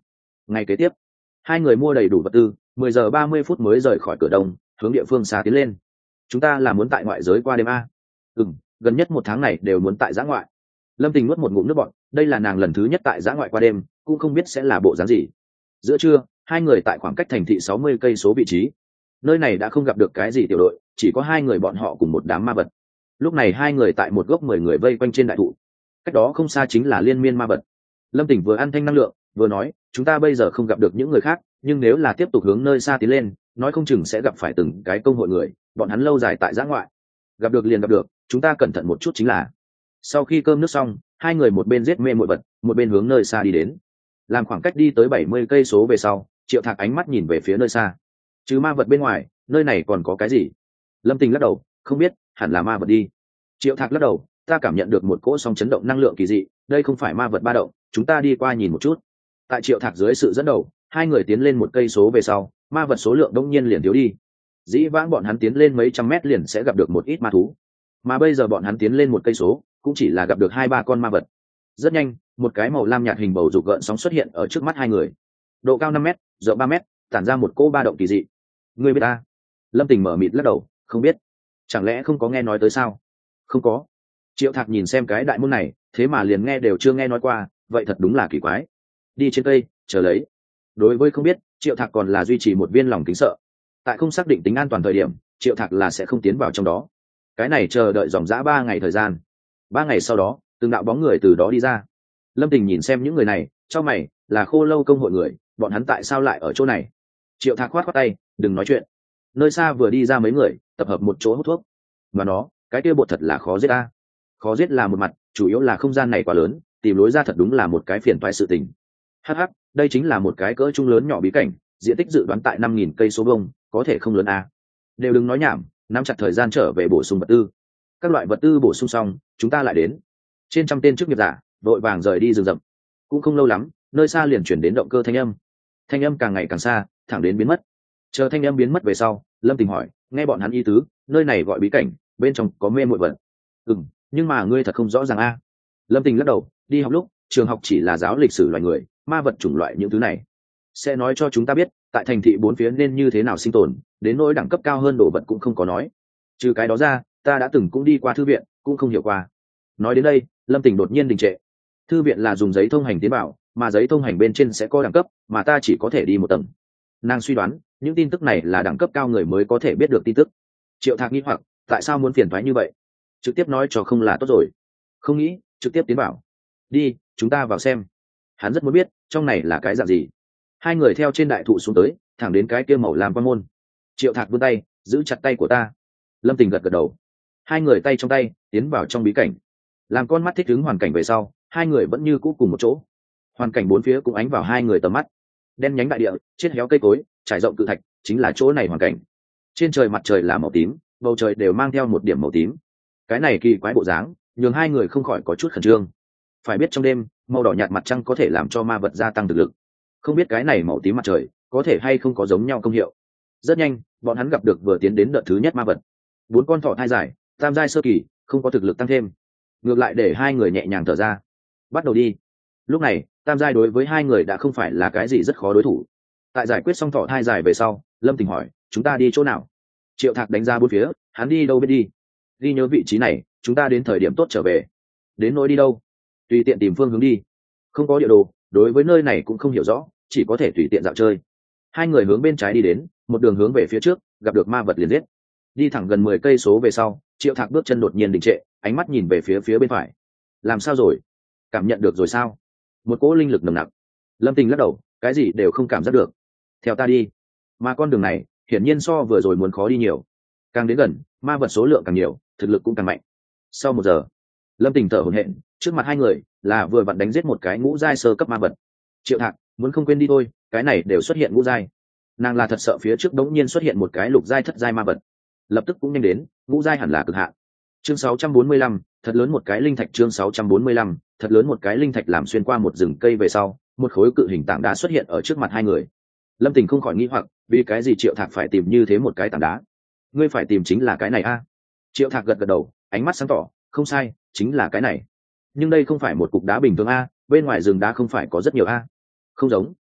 Ngày kế tiếp hai người mua đầy đủ vật tư, mười giờ ba mươi phút mới rời khỏi cửa đông, hướng địa phương xa tiến lên. Chúng ta là muốn tại ngoại giới qua đêm a? Ừ, gần nhất một tháng này đều muốn tại giã ngoại. Lâm Tình nuốt một ngụm nước bọt, đây là nàng lần thứ nhất tại giã ngoại qua đêm, cũng không biết sẽ là bộ dáng gì. Giữa trưa hai người tại khoảng cách thành thị sáu mươi cây số vị trí. Nơi này đã không gặp được cái gì tiểu đội, chỉ có hai người bọn họ cùng một đám ma vật. Lúc này hai người tại một gốc mười người vây quanh trên đại thụ, cách đó không xa chính là liên miên ma vật. Lâm Tỉnh vừa ăn thanh năng lượng vừa nói, chúng ta bây giờ không gặp được những người khác, nhưng nếu là tiếp tục hướng nơi xa tiến lên, nói không chừng sẽ gặp phải từng cái công hội người, bọn hắn lâu dài tại giã ngoại. Gặp được liền gặp được, chúng ta cẩn thận một chút chính là. Sau khi cơm nước xong, hai người một bên giết mê muội vật, một bên hướng nơi xa đi đến. Làm khoảng cách đi tới bảy mươi cây số về sau, Triệu Thạc ánh mắt nhìn về phía nơi xa. Chứ ma vật bên ngoài, nơi này còn có cái gì? Lâm Tình lắc đầu, không biết, hẳn là ma vật đi. Triệu Thạc lắc đầu, ta cảm nhận được một cỗ sóng chấn động năng lượng kỳ dị, đây không phải ma vật ba động, chúng ta đi qua nhìn một chút. Tại Triệu Thạc dưới sự dẫn đầu, hai người tiến lên một cây số về sau, ma vật số lượng đông nhiên liền thiếu đi. Dĩ vãng bọn hắn tiến lên mấy trăm mét liền sẽ gặp được một ít ma thú, mà bây giờ bọn hắn tiến lên một cây số, cũng chỉ là gặp được hai ba con ma vật. Rất nhanh, một cái màu lam nhạt hình bầu dục gợn sóng xuất hiện ở trước mắt hai người, độ cao năm mét, rộng ba mét, tản ra một cỗ ba động kỳ dị. Ngươi biết ta? Lâm Tình mở mịt lắc đầu, không biết. Chẳng lẽ không có nghe nói tới sao? Không có. Triệu Thạc nhìn xem cái đại môn này, thế mà liền nghe đều chưa nghe nói qua, vậy thật đúng là kỳ quái. Đi trên cây, chờ lấy. Đối với không biết, Triệu Thạc còn là duy trì một viên lòng kính sợ. Tại không xác định tính an toàn thời điểm, Triệu Thạc là sẽ không tiến vào trong đó. Cái này chờ đợi dòng dã ba ngày thời gian. Ba ngày sau đó, từng đạo bóng người từ đó đi ra. Lâm Tình nhìn xem những người này, cho mày, là Khô Lâu công hội người, bọn hắn tại sao lại ở chỗ này? Triệu Thạc khoát khoát tay, đừng nói chuyện. Nơi xa vừa đi ra mấy người, tập hợp một chỗ hút thuốc. Và nó, cái kia bột thật là khó giết ta. Khó giết là một mặt, chủ yếu là không gian này quá lớn, tìm lối ra thật đúng là một cái phiền toái sự tình. Hắc hắc, đây chính là một cái cỡ trung lớn nhỏ bí cảnh, diện tích dự đoán tại năm nghìn cây số vuông, có thể không lớn a. Đều đừng nói nhảm, nắm chặt thời gian trở về bổ sung vật tư. Các loại vật tư bổ sung xong, chúng ta lại đến. Trên trăm tên chức nghiệp giả vội vàng rời đi rừng rậm. Cũng không lâu lắm, nơi xa liền chuyển đến động cơ thanh âm. Thanh âm càng ngày càng xa, thẳng đến biến mất. Chờ thanh âm biến mất về sau, Lâm Tình hỏi, nghe bọn hắn ý tứ, nơi này gọi bí cảnh, bên trong có mê muội vật. Ừm, nhưng mà ngươi thật không rõ ràng a. Lâm Tình lắc đầu, đi học lúc, trường học chỉ là giáo lịch sử loài người, ma vật chủng loại những thứ này sẽ nói cho chúng ta biết tại thành thị bốn phía nên như thế nào sinh tồn, đến nỗi đẳng cấp cao hơn đồ vật cũng không có nói. Trừ cái đó ra, ta đã từng cũng đi qua thư viện, cũng không hiểu qua. Nói đến đây, Lâm Tình đột nhiên đình trệ. Thư viện là dùng giấy thông hành tiến vào, mà giấy thông hành bên trên sẽ có đẳng cấp, mà ta chỉ có thể đi một tầng. Nàng suy đoán những tin tức này là đẳng cấp cao người mới có thể biết được tin tức. Triệu Thạc nghi hoặc, tại sao muốn phiền toái như vậy? Trực tiếp nói cho không là tốt rồi. Không nghĩ, trực tiếp tiến vào. Đi, chúng ta vào xem. Hắn rất muốn biết trong này là cái dạng gì. Hai người theo trên đại thụ xuống tới, thẳng đến cái kia màu lam quan môn. Triệu Thạc vươn tay, giữ chặt tay của ta. Lâm Tình gật gật đầu. Hai người tay trong tay tiến vào trong bí cảnh. Làm con mắt thích ứng hoàn cảnh về sau, hai người vẫn như cũ cùng một chỗ. Hoàn cảnh bốn phía cũng ánh vào hai người tầm mắt. Đen nhánh đại địa, chết héo cây cối, trải rộng cự thạch, chính là chỗ này hoàn cảnh. Trên trời mặt trời là màu tím, bầu trời đều mang theo một điểm màu tím. Cái này kỳ quái bộ dáng, nhường hai người không khỏi có chút khẩn trương. Phải biết trong đêm, màu đỏ nhạt mặt trăng có thể làm cho ma vật gia tăng thực lực. Không biết cái này màu tím mặt trời có thể hay không có giống nhau công hiệu. Rất nhanh, bọn hắn gặp được vừa tiến đến đợt thứ nhất ma vật. Bốn con thỏ thai dài, tam giai sơ kỳ, không có thực lực tăng thêm. Ngược lại để hai người nhẹ nhàng thở ra. Bắt đầu đi. Lúc này, tam giai đối với hai người đã không phải là cái gì rất khó đối thủ. Tại giải quyết xong thỏ thai dài về sau, Lâm Tình hỏi, chúng ta đi chỗ nào? Triệu Thạc đánh ra bốn phía, hắn đi đâu biết đi. Ghi nhớ vị trí này, chúng ta đến thời điểm tốt trở về. Đến nỗi đi đâu? Tùy tiện tìm phương hướng đi. Không có địa đồ, đối với nơi này cũng không hiểu rõ, chỉ có thể tùy tiện dạo chơi. Hai người hướng bên trái đi đến, một đường hướng về phía trước, gặp được ma vật liền giết. Đi thẳng gần mười cây số về sau, Triệu Thạc bước chân đột nhiên đình trệ, ánh mắt nhìn về phía phía bên phải. Làm sao rồi? Cảm nhận được rồi sao? Một cỗ linh lực nồng nặc. Lâm Tình lắc đầu, cái gì đều không cảm giác được. Theo ta đi. Mà con đường này, hiển nhiên so vừa rồi muốn khó đi nhiều. Càng đến gần, ma vật số lượng càng nhiều, thực lực cũng càng mạnh. Sau một giờ, Lâm Tình thở hổn hển, trước mặt hai người là vừa vặn đánh giết một cái ngũ giai sơ cấp ma vật. Triệu Thạc, muốn không quên đi thôi, cái này đều xuất hiện ngũ giai. Nàng là thật sợ phía trước đống nhiên xuất hiện một cái lục giai thất giai ma vật. Lập tức cũng nhanh đến, ngũ giai hẳn là cực hạn. Chương sáu trăm bốn mươi lăm, thật lớn một cái linh thạch. Chương sáu trăm bốn mươi lăm, thật lớn một cái linh thạch. Làm xuyên qua một rừng cây về sau, một khối cự hình tảng đá xuất hiện ở trước mặt hai người. Lâm Tình không khỏi nghi hoặc, vì cái gì Triệu Thạc phải tìm như thế một cái tảng đá? Ngươi phải tìm chính là cái này a? Triệu Thạc gật gật đầu, ánh mắt sáng tỏ, không sai, chính là cái này. Nhưng đây không phải một cục đá bình thường a, bên ngoài rừng đá không phải có rất nhiều a? Không giống.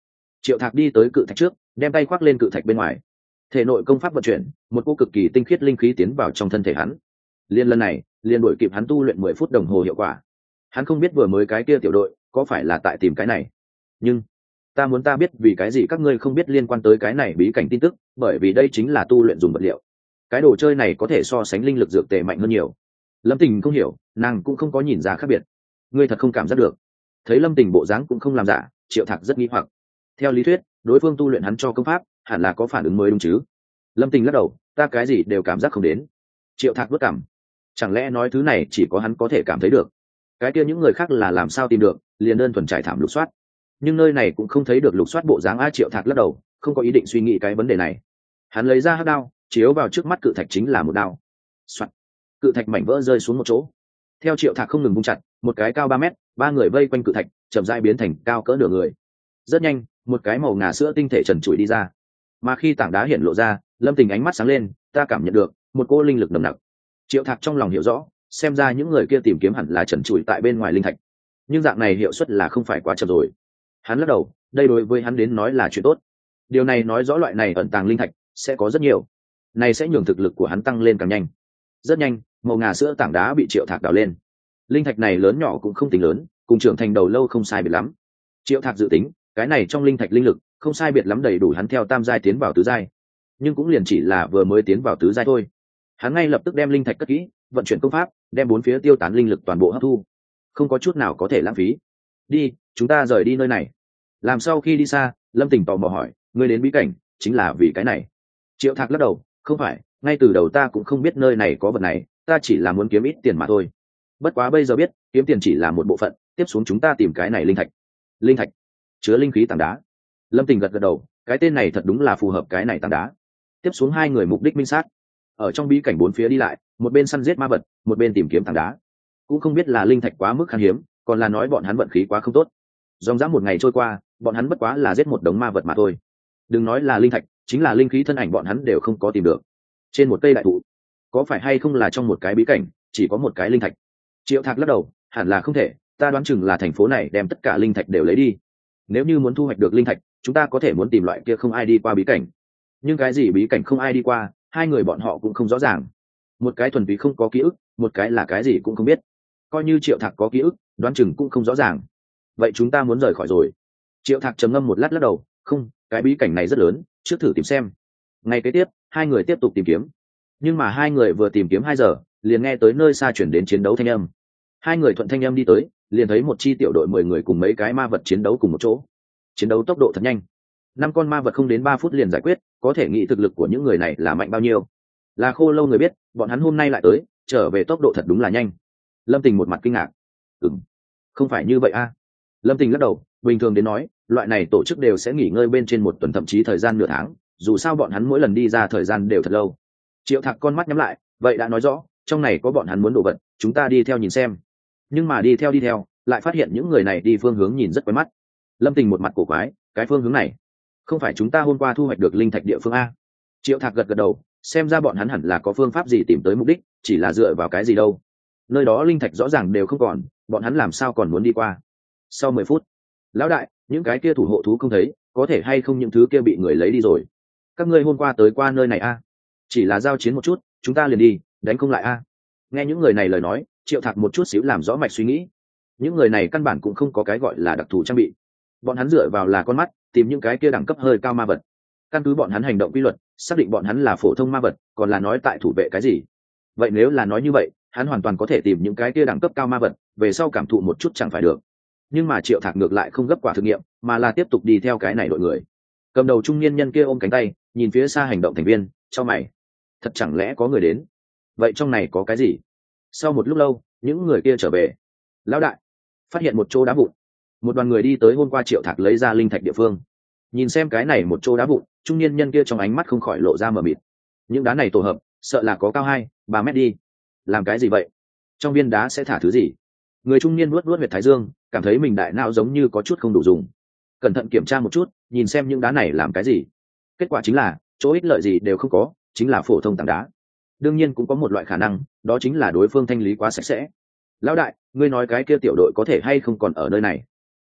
Triệu Thạc đi tới cự thạch trước, đem tay khoác lên cự thạch bên ngoài. Thể nội công pháp vận chuyển, một cô cực kỳ tinh khiết linh khí tiến vào trong thân thể hắn. Liên lần này, liền đuổi kịp hắn tu luyện mười phút đồng hồ hiệu quả. Hắn không biết vừa mới cái kia tiểu đội có phải là tại tìm cái này, nhưng ta muốn ta biết vì cái gì các ngươi không biết liên quan tới cái này bí cảnh tin tức, bởi vì đây chính là tu luyện dùng vật liệu. Cái đồ chơi này có thể so sánh linh lực dược tề mạnh hơn nhiều. Lâm Tình không hiểu, nàng cũng không có nhìn ra khác biệt. Ngươi thật không cảm giác được? Thấy Lâm Tình bộ dáng cũng không làm giả, Triệu Thạc rất nghi hoặc. Theo lý thuyết, đối phương tu luyện hắn cho công pháp, hẳn là có phản ứng mới đúng chứ? Lâm Tình lắc đầu, ta cái gì đều cảm giác không đến. Triệu Thạc vất cảm, chẳng lẽ nói thứ này chỉ có hắn có thể cảm thấy được? Cái kia những người khác là làm sao tìm được? Liền đơn thuần trải thảm lục soát, nhưng nơi này cũng không thấy được lục soát bộ dáng. A Triệu Thạc lắc đầu, không có ý định suy nghĩ cái vấn đề này. Hắn lấy ra hắc đao, chiếu vào trước mắt cự thạch chính là một đao. Soạt, cự thạch mảnh vỡ rơi xuống một chỗ. Theo Triệu Thạc không ngừng vung chặt, một cái cao ba mét, ba người vây quanh cự thạch, chậm rãi biến thành cao cỡ nửa người. Rất nhanh, một cái màu ngà sữa tinh thể trần trụi đi ra. Mà khi tảng đá hiện lộ ra, Lâm Tình ánh mắt sáng lên, ta cảm nhận được một cỗ linh lực nồng nặc. Triệu Thạc trong lòng hiểu rõ, xem ra những người kia tìm kiếm hẳn là trần trụi tại bên ngoài linh thạch, nhưng dạng này hiệu suất là không phải quá chậm rồi. Hắn lắc đầu, đây đối với hắn đến nói là chuyện tốt. Điều này nói rõ loại này ẩn tàng linh thạch sẽ có rất nhiều, này sẽ nhường thực lực của hắn tăng lên càng nhanh. Rất nhanh, màu ngà sữa tảng đá bị Triệu Thạc đào lên. Linh thạch này lớn nhỏ cũng không tính lớn, cùng trưởng thành đầu lâu không sai biệt lắm. Triệu Thạc dự tính, cái này trong linh thạch linh lực không sai biệt lắm đầy đủ hắn theo tam giai tiến vào tứ giai, nhưng cũng liền chỉ là vừa mới tiến vào tứ giai thôi. Hắn ngay lập tức đem linh thạch cất kỹ, vận chuyển công pháp, đem bốn phía tiêu tán linh lực toàn bộ hấp thu, không có chút nào có thể lãng phí. Đi, chúng ta rời đi nơi này. Làm sau khi đi xa, Lâm Tình tò mò hỏi, ngươi đến bí cảnh chính là vì cái này? Triệu Thạc lắc đầu, không phải, ngay từ đầu ta cũng không biết nơi này có vật này, ta chỉ là muốn kiếm ít tiền mà thôi. Bất quá bây giờ biết, kiếm tiền chỉ là một bộ phận, tiếp xuống chúng ta tìm cái này linh thạch. Linh thạch chứa linh khí tảng đá. Lâm Tình gật gật đầu, cái tên này thật đúng là phù hợp cái này tảng đá. Tiếp xuống hai người mục đích minh xác, ở trong bí cảnh bốn phía đi lại, một bên săn giết ma vật, một bên tìm kiếm tảng đá. Cũng không biết là linh thạch quá mức khan hiếm, còn là nói bọn hắn vận khí quá không tốt. Dòng dã một ngày trôi qua, bọn hắn bất quá là giết một đống ma vật mà thôi. Đừng nói là linh thạch, chính là linh khí thân ảnh bọn hắn đều không có tìm được. Trên một cây đại thụ, có phải hay không là trong một cái bí cảnh chỉ có một cái linh thạch? Triệu Thạc lắc đầu, hẳn là không thể, ta đoán chừng là thành phố này đem tất cả linh thạch đều lấy đi. Nếu như muốn thu hoạch được linh thạch, chúng ta có thể muốn tìm loại kia không ai đi qua bí cảnh. Nhưng cái gì bí cảnh không ai đi qua, hai người bọn họ cũng không rõ ràng. Một cái thuần túy không có ký ức, một cái là cái gì cũng không biết. Coi như Triệu Thạc có ký ức, đoán chừng cũng không rõ ràng. Vậy chúng ta muốn rời khỏi rồi. Triệu Thạc trầm ngâm một lát lắc đầu, không, cái bí cảnh này rất lớn, trước thử tìm xem. Ngày kế tiếp, hai người tiếp tục tìm kiếm. Nhưng mà hai người vừa tìm kiếm hai giờ, liền nghe tới nơi xa chuyển đến chiến đấu thanh âm. Hai người thuận thanh âm đi tới, liền thấy một chi tiểu đội mười người cùng mấy cái ma vật chiến đấu cùng một chỗ. Chiến đấu tốc độ thật nhanh, năm con ma vật không đến ba phút liền giải quyết, có thể nghĩ thực lực của những người này là mạnh bao nhiêu. Là Khô Lâu người biết, bọn hắn hôm nay lại tới, trở về tốc độ thật đúng là nhanh. Lâm Tình một mặt kinh ngạc, ừm, không phải như vậy a. Lâm Tình lắc đầu, bình thường đến nói, loại này tổ chức đều sẽ nghỉ ngơi bên trên một tuần thậm chí thời gian nửa tháng, dù sao bọn hắn mỗi lần đi ra thời gian đều thật lâu. Triệu Thạc con mắt nhắm lại, vậy đã nói rõ, trong này có bọn hắn muốn đổ vật, chúng ta đi theo nhìn xem. Nhưng mà đi theo đi theo, lại phát hiện những người này đi phương hướng nhìn rất quen mắt. Lâm Tình một mặt cổ quái, cái phương hướng này, không phải chúng ta hôm qua thu hoạch được linh thạch địa phương a? Triệu Thạc gật gật đầu, xem ra bọn hắn hẳn là có phương pháp gì tìm tới mục đích, chỉ là dựa vào cái gì đâu? Nơi đó linh thạch rõ ràng đều không còn, bọn hắn làm sao còn muốn đi qua? Sau mười phút, lão đại, những cái kia thủ hộ thú không thấy, có thể hay không những thứ kia bị người lấy đi rồi? Các ngươi hôm qua tới qua nơi này a? Chỉ là giao chiến một chút, chúng ta liền đi, đánh không lại a? Nghe những người này lời nói, Triệu Thạc một chút xíu làm rõ mạch suy nghĩ. Những người này căn bản cũng không có cái gọi là đặc thù trang bị, bọn hắn dựa vào là con mắt tìm những cái kia đẳng cấp hơi cao ma vật. Căn cứ bọn hắn hành động quy luật, xác định bọn hắn là phổ thông ma vật, còn là nói tại thủ vệ cái gì. Vậy nếu là nói như vậy, hắn hoàn toàn có thể tìm những cái kia đẳng cấp cao ma vật, về sau cảm thụ một chút chẳng phải được. Nhưng mà Triệu Thạc ngược lại không gấp quả thực nghiệm, mà là tiếp tục đi theo cái này đội người. Cầm đầu trung niên nhân kia ôm cánh tay, nhìn phía xa hành động thành viên, cho mày, thật chẳng lẽ có người đến? Vậy trong này có cái gì? Sau một lúc lâu, những người kia trở về. Lão đại, phát hiện một chỗ đá vụn. Một đoàn người đi tới hôm qua Triệu Thạc lấy ra linh thạch địa phương. Nhìn xem cái này một chỗ đá vụn, trung niên nhân kia trong ánh mắt không khỏi lộ ra mờ mịt. Những đá này tổ hợp, sợ là có cao hai ba mét đi. Làm cái gì vậy? Trong viên đá sẽ thả thứ gì? Người trung niên nuốt nuốt huyệt thái dương, cảm thấy mình đại não giống như có chút không đủ dùng. Cẩn thận kiểm tra một chút, nhìn xem những đá này làm cái gì. Kết quả chính là chỗ ích lợi gì đều không có, chính là phổ thông tảng đá. Đương nhiên cũng có một loại khả năng, đó chính là đối phương thanh lý quá sạch sẽ. Lão đại, ngươi nói cái kia tiểu đội có thể hay không còn ở nơi này?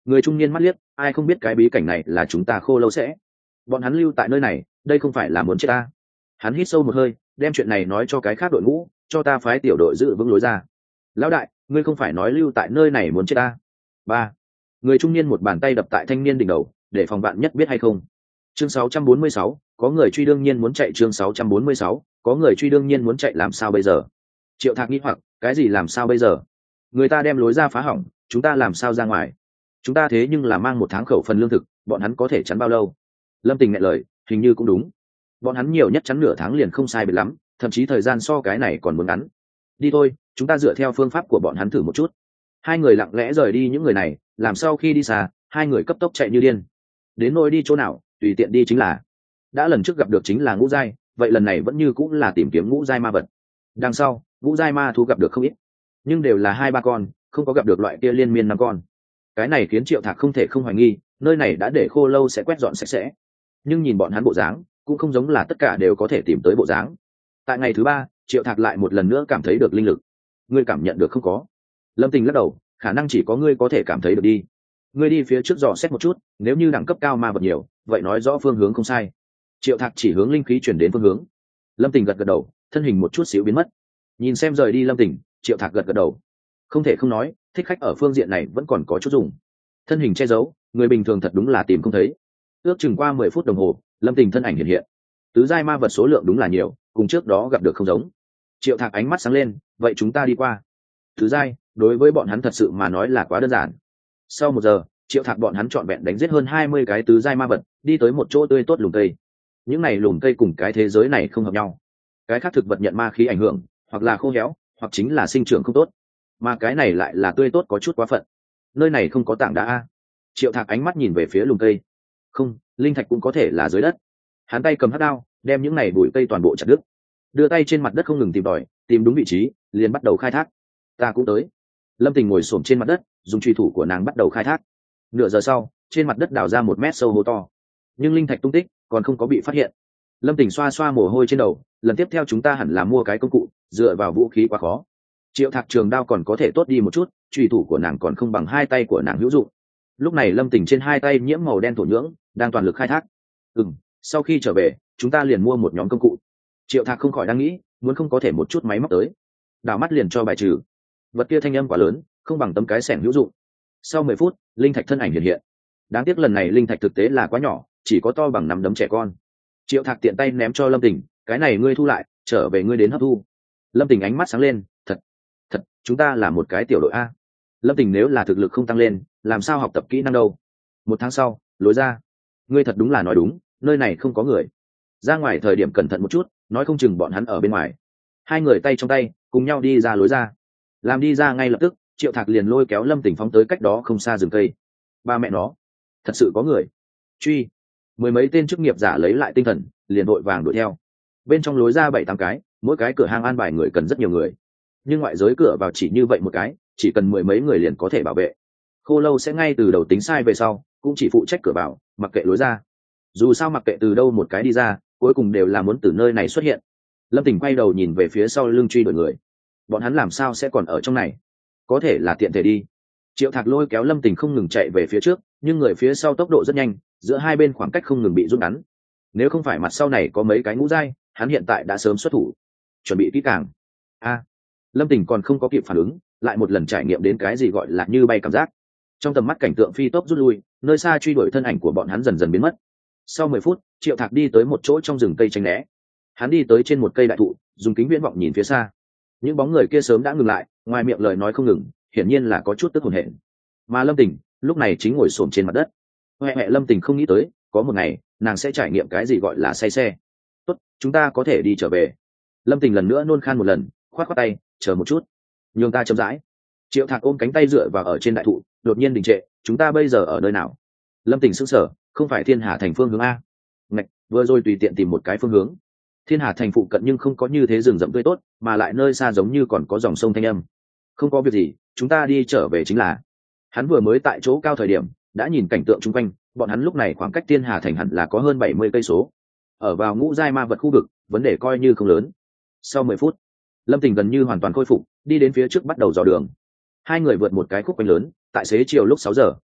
Người trung niên mắt liếc, ai không biết cái bí cảnh này là chúng ta khô lâu sẽ bọn hắn lưu tại nơi này, đây không phải là muốn chết ta. Hắn hít sâu một hơi, đem chuyện này nói cho cái khác đội ngũ, cho ta phái tiểu đội giữ vững lối ra. Lão đại, ngươi không phải nói lưu tại nơi này muốn chết ta? Ba. Người trung niên một bàn tay đập tại thanh niên đỉnh đầu, để phòng bạn nhất biết hay không. Chương sáu trăm bốn mươi sáu, có người truy đương nhiên muốn chạy. Chương sáu trăm bốn mươi sáu, có người truy đương nhiên muốn chạy, làm sao bây giờ? Triệu Thạc nghĩ hoặc, cái gì làm sao bây giờ? Người ta đem lối ra phá hỏng, chúng ta làm sao ra ngoài? Chúng ta thế nhưng là mang một tháng khẩu phần lương thực, bọn hắn có thể chắn bao lâu? Lâm Tình nghẹn lời, hình như cũng đúng. Bọn hắn nhiều nhất chắn nửa tháng liền không sai biệt lắm, thậm chí thời gian so cái này còn muốn ngắn. Đi thôi, chúng ta dựa theo phương pháp của bọn hắn thử một chút. Hai người lặng lẽ rời đi những người này, làm sau khi đi xa, hai người cấp tốc chạy như điên. Đến nơi đi chỗ nào, tùy tiện đi chính là. Đã lần trước gặp được chính là ngũ giai, vậy lần này vẫn như cũng là tìm kiếm ngũ giai ma vật. Đằng sau, ngũ giai ma thú gặp được không ít, nhưng đều là hai ba con, không có gặp được loại kia liên miên năm con. Cái này khiến Triệu Thạc không thể không hoài nghi, nơi này đã để khô lâu sẽ quét dọn sạch sẽ. Nhưng nhìn bọn hắn bộ dáng, cũng không giống là tất cả đều có thể tìm tới bộ dáng. Tại ngày thứ ba, Triệu Thạc lại một lần nữa cảm thấy được linh lực. Ngươi cảm nhận được không có? Lâm Tình lắc đầu, khả năng chỉ có ngươi có thể cảm thấy được đi. Ngươi đi phía trước dò xét một chút, nếu như đẳng cấp cao ma vật nhiều, vậy nói rõ phương hướng không sai. Triệu Thạc chỉ hướng linh khí chuyển đến phương hướng. Lâm Tình gật gật đầu, thân hình một chút xíu biến mất. Nhìn xem rời đi Lâm Tình, Triệu Thạc gật gật đầu. Không thể không nói, thích khách ở phương diện này vẫn còn có chút dùng. Thân hình che giấu, người bình thường thật đúng là tìm không thấy. Ước chừng qua mười phút đồng hồ, Lâm Tình thân ảnh hiện hiện. Tứ giai ma vật số lượng đúng là nhiều, cùng trước đó gặp được không giống. Triệu Thạc ánh mắt sáng lên, vậy chúng ta đi qua. Tứ giai, đối với bọn hắn thật sự mà nói là quá đơn giản. Sau một giờ, Triệu Thạc bọn hắn trọn vẹn đánh giết hơn hai mươi cái tứ giai ma vật, đi tới một chỗ tươi tốt lùm cây. Những này lùm cây cùng cái thế giới này không hợp nhau. Cái khác thực vật nhận ma khí ảnh hưởng, hoặc là khô héo, hoặc chính là sinh trưởng không tốt. Mà cái này lại là tươi tốt có chút quá phận. Nơi này không có tảng đá a. Triệu Thạc ánh mắt nhìn về phía lùm cây. Không, linh thạch cũng có thể là dưới đất. Hắn tay cầm hắc đao, đem những này bụi cây toàn bộ chặt đứt. Đưa tay trên mặt đất không ngừng tìm tòi, tìm đúng vị trí, liền bắt đầu khai thác. Ta cũng tới. Lâm Tình ngồi xổm trên mặt đất, dùng truy thủ của nàng bắt đầu khai thác. Nửa giờ sau, trên mặt đất đào ra một mét sâu hố to, nhưng linh thạch tung tích còn không có bị phát hiện. Lâm Tình xoa xoa mồ hôi trên đầu, lần tiếp theo chúng ta hẳn là mua cái công cụ, dựa vào vũ khí quá khó. Triệu Thạc trường đao còn có thể tốt đi một chút, truy thủ của nàng còn không bằng hai tay của nàng hữu dụng. Lúc này Lâm Tình trên hai tay nhiễm màu đen thổ nhưỡng, đang toàn lực khai thác. Ừm, sau khi trở về, chúng ta liền mua một nhóm công cụ. Triệu Thạc không khỏi đang nghĩ, muốn không có thể một chút máy móc tới. Đảo mắt liền cho bài trừ. Vật kia thanh âm quá lớn, không bằng tấm cái xẻng hữu dụng. Sau mười phút, linh thạch thân ảnh hiện hiện. Đáng tiếc lần này linh thạch thực tế là quá nhỏ, chỉ có to bằng nắm đấm trẻ con. Triệu Thạc tiện tay ném cho Lâm Tình, cái này ngươi thu lại, trở về ngươi đến hấp thu. Lâm Tình ánh mắt sáng lên, thật, thật, chúng ta là một cái tiểu đội a. Lâm Tình nếu là thực lực không tăng lên, làm sao học tập kỹ năng đâu? Một tháng sau, lối ra. Ngươi thật đúng là nói đúng, nơi này không có người. Ra ngoài thời điểm cẩn thận một chút, nói không chừng bọn hắn ở bên ngoài. Hai người tay trong tay, cùng nhau đi ra lối ra. Làm đi ra ngay lập tức, Triệu Thạc liền lôi kéo Lâm Tình phóng tới cách đó không xa rừng cây. Ba mẹ nó, thật sự có người. Truy. Mười mấy tên chức nghiệp giả lấy lại tinh thần, liền vội vàng đuổi theo. Bên trong lối ra bảy tám cái, mỗi cái cửa hàng an bài người cần rất nhiều người. Nhưng ngoại giới cửa vào chỉ như vậy một cái, chỉ cần mười mấy người liền có thể bảo vệ. Khô lâu sẽ ngay từ đầu tính sai về sau, cũng chỉ phụ trách cửa vào, mặc kệ lối ra. Dù sao mặc kệ từ đâu một cái đi ra, cuối cùng đều là muốn từ nơi này xuất hiện. Lâm Tình quay đầu nhìn về phía sau lưng truy đuổi người. Bọn hắn làm sao sẽ còn ở trong này? Có thể là tiện thể đi. Triệu Thạc lôi kéo Lâm Tình không ngừng chạy về phía trước, nhưng người phía sau tốc độ rất nhanh, giữa hai bên khoảng cách không ngừng bị rút ngắn. Nếu không phải mặt sau này có mấy cái ngũ giai, hắn hiện tại đã sớm xuất thủ, chuẩn bị kỹ càng. A, Lâm Tình còn không có kịp phản ứng, lại một lần trải nghiệm đến cái gì gọi là như bay cảm giác. Trong tầm mắt cảnh tượng phi tốc rút lui, nơi xa truy đuổi thân ảnh của bọn hắn dần dần biến mất. Sau mười phút, Triệu Thạc đi tới một chỗ trong rừng cây tránh né. Hắn đi tới trên một cây đại thụ, dùng kính viễn vọng nhìn phía xa. Những bóng người kia sớm đã ngừng lại, ngoài miệng lời nói không ngừng, hiển nhiên là có chút tức hồn hển. Mà Lâm Tình lúc này chính ngồi xổm trên mặt đất. Huệ huệ Lâm Tình không nghĩ tới, có một ngày nàng sẽ trải nghiệm cái gì gọi là say xe. Tốt, chúng ta có thể đi trở về. Lâm Tình lần nữa nôn khan một lần, khoát khoát tay, chờ một chút, nhường ta chậm rãi. Triệu Thạc ôm cánh tay dựa vào ở trên đại thụ, đột nhiên đình trệ. Chúng ta bây giờ ở nơi nào? Lâm Tình sững sờ, không phải Thiên Hà thành phương hướng a? Ngạch, vừa rồi tùy tiện tìm một cái phương hướng. Thiên Hà thành phụ cận nhưng không có như thế rừng rậm tươi tốt, mà lại nơi xa giống như còn có dòng sông thanh âm. Không có việc gì, chúng ta đi trở về chính là. Hắn vừa mới tại chỗ cao thời điểm, đã nhìn cảnh tượng chung quanh, bọn hắn lúc này khoảng cách Thiên Hà thành hẳn là có hơn bảy mươi cây số. Ở vào ngũ giai ma vật khu vực, vấn đề coi như không lớn. Sau mười phút, Lâm Tình gần như hoàn toàn khôi phục, đi đến phía trước bắt đầu dò đường. Hai người vượt một cái khúc quanh lớn, tại xế chiều lúc sáu giờ,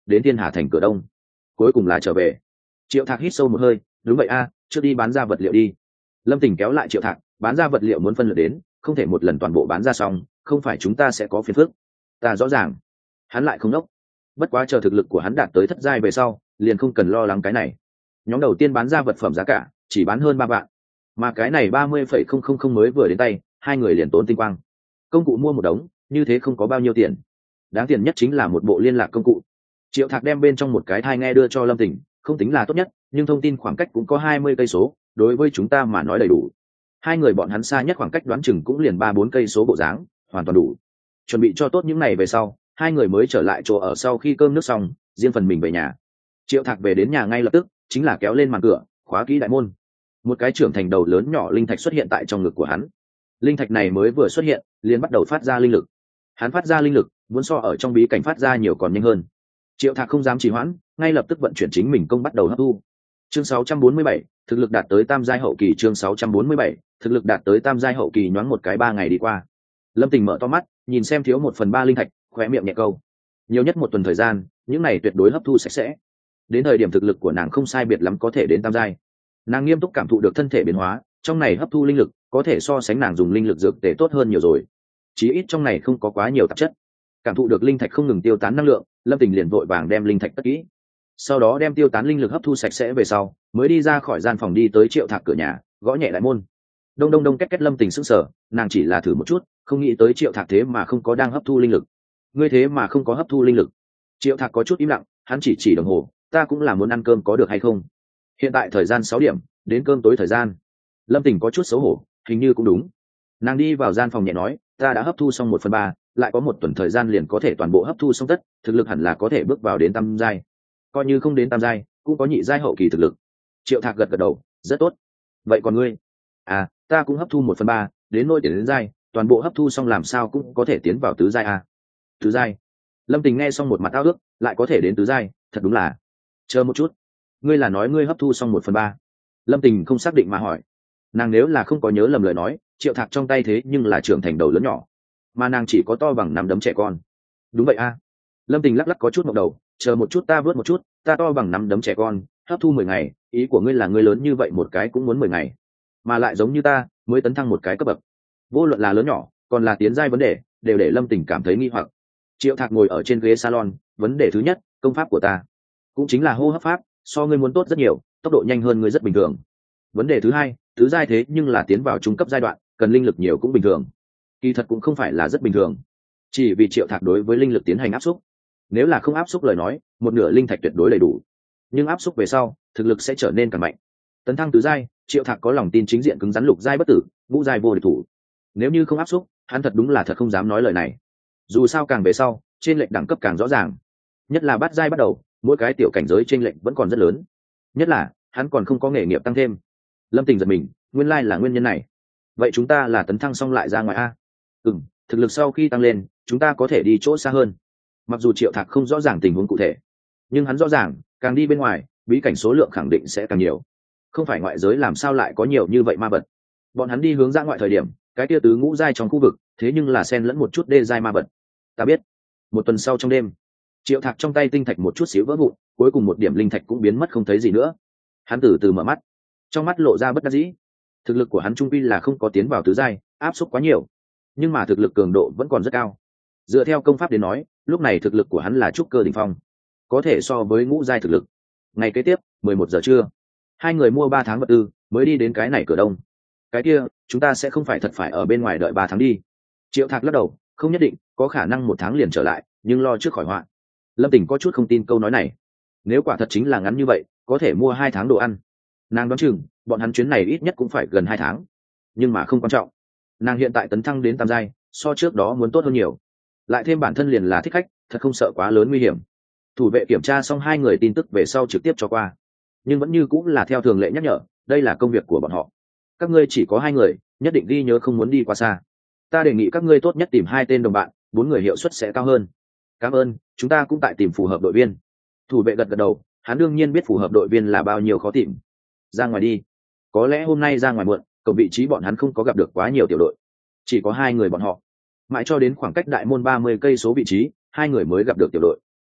đến thiên hà thành cửa đông, cuối cùng là trở về. Triệu Thạc hít sâu một hơi, đúng vậy a, trước đi bán ra vật liệu đi. Lâm Tình kéo lại Triệu Thạc, bán ra vật liệu muốn phân lượt đến, không thể một lần toàn bộ bán ra xong, không phải chúng ta sẽ có phiền phức. Ta rõ ràng. Hắn lại không đốc. Bất quá chờ thực lực của hắn đạt tới thất giai về sau, liền không cần lo lắng cái này. Nhóm đầu tiên bán ra vật phẩm giá cả chỉ bán hơn ba vạn, mà cái này ba mươi phẩy không không không mới vừa đến tay, hai người liền tốn tinh quang. Công cụ mua một đống, như thế không có bao nhiêu tiền. Đáng tiền nhất chính là một bộ liên lạc công cụ. Triệu Thạc đem bên trong một cái thai nghe đưa cho Lâm Tình, không tính là tốt nhất, nhưng thông tin khoảng cách cũng có hai mươi cây số, đối với chúng ta mà nói đầy đủ. Hai người bọn hắn xa nhất khoảng cách đoán chừng cũng liền ba bốn cây số bộ dáng, hoàn toàn đủ. Chuẩn bị cho tốt những này về sau, hai người mới trở lại chỗ ở sau khi cơm nước xong, riêng phần mình về nhà. Triệu Thạc về đến nhà ngay lập tức, chính là kéo lên màn cửa, khóa kỹ đại môn. Một cái trưởng thành đầu lớn nhỏ linh thạch xuất hiện tại trong ngực của hắn. Linh thạch này mới vừa xuất hiện, liền bắt đầu phát ra linh lực. Hắn phát ra linh lực, muốn so ở trong bí cảnh phát ra nhiều còn nhanh hơn. Triệu Thạc không dám trì hoãn, ngay lập tức vận chuyển chính mình công bắt đầu hấp thu. Chương sáu trăm bốn mươi bảy, thực lực đạt tới tam giai hậu kỳ. Chương sáu trăm bốn mươi bảy, thực lực đạt tới tam giai hậu kỳ. Nhoáng một cái ba ngày đi qua. Lâm Tình mở to mắt, nhìn xem thiếu một phần ba linh thạch, khóe miệng nhẹ câu. Nhiều nhất một tuần thời gian, những này tuyệt đối hấp thu sạch sẽ. Đến thời điểm thực lực của nàng không sai biệt lắm có thể đến tam giai. Nàng nghiêm túc cảm thụ được thân thể biến hóa, trong này hấp thu linh lực có thể so sánh nàng dùng linh lực dược tề tốt hơn nhiều rồi. Chí ít trong này không có quá nhiều tạp chất. Cảm thụ được linh thạch không ngừng tiêu tán năng lượng, Lâm Tình liền vội vàng đem linh thạch cất kỹ. Sau đó đem tiêu tán linh lực hấp thu sạch sẽ về sau, mới đi ra khỏi gian phòng đi tới Triệu Thạc cửa nhà, gõ nhẹ lại môn. Đông đông đông, két két. Lâm Tình sững sờ, nàng chỉ là thử một chút, không nghĩ tới Triệu Thạc thế mà không có đang hấp thu linh lực. Ngươi thế mà không có hấp thu linh lực? Triệu Thạc có chút im lặng, hắn chỉ chỉ đồng hồ, ta cũng là muốn ăn cơm có được hay không? Hiện tại thời gian sáu điểm, đến cơm tối thời gian. Lâm Tình có chút xấu hổ, hình như cũng đúng. Nàng đi vào gian phòng nhẹ nói, ta đã hấp thu xong một phần ba, lại có một tuần thời gian liền có thể toàn bộ hấp thu xong tất, thực lực hẳn là có thể bước vào đến tam giai. Coi như không đến tam giai, cũng có nhị giai hậu kỳ thực lực. Triệu Thạc gật gật đầu, rất tốt. Vậy còn ngươi? À, ta cũng hấp thu một phần ba, đến nỗi tiền đến giai, toàn bộ hấp thu xong làm sao cũng có thể tiến vào tứ giai à? Tứ giai? Lâm Tình nghe xong một mặt ao ước, lại có thể đến tứ giai, thật đúng là. Chờ một chút, ngươi là nói ngươi hấp thu xong một phần ba? Lâm Tình không xác định mà hỏi. Nàng nếu là không có nhớ lầm lời nói, Triệu Thạc trong tay thế nhưng là trưởng thành đầu lớn nhỏ, mà nàng chỉ có to bằng nắm đấm trẻ con. Đúng vậy a. À. Lâm Tình lắc lắc có chút ngượng đầu, chờ một chút ta vớt một chút, ta to bằng nắm đấm trẻ con, hấp thu mười ngày, ý của ngươi là ngươi lớn như vậy một cái cũng muốn mười ngày, mà lại giống như ta, mới tấn thăng một cái cấp bậc. Vô luận là lớn nhỏ, còn là tiến giai vấn đề, đều để Lâm Tình cảm thấy nghi hoặc. Triệu Thạc ngồi ở trên ghế salon, vấn đề thứ nhất, công pháp của ta, cũng chính là hô hấp pháp, so ngươi muốn tốt rất nhiều, tốc độ nhanh hơn ngươi rất bình thường. Vấn đề thứ hai, tứ giai thế nhưng là tiến vào trung cấp giai đoạn, cần linh lực nhiều cũng bình thường. Kỳ thật cũng không phải là rất bình thường, chỉ vì Triệu Thạc đối với linh lực tiến hành áp xúc. Nếu là không áp xúc lời nói, một nửa linh thạch tuyệt đối đầy đủ, nhưng áp xúc về sau, thực lực sẽ trở nên càng mạnh. Tấn thăng tứ giai, Triệu Thạc có lòng tin chính diện cứng rắn lục giai bất tử, ngũ giai vô địch thủ. Nếu như không áp xúc, hắn thật đúng là thật không dám nói lời này. Dù sao càng về sau, trên lệnh đẳng cấp càng rõ ràng, nhất là bát giai bắt đầu, mỗi cái tiểu cảnh giới trên lệnh vẫn còn rất lớn. Nhất là hắn còn không có nghề nghiệp tăng thêm. Lâm Tình giật mình, nguyên lai là nguyên nhân này. Vậy chúng ta là tấn thăng xong lại ra ngoài a? Ừm, thực lực sau khi tăng lên, chúng ta có thể đi chỗ xa hơn. Mặc dù Triệu Thạc không rõ ràng tình huống cụ thể, nhưng hắn rõ ràng, càng đi bên ngoài, bí cảnh số lượng khẳng định sẽ càng nhiều. Không phải ngoại giới làm sao lại có nhiều như vậy ma vật. Bọn hắn đi hướng ra ngoại thời điểm, cái kia tứ ngũ giai trong khu vực, thế nhưng là xen lẫn một chút đê giai ma vật. Ta biết. Một tuần sau trong đêm, Triệu Thạc trong tay tinh thạch một chút xíu vỡ vụn, cuối cùng một điểm linh thạch cũng biến mất không thấy gì nữa. Hắn từ từ mở mắt, trong mắt lộ ra bất đắc dĩ. Thực lực của hắn trung quy là không có tiến vào tứ giai, áp suất quá nhiều, nhưng mà thực lực cường độ vẫn còn rất cao. Dựa theo công pháp đến nói, lúc này thực lực của hắn là trúc cơ đỉnh phong, có thể so với ngũ giai thực lực. Ngày kế tiếp, mười một giờ trưa, hai người mua ba tháng vật tư, mới đi đến cái này cửa đông. Cái kia, chúng ta sẽ không phải thật phải ở bên ngoài đợi ba tháng đi? Triệu Thạc lắc đầu, không nhất định, có khả năng một tháng liền trở lại, nhưng lo trước khỏi họa. Lâm Tình có chút không tin câu nói này. Nếu quả thật chính là ngắn như vậy, có thể mua hai tháng đồ ăn. Nàng đoán chừng, bọn hắn chuyến này ít nhất cũng phải gần hai tháng. Nhưng mà không quan trọng. Nàng hiện tại tấn thăng đến tam giai, so trước đó muốn tốt hơn nhiều. Lại thêm bản thân liền là thích khách, thật không sợ quá lớn nguy hiểm. Thủ vệ kiểm tra xong hai người tin tức về sau trực tiếp cho qua, nhưng vẫn như cũng là theo thường lệ nhắc nhở, đây là công việc của bọn họ. Các ngươi chỉ có hai người, nhất định ghi nhớ không muốn đi quá xa. Ta đề nghị các ngươi tốt nhất tìm hai tên đồng bạn, bốn người hiệu suất sẽ cao hơn. Cảm ơn, chúng ta cũng tại tìm phù hợp đội viên. Thủ vệ gật gật đầu, hắn đương nhiên biết phù hợp đội viên là bao nhiêu khó tìm. Ra ngoài đi. Có lẽ hôm nay ra ngoài muộn, cổng vị trí bọn hắn không có gặp được quá nhiều tiểu đội, chỉ có hai người bọn họ. Mãi cho đến khoảng cách đại môn ba mươi cây số vị trí, hai người mới gặp được tiểu đội.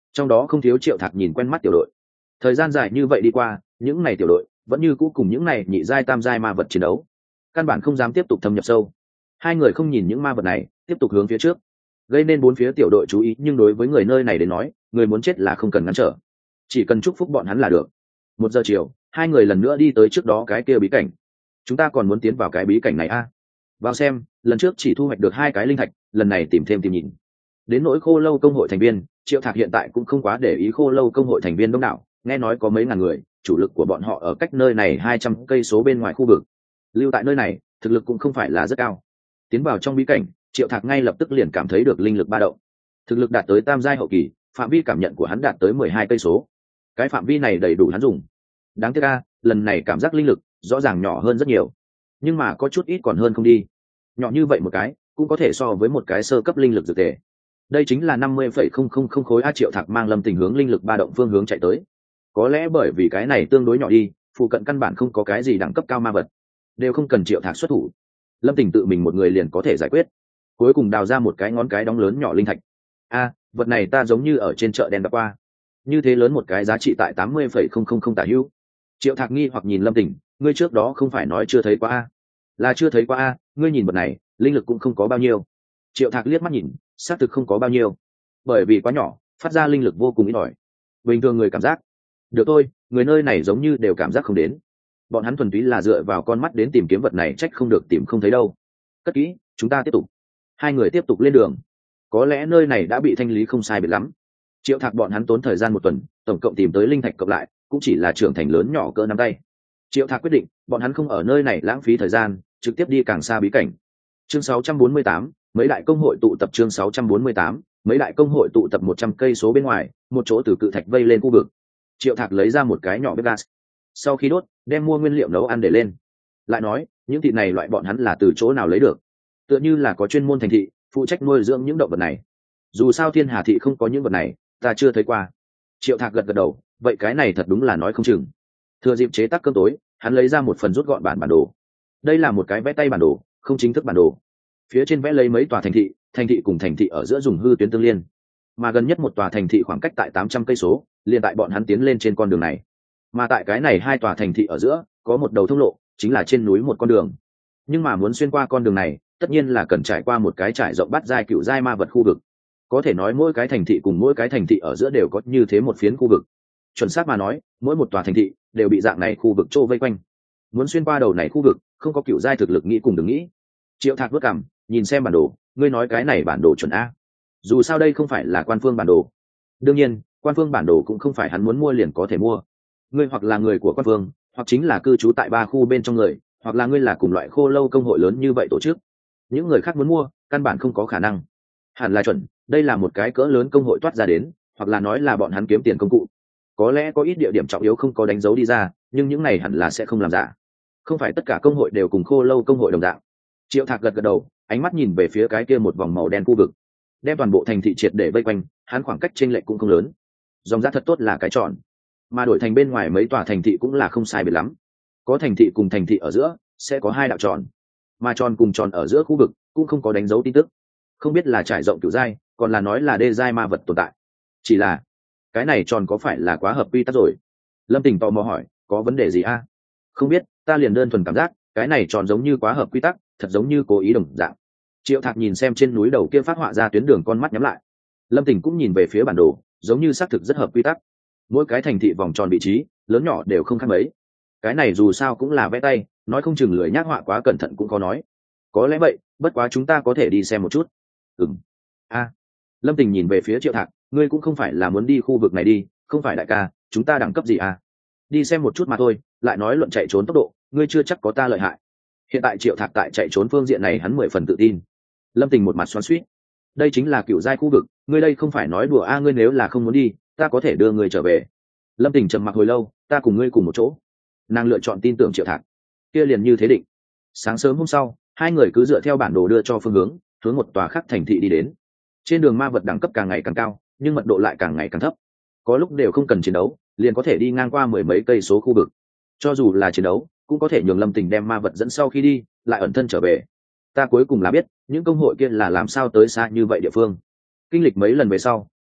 trong đó không thiếu Triệu Thạc nhìn quen mắt tiểu đội. Thời gian dài như vậy đi qua, những này tiểu đội vẫn như cũ cùng những này nhị giai tam giai ma vật chiến đấu, căn bản không dám tiếp tục thâm nhập sâu. Hai người không nhìn những ma vật này, tiếp tục hướng phía trước, gây nên bốn phía tiểu đội chú ý, nhưng đối với người nơi này đến nói, người muốn chết là không cần ngăn trở, chỉ cần chúc phúc bọn hắn là được. Một giờ chiều, hai người lần nữa đi tới trước đó cái kia bí cảnh. Chúng ta còn muốn tiến vào cái bí cảnh này a? À? Vào xem, lần trước chỉ thu hoạch được hai cái linh thạch, lần này tìm thêm tìm nhìn. Đến nỗi Khô Lâu công hội thành viên, Triệu Thạc hiện tại cũng không quá để ý Khô Lâu công hội thành viên đông đảo, nghe nói có mấy ngàn người, chủ lực của bọn họ ở cách nơi này hai trăm cây số bên ngoài khu vực. Lưu tại nơi này, thực lực cũng không phải là rất cao. Tiến vào trong bí cảnh, Triệu Thạc ngay lập tức liền cảm thấy được linh lực ba động. Thực lực đạt tới tam giai hậu kỳ, phạm vi cảm nhận của hắn đạt tới mười hai cây số. Cái phạm vi này đầy đủ hắn dùng. Đáng tiếc a, lần này cảm giác linh lực rõ ràng nhỏ hơn rất nhiều, nhưng mà có chút ít còn hơn không đi. Nhỏ như vậy một cái, cũng có thể so với một cái sơ cấp linh lực dược thể. Đây chính là năm mươi phẩy không không không khối a. Triệu Thạc mang Lâm Tình hướng linh lực ba động phương hướng chạy tới. Có lẽ bởi vì cái này tương đối nhỏ đi, phụ cận căn bản không có cái gì đẳng cấp cao ma vật, đều không cần Triệu Thạc xuất thủ, Lâm Tình tự mình một người liền có thể giải quyết. Cuối cùng đào ra một cái ngón cái đóng lớn nhỏ linh thạch. A, vật này ta giống như ở trên chợ đen gặp qua, như thế lớn một cái giá trị tại tám mươi phẩy không không không tả hữu. Triệu Thạc nghi hoặc nhìn Lâm Tình, ngươi trước đó không phải nói chưa thấy qua a? Là chưa thấy qua a, ngươi nhìn vật này, linh lực cũng không có bao nhiêu. Triệu Thạc liếc mắt nhìn, xác thực không có bao nhiêu, bởi vì quá nhỏ, phát ra linh lực vô cùng ít ỏi. Bình thường người cảm giác được thôi, người nơi này giống như đều cảm giác không đến. Bọn hắn thuần túy là dựa vào con mắt đến tìm kiếm vật này, trách không được tìm không thấy đâu. Cất kỹ, chúng ta tiếp tục. Hai người tiếp tục lên đường. Có lẽ nơi này đã bị thanh lý không sai biệt lắm. Triệu Thạc bọn hắn tốn thời gian một tuần, tổng cộng tìm tới linh thạch cộng lại cũng chỉ là trưởng thành lớn nhỏ cỡ nắm tay. Triệu Thạc quyết định, bọn hắn không ở nơi này lãng phí thời gian, trực tiếp đi càng xa bí cảnh. Chương sáu trăm bốn mươi tám, mấy đại công hội tụ tập. Chương sáu trăm bốn mươi tám, mấy đại công hội tụ tập một trăm cây số bên ngoài, một chỗ từ cự thạch vây lên khu vực. Triệu Thạc lấy ra một cái nhỏ bếp gas, sau khi đốt, đem mua nguyên liệu nấu ăn để lên. Lại nói, những thịt này loại bọn hắn là từ chỗ nào lấy được? Tựa như là có chuyên môn thành thị phụ trách nuôi dưỡng những động vật này. Dù sao Thiên Hà thị không có những vật này, ta chưa thấy qua. Triệu Thạc gật gật đầu, vậy cái này thật đúng là nói không chừng. Thừa dịp chế tác cơm tối, hắn lấy ra một phần rút gọn bản bản đồ. Đây là một cái vẽ tay bản đồ, không chính thức bản đồ. Phía trên vẽ lấy mấy tòa thành thị, thành thị cùng thành thị ở giữa dùng hư tuyến tương liên, mà gần nhất một tòa thành thị khoảng cách tại tám trăm cây số, liền tại bọn hắn tiến lên trên con đường này. Mà tại cái này hai tòa thành thị ở giữa có một đầu thông lộ, chính là trên núi một con đường. Nhưng mà muốn xuyên qua con đường này, tất nhiên là cần trải qua một cái trải rộng bát giai cựu giai ma vật khu vực. Có thể nói mỗi cái thành thị cùng mỗi cái thành thị ở giữa đều có như thế một phiến khu vực. Chuẩn xác mà nói, mỗi một tòa thành thị đều bị dạng này khu vực trô vây quanh. Muốn xuyên qua đầu này khu vực, không có cựu giai thực lực nghĩ cùng đừng nghĩ. Triệu Thạc vất cằm, nhìn xem bản đồ, ngươi nói cái này bản đồ chuẩn a? Dù sao đây không phải là quan phương bản đồ. Đương nhiên, quan phương bản đồ cũng không phải hắn muốn mua liền có thể mua. Ngươi hoặc là người của quan phương, hoặc chính là cư trú tại ba khu bên trong người, hoặc là ngươi là cùng loại Khô Lâu công hội lớn như vậy tổ chức. Những người khác muốn mua, căn bản không có khả năng. Hẳn là chuẩn, đây là một cái cỡ lớn công hội toát ra đến, hoặc là nói là bọn hắn kiếm tiền công cụ. Có lẽ có ít địa điểm trọng yếu không có đánh dấu đi ra, nhưng những này hẳn là sẽ không làm giả. Không phải tất cả công hội đều cùng Khô Lâu công hội đồng dạng. Triệu Thạc gật gật đầu, ánh mắt nhìn về phía cái kia một vòng màu đen khu vực, đem toàn bộ thành thị triệt để vây quanh. Hắn khoảng cách chênh lệch cũng không lớn, dòng giá thật tốt là cái tròn, mà đổi thành bên ngoài mấy tòa thành thị cũng là không sai biệt lắm. Có thành thị cùng thành thị ở giữa sẽ có hai đạo tròn, mà tròn cùng tròn ở giữa khu vực cũng không có đánh dấu tin tức, không biết là trải rộng cửu giai, còn là nói là đê giai ma vật tồn tại. Chỉ là cái này tròn có phải là quá hợp quy tắc rồi? Lâm Tình tò mò hỏi, có vấn đề gì a? Không biết, ta liền đơn thuần cảm giác cái này tròn giống như quá hợp quy tắc, thật giống như cố ý đồng dạng. Triệu Thạc nhìn xem trên núi đầu kia phát họa ra tuyến đường, con mắt nhắm lại. Lâm Tình cũng nhìn về phía bản đồ, giống như xác thực rất hợp quy tắc. Mỗi cái thành thị vòng tròn vị trí lớn nhỏ đều không khác mấy. Cái này dù sao cũng là vẽ tay, nói không chừng lười nhác họa quá cẩn thận cũng có nói. Có lẽ vậy, bất quá chúng ta có thể đi xem một chút. Ừm. A. Lâm Tình nhìn về phía Triệu Thạc, ngươi cũng không phải là muốn đi khu vực này đi, không phải đại ca, chúng ta đẳng cấp gì à? Đi xem một chút mà thôi, lại nói luận chạy trốn tốc độ, ngươi chưa chắc có ta lợi hại. Hiện tại Triệu Thạc tại chạy trốn phương diện này hắn mười phần tự tin. Lâm Tình một mặt xoắn xuýt. Đây chính là cựu giai khu vực, ngươi đây không phải nói đùa a? Ngươi nếu là không muốn đi, ta có thể đưa ngươi trở về. Lâm Tình trầm mặc hồi lâu, ta cùng ngươi cùng một chỗ. Nàng lựa chọn tin tưởng Triệu Thạc. Kia liền như thế định. Sáng sớm hôm sau, hai người cứ dựa theo bản đồ đưa cho phương hướng, hướng một tòa khác thành thị đi đến. Trên đường ma vật đẳng cấp càng ngày càng cao, nhưng mật độ lại càng ngày càng thấp. Có lúc đều không cần chiến đấu, liền có thể đi ngang qua mười mấy cây số khu vực. Cho dù là chiến đấu, cũng có thể nhường Lâm Tình đem ma vật dẫn sau khi đi, lại ẩn thân trở về. Ta cuối cùng là biết, những công hội kia là làm sao tới xa như vậy địa phương. Kinh lịch mấy lần về sau,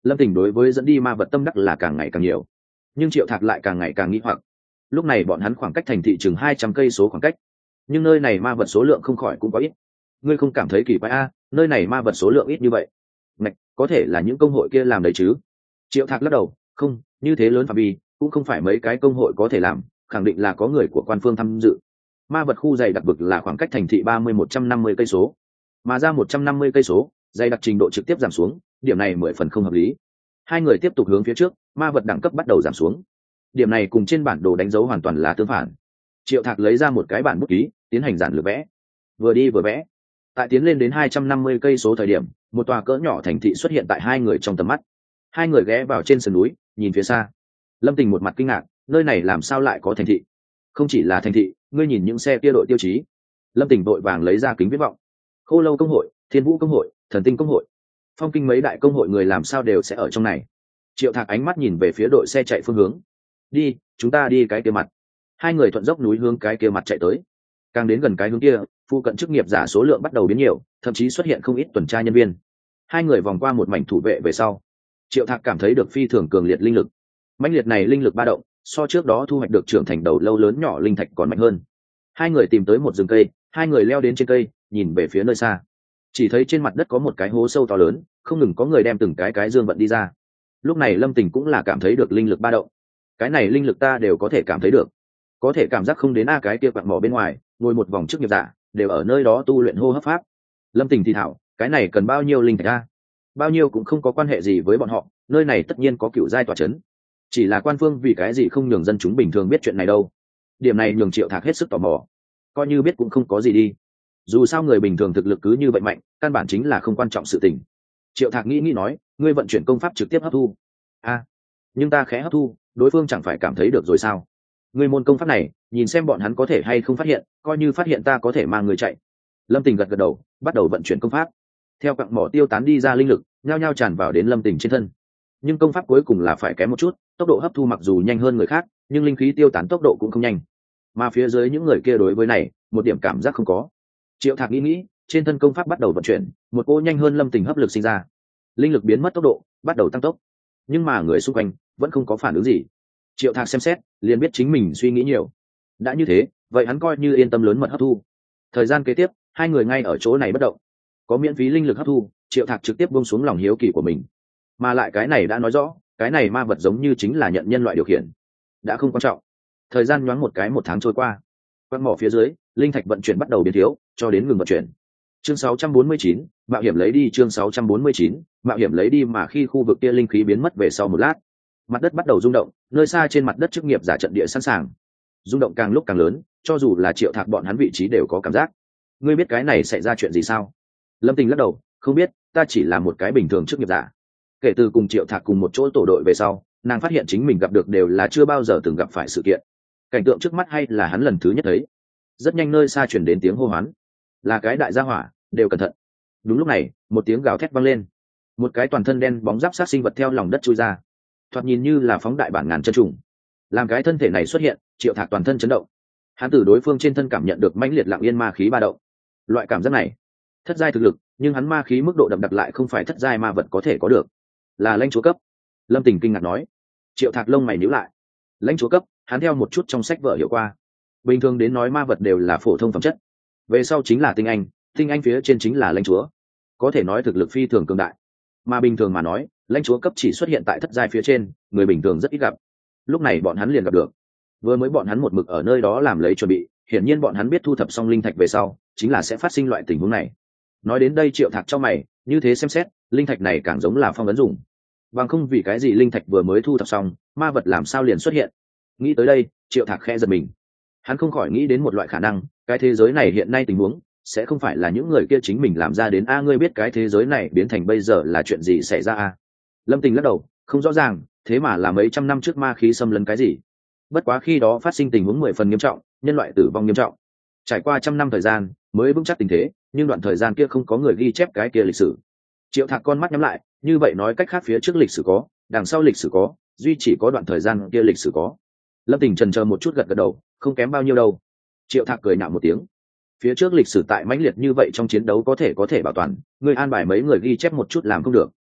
Lâm Tình đối với dẫn đi ma vật tâm đắc là càng ngày càng nhiều, nhưng Triệu Thạc lại càng ngày càng nghi hoặc. Lúc này bọn hắn khoảng cách thành thị chừng hai trăm cây số khoảng cách, nhưng nơi này ma vật số lượng không khỏi cũng có ít. Ngươi không cảm thấy kỳ quái a, nơi này ma vật số lượng ít như vậy? Ngạch, có thể là những công hội kia làm đấy chứ? Triệu Thạc lắc đầu, không, như thế lớn phạm vi cũng không phải mấy cái công hội có thể làm, khẳng định là có người của quan phương tham dự. Ma vật khu dày đặc vực là khoảng cách thành thị ba mươi một trăm năm mươi cây số, mà ra một trăm năm mươi cây số, dày đặc trình độ trực tiếp giảm xuống, điểm này mười phần không hợp lý. Hai người tiếp tục hướng phía trước, ma vật đẳng cấp bắt đầu giảm xuống. Điểm này cùng trên bản đồ đánh dấu hoàn toàn là tương phản. Triệu Thạc lấy ra một cái bản bút ký, tiến hành giản lược vẽ. Vừa đi vừa vẽ. Tại tiến lên đến hai trăm năm mươi cây số thời điểm, một tòa cỡ nhỏ thành thị xuất hiện tại hai người trong tầm mắt. Hai người ghé vào trên sườn núi, nhìn phía xa. Lâm Tình một mặt kinh ngạc, nơi này làm sao lại có thành thị? Không chỉ là thành thị, ngươi nhìn những xe kia đội tiêu chí. Lâm Tình vội vàng lấy ra kính viễn vọng. Khô Lâu công hội, Thiên Vũ công hội, Thần Tinh công hội, Phong Kinh mấy đại công hội người làm sao đều sẽ ở trong này. Triệu Thạc ánh mắt nhìn về phía đội xe chạy phương hướng. Đi, chúng ta đi cái kia mặt. Hai người thuận dốc núi hướng cái kia mặt chạy tới. Càng đến gần cái hướng kia, phụ cận chức nghiệp giả số lượng bắt đầu biến nhiều, thậm chí xuất hiện không ít tuần tra nhân viên. Hai người vòng qua một mảnh thủ vệ về sau, Triệu Thạc cảm thấy được phi thường cường liệt linh lực. Mãnh liệt này linh lực ba động, so trước đó thu hoạch được trưởng thành đầu lâu lớn nhỏ linh thạch còn mạnh hơn. Hai người tìm tới một rừng cây, hai người leo đến trên cây, nhìn về phía nơi xa. Chỉ thấy trên mặt đất có một cái hố sâu to lớn, không ngừng có người đem từng cái cái dương vận đi ra. Lúc này Lâm Tình cũng là cảm thấy được linh lực ba động. Cái này linh lực ta đều có thể cảm thấy được, có thể cảm giác không đến a cái kia quặng mỏ bên ngoài ngồi một vòng chức nghiệp giả đều ở nơi đó tu luyện hô hấp pháp. Lâm Tình thì thảo, cái này cần bao nhiêu linh thạch a? Bao nhiêu cũng không có quan hệ gì với bọn họ, nơi này tất nhiên có cựu giai tòa chấn. Chỉ là quan phương vì cái gì không nhường dân chúng bình thường biết chuyện này đâu? Điểm này nhường Triệu Thạc hết sức tò mò. Coi như biết cũng không có gì đi, dù sao người bình thường thực lực cứ như vậy mạnh, căn bản chính là không quan trọng sự tình. Triệu Thạc nghĩ nghĩ nói, ngươi vận chuyển công pháp trực tiếp hấp thu. A, nhưng ta khẽ hấp thu, đối phương chẳng phải cảm thấy được rồi sao? Ngươi môn công pháp này, nhìn xem bọn hắn có thể hay không phát hiện, coi như phát hiện ta có thể mang người chạy. Lâm Tình gật gật đầu, bắt đầu vận chuyển công pháp. Theo quặng mỏ tiêu tán đi ra linh lực, nhao nhao tràn vào đến Lâm Tình trên thân. Nhưng công pháp cuối cùng là phải kém một chút, tốc độ hấp thu mặc dù nhanh hơn người khác, nhưng linh khí tiêu tán tốc độ cũng không nhanh. Mà phía dưới những người kia đối với này, một điểm cảm giác không có. Triệu Thạc nghĩ nghĩ, trên thân công pháp bắt đầu vận chuyển, một cô nhanh hơn Lâm Tình hấp lực sinh ra. Linh lực biến mất tốc độ, bắt đầu tăng tốc. Nhưng mà người xung quanh vẫn không có phản ứng gì. Triệu Thạc xem xét, liền biết chính mình suy nghĩ nhiều. Đã như thế, vậy hắn coi như yên tâm lớn mật hấp thu. Thời gian kế tiếp, hai người ngay ở chỗ này bất động. Có miễn phí linh lực hấp thu, Triệu Thạc trực tiếp buông xuống lòng hiếu kỳ của mình. Mà lại cái này đã nói rõ, cái này ma vật giống như chính là nhận nhân loại điều khiển. Đã không quan trọng. Thời gian nhoáng một cái một tháng trôi qua. Quặng mỏ phía dưới, linh thạch vận chuyển bắt đầu biến thiếu, cho đến ngừng vận chuyển. Chương sáu trăm bốn mươi chín, mạo hiểm lấy đi. Chương sáu trăm bốn mươi chín, mạo hiểm lấy đi. Mà khi khu vực kia linh khí biến mất về sau một lát, mặt đất bắt đầu rung động, nơi xa trên mặt đất chức nghiệp giả trận địa sẵn sàng. Rung động càng lúc càng lớn, cho dù là Triệu Thạc bọn hắn vị trí đều có cảm giác. Ngươi biết cái này xảy ra chuyện gì sao? Lâm Tình lắc đầu, không biết, ta chỉ là một cái bình thường chức nghiệp giả. Kể từ cùng Triệu Thạc cùng một chỗ tổ đội về sau, nàng phát hiện chính mình gặp được đều là chưa bao giờ từng gặp phải sự kiện. Cảnh tượng trước mắt hay là hắn lần thứ nhất thấy. Rất nhanh nơi xa chuyển đến tiếng hô hoán, là cái đại gia hỏa, đều cẩn thận. Đúng lúc này, một tiếng gào thét vang lên, một cái toàn thân đen bóng giáp sát sinh vật theo lòng đất chui ra, thoạt nhìn như là phóng đại bản ngàn chân trùng. Làm cái thân thể này xuất hiện, Triệu Thạc toàn thân chấn động. Hắn từ đối phương trên thân cảm nhận được mãnh liệt lặng yên ma khí ba động. Loại cảm giác này, thất giai thực lực, nhưng hắn ma khí mức độ đậm đặc lại không phải thất giai ma vật có thể có được, là lãnh chúa cấp. Lâm Tình kinh ngạc nói. Triệu Thạc lông mày nhíu lại. Lãnh chúa cấp, hắn theo một chút trong sách vở hiểu qua. Bình thường đến nói ma vật đều là phổ thông phẩm chất, về sau chính là tinh anh, tinh anh phía trên chính là lãnh chúa, có thể nói thực lực phi thường cường đại. Mà bình thường mà nói, lãnh chúa cấp chỉ xuất hiện tại thất giai phía trên, người bình thường rất ít gặp. Lúc này bọn hắn liền gặp được. Vừa mới bọn hắn một mực ở nơi đó làm lấy chuẩn bị, hiển nhiên bọn hắn biết thu thập xong linh thạch về sau, chính là sẽ phát sinh loại tình huống này. Nói đến đây Triệu Thạc trong mày, như thế xem xét, linh thạch này càng giống là phong ấn dùng. Bằng không vì cái gì linh thạch vừa mới thu thập xong, ma vật làm sao liền xuất hiện? Nghĩ tới đây, Triệu Thạc khẽ giật mình. Hắn không khỏi nghĩ đến một loại khả năng, cái thế giới này hiện nay tình huống sẽ không phải là những người kia chính mình làm ra đến. A, ngươi biết cái thế giới này biến thành bây giờ là chuyện gì xảy ra a? Lâm Tình lắc đầu, không rõ ràng, thế mà là mấy trăm năm trước ma khí xâm lấn cái gì. Bất quá khi đó phát sinh tình huống mười phần nghiêm trọng, nhân loại tử vong nghiêm trọng. Trải qua trăm năm thời gian mới vững chắc tình thế, nhưng đoạn thời gian kia không có người ghi chép cái kia lịch sử. Triệu Thạc con mắt nhắm lại, như vậy nói cách khác phía trước lịch sử có, đằng sau lịch sử có, duy chỉ có đoạn thời gian kia lịch sử có. Lâm Tình chần chờ một chút gật gật đầu, không kém bao nhiêu đâu. Triệu Thạc cười nhạo một tiếng. Phía trước lịch sử tại mãnh liệt như vậy trong chiến đấu có thể có thể bảo toàn, người an bài mấy người ghi chép một chút làm không được.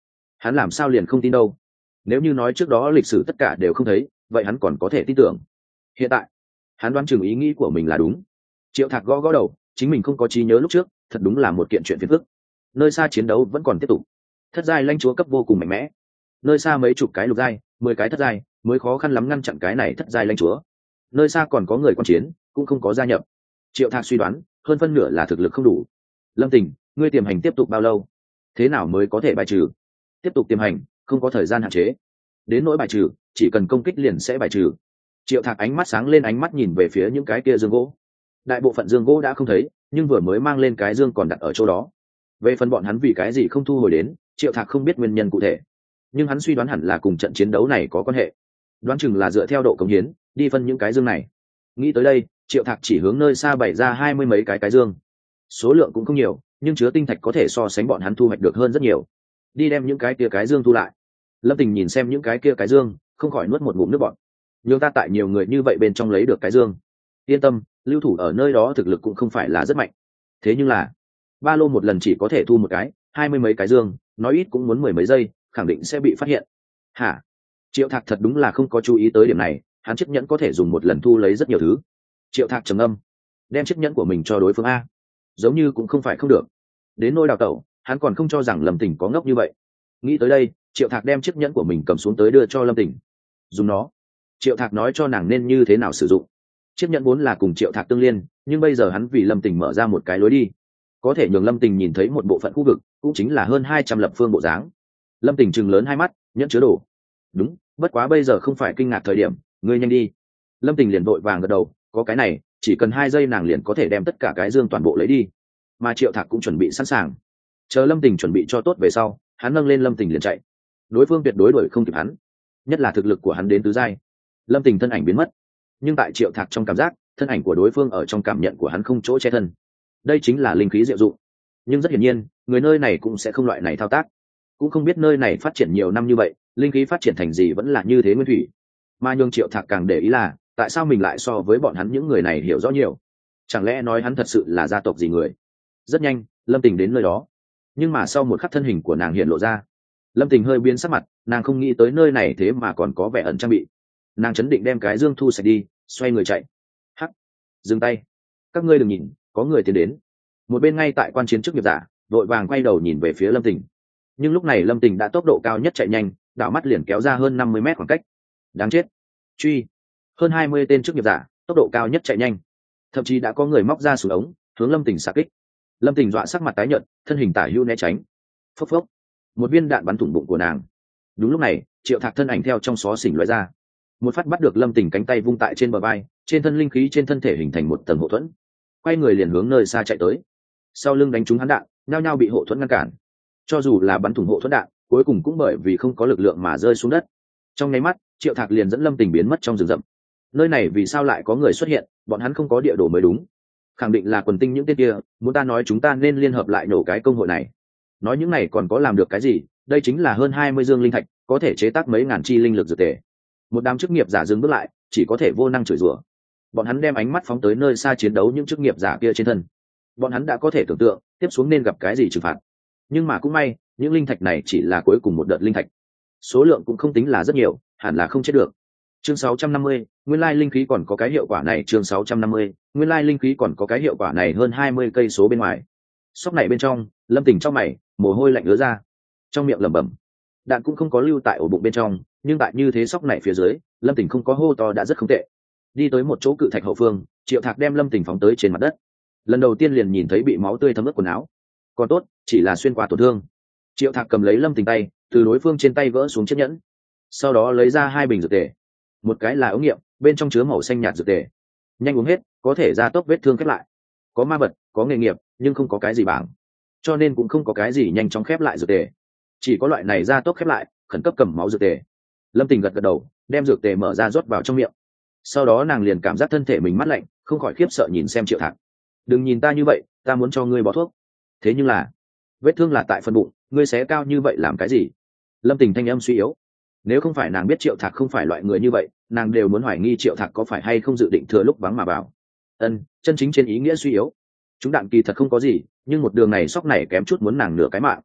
hắn làm sao liền không tin đâu. Nếu như nói trước đó lịch sử tất cả đều không thấy, vậy hắn còn có thể tin tưởng. Hiện tại hắn đoán chừng ý nghĩ của mình là đúng. Triệu Thạc gõ gõ đầu, chính mình không có trí nhớ lúc trước, thật đúng là một kiện chuyện phiền phức. Nơi xa chiến đấu vẫn còn tiếp tục, thất giai lãnh chúa cấp vô cùng mạnh mẽ, nơi xa mấy chục cái lục giai, mười cái thất giai mới khó khăn lắm ngăn chặn cái này thất giai lãnh chúa. Nơi xa còn có người quan chiến cũng không có gia nhập. Triệu Thạc suy đoán hơn phân nửa là thực lực không đủ. Lâm Tình, ngươi tiềm hành tiếp tục bao lâu? Thế nào mới có thể bài trừ? Tiếp tục tiềm hành, không có thời gian hạn chế. Đến nỗi bài trừ, chỉ cần công kích liền sẽ bài trừ. Triệu Thạc ánh mắt sáng lên, ánh mắt nhìn về phía những cái kia dương gỗ. Đại bộ phận dương gỗ đã không thấy, nhưng vừa mới mang lên cái dương còn đặt ở chỗ đó. Về phần bọn hắn vì cái gì không thu hồi đến, Triệu Thạc không biết nguyên nhân cụ thể, nhưng hắn suy đoán hẳn là cùng trận chiến đấu này có quan hệ. Đoán chừng là dựa theo độ cống hiến đi phân những cái dương này. Nghĩ tới đây, Triệu Thạc chỉ hướng nơi xa bày ra hai mươi mấy cái cái dương. Số lượng cũng không nhiều, nhưng chứa tinh thạch có thể so sánh bọn hắn thu hoạch được hơn rất nhiều. Đi đem những cái kia cái dương thu lại. Lâm Tình nhìn xem những cái kia cái dương, không khỏi nuốt một ngụm nước bọt. Nhưng ta tại nhiều người như vậy bên trong lấy được cái dương. Yên tâm, lưu thủ ở nơi đó thực lực cũng không phải là rất mạnh. Thế nhưng là ba lô một lần chỉ có thể thu một cái, hai mươi mấy cái dương, nói ít cũng muốn mười mấy giây, khẳng định sẽ bị phát hiện. Hả? Triệu Thạc thật đúng là không có chú ý tới điểm này, hắn chiếc nhẫn có thể dùng một lần thu lấy rất nhiều thứ. Triệu Thạc trầm âm, đem chiếc nhẫn của mình cho đối phương a, giống như cũng không phải không được. Đến nôi đào tẩu, hắn còn không cho rằng Lâm Tình có ngốc như vậy. Nghĩ tới đây, Triệu Thạc đem chiếc nhẫn của mình cầm xuống tới đưa cho Lâm Tình. Dùng nó. Triệu Thạc nói cho nàng nên như thế nào sử dụng. Chiếc nhẫn vốn là cùng Triệu Thạc tương liên, nhưng bây giờ hắn vì Lâm Tình mở ra một cái lối đi, có thể nhường Lâm Tình nhìn thấy một bộ phận khu vực, cũng chính là hơn hai trăm lập phương bộ dáng. Lâm Tình trừng lớn hai mắt, nhẫn chứa đồ. Đúng, bất quá bây giờ không phải kinh ngạc thời điểm, ngươi nhanh đi. Lâm Tình liền vội vàng gật đầu, có cái này, chỉ cần hai giây nàng liền có thể đem tất cả cái dương toàn bộ lấy đi. Mà Triệu Thạc cũng chuẩn bị sẵn sàng. Chờ Lâm Tình chuẩn bị cho tốt về sau, hắn nâng lên Lâm Tình liền chạy. Đối phương tuyệt đối đuổi không kịp hắn, nhất là thực lực của hắn đến tứ giai. Lâm Tình thân ảnh biến mất, nhưng tại Triệu Thạc trong cảm giác, thân ảnh của đối phương ở trong cảm nhận của hắn không chỗ che thân. Đây chính là linh khí diệu dụng. Nhưng rất hiển nhiên, người nơi này cũng sẽ không loại này thao tác. Cũng không biết nơi này phát triển nhiều năm như vậy, linh khí phát triển thành gì vẫn là như thế nguyên thủy. Mà nhường Triệu Thạc càng để ý là, tại sao mình lại so với bọn hắn những người này hiểu rõ nhiều? Chẳng lẽ nói hắn thật sự là gia tộc gì người? Rất nhanh, Lâm Tình đến nơi đó, nhưng mà sau một khắc thân hình của nàng hiện lộ ra. Lâm Tình hơi biến sắc mặt, nàng không nghĩ tới nơi này thế mà còn có vẻ ẩn trang bị. Nàng chấn định đem cái dương thu sạch đi, xoay người chạy. Hắc, dừng tay, các ngươi đừng nhìn, có người tiến đến. Một bên ngay tại quan chiến trước nghiệp giả vội vàng quay đầu nhìn về phía Lâm Tình, nhưng lúc này Lâm Tình đã tốc độ cao nhất chạy nhanh, đảo mắt liền kéo ra hơn năm mươi mét khoảng cách. Đáng chết, truy. Hơn hai mươi tên trước nghiệp giả tốc độ cao nhất chạy nhanh, thậm chí đã có người móc ra súng ống hướng Lâm Tình xạ kích. Lâm Tình dọa sắc mặt tái nhợt, thân hình tả hữu né tránh. Phốc phốc, một viên đạn bắn thủng bụng của nàng. Đúng lúc này, Triệu Thạc thân ảnh theo trong xó xỉnh lóe ra, một phát bắt được Lâm Tình cánh tay vung tại trên bờ vai, trên thân linh khí trên thân thể hình thành một tầng hộ thuẫn, quay người liền hướng nơi xa chạy tới. Sau lưng đánh trúng hắn đạn, nhao nhao bị hộ thuẫn ngăn cản. Cho dù là bắn thủng hộ thuẫn đạn, cuối cùng cũng bởi vì không có lực lượng mà rơi xuống đất. Trong nháy mắt, Triệu Thạc liền dẫn Lâm Tình biến mất trong rừng rậm. Nơi này vì sao lại có người xuất hiện, bọn hắn không có địa đồ mới đúng. Khẳng định là quần tinh những tên kia, muốn ta nói chúng ta nên liên hợp lại nổ cái công hội này. Nói những này còn có làm được cái gì, đây chính là hơn hai mươi dương linh thạch, có thể chế tác mấy ngàn chi linh lực dược tề. Một đám chức nghiệp giả dừng bước lại, chỉ có thể vô năng chửi rủa. Bọn hắn đem ánh mắt phóng tới nơi xa chiến đấu những chức nghiệp giả kia trên thân. Bọn hắn đã có thể tưởng tượng tiếp xuống nên gặp cái gì trừng phạt. Nhưng mà cũng may, những linh thạch này chỉ là cuối cùng một đợt linh thạch, số lượng cũng không tính là rất nhiều, hẳn là không chết được. Chương sáu trăm năm mươi, nguyên lai linh khí còn có cái hiệu quả này. Chương sáu trăm năm mươi, nguyên lai linh khí còn có cái hiệu quả này. Hơn hai mươi cây số bên ngoài, sóc này bên trong, Lâm Tình trong mày, mồ hôi lạnh ứa ra, trong miệng lẩm bẩm. Đạn cũng không có lưu tại ổ bụng bên trong, nhưng tại như thế sóc này phía dưới, Lâm Tình không có hô to đã rất không tệ. Đi tới một chỗ cự thạch hậu phương, Triệu Thạc đem Lâm Tình phóng tới trên mặt đất. Lần đầu tiên liền nhìn thấy bị máu tươi thấm ướt quần áo, còn tốt chỉ là xuyên qua tổn thương. Triệu Thạc cầm lấy Lâm Tình tay, từ đối phương trên tay vỡ xuống chiếc nhẫn, sau đó lấy ra hai bình dược tề, một cái là ống nghiệm, bên trong chứa màu xanh nhạt dược tề, nhanh uống hết, có thể gia tốc vết thương khép lại. Có ma vật, có nghề nghiệp, nhưng không có cái gì bảng, cho nên cũng không có cái gì nhanh chóng khép lại dược tề, chỉ có loại này gia tốc khép lại, khẩn cấp cầm máu dược tề. Lâm Tình gật gật đầu, đem dược tề mở ra rót vào trong miệng. Sau đó nàng liền cảm giác thân thể mình mát lạnh, không khỏi khiếp sợ nhìn xem Triệu Thạc. Đừng nhìn ta như vậy, ta muốn cho ngươi bó thuốc. Thế nhưng là vết thương là tại phần bụng, ngươi xé cao như vậy làm cái gì? Lâm Tình thanh âm suy yếu. Nếu không phải nàng biết Triệu Thạc không phải loại người như vậy, nàng đều muốn hoài nghi Triệu Thạc có phải hay không dự định thừa lúc vắng mà vào. Ân, chân chính trên ý nghĩa suy yếu. Chúng đạn kỳ thật không có gì, nhưng một đường này sóc này kém chút muốn nàng nửa cái mạng.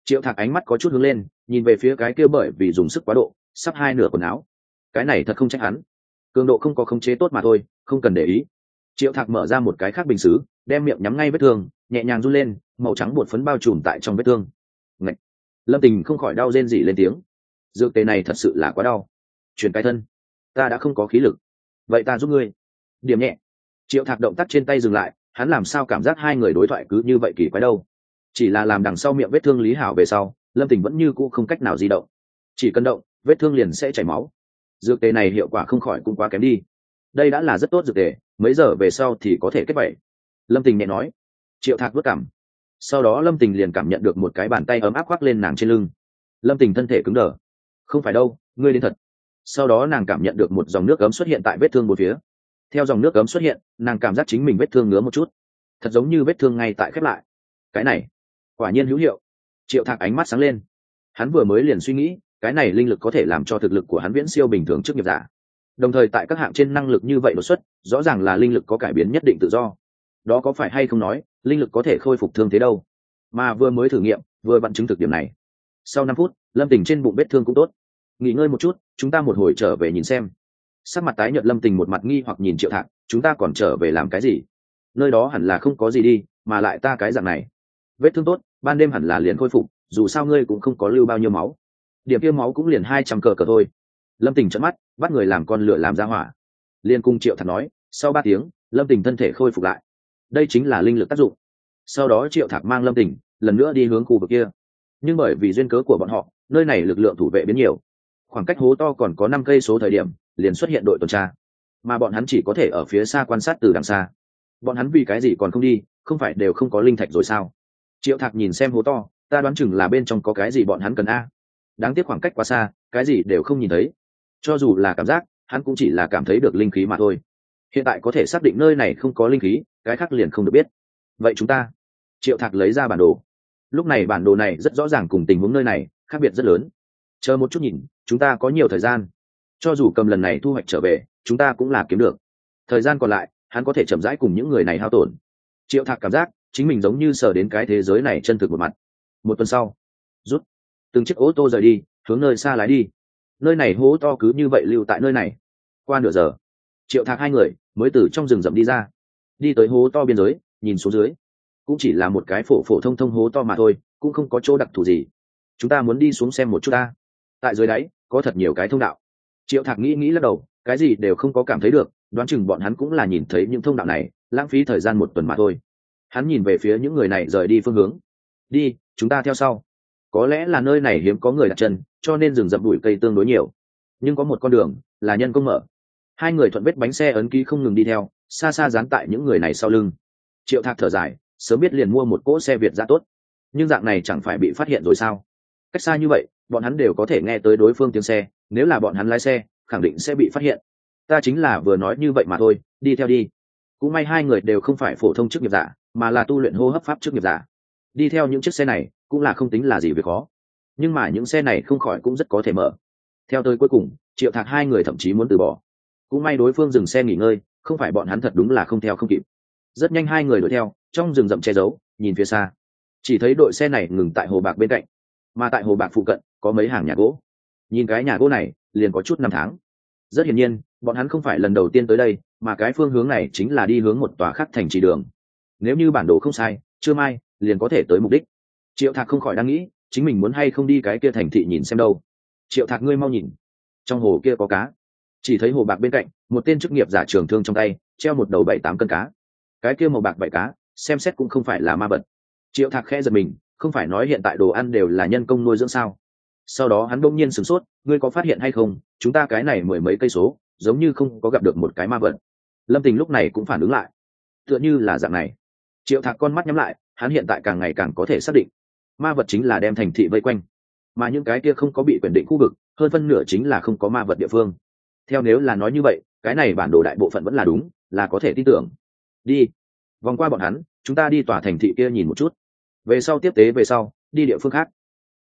Triệu Thạc ánh mắt có chút hướng lên, nhìn về phía cái kia bởi vì dùng sức quá độ sắp hai nửa quần áo. Cái này thật không trách hắn, cường độ không có khống chế tốt mà thôi, không cần để ý. Triệu Thạc mở ra một cái khác bình xứ, đem miệng nhắm ngay vết thương, nhẹ nhàng run lên, màu trắng bột phấn bao trùm tại trong vết thương. Ngạch! Lâm Tình không khỏi đau rên rỉ lên tiếng. Dược tề này thật sự là quá đau. Chuyển cái thân, ta đã không có khí lực. Vậy ta giúp ngươi. Điểm nhẹ. Triệu Thạc động tác trên tay dừng lại, hắn làm sao cảm giác hai người đối thoại cứ như vậy kỳ quái đâu? Chỉ là làm đằng sau miệng vết thương Lý Hảo về sau, Lâm Tình vẫn như cũ không cách nào di động. Chỉ cần động, vết thương liền sẽ chảy máu. Dược tề này hiệu quả không khỏi cũng quá kém đi. Đây đã là rất tốt dược tề, mấy giờ về sau thì có thể kết vảy. Lâm Tình nhẹ nói. Triệu Thạc vất cảm. Sau đó Lâm Tình liền cảm nhận được một cái bàn tay ấm áp khoác lên nàng trên lưng. Lâm Tình thân thể cứng đờ. Không phải đâu, ngươi đến thật. Sau đó nàng cảm nhận được một dòng nước ấm xuất hiện tại vết thương một phía. Theo dòng nước ấm xuất hiện, nàng cảm giác chính mình vết thương ngứa một chút, thật giống như vết thương ngay tại khép lại. Cái này quả nhiên hữu hiệu. Triệu Thạc ánh mắt sáng lên. Hắn vừa mới liền suy nghĩ, cái này linh lực có thể làm cho thực lực của hắn viễn siêu bình thường trước nghiệp giả. Đồng thời tại các hạng trên năng lực như vậy đột xuất, rõ ràng là linh lực có cải biến nhất định tự do. Đó có phải hay không nói, linh lực có thể khôi phục thương thế đâu? Mà vừa mới thử nghiệm, vừa vặn chứng thực điểm này. Sau năm phút, Lâm Tình trên bụng vết thương cũng tốt. Nghỉ ngơi một chút, chúng ta một hồi trở về nhìn xem. Sắc mặt tái nhợt Lâm Tình một mặt nghi hoặc nhìn Triệu Thạc, chúng ta còn trở về làm cái gì? Nơi đó hẳn là không có gì đi, mà lại ta cái dạng này. Vết thương tốt, ban đêm hẳn là liền khôi phục, dù sao ngươi cũng không có lưu bao nhiêu máu. Điểm kia máu cũng liền hai trăm cờ cờ thôi. Lâm Tình trợn mắt, bắt người làm con lửa làm ra hỏa. Liên cung Triệu Thạc nói, sau ba tiếng, Lâm Tình thân thể khôi phục lại. Đây chính là linh lực tác dụng. Sau đó Triệu Thạc mang Lâm Tình lần nữa đi hướng khu vực kia. Nhưng bởi vì duyên cớ của bọn họ, nơi này lực lượng thủ vệ biến nhiều. Khoảng cách hố to còn có năm cây số thời điểm, liền xuất hiện đội tuần tra. Mà bọn hắn chỉ có thể ở phía xa quan sát từ đằng xa. Bọn hắn vì cái gì còn không đi, không phải đều không có linh thạch rồi sao? Triệu Thạc nhìn xem hố to, ta đoán chừng là bên trong có cái gì bọn hắn cần a. Đáng tiếc khoảng cách quá xa, cái gì đều không nhìn thấy. Cho dù là cảm giác, hắn cũng chỉ là cảm thấy được linh khí mà thôi. Hiện tại có thể xác định nơi này không có linh khí, cái khác liền không được biết. Vậy chúng ta? Triệu Thạc lấy ra bản đồ. Lúc này bản đồ này rất rõ ràng cùng tình huống nơi này khác biệt rất lớn. Chờ một chút nhìn, chúng ta có nhiều thời gian. Cho dù cầm lần này thu hoạch trở về, chúng ta cũng là kiếm được. Thời gian còn lại, hắn có thể chậm rãi cùng những người này hao tổn. Triệu Thạc cảm giác chính mình giống như sờ đến cái thế giới này chân thực một mặt. Một tuần sau, rút từng chiếc ô tô rời đi, hướng nơi xa lái đi. Nơi này hố to cứ như vậy lưu tại nơi này. Qua nửa giờ, Triệu Thạc hai người mới từ trong rừng rậm đi ra, đi tới hố to biên giới, nhìn xuống dưới, cũng chỉ là một cái phổ phổ thông thông hố to mà thôi, cũng không có chỗ đặc thù gì. Chúng ta muốn đi xuống xem một chút ta. Tại dưới đáy có thật nhiều cái thông đạo. Triệu Thạc nghĩ nghĩ lắc đầu, cái gì đều không có cảm thấy được, đoán chừng bọn hắn cũng là nhìn thấy những thông đạo này, lãng phí thời gian một tuần mà thôi. Hắn nhìn về phía những người này rời đi phương hướng. Đi, chúng ta theo sau. Có lẽ là nơi này hiếm có người đặt chân, cho nên rừng rậm bụi cây tương đối nhiều. Nhưng có một con đường là nhân công mở. Hai người thuận vết bánh xe ấn ký không ngừng đi theo, xa xa dán tại những người này sau lưng. Triệu Thạc thở dài, sớm biết liền mua một cỗ xe Việt ra tốt. Nhưng dạng này chẳng phải bị phát hiện rồi sao? Cách xa như vậy, bọn hắn đều có thể nghe tới đối phương tiếng xe, nếu là bọn hắn lái xe, khẳng định sẽ bị phát hiện. Ta chính là vừa nói như vậy mà thôi, đi theo đi. Cũng may hai người đều không phải phổ thông chức nghiệp giả, mà là tu luyện hô hấp pháp chức nghiệp giả. Đi theo những chiếc xe này cũng là không tính là gì việc khó. Nhưng mà những xe này không khỏi cũng rất có thể mở. Theo tới cuối cùng, Triệu Thạc hai người thậm chí muốn từ bỏ. Cũng may đối phương dừng xe nghỉ ngơi, không phải bọn hắn thật đúng là không theo không kịp. Rất nhanh hai người đuổi theo, trong rừng rậm che giấu, nhìn phía xa. Chỉ thấy đội xe này ngừng tại hồ bạc bên cạnh, mà tại hồ bạc phụ cận có mấy hàng nhà gỗ. Nhìn cái nhà gỗ này, liền có chút năm tháng. Rất hiển nhiên, bọn hắn không phải lần đầu tiên tới đây, mà cái phương hướng này chính là đi hướng một tòa khác thành trì đường. Nếu như bản đồ không sai, trưa mai liền có thể tới mục đích. Triệu Thạc không khỏi đang nghĩ, chính mình muốn hay không đi cái kia thành thị nhìn xem đâu. Triệu Thạc, ngươi mau nhìn, trong hồ kia có cá. Chỉ thấy hồ bạc bên cạnh, một tên chức nghiệp giả trường thương trong tay treo một đầu bảy tám cân cá. Cái kia màu bạc bảy cá, xem xét cũng không phải là ma vật. Triệu Thạc khẽ giật mình, không phải nói hiện tại đồ ăn đều là nhân công nuôi dưỡng sao? Sau đó hắn bỗng nhiên sửng sốt, ngươi có phát hiện hay không, chúng ta cái này mười mấy cây số, giống như không có gặp được một cái ma vật. Lâm Tình lúc này cũng phản ứng lại, tựa như là dạng này. Triệu Thạc con mắt nhắm lại, hắn hiện tại càng ngày càng có thể xác định, ma vật chính là đem thành thị vây quanh, mà những cái kia không có bị quyền định khu vực, hơn phân nửa chính là không có ma vật địa phương. Theo nếu là nói như vậy, cái này bản đồ đại bộ phận vẫn là đúng, là có thể tin tưởng. Đi, vòng qua bọn hắn, chúng ta đi tòa thành thị kia nhìn một chút. Về sau tiếp tế về sau, đi địa phương khác.